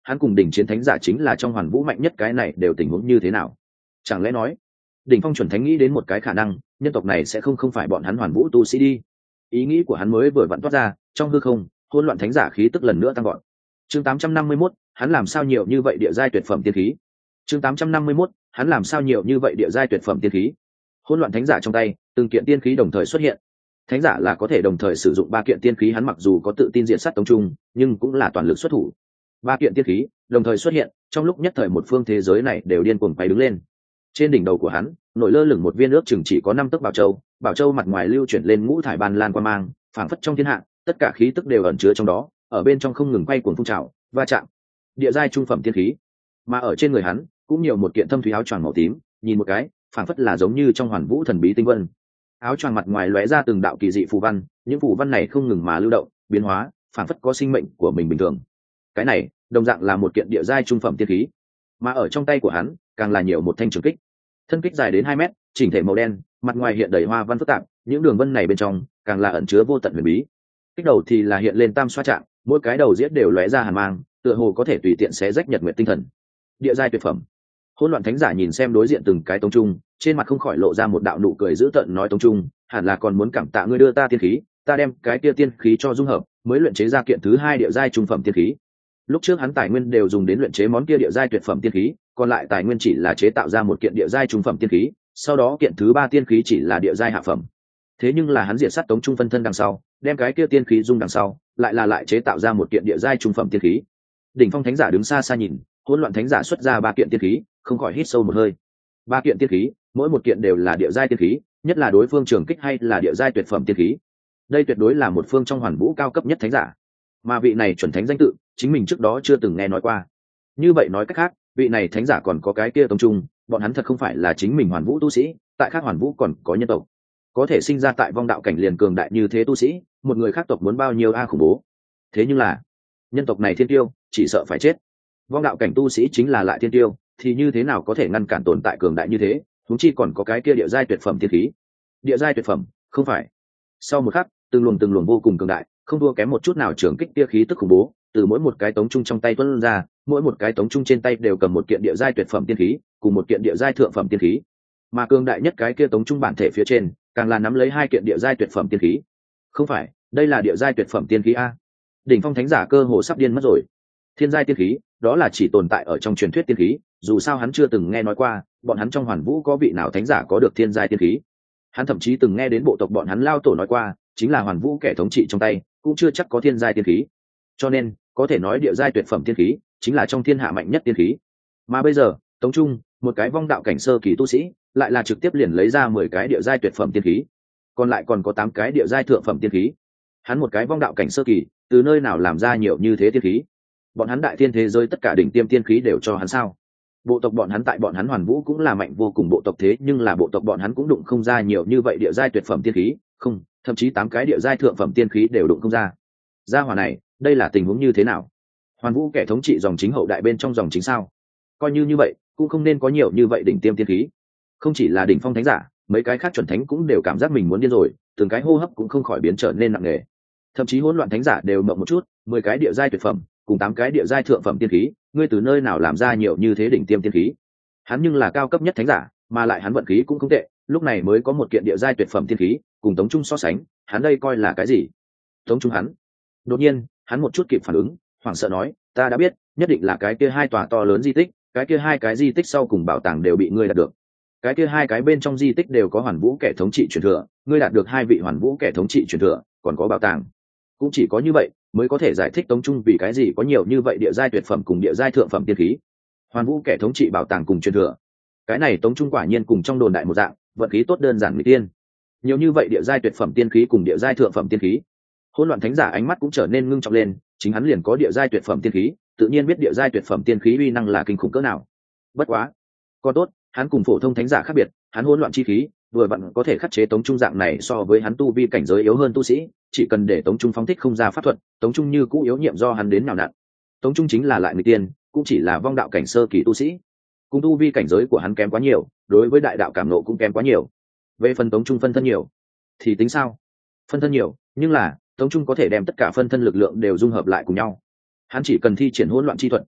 hắn cùng đỉnh chiến thánh giả chính là trong hoàn vũ mạnh nhất, cái này đều tình huống như thế nào? Chẳng lẽ nói đỉnh phong chuẩn thánh nghĩ đến một cái khả năng, nhân tộc này sẽ không không phải bọn hắn hoàn vũ tu sĩ đi. Ý nghĩ của hắn mới vừa vặn toát ra, trong hư không hỗn loạn thánh giả khí tức lần nữa tăng gọn. Chương tám trăm năm mươi mốt, hắn làm sao nhiều như vậy địa giai tuyệt phẩm tiên khí? Chương tám trăm năm mươi mốt, hắn làm sao nhiều như vậy địa giai tuyệt phẩm tiên khí? Hỗn loạn thánh giả trong tay, từng kiện tiên khí đồng thời xuất hiện. Thánh giả là có thể đồng thời sử dụng ba kiện tiên khí, hắn mặc dù có tự tin diện sát tống trung, nhưng cũng là toàn lực xuất thủ. Ba kiện tiên khí đồng thời xuất hiện, trong lúc nhất thời một phương thế giới này đều điên cuồng bay đứng lên. Trên đỉnh đầu của hắn, nổi lơ lửng một viên ước chừng chỉ có năm tấc bảo châu, bảo châu mặt ngoài lưu chuyển lên ngũ thải ban lan quang mang, phảng phất trong thiên hạ, tất cả khí tức đều ẩn chứa trong đó, ở bên trong không ngừng quay cuồng phun trào, va chạm. Địa giai trung phẩm tiên khí, mà ở trên người hắn cũng nhiều một kiện thâm thúy áo choàng màu tím, nhìn một cái, phảng phất là giống như trong hoàn vũ thần bí tinh vân. Áo choàng mặt ngoài lóe ra từng đạo kỳ dị phù văn, những phù văn này không ngừng mà lưu động, biến hóa, phảng phất có sinh mệnh của mình bình thường. Cái này, đồng dạng là một kiện địa giai trung phẩm tiên khí, mà ở trong tay của hắn, càng là nhiều một thanh trường kích. Thân kích dài đến hai mét, chỉnh thể màu đen, mặt ngoài hiện đầy hoa văn phức tạp, những đường vân này bên trong càng là ẩn chứa vô tận huyền bí. Kích đầu thì là hiện lên tam xoa trạng, mỗi cái đầu diễn đều lóe ra hàn mang, tựa hồ có thể tùy tiện xé rách nhật nguyệt tinh thần. Địa giai tuyệt phẩm. Hỗn loạn thánh giả nhìn xem đối diện từng cái tống trung, trên mặt không khỏi lộ ra một đạo nụ cười dữ tợn, nói tống trung, hẳn là còn muốn cảm tạ ngươi đưa ta tiên khí, ta đem cái kia tiên khí cho dung hợp, mới luyện chế ra kiện thứ hai địa giai trung phẩm tiên khí. Lúc trước hắn tài nguyên đều dùng đến luyện chế món kia địa giai tuyệt phẩm tiên khí, còn lại tài nguyên chỉ là chế tạo ra một kiện địa giai trung phẩm tiên khí, sau đó kiện thứ ba tiên khí chỉ là địa giai hạ phẩm. Thế nhưng là hắn diệt sát tống trung phân thân đằng sau, đem cái kia tiên khí dung đằng sau, lại là lại chế tạo ra một kiện địa giai trung phẩm tiên khí. Đỉnh phong thánh giả đứng xa xa nhìn, hỗn loạn thánh giả xuất ra ba kiện tiên khí, không khỏi hít sâu một hơi. Ba kiện tiên khí, mỗi một kiện đều là địa giai tiên khí, nhất là đối phương trường kích hay là địa giai tuyệt phẩm tiên khí. Đây tuyệt đối là một phương trong hoàn vũ cao cấp nhất thánh giả, mà vị này chuẩn thánh danh tự, chính mình trước đó chưa từng nghe nói qua. Như vậy nói cách khác, vị này thánh giả còn có cái kia tông trung, bọn hắn thật không phải là chính mình hoàn vũ tu sĩ, tại khác hoàn vũ còn có nhân tộc, có thể sinh ra tại vong đạo cảnh liền cường đại như thế tu sĩ, một người khác tộc muốn bao nhiêu a khủng bố. Thế nhưng là nhân tộc này thiên tiêu, chỉ sợ phải chết. Vong đạo cảnh tu sĩ chính là lại thiên tiêu, thì như thế nào có thể ngăn cản tồn tại cường đại như thế, huống chi còn có cái kia địa giai tuyệt phẩm tiên khí. Địa giai tuyệt phẩm, không phải. Sau một khắc, từng luồng từng luồng vô cùng cường đại, không thua kém một chút nào trường kích tia khí tức khủng bố, từ mỗi một cái tống trung trong tay tuôn ra, mỗi một cái tống trung trên tay đều cầm một kiện địa giai tuyệt phẩm tiên khí, cùng một kiện địa giai thượng phẩm tiên khí. Mà cường đại nhất cái kia tống trung bản thể phía trên, càng là nắm lấy hai kiện địa giai tuyệt phẩm tiên khí. Không phải, đây là địa giai tuyệt phẩm tiên khí a. Đỉnh phong thánh giả cơ hồ sắp điên mất rồi. Thiên giai tiên khí, đó là chỉ tồn tại ở trong truyền thuyết tiên khí, dù sao hắn chưa từng nghe nói qua, bọn hắn trong hoàn vũ có vị nào thánh giả có được thiên giai tiên khí. Hắn thậm chí từng nghe đến bộ tộc bọn hắn lao tổ nói qua, chính là hoàn vũ kẻ thống trị trong tay, cũng chưa chắc có thiên giai tiên khí. Cho nên, có thể nói địa giai tuyệt phẩm tiên khí chính là trong thiên hạ mạnh nhất tiên khí. Mà bây giờ, tống trung, một cái vong đạo cảnh sơ kỳ tu sĩ, lại là trực tiếp liền lấy ra mười cái địa giai tuyệt phẩm tiên khí, còn lại còn có tám cái địa giai thượng phẩm tiên khí. Hắn một cái vong đạo cảnh sơ kỳ, từ nơi nào làm ra nhiều như thế tiên khí? Bọn hắn đại thiên thế giới tất cả đỉnh tiêm tiên khí đều cho hắn sao? Bộ tộc bọn hắn tại bọn hắn hoàn vũ cũng là mạnh vô cùng bộ tộc, thế nhưng là bộ tộc bọn hắn cũng đụng không ra nhiều như vậy địa giai tuyệt phẩm tiên khí, không, thậm chí tám cái địa giai thượng phẩm tiên khí đều đụng không ra. Gia hỏa này, đây là tình huống như thế nào? Hoàn vũ kẻ thống trị dòng chính hậu đại bên trong dòng chính sao? Coi như như vậy, cũng không nên có nhiều như vậy đỉnh tiêm tiên khí. Không chỉ là đỉnh phong thánh giả, mấy cái khác chuẩn thánh cũng đều cảm giác mình muốn điên rồi, từng cái hô hấp cũng không khỏi biến trở nên nặng nề. Thậm chí hỗn loạn thánh giả đều mộng một chút, mười cái địa giai tuyệt phẩm cùng tám cái địa giai thượng phẩm tiên khí, ngươi từ nơi nào làm ra nhiều như thế đỉnh tiêm tiên khí? Hắn nhưng là cao cấp nhất thánh giả, mà lại hắn vận khí cũng không tệ, lúc này mới có một kiện địa giai tuyệt phẩm tiên khí, cùng tống trung so sánh, hắn đây coi là cái gì? Tống trung hắn. Đột nhiên, hắn một chút kịp phản ứng, hoảng sợ nói, ta đã biết, nhất định là cái kia hai tòa to lớn di tích, cái kia hai cái di tích sau cùng bảo tàng đều bị ngươi đạt được. Cái kia hai cái bên trong di tích đều có hoàn vũ kẻ thống trị truyền thừa, ngươi đạt được hai vị hoàn vũ kẻ thống trị truyền thừa, còn có bảo tàng. Cũng chỉ có như vậy mới có thể giải thích tống trung vì cái gì có nhiều như vậy địa giai tuyệt phẩm cùng địa giai thượng phẩm tiên khí. Hoàn vũ kẻ thống trị bảo tàng cùng truyền thừa, cái này tống trung quả nhiên cùng trong đồn đại một dạng, vận khí tốt đơn giản người tiên. Nhiều như vậy địa giai tuyệt phẩm tiên khí cùng địa giai thượng phẩm tiên khí. Hỗn loạn thánh giả ánh mắt cũng trở nên ngưng trọng lên, chính hắn liền có địa giai tuyệt phẩm tiên khí, tự nhiên biết địa giai tuyệt phẩm tiên khí uy năng là kinh khủng cỡ nào. Bất quá, còn tốt, hắn cùng phổ thông thánh giả khác biệt, hắn hỗn loạn chi khí vừa vặn có thể khắc chế tống trung dạng này so với hắn tu vi cảnh giới yếu hơn tu sĩ, chỉ cần để tống trung phóng thích không ra pháp thuật, tống trung như cũ yếu nhiệm do hắn đến nào nặn. Tống trung chính là lại người tiên, cũng chỉ là vong đạo cảnh sơ kỳ tu sĩ, cùng tu vi cảnh giới của hắn kém quá nhiều, đối với đại đạo cảm nộ cũng kém quá nhiều. Về phần tống trung phân thân nhiều thì tính sao? Phân thân nhiều, nhưng là tống trung có thể đem tất cả phân thân lực lượng đều dung hợp lại cùng nhau. Hắn chỉ cần thi triển hỗn loạn chi thuật,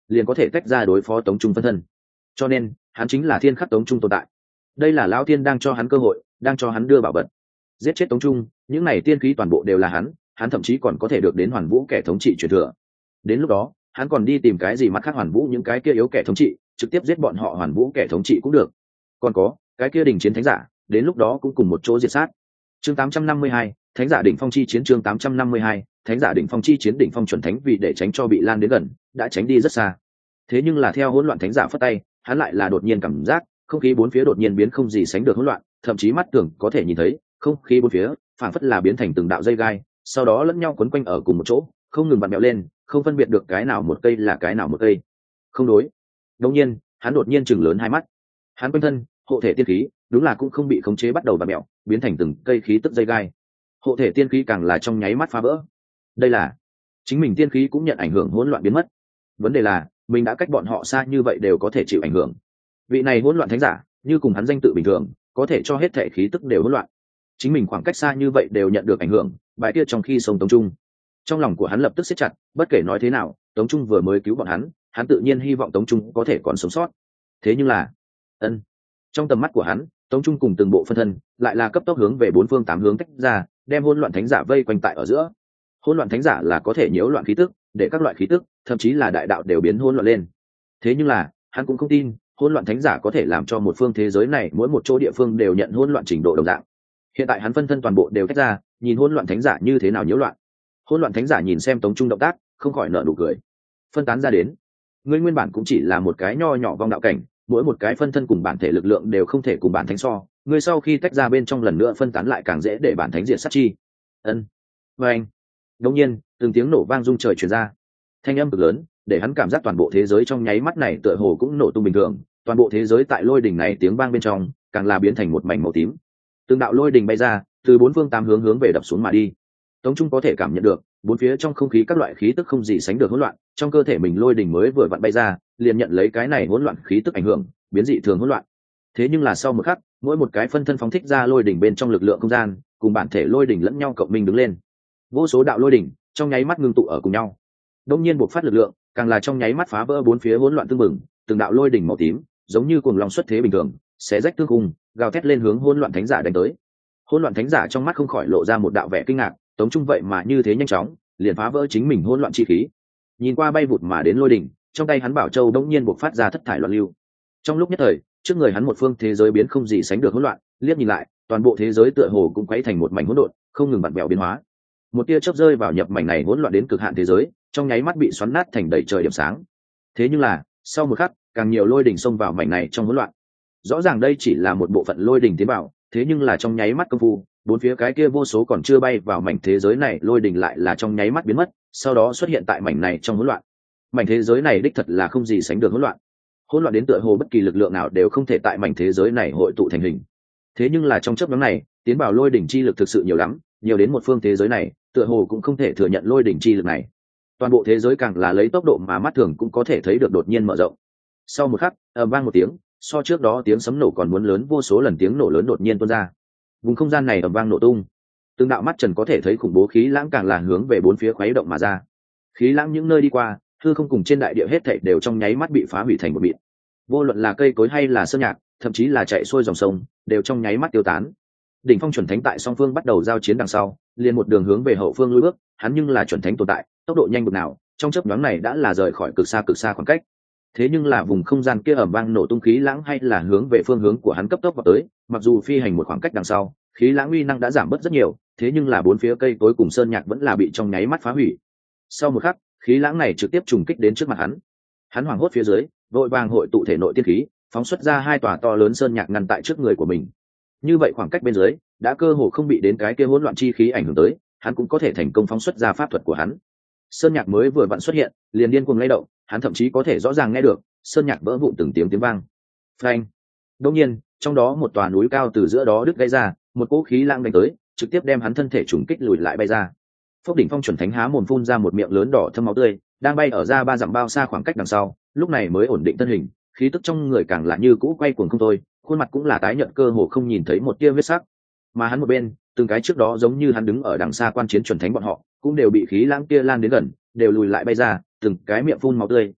liền có thể tách ra đối phó tống trung phân thân, cho nên hắn chính là thiên khắc tống trung tồn tại. Đây là lão tiên đang cho hắn cơ hội, đang cho hắn đưa bảo vật. Giết chết tống trung, những này tiên khí toàn bộ đều là hắn, hắn thậm chí còn có thể được đến hoàn vũ kẻ thống trị truyền thừa. Đến lúc đó hắn còn đi tìm cái gì mặt khác hoàn vũ những cái kia yếu kẻ thống trị, trực tiếp giết bọn họ hoàn vũ kẻ thống trị cũng được. Còn có cái kia đình chiến thánh giả, đến lúc đó cũng cùng một chỗ diệt sát. Chương tám trăm năm mươi hai, thánh giả đỉnh phong chi chiến. Chương tám trăm năm mươi hai, thánh giả đỉnh phong chi chiến. Đỉnh phong chuẩn thánh vì để tránh cho bị lan đến gần, đã tránh đi rất xa. Thế nhưng là theo hỗn loạn thánh giả phất tay, hắn lại là đột nhiên cảm giác không khí bốn phía đột nhiên biến không gì sánh được hỗn loạn, thậm chí mắt tưởng có thể nhìn thấy không khí bốn phía phảng phất là biến thành từng đạo dây gai, sau đó lẫn nhau quấn quanh ở cùng một chỗ, không ngừng vặn mèo lên, không phân biệt được cái nào một cây là cái nào một cây. Không đối. Đột nhiên, hắn đột nhiên chừng lớn hai mắt. Hắn quanh thân, hộ thể tiên khí, đúng là cũng không bị khống chế bắt đầu vặn mèo, biến thành từng cây khí tức dây gai. Hộ thể tiên khí càng là trong nháy mắt phá vỡ. Đây là chính mình tiên khí cũng nhận ảnh hưởng, hỗn loạn biến mất. Vấn đề là, mình đã cách bọn họ xa như vậy đều có thể chịu ảnh hưởng. Vị này hỗn loạn thánh giả, như cùng hắn danh tự bình thường, có thể cho hết thể khí tức đều hỗn loạn. Chính mình khoảng cách xa như vậy đều nhận được ảnh hưởng, bài kia trong khi sống Tống Trung. Trong lòng của hắn lập tức siết chặt, bất kể nói thế nào, Tống Trung vừa mới cứu bọn hắn, hắn tự nhiên hy vọng Tống Trung có thể còn sống sót. Thế nhưng là, ân, trong tầm mắt của hắn, Tống Trung cùng từng bộ phân thân, lại là cấp tốc hướng về bốn phương tám hướng tách ra, đem hỗn loạn thánh giả vây quanh tại ở giữa. Hỗn loạn thánh giả là có thể nhiễu loạn khí tức, để các loại khí tức, thậm chí là đại đạo đều biến hỗn loạn lên. Thế nhưng là, hắn cũng không tin, hỗn loạn thánh giả có thể làm cho một phương thế giới này mỗi một chỗ địa phương đều nhận hỗn loạn trình độ đồng dạng. Hiện tại hắn phân thân toàn bộ đều tách ra, nhìn hỗn loạn thánh giả như thế nào nhiễu loạn. Hỗn loạn thánh giả nhìn xem Tống Trung động tác, không khỏi nở nụ cười. Phân tán ra đến, ngươi nguyên bản cũng chỉ là một cái nho nhỏ vong đạo cảnh, mỗi một cái phân thân cùng bản thể lực lượng đều không thể cùng bản thánh so, ngươi sau khi tách ra bên trong lần nữa phân tán lại càng dễ để bản thánh diệt sát chi. Ân. Và anh. Đột nhiên, từng tiếng nổ vang rung trời truyền ra. Thanh âm cực lớn, để hắn cảm giác toàn bộ thế giới trong nháy mắt này tựa hồ cũng nổ tung bình thường, toàn bộ thế giới tại lôi đỉnh này tiếng vang bên trong, càng là biến thành một mảnh màu tím. Từng đạo lôi đỉnh bay ra, từ bốn phương tám hướng hướng về đập xuống mà đi. Tống Trung có thể cảm nhận được, bốn phía trong không khí các loại khí tức không gì sánh được hỗn loạn, trong cơ thể mình lôi đỉnh mới vừa vặn bay ra, liền nhận lấy cái này hỗn loạn khí tức ảnh hưởng, biến dị thường hỗn loạn. Thế nhưng là sau một khắc, mỗi một cái phân thân phóng thích ra lôi đỉnh bên trong lực lượng không gian, cùng bản thể lôi đỉnh lẫn nhau cộng minh đứng lên. Vô số đạo lôi đỉnh trong nháy mắt ngưng tụ ở cùng nhau. Đông nhiên bộc phát lực lượng, càng là trong nháy mắt phá vỡ bốn phía hỗn loạn tương mừng, từng đạo lôi đỉnh màu tím, giống như cuồng long xuất thế bình thường, xé rách tương khung, gào thét lên hướng hỗn loạn thánh giả đánh tới. Hỗn loạn thánh giả trong mắt không khỏi lộ ra một đạo vẻ kinh ngạc, Tống Trung vậy mà như thế nhanh chóng, liền phá vỡ chính mình hỗn loạn chi khí. Nhìn qua bay vụt mà đến lôi đỉnh, trong tay hắn bảo châu đống nhiên bộc phát ra thất thải loạn lưu. Trong lúc nhất thời, trước người hắn một phương thế giới biến không gì sánh được hỗn loạn, liếc nhìn lại, toàn bộ thế giới tựa hồ cũng quấy thành một mảnh hỗn độn, không ngừng vặn vẹo biến hóa. Một tia chớp rơi vào nhập mảnh này hỗn loạn đến cực hạn thế giới, trong nháy mắt bị xoắn nát thành đầy trời điểm sáng. Thế nhưng là, sau một khắc, càng nhiều lôi đỉnh xông vào mảnh này trong hỗn loạn. Rõ ràng đây chỉ là một bộ phận lôi đỉnh tiến vào, thế nhưng là trong nháy mắt công phu, bốn phía cái kia vô số còn chưa bay vào mảnh thế giới này lôi đỉnh lại là trong nháy mắt biến mất, sau đó xuất hiện tại mảnh này trong hỗn loạn. Mảnh thế giới này đích thật là không gì sánh được hỗn loạn. Hỗn loạn đến tựa hồ bất kỳ lực lượng nào đều không thể tại mảnh thế giới này hội tụ thành hình. Thế nhưng là trong chớp nhoáng này, tiến vào lôi đỉnh chi lực thực sự nhiều lắm, nhiều đến một phương thế giới này, tựa hồ cũng không thể thừa nhận lôi đỉnh chi lực này. Toàn bộ thế giới càng là lấy tốc độ mà mắt thường cũng có thể thấy được đột nhiên mở rộng. Sau một khắc, ầm vang một tiếng, so trước đó tiếng sấm nổ còn muốn lớn vô số lần tiếng nổ lớn đột nhiên tuôn ra. Vùng không gian này ầm vang nổ tung, từng đạo mắt trần có thể thấy khủng bố khí lãng càng là hướng về bốn phía khuấy động mà ra. Khí lãng những nơi đi qua, hư không cùng trên đại địa hết thảy đều trong nháy mắt bị phá hủy thành một mịn. Vô luận là cây cối hay là sơn nhạc, thậm chí là chạy xuôi dòng sông, đều trong nháy mắt tiêu tán. Đỉnh phong chuẩn thánh tại song phương bắt đầu giao chiến đằng sau, liền một đường hướng về hậu phương lùi bước, hắn nhưng là chuẩn thánh tồn tại, tốc độ nhanh bực nào, trong chớp nhoáng này đã là rời khỏi cực xa cực xa khoảng cách. Thế nhưng là vùng không gian kia ầm vang nổ tung khí lãng hay là hướng về phương hướng của hắn cấp tốc vào tới, mặc dù phi hành một khoảng cách đằng sau, khí lãng uy năng đã giảm bớt rất nhiều, thế nhưng là bốn phía cây cối cùng sơn nhạc vẫn là bị trong nháy mắt phá hủy. Sau một khắc, khí lãng này trực tiếp trùng kích đến trước mặt hắn. Hắn hoảng hốt phía dưới, vội vàng hội tụ thể nội tiên khí, phóng xuất ra hai tòa to lớn sơn nhạc ngăn tại trước người của mình. Như vậy khoảng cách bên dưới đã cơ hồ không bị đến cái kia hỗn loạn chi khí ảnh hưởng tới, hắn cũng có thể thành công phóng xuất ra pháp thuật của hắn. Sơn nhạc mới vừa vặn xuất hiện, liền điên cuồng lay động, hắn thậm chí có thể rõ ràng nghe được sơn nhạc vỡ vụn từng tiếng tiếng vang. Phanh! Đột nhiên, trong đó một tòa núi cao từ giữa đó đứt gãy ra, một cỗ khí lãng đánh tới, trực tiếp đem hắn thân thể trùng kích lùi lại bay ra. Phốc đỉnh phong chuẩn thánh há mồm phun ra một miệng lớn đỏ thâm máu tươi, đang bay ở ra ba dặm bao xa khoảng cách đằng sau, lúc này mới ổn định thân hình, khí tức trong người càng là như cũ quay cuồng không thôi, khuôn mặt cũng là tái nhợt cơ hồ không nhìn thấy một tia huyết sắc. Mà hắn một bên, từng cái trước đó giống như hắn đứng ở đằng xa quan chiến chuẩn thánh bọn họ, cũng đều bị khí lãng kia lan đến gần, đều lùi lại bay ra, từng cái miệng phun máu tươi,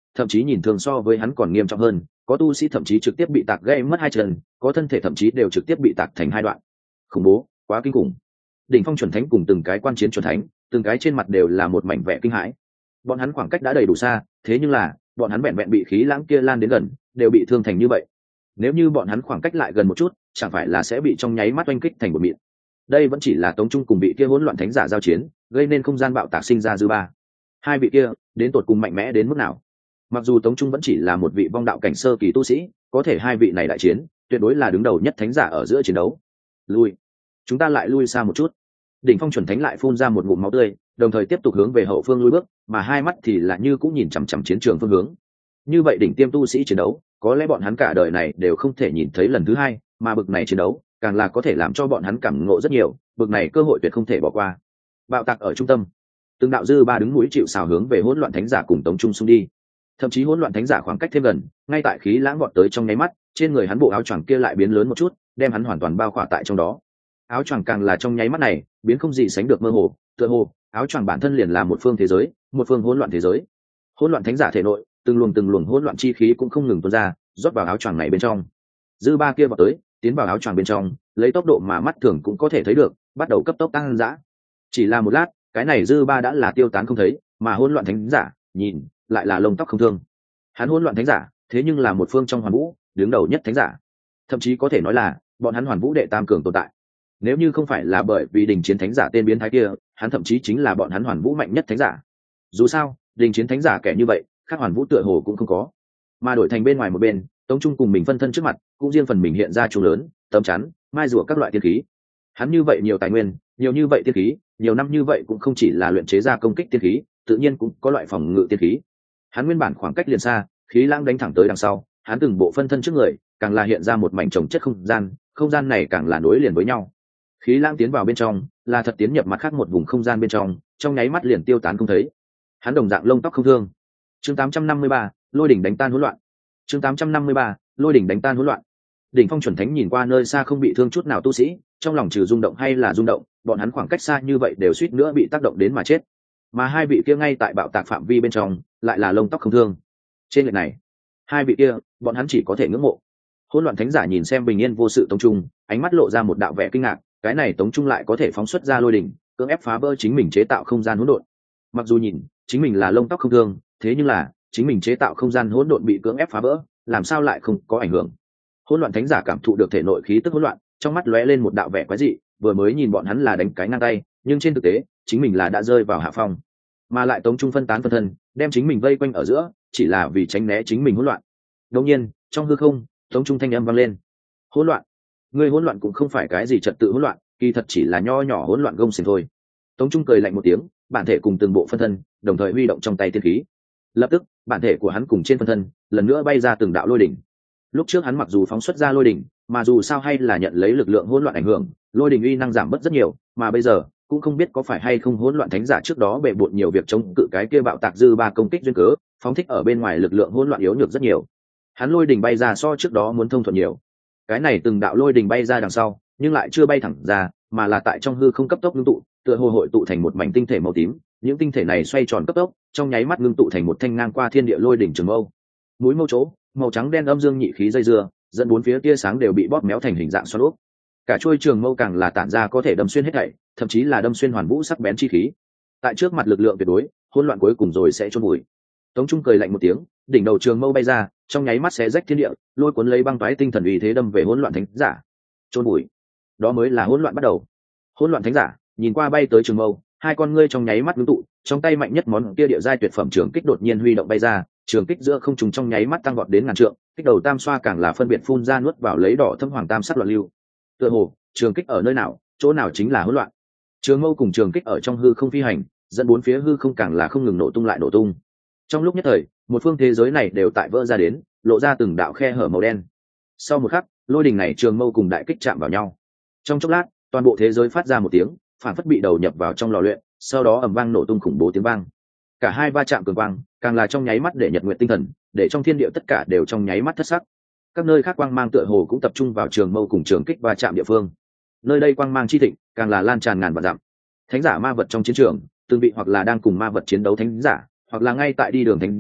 thậm chí nhìn thường so với hắn còn nghiêm trọng hơn, có tu sĩ thậm chí trực tiếp bị tạc gãy mất hai chân, có thân thể thậm chí đều trực tiếp bị tạc thành hai đoạn. Khủng bố, quá kinh khủng. Đỉnh phong chuẩn thánh cùng từng cái quan chiến chuẩn thánh, từng cái trên mặt đều là một mảnh vẻ kinh hãi. Bọn hắn khoảng cách đã đầy đủ xa, thế nhưng là bọn hắn vẹn vẹn bị khí lãng kia lan đến gần, đều bị thương thành như vậy. Nếu như bọn hắn khoảng cách lại gần một chút, chẳng phải là sẽ bị trong nháy mắt oanh kích thành một mịn. Đây vẫn chỉ là Tống Trung cùng vị kia hỗn loạn thánh giả giao chiến, gây nên không gian bạo tạc sinh ra dư ba. Hai vị kia đến tột cùng mạnh mẽ đến mức nào? Mặc dù Tống Trung vẫn chỉ là một vị vong đạo cảnh sơ kỳ tu sĩ, có thể hai vị này đại chiến tuyệt đối là đứng đầu nhất thánh giả ở giữa chiến đấu. Lui, chúng ta lại lui xa một chút. Đỉnh phong chuẩn thánh lại phun ra một ngụm máu tươi, đồng thời tiếp tục hướng về hậu phương lui bước, mà hai mắt thì là như cũng nhìn chằm chằm chiến trường phương hướng. Như vậy đỉnh tiêm tu sĩ chiến đấu, có lẽ bọn hắn cả đời này đều không thể nhìn thấy lần thứ hai, mà bực này chiến đấu càng là có thể làm cho bọn hắn cảm ngộ rất nhiều, bực này cơ hội tuyệt không thể bỏ qua. Bạo tạc ở trung tâm, từng đạo dư ba đứng núi chịu sào hướng về hỗn loạn thánh giả cùng Tống Trung xung đi. Thậm chí hỗn loạn thánh giả khoảng cách thêm gần, ngay tại khí lãng vọt tới trong nháy mắt, trên người hắn bộ áo choàng kia lại biến lớn một chút, đem hắn hoàn toàn bao khỏa tại trong đó. Áo choàng càng là trong nháy mắt này biến không gì sánh được mơ hồ, tựa hồ áo choàng bản thân liền là một phương thế giới, một phương hỗn loạn thế giới. Hỗn loạn thánh giả thể nội, từng luồng từng luồng hỗn loạn chi khí cũng không ngừng tuôn ra, rót vào áo choàng này bên trong. Dư ba kia vọt tới, tiến vào áo choàng bên trong, lấy tốc độ mà mắt thường cũng có thể thấy được, bắt đầu cấp tốc tăng dã. Chỉ là một lát, cái này dư ba đã là tiêu tán không thấy, mà hỗn loạn thánh giả, nhìn, lại là lông tóc không thương. Hắn hỗn loạn thánh giả, thế nhưng là một phương trong hoàn vũ, đứng đầu nhất thánh giả. Thậm chí có thể nói là, bọn hắn hoàn vũ đệ tam cường tồn tại. Nếu như không phải là bởi vì đình chiến thánh giả tên biến thái kia, hắn thậm chí chính là bọn hắn hoàn vũ mạnh nhất thánh giả. Dù sao, đình chiến thánh giả kẻ như vậy, khác hoàn vũ tựa hồ cũng không có. Mà đổi thành bên ngoài một bên, Tống Trung cùng mình phân thân trước mặt, cũng riêng phần mình hiện ra chuông lớn, tấm chắn, mai rùa các loại tiên khí. Hắn như vậy nhiều tài nguyên, nhiều như vậy tiên khí, nhiều năm như vậy cũng không chỉ là luyện chế ra công kích tiên khí, tự nhiên cũng có loại phòng ngự tiên khí. Hắn nguyên bản khoảng cách liền xa, khí lãng đánh thẳng tới đằng sau, hắn từng bộ phân thân trước người, càng là hiện ra một mảnh trồng chất không gian, không gian này càng là nối liền với nhau. Khí lãng tiến vào bên trong, là thật tiến nhập mặt khác một vùng không gian bên trong, trong nháy mắt liền tiêu tán không thấy. Hắn đồng dạng lông tóc không thương. Chương tám trăm năm mươi ba, lôi đỉnh đánh tan hỗn loạn. Chương tám trăm năm mươi ba, lôi đỉnh đánh tan hỗn loạn. Đỉnh phong chuẩn thánh nhìn qua nơi xa không bị thương chút nào tu sĩ, trong lòng trừ rung động hay là rung động, bọn hắn khoảng cách xa như vậy đều suýt nữa bị tác động đến mà chết. Mà hai vị kia ngay tại bạo tạc phạm vi bên trong, lại là lông tóc không thương. Trên lệch này, hai vị kia, bọn hắn chỉ có thể ngưỡng mộ. Hỗn loạn thánh giả nhìn xem bình yên vô sự Tống Trung, ánh mắt lộ ra một đạo vẻ kinh ngạc, cái này Tống Trung lại có thể phóng xuất ra lôi đỉnh, cưỡng ép phá vỡ chính mình chế tạo không gian hỗn độn. Mặc dù nhìn, chính mình là lông tóc không thương, thế nhưng là, chính mình chế tạo không gian hỗn độn bị cưỡng ép phá vỡ, làm sao lại không có ảnh hưởng? Hỗn loạn thánh giả cảm thụ được thể nội khí tức hỗn loạn, trong mắt lóe lên một đạo vẻ quái dị, vừa mới nhìn bọn hắn là đánh cái ngang tay, nhưng trên thực tế, chính mình là đã rơi vào hạ phong. Mà lại Tống Trung phân tán phân thân, đem chính mình vây quanh ở giữa, chỉ là vì tránh né chính mình hỗn loạn. Đương nhiên, trong hư không, Tống Trung thanh âm vang lên. Hỗn loạn, ngươi hỗn loạn cũng không phải cái gì trật tự hỗn loạn, kỳ thật chỉ là nho nhỏ hỗn loạn gông xiềng thôi. Tống Trung cười lạnh một tiếng, bản thể cùng từng bộ phân thân, đồng thời huy động trong tay tiên khí. Lập tức, bản thể của hắn cùng trên phân thân, lần nữa bay ra từng đạo lôi đỉnh. Lúc trước hắn mặc dù phóng xuất ra lôi đỉnh, mà dù sao hay là nhận lấy lực lượng hỗn loạn ảnh hưởng, lôi đỉnh uy năng giảm bớt rất nhiều, mà bây giờ cũng không biết có phải hay không hỗn loạn thánh giả trước đó bệ bội nhiều việc chống cự cái kia bạo tạc dư ba công kích duyên cớ, phóng thích ở bên ngoài lực lượng hỗn loạn yếu nhược rất nhiều. Hắn lôi đỉnh bay ra so trước đó muốn thông thuận nhiều. Cái này từng đạo lôi đỉnh bay ra đằng sau, nhưng lại chưa bay thẳng ra, mà là tại trong hư không cấp tốc ngưng tụ, tựa hồ hội tụ thành một mảnh tinh thể màu tím, những tinh thể này xoay tròn cấp tốc, trong nháy mắt ngưng tụ thành một thanh ngang qua thiên địa lôi đỉnh trường mâu. Mũi mâu chỗ, màu trắng đen âm dương nhị khí dây dưa, dẫn bốn phía tia sáng đều bị bóp méo thành hình dạng xoắn ốc. Cả chuôi trường mâu càng là tản ra có thể đâm xuyên hết thảy, thậm chí là đâm xuyên hoàn vũ sắc bén chi khí. Tại trước mặt lực lượng tuyệt đối, hỗn loạn cuối cùng rồi sẽ chôn vùi. Tống Trung cười lạnh một tiếng, đỉnh đầu trường mâu bay ra, trong nháy mắt xé rách thiên địa, lôi cuốn lấy băng toái tinh thần uy thế đâm về hỗn loạn thánh giả. Chôn vùi. Đó mới là hỗn loạn bắt đầu. Hỗn loạn thánh giả nhìn qua bay tới trường mâu, hai con ngươi trong nháy mắt ngưng tụ, trong tay mạnh nhất món kia địa giai tuyệt phẩm trường kích đột nhiên huy động bay ra, trường kích giữa không trung trong nháy mắt tăng vọt đến ngàn trượng, kích đầu tam xoa càng là phân biệt phun ra nuốt vào lấy đỏ thâm hoàng tam sắc loạn lưu. Tựa hồ, trường kích ở nơi nào, chỗ nào chính là hỗn loạn. Trường mâu cùng trường kích ở trong hư không phi hành, dẫn bốn phía hư không càng là không ngừng nổ tung lại nổ tung. Trong lúc nhất thời, một phương thế giới này đều tại vỡ ra đến, lộ ra từng đạo khe hở màu đen. Sau một khắc, lôi đình này trường mâu cùng đại kích chạm vào nhau. Trong chốc lát, toàn bộ thế giới phát ra một tiếng, phản phất bị đầu nhập vào trong lò luyện, sau đó ầm vang nổ tung khủng bố tiếng vang. Cả hai va chạm cường quang, càng là trong nháy mắt để nhật nguyện tinh thần, để trong thiên địa tất cả đều trong nháy mắt thất sắc. Các nơi khác quang mang tựa hồ cũng tập trung vào trường mâu cùng trường kích va chạm địa phương. Nơi đây quang mang chi thịnh, càng là lan tràn ngàn vạn dặm. Thánh giả ma vật trong chiến trường, từng vị hoặc là đang cùng ma vật chiến đấu thánh giả, hoặc là ngay tại đi đường thánh giả,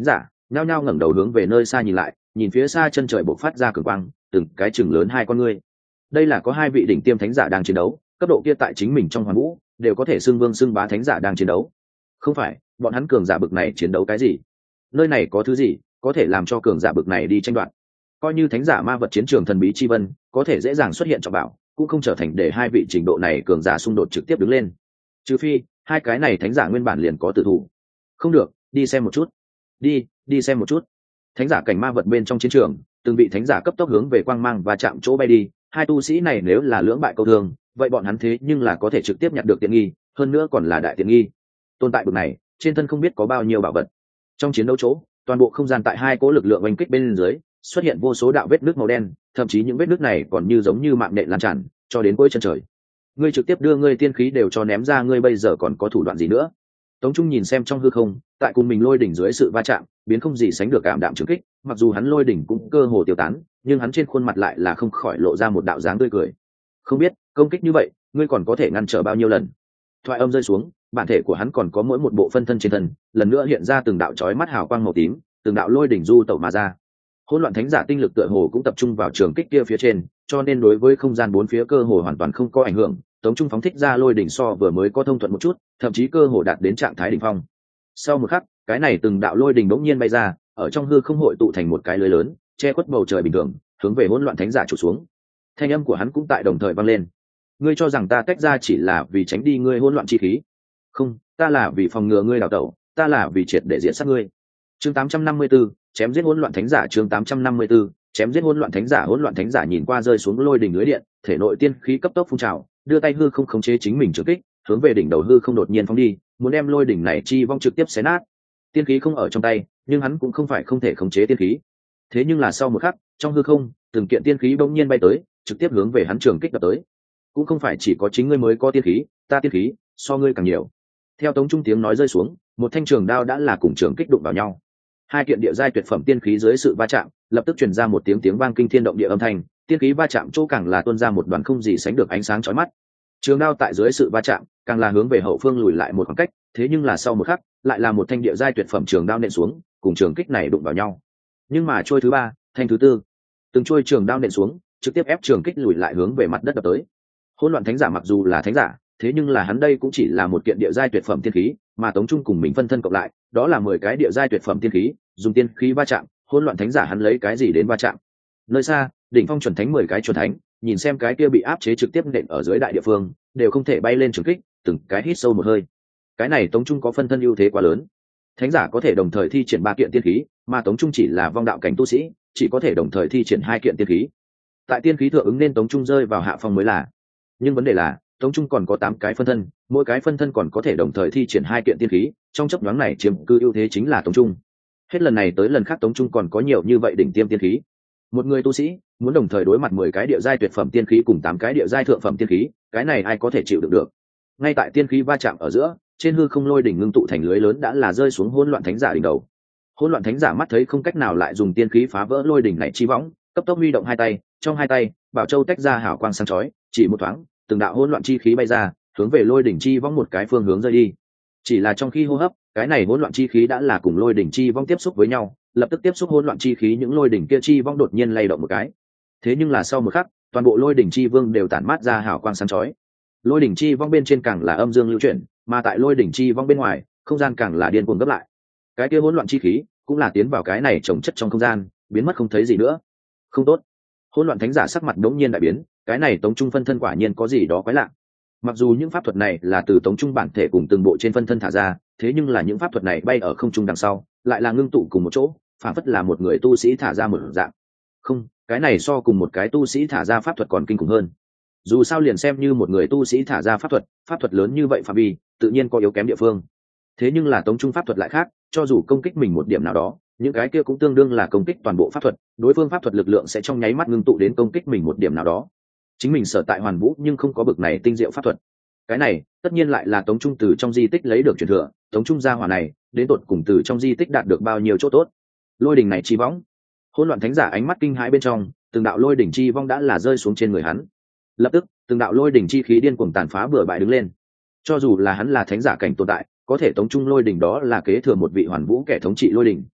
nhao nhao ngẩng đầu hướng về nơi xa nhìn lại, nhìn phía xa chân trời bộc phát ra cường quang, từng cái chừng lớn hai con ngươi. Đây là có hai vị đỉnh tiêm thánh giả đang chiến đấu, cấp độ kia tại chính mình trong hoàn vũ đều có thể xưng vương xưng bá thánh giả đang chiến đấu. Không phải, bọn hắn cường giả bực này chiến đấu cái gì? Nơi này có thứ gì có thể làm cho cường giả bực này đi tranh đoạt? Coi như thánh giả ma vật chiến trường thần bí chi vân có thể dễ dàng xuất hiện trọng bảo, cũng không trở thành để hai vị trình độ này cường giả xung đột trực tiếp đứng lên. Trừ phi hai cái này thánh giả nguyên bản liền có tử thủ. Không được, đi xem một chút. Đi, đi xem một chút. Thánh giả cảnh ma vật bên trong chiến trường, từng vị thánh giả cấp tốc hướng về quang mang và chạm chỗ bay đi. Hai tu sĩ này nếu là lưỡng bại câu thương, vậy bọn hắn thế nhưng là có thể trực tiếp nhặt được tiện nghi, hơn nữa còn là đại tiện nghi. Tồn tại bực này, trên thân không biết có bao nhiêu bảo vật. Trong chiến đấu chỗ, toàn bộ không gian tại hai cỗ lực lượng oanh kích bên dưới xuất hiện vô số đạo vết nước màu đen, thậm chí những vết nước này còn như giống như mạng nện lan tràn cho đến cuối chân trời. Ngươi trực tiếp đưa ngươi tiên khí đều cho ném ra, ngươi bây giờ còn có thủ đoạn gì nữa? Tống Trung nhìn xem trong hư không, tại cùng mình lôi đỉnh dưới sự va chạm, biến không gì sánh được cảm đạm trường kích, mặc dù hắn lôi đỉnh cũng cơ hồ tiêu tán, nhưng hắn trên khuôn mặt lại là không khỏi lộ ra một đạo dáng tươi cười. Không biết, công kích như vậy, ngươi còn có thể ngăn trở bao nhiêu lần? Thoại âm rơi xuống, bản thể của hắn còn có mỗi một bộ phân thân trên thân, lần nữa hiện ra từng đạo chói mắt hào quang màu tím, từng đạo lôi đỉnh du tẩu mà ra. Hỗn loạn thánh giả tinh lực tựa hồ cũng tập trung vào trường kích kia phía trên, cho nên đối với không gian bốn phía cơ hồ hoàn toàn không có ảnh hưởng. Tống Trung phóng thích ra lôi đỉnh so vừa mới có thông thuận một chút, thậm chí cơ hồ đạt đến trạng thái đỉnh phong. Sau một khắc, cái này từng đạo lôi đỉnh bỗng nhiên bay ra, ở trong hư không hội tụ thành một cái lưới lớn, che khuất bầu trời bình thường, hướng về hỗn loạn thánh giả trụ xuống. Thanh âm của hắn cũng tại đồng thời vang lên. Ngươi cho rằng ta tách ra chỉ là vì tránh đi ngươi hỗn loạn chi khí? Không, ta là vì phòng ngừa ngươi đào tẩu, ta là vì triệt để diệt sát ngươi. Chương tám trăm năm mươi tư, chém giết hỗn loạn thánh giả. Chương tám trăm năm mươi tư, chém giết hỗn loạn thánh giả. Hỗn loạn thánh giả nhìn qua rơi xuống lôi đỉnh lưới điện, thể nội tiên khí cấp tốc phun trào, đưa tay hư không khống chế chính mình trường kích, hướng về đỉnh đầu hư không đột nhiên phóng đi, muốn đem lôi đỉnh này chi vong trực tiếp xé nát. Tiên khí không ở trong tay, nhưng hắn cũng không phải không thể khống chế tiên khí. Thế nhưng là sau một khắc, trong hư không, từng kiện tiên khí bỗng nhiên bay tới, trực tiếp hướng về hắn trường kích đập tới. Cũng không phải chỉ có chính ngươi mới có tiên khí, ta tiên khí so ngươi càng nhiều. Theo Tống Trung tiếng nói rơi xuống, một thanh trường đao đã là cùng trường kích đụng vào nhau. Hai kiện địa giai tuyệt phẩm tiên khí dưới sự va chạm, lập tức truyền ra một tiếng tiếng vang kinh thiên động địa âm thanh, tiên khí va chạm chỗ càng là tuôn ra một đoàn không gì sánh được ánh sáng chói mắt. Trường đao tại dưới sự va chạm, càng là hướng về hậu phương lùi lại một khoảng cách, thế nhưng là sau một khắc, lại là một thanh địa giai tuyệt phẩm trường đao nện xuống, cùng trường kích này đụng vào nhau. Nhưng mà trôi thứ ba, thanh thứ tư, từng trôi trường đao nện xuống, trực tiếp ép trường kích lùi lại hướng về mặt đất đập tới. Hỗn loạn thánh giả mặc dù là thánh giả, thế nhưng là hắn đây cũng chỉ là một kiện địa giai tuyệt phẩm tiên khí, mà Tống Trung cùng mình phân thân cộng lại, đó là mười cái địa giai tuyệt phẩm tiên khí, dùng tiên khí va chạm, hỗn loạn thánh giả hắn lấy cái gì đến va chạm? Nơi xa, đỉnh phong chuẩn thánh mười cái chuẩn thánh, nhìn xem cái kia bị áp chế trực tiếp nện ở dưới đại địa phương, đều không thể bay lên trường kích, từng cái hít sâu một hơi. Cái này Tống Trung có phân thân ưu thế quá lớn. Thánh giả có thể đồng thời thi triển ba kiện tiên khí, mà Tống Trung chỉ là vong đạo cảnh tu sĩ, chỉ có thể đồng thời thi triển hai kiện tiên khí. Tại tiên khí thượng ứng nên Tống Trung rơi vào hạ phong mới là. Nhưng vấn đề là, Tống Trung còn có tám cái phân thân, mỗi cái phân thân còn có thể đồng thời thi triển hai kiện tiên khí, trong chấp nhoáng này chiếm cư ưu thế chính là Tống Trung. Hết lần này tới lần khác Tống Trung còn có nhiều như vậy đỉnh tiêm tiên khí. Một người tu sĩ muốn đồng thời đối mặt mười cái địa giai tuyệt phẩm tiên khí cùng tám cái địa giai thượng phẩm tiên khí, cái này ai có thể chịu được được? Ngay tại tiên khí va chạm ở giữa, trên hư không lôi đỉnh ngưng tụ thành lưới lớn đã là rơi xuống hỗn loạn thánh giả đỉnh đầu. Hỗn loạn thánh giả mắt thấy không cách nào lại dùng tiên khí phá vỡ lôi đỉnh này chi võng, cấp tốc huy động hai tay, trong hai tay, bảo châu tách ra hào quang sáng chói, chỉ một thoáng, từng đạo hỗn loạn chi khí bay ra, hướng về lôi đỉnh chi võng một cái phương hướng rơi đi. Chỉ là trong khi hô hấp, cái này hỗn loạn chi khí đã là cùng lôi đỉnh chi vong tiếp xúc với nhau, lập tức tiếp xúc hỗn loạn chi khí, những lôi đỉnh kia chi vong đột nhiên lay động một cái. Thế nhưng là sau một khắc, toàn bộ lôi đỉnh chi vương đều tản mát ra hào quang sáng chói. Lôi đỉnh chi vong bên trên càng là âm dương lưu chuyển, mà tại lôi đỉnh chi vong bên ngoài, không gian càng là điên cuồng gấp lại. Cái kia hỗn loạn chi khí cũng là tiến vào cái này trồng chất trong không gian, biến mất không thấy gì nữa. Không tốt. Hỗn loạn thánh giả sắc mặt đống nhiên đại biến, cái này Tống Trung phân thân quả nhiên có gì đó quái lạ. Mặc dù những pháp thuật này là từ Tống Trung bản thể cùng từng bộ trên phân thân thả ra, thế nhưng là những pháp thuật này bay ở không trung đằng sau, lại là ngưng tụ cùng một chỗ, phản phất là một người tu sĩ thả ra một dạng. Không, cái này so cùng một cái tu sĩ thả ra pháp thuật còn kinh khủng hơn. Dù sao liền xem như một người tu sĩ thả ra pháp thuật, pháp thuật lớn như vậy phạm vi, tự nhiên có yếu kém địa phương. Thế nhưng là Tống Trung pháp thuật lại khác, cho dù công kích mình một điểm nào đó, những cái kia cũng tương đương là công kích toàn bộ pháp thuật, đối phương pháp thuật lực lượng sẽ trong nháy mắt ngưng tụ đến công kích mình một điểm nào đó. Chính mình sở tại Hoàn Vũ nhưng không có bực này tinh diệu pháp thuật. Cái này, tất nhiên lại là Tống Trung từ trong di tích lấy được truyền thừa, Tống Trung gia hỏa này, đến tột cùng từ trong di tích đạt được bao nhiêu chỗ tốt. Lôi đỉnh này chi võng. Hỗn loạn thánh giả ánh mắt kinh hãi bên trong, từng đạo lôi đỉnh chi vong đã là rơi xuống trên người hắn. Lập tức, từng đạo lôi đỉnh chi khí điên cuồng tàn phá bừa bãi đứng lên. Cho dù là hắn là thánh giả cảnh tồn tại, có thể Tống Trung lôi đỉnh đó là kế thừa một vị Hoàn Vũ kẻ thống trị lôi đỉnh,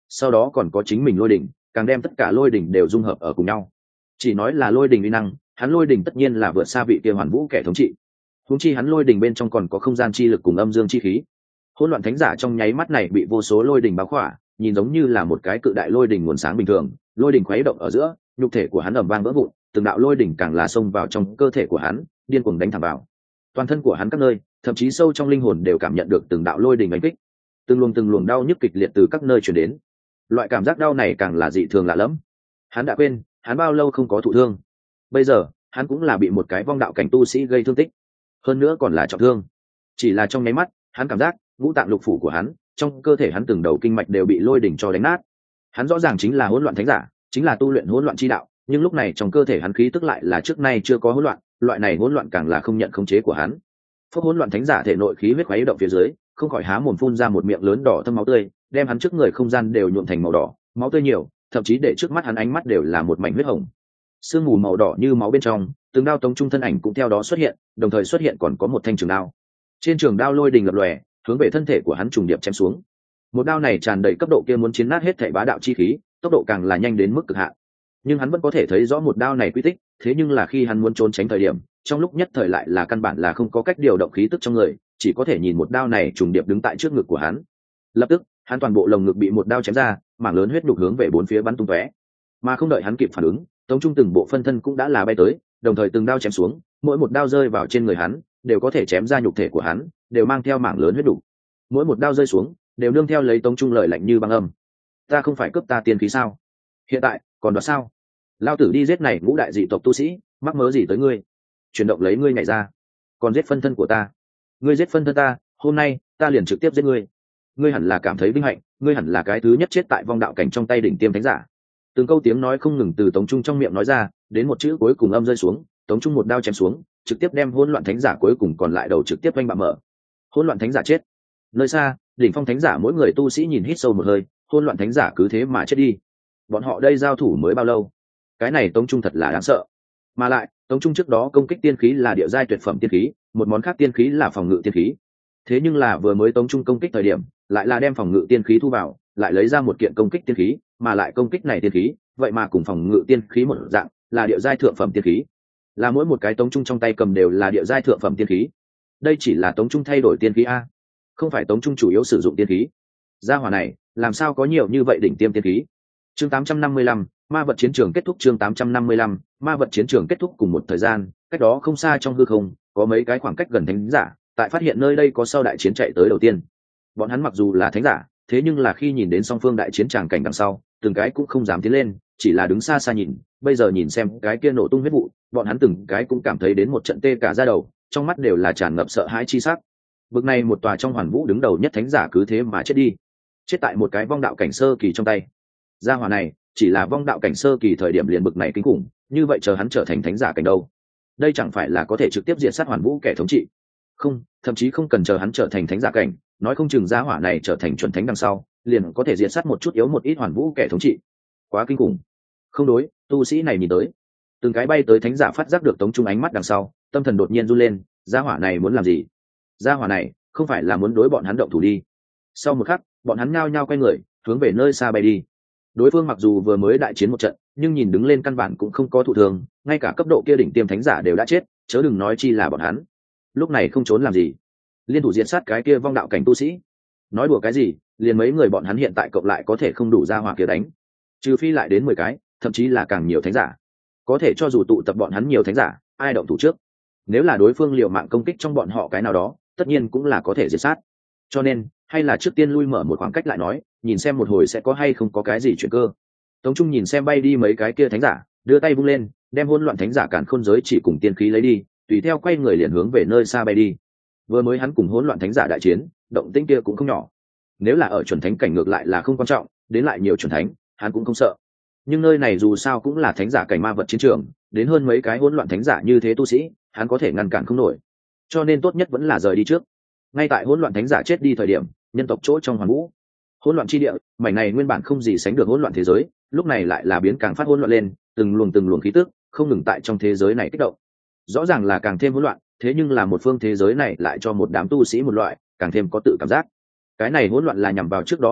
sau đó còn có chính mình lôi đỉnh, càng đem tất cả lôi đỉnh đều dung hợp ở cùng nhau. Chỉ nói là lôi đỉnh uy năng, hắn lôi đỉnh tất nhiên là vượt xa vị kia hoàn vũ kẻ thống trị. Huống chi hắn lôi đỉnh bên trong còn có không gian chi lực cùng âm dương chi khí. Hỗn loạn thánh giả trong nháy mắt này bị vô số lôi đỉnh bao khỏa, nhìn giống như là một cái cự đại lôi đỉnh nguồn sáng bình thường, lôi đỉnh khuấy động ở giữa, nhục thể của hắn ầm vang vỡ vụn, từng đạo lôi đỉnh càng là xông vào trong cơ thể của hắn, điên cuồng đánh thẳng vào. Toàn thân của hắn các nơi, thậm chí sâu trong linh hồn đều cảm nhận được từng đạo lôi đỉnh đánh kích. Từng luồng từng luồng đau nhức kịch liệt từ các nơi truyền đến. Loại cảm giác đau này càng là dị thường lạ lẫm. Hắn đã quên, hắn bao lâu không có thụ thương. Bây giờ, hắn cũng là bị một cái vong đạo cảnh tu sĩ gây thương tích, hơn nữa còn là trọng thương. Chỉ là trong nháy mắt, hắn cảm giác ngũ tạng lục phủ của hắn, trong cơ thể hắn từng đầu kinh mạch đều bị lôi đỉnh cho đánh nát. Hắn rõ ràng chính là hỗn loạn thánh giả, chính là tu luyện hỗn loạn chi đạo, nhưng lúc này trong cơ thể hắn khí tức lại là trước nay chưa có hỗn loạn, loại này hỗn loạn càng là không nhận khống chế của hắn. Phốc hỗn loạn thánh giả thể nội khí huyết khuấy động phía dưới, không khỏi há mồm phun ra một miệng lớn đỏ thâm máu tươi, đem hắn trước người không gian đều nhuộm thành màu đỏ, máu tươi nhiều, thậm chí để trước mắt hắn ánh mắt đều là một mảnh huyết hồng. Sương mù màu đỏ như máu bên trong, từng đao tống trung thân ảnh cũng theo đó xuất hiện, đồng thời xuất hiện còn có một thanh trường đao. Trên trường đao lôi đình lập lòe, hướng về thân thể của hắn trùng điệp chém xuống. Một đao này tràn đầy cấp độ kia muốn chiến nát hết thảy bá đạo chi khí, tốc độ càng là nhanh đến mức cực hạn. Nhưng hắn vẫn có thể thấy rõ một đao này quy tích, thế nhưng là khi hắn muốn trốn tránh thời điểm, trong lúc nhất thời lại là căn bản là không có cách điều động khí tức trong người, chỉ có thể nhìn một đao này trùng điệp đứng tại trước ngực của hắn. Lập tức, hắn toàn bộ lồng ngực bị một đao chém ra, mảng lớn huyết nhục hướng về bốn phía bắn tung tóe. Mà không đợi hắn kịp phản ứng, tống trung từng bộ phân thân cũng đã là bay tới, đồng thời từng đao chém xuống, mỗi một đao rơi vào trên người hắn, đều có thể chém ra nhục thể của hắn, đều mang theo mảng lớn huyết đủ. Mỗi một đao rơi xuống, đều nương theo lấy tống trung lời lạnh như băng âm. Ta không phải cướp ta tiên khí sao? Hiện tại, còn đoạt sao? Lao tử đi giết này ngũ đại dị tộc tu sĩ, mắc mớ gì tới ngươi? Chuyển động lấy ngươi nhảy ra, còn giết phân thân của ta. Ngươi giết phân thân ta, hôm nay ta liền trực tiếp giết ngươi. Ngươi hẳn là cảm thấy vinh hạnh, ngươi hẳn là cái thứ nhất chết tại vong đạo cảnh trong tay đỉnh tiêm thánh giả. Từng câu tiếng nói không ngừng từ tống trung trong miệng nói ra, đến một chữ cuối cùng âm rơi xuống, tống trung một đao chém xuống, trực tiếp đem hỗn loạn thánh giả cuối cùng còn lại đầu trực tiếp oanh bạo mở. Hỗn loạn thánh giả chết. Nơi xa, đỉnh phong thánh giả mỗi người tu sĩ nhìn hít sâu một hơi, hỗn loạn thánh giả cứ thế mà chết đi. Bọn họ đây giao thủ mới bao lâu? Cái này tống trung thật là đáng sợ. Mà lại, tống trung trước đó công kích tiên khí là địa giai tuyệt phẩm tiên khí, một món khác tiên khí là phòng ngự tiên khí. Thế nhưng là vừa mới tống trung công kích thời điểm, lại là đem phòng ngự tiên khí thu vào, lại lấy ra một kiện công kích tiên khí, mà lại công kích này tiên khí, vậy mà cùng phòng ngự tiên khí một dạng, là địa giai thượng phẩm tiên khí. Là mỗi một cái tống trung trong tay cầm đều là địa giai thượng phẩm tiên khí. Đây chỉ là tống trung thay đổi tiên khí a, không phải tống trung chủ yếu sử dụng tiên khí. Gia hỏa này, làm sao có nhiều như vậy đỉnh tiêm tiên khí? Chương tám trăm năm mươi lăm, ma vật chiến trường kết thúc. Chương tám trăm năm mươi lăm, ma vật chiến trường kết thúc. Cùng một thời gian, cách đó không xa trong hư không, có mấy cái khoảng cách gần thánh giả, tại phát hiện nơi đây có sau đại chiến chạy tới đầu tiên. Bọn hắn mặc dù là thánh giả, thế nhưng là khi nhìn đến song phương đại chiến tràng cảnh đằng sau, từng cái cũng không dám tiến lên, chỉ là đứng xa xa nhìn. Bây giờ nhìn xem cái kia nổ tung huyết vụ, bọn hắn từng cái cũng cảm thấy đến một trận tê cả da đầu, trong mắt đều là tràn ngập sợ hãi chi sắc. Bực này một tòa trong hoàn vũ đứng đầu nhất thánh giả cứ thế mà chết đi, chết tại một cái vong đạo cảnh sơ kỳ trong tay. Gia hỏa này chỉ là vong đạo cảnh sơ kỳ thời điểm liền bực này kinh khủng, như vậy chờ hắn trở thành thánh giả cảnh đâu? Đây chẳng phải là có thể trực tiếp diệt sát hoàn vũ kẻ thống trị? Không, thậm chí không cần chờ hắn trở thành thánh giả cảnh, nói không chừng gia hỏa này trở thành chuẩn thánh đằng sau, liền có thể diệt sát một chút yếu một ít hoàn vũ kẻ thống trị. Quá kinh khủng. Không đối, tu sĩ này nhìn tới, từng cái bay tới thánh giả phát giác được tống trung ánh mắt đằng sau, tâm thần đột nhiên run lên, gia hỏa này muốn làm gì? Gia hỏa này không phải là muốn đối bọn hắn động thủ đi? Sau một khắc, bọn hắn nhao nhao quay người, hướng về nơi xa bay đi. Đối phương mặc dù vừa mới đại chiến một trận, nhưng nhìn đứng lên căn bản cũng không có thụ thường, ngay cả cấp độ kia đỉnh tiêm thánh giả đều đã chết, chớ đừng nói chi là bọn hắn. Lúc này không trốn làm gì? Liên thủ diệt sát cái kia vong đạo cảnh tu sĩ? Nói đùa cái gì, liền mấy người bọn hắn hiện tại cộng lại có thể không đủ gia hỏa kia đánh, trừ phi lại đến mười cái, thậm chí là càng nhiều thánh giả. Có thể cho dù tụ tập bọn hắn nhiều thánh giả, ai động thủ trước? Nếu là đối phương liều mạng công kích trong bọn họ cái nào đó, tất nhiên cũng là có thể diệt sát. Cho nên, hay là trước tiên lui mở một khoảng cách lại nói, nhìn xem một hồi sẽ có hay không có cái gì chuyện cơ. Tống Trung nhìn xem bay đi mấy cái kia thánh giả, đưa tay vung lên, đem hỗn loạn thánh giả cản khôn giới chỉ cùng tiên khí lấy đi, tùy theo quay người liền hướng về nơi xa bay đi. Vừa mới hắn cùng hỗn loạn thánh giả đại chiến, động tĩnh kia cũng không nhỏ. Nếu là ở chuẩn thánh cảnh ngược lại là không quan trọng, đến lại nhiều chuẩn thánh, hắn cũng không sợ. Nhưng nơi này dù sao cũng là thánh giả cảnh ma vật chiến trường, đến hơn mấy cái hỗn loạn thánh giả như thế tu sĩ, hắn có thể ngăn cản không nổi. Cho nên tốt nhất vẫn là rời đi trước. Ngay tại hỗn loạn thánh giả chết đi thời điểm, nhân tộc chỗ trong hoàn vũ, hỗn loạn chi địa, mảnh này nguyên bản không gì sánh được hỗn loạn thế giới, lúc này lại là biến càng phát hỗn loạn lên, từng luồng từng luồng khí tức không ngừng tại trong thế giới này kích động. Rõ ràng là càng thêm hỗn loạn, thế nhưng là một phương thế giới này lại cho một đám tu sĩ một loại càng thêm có tự cảm giác. Cái này hỗn loạn là nhằm vào trước đó hỗn loạn,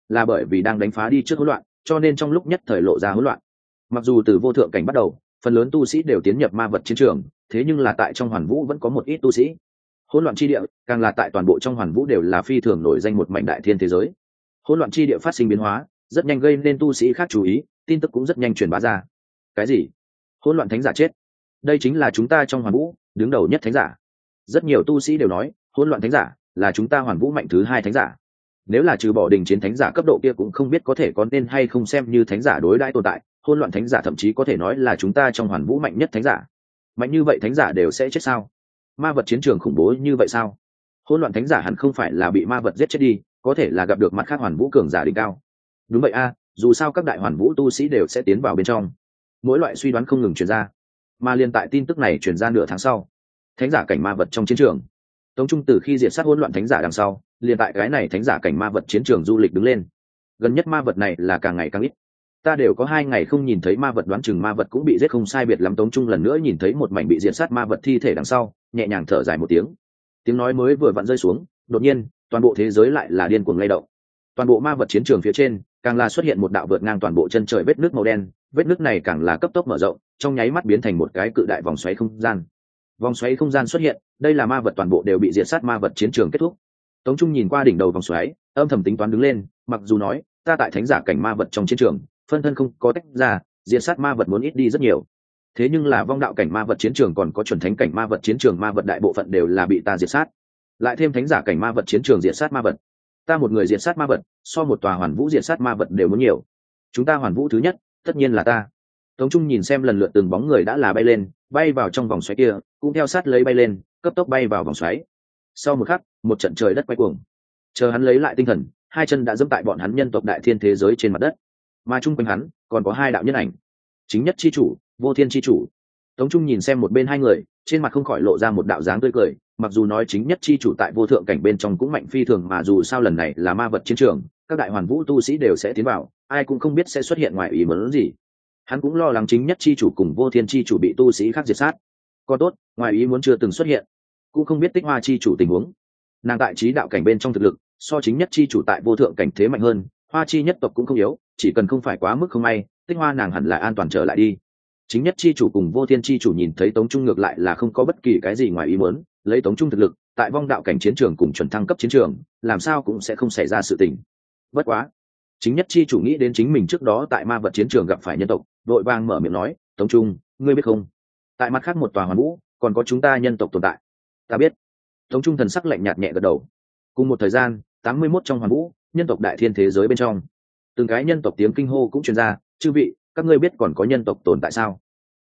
là bởi vì đang đánh phá đi trước hỗn loạn, cho nên trong lúc nhất thời lộ ra hỗn loạn. Mặc dù từ vô thượng cảnh bắt đầu, phần lớn tu sĩ đều tiến nhập ma vật chiến trường, thế nhưng là tại trong hoàn vũ vẫn có một ít tu sĩ. Hỗn loạn chi địa, càng là tại toàn bộ trong hoàn vũ đều là phi thường nổi danh một mảnh đại thiên thế giới. Hỗn loạn chi địa phát sinh biến hóa, rất nhanh gây nên tu sĩ khác chú ý, tin tức cũng rất nhanh truyền bá ra. Cái gì? Hỗn loạn thánh giả chết? Đây chính là chúng ta trong hoàn vũ đứng đầu nhất thánh giả. Rất nhiều tu sĩ đều nói, hỗn loạn thánh giả là chúng ta hoàn vũ mạnh thứ hai thánh giả. Nếu là trừ bỏ đình chiến thánh giả cấp độ kia cũng không biết có thể có nên hay không xem như thánh giả đối đãi tồn tại, hỗn loạn thánh giả thậm chí có thể nói là chúng ta trong hoàn vũ mạnh nhất thánh giả. Mạnh như vậy thánh giả đều sẽ chết sao? Ma vật chiến trường khủng bố như vậy sao? Hỗn loạn thánh giả hẳn không phải là bị ma vật giết chết đi, có thể là gặp được mặt khác hoàn vũ cường giả đỉnh cao. Đúng vậy a, dù sao các đại hoàn vũ tu sĩ đều sẽ tiến vào bên trong. Mỗi loại suy đoán không ngừng truyền ra, mà liên tại tin tức này truyền ra nửa tháng sau, thánh giả cảnh ma vật trong chiến trường. Tống Trung từ khi diệt sát hỗn loạn thánh giả đằng sau, liền tại cái này thánh giả cảnh ma vật chiến trường du lịch đứng lên. Gần nhất ma vật này là càng ngày càng ít, ta đều có hai ngày không nhìn thấy ma vật, đoán chừng ma vật cũng bị giết không sai biệt lắm. Tống Trung lần nữa nhìn thấy một mảnh bị diệt sát ma vật thi thể đằng sau, nhẹ nhàng thở dài một tiếng. Tiếng nói mới vừa vặn rơi xuống, đột nhiên toàn bộ thế giới lại là điên cuồng lay động. Toàn bộ ma vật chiến trường phía trên càng là xuất hiện một đạo vượt ngang toàn bộ chân trời vết nước màu đen, vết nước này càng là cấp tốc mở rộng, trong nháy mắt biến thành một cái cự đại vòng xoáy không gian. Vòng xoáy không gian xuất hiện, đây là ma vật toàn bộ đều bị diệt sát, ma vật chiến trường kết thúc. Tống Trung nhìn qua đỉnh đầu vòng xoáy, âm thầm tính toán đứng lên, mặc dù nói ta tại thánh giả cảnh ma vật trong chiến trường phân thân không có tách ra, diệt sát ma vật muốn ít đi rất nhiều, thế nhưng là vong đạo cảnh ma vật chiến trường còn có chuẩn thánh cảnh ma vật chiến trường, ma vật đại bộ phận đều là bị ta diệt sát, lại thêm thánh giả cảnh ma vật chiến trường diệt sát ma vật, ta một người diệt sát ma vật so một tòa hoàn vũ diệt sát ma vật đều muốn nhiều. Chúng ta hoàn vũ thứ nhất tất nhiên là ta. Tống Trung nhìn xem lần lượt từng bóng người đã là bay lên, bay vào trong vòng xoáy kia, cũng theo sát lấy bay lên, cấp tốc bay vào vòng xoáy. Sau một khắc, một trận trời đất quay cuồng. Chờ hắn lấy lại tinh thần, hai chân đã dẫm tại bọn hắn nhân tộc đại thiên thế giới trên mặt đất, mà chung quanh hắn còn có hai đạo nhân ảnh, chính nhất chi chủ, vô thiên chi chủ. Tống Trung nhìn xem một bên hai người, trên mặt không khỏi lộ ra một đạo dáng tươi cười. Mặc dù nói chính nhất chi chủ tại vô thượng cảnh bên trong cũng mạnh phi thường, mà dù sao lần này là ma vật chiến trường, các đại hoàn vũ tu sĩ đều sẽ tiến vào, ai cũng không biết sẽ xuất hiện ngoài ý muốn gì. Hắn cũng lo lắng chính nhất chi chủ cùng vô thiên chi chủ bị tu sĩ khác diệt sát. Còn tốt, ngoài ý muốn chưa từng xuất hiện. Cũng không biết Tích Hoa chi chủ tình huống. Nàng tại trí đạo cảnh bên trong thực lực, so chính nhất chi chủ tại vô thượng cảnh thế mạnh hơn, Hoa chi nhất tộc cũng không yếu, chỉ cần không phải quá mức không may, Tích Hoa nàng hẳn là an toàn trở lại đi. Chính nhất chi chủ cùng vô thiên chi chủ nhìn thấy Tống Trung ngược lại là không có bất kỳ cái gì ngoài ý muốn, lấy Tống Trung thực lực, tại vong đạo cảnh chiến trường cùng chuẩn thăng cấp chiến trường, làm sao cũng sẽ không xảy ra sự tình. Bất quá, chính nhất chi chủ nghĩ đến chính mình trước đó tại ma vật chiến trường gặp phải nhân tộc, đội vàng mở miệng nói, Tống Trung, ngươi biết không, tại mặt khác một tòa hoàn vũ còn có chúng ta nhân tộc tồn tại. Ta biết. Tống Trung thần sắc lạnh nhạt nhẹ gật đầu. Cùng một thời gian, tám mươi mốt trong hoàn vũ, nhân tộc đại thiên thế giới bên trong, từng cái nhân tộc tiếng kinh hô cũng truyền ra, chư vị, các ngươi biết còn có nhân tộc tồn tại sao?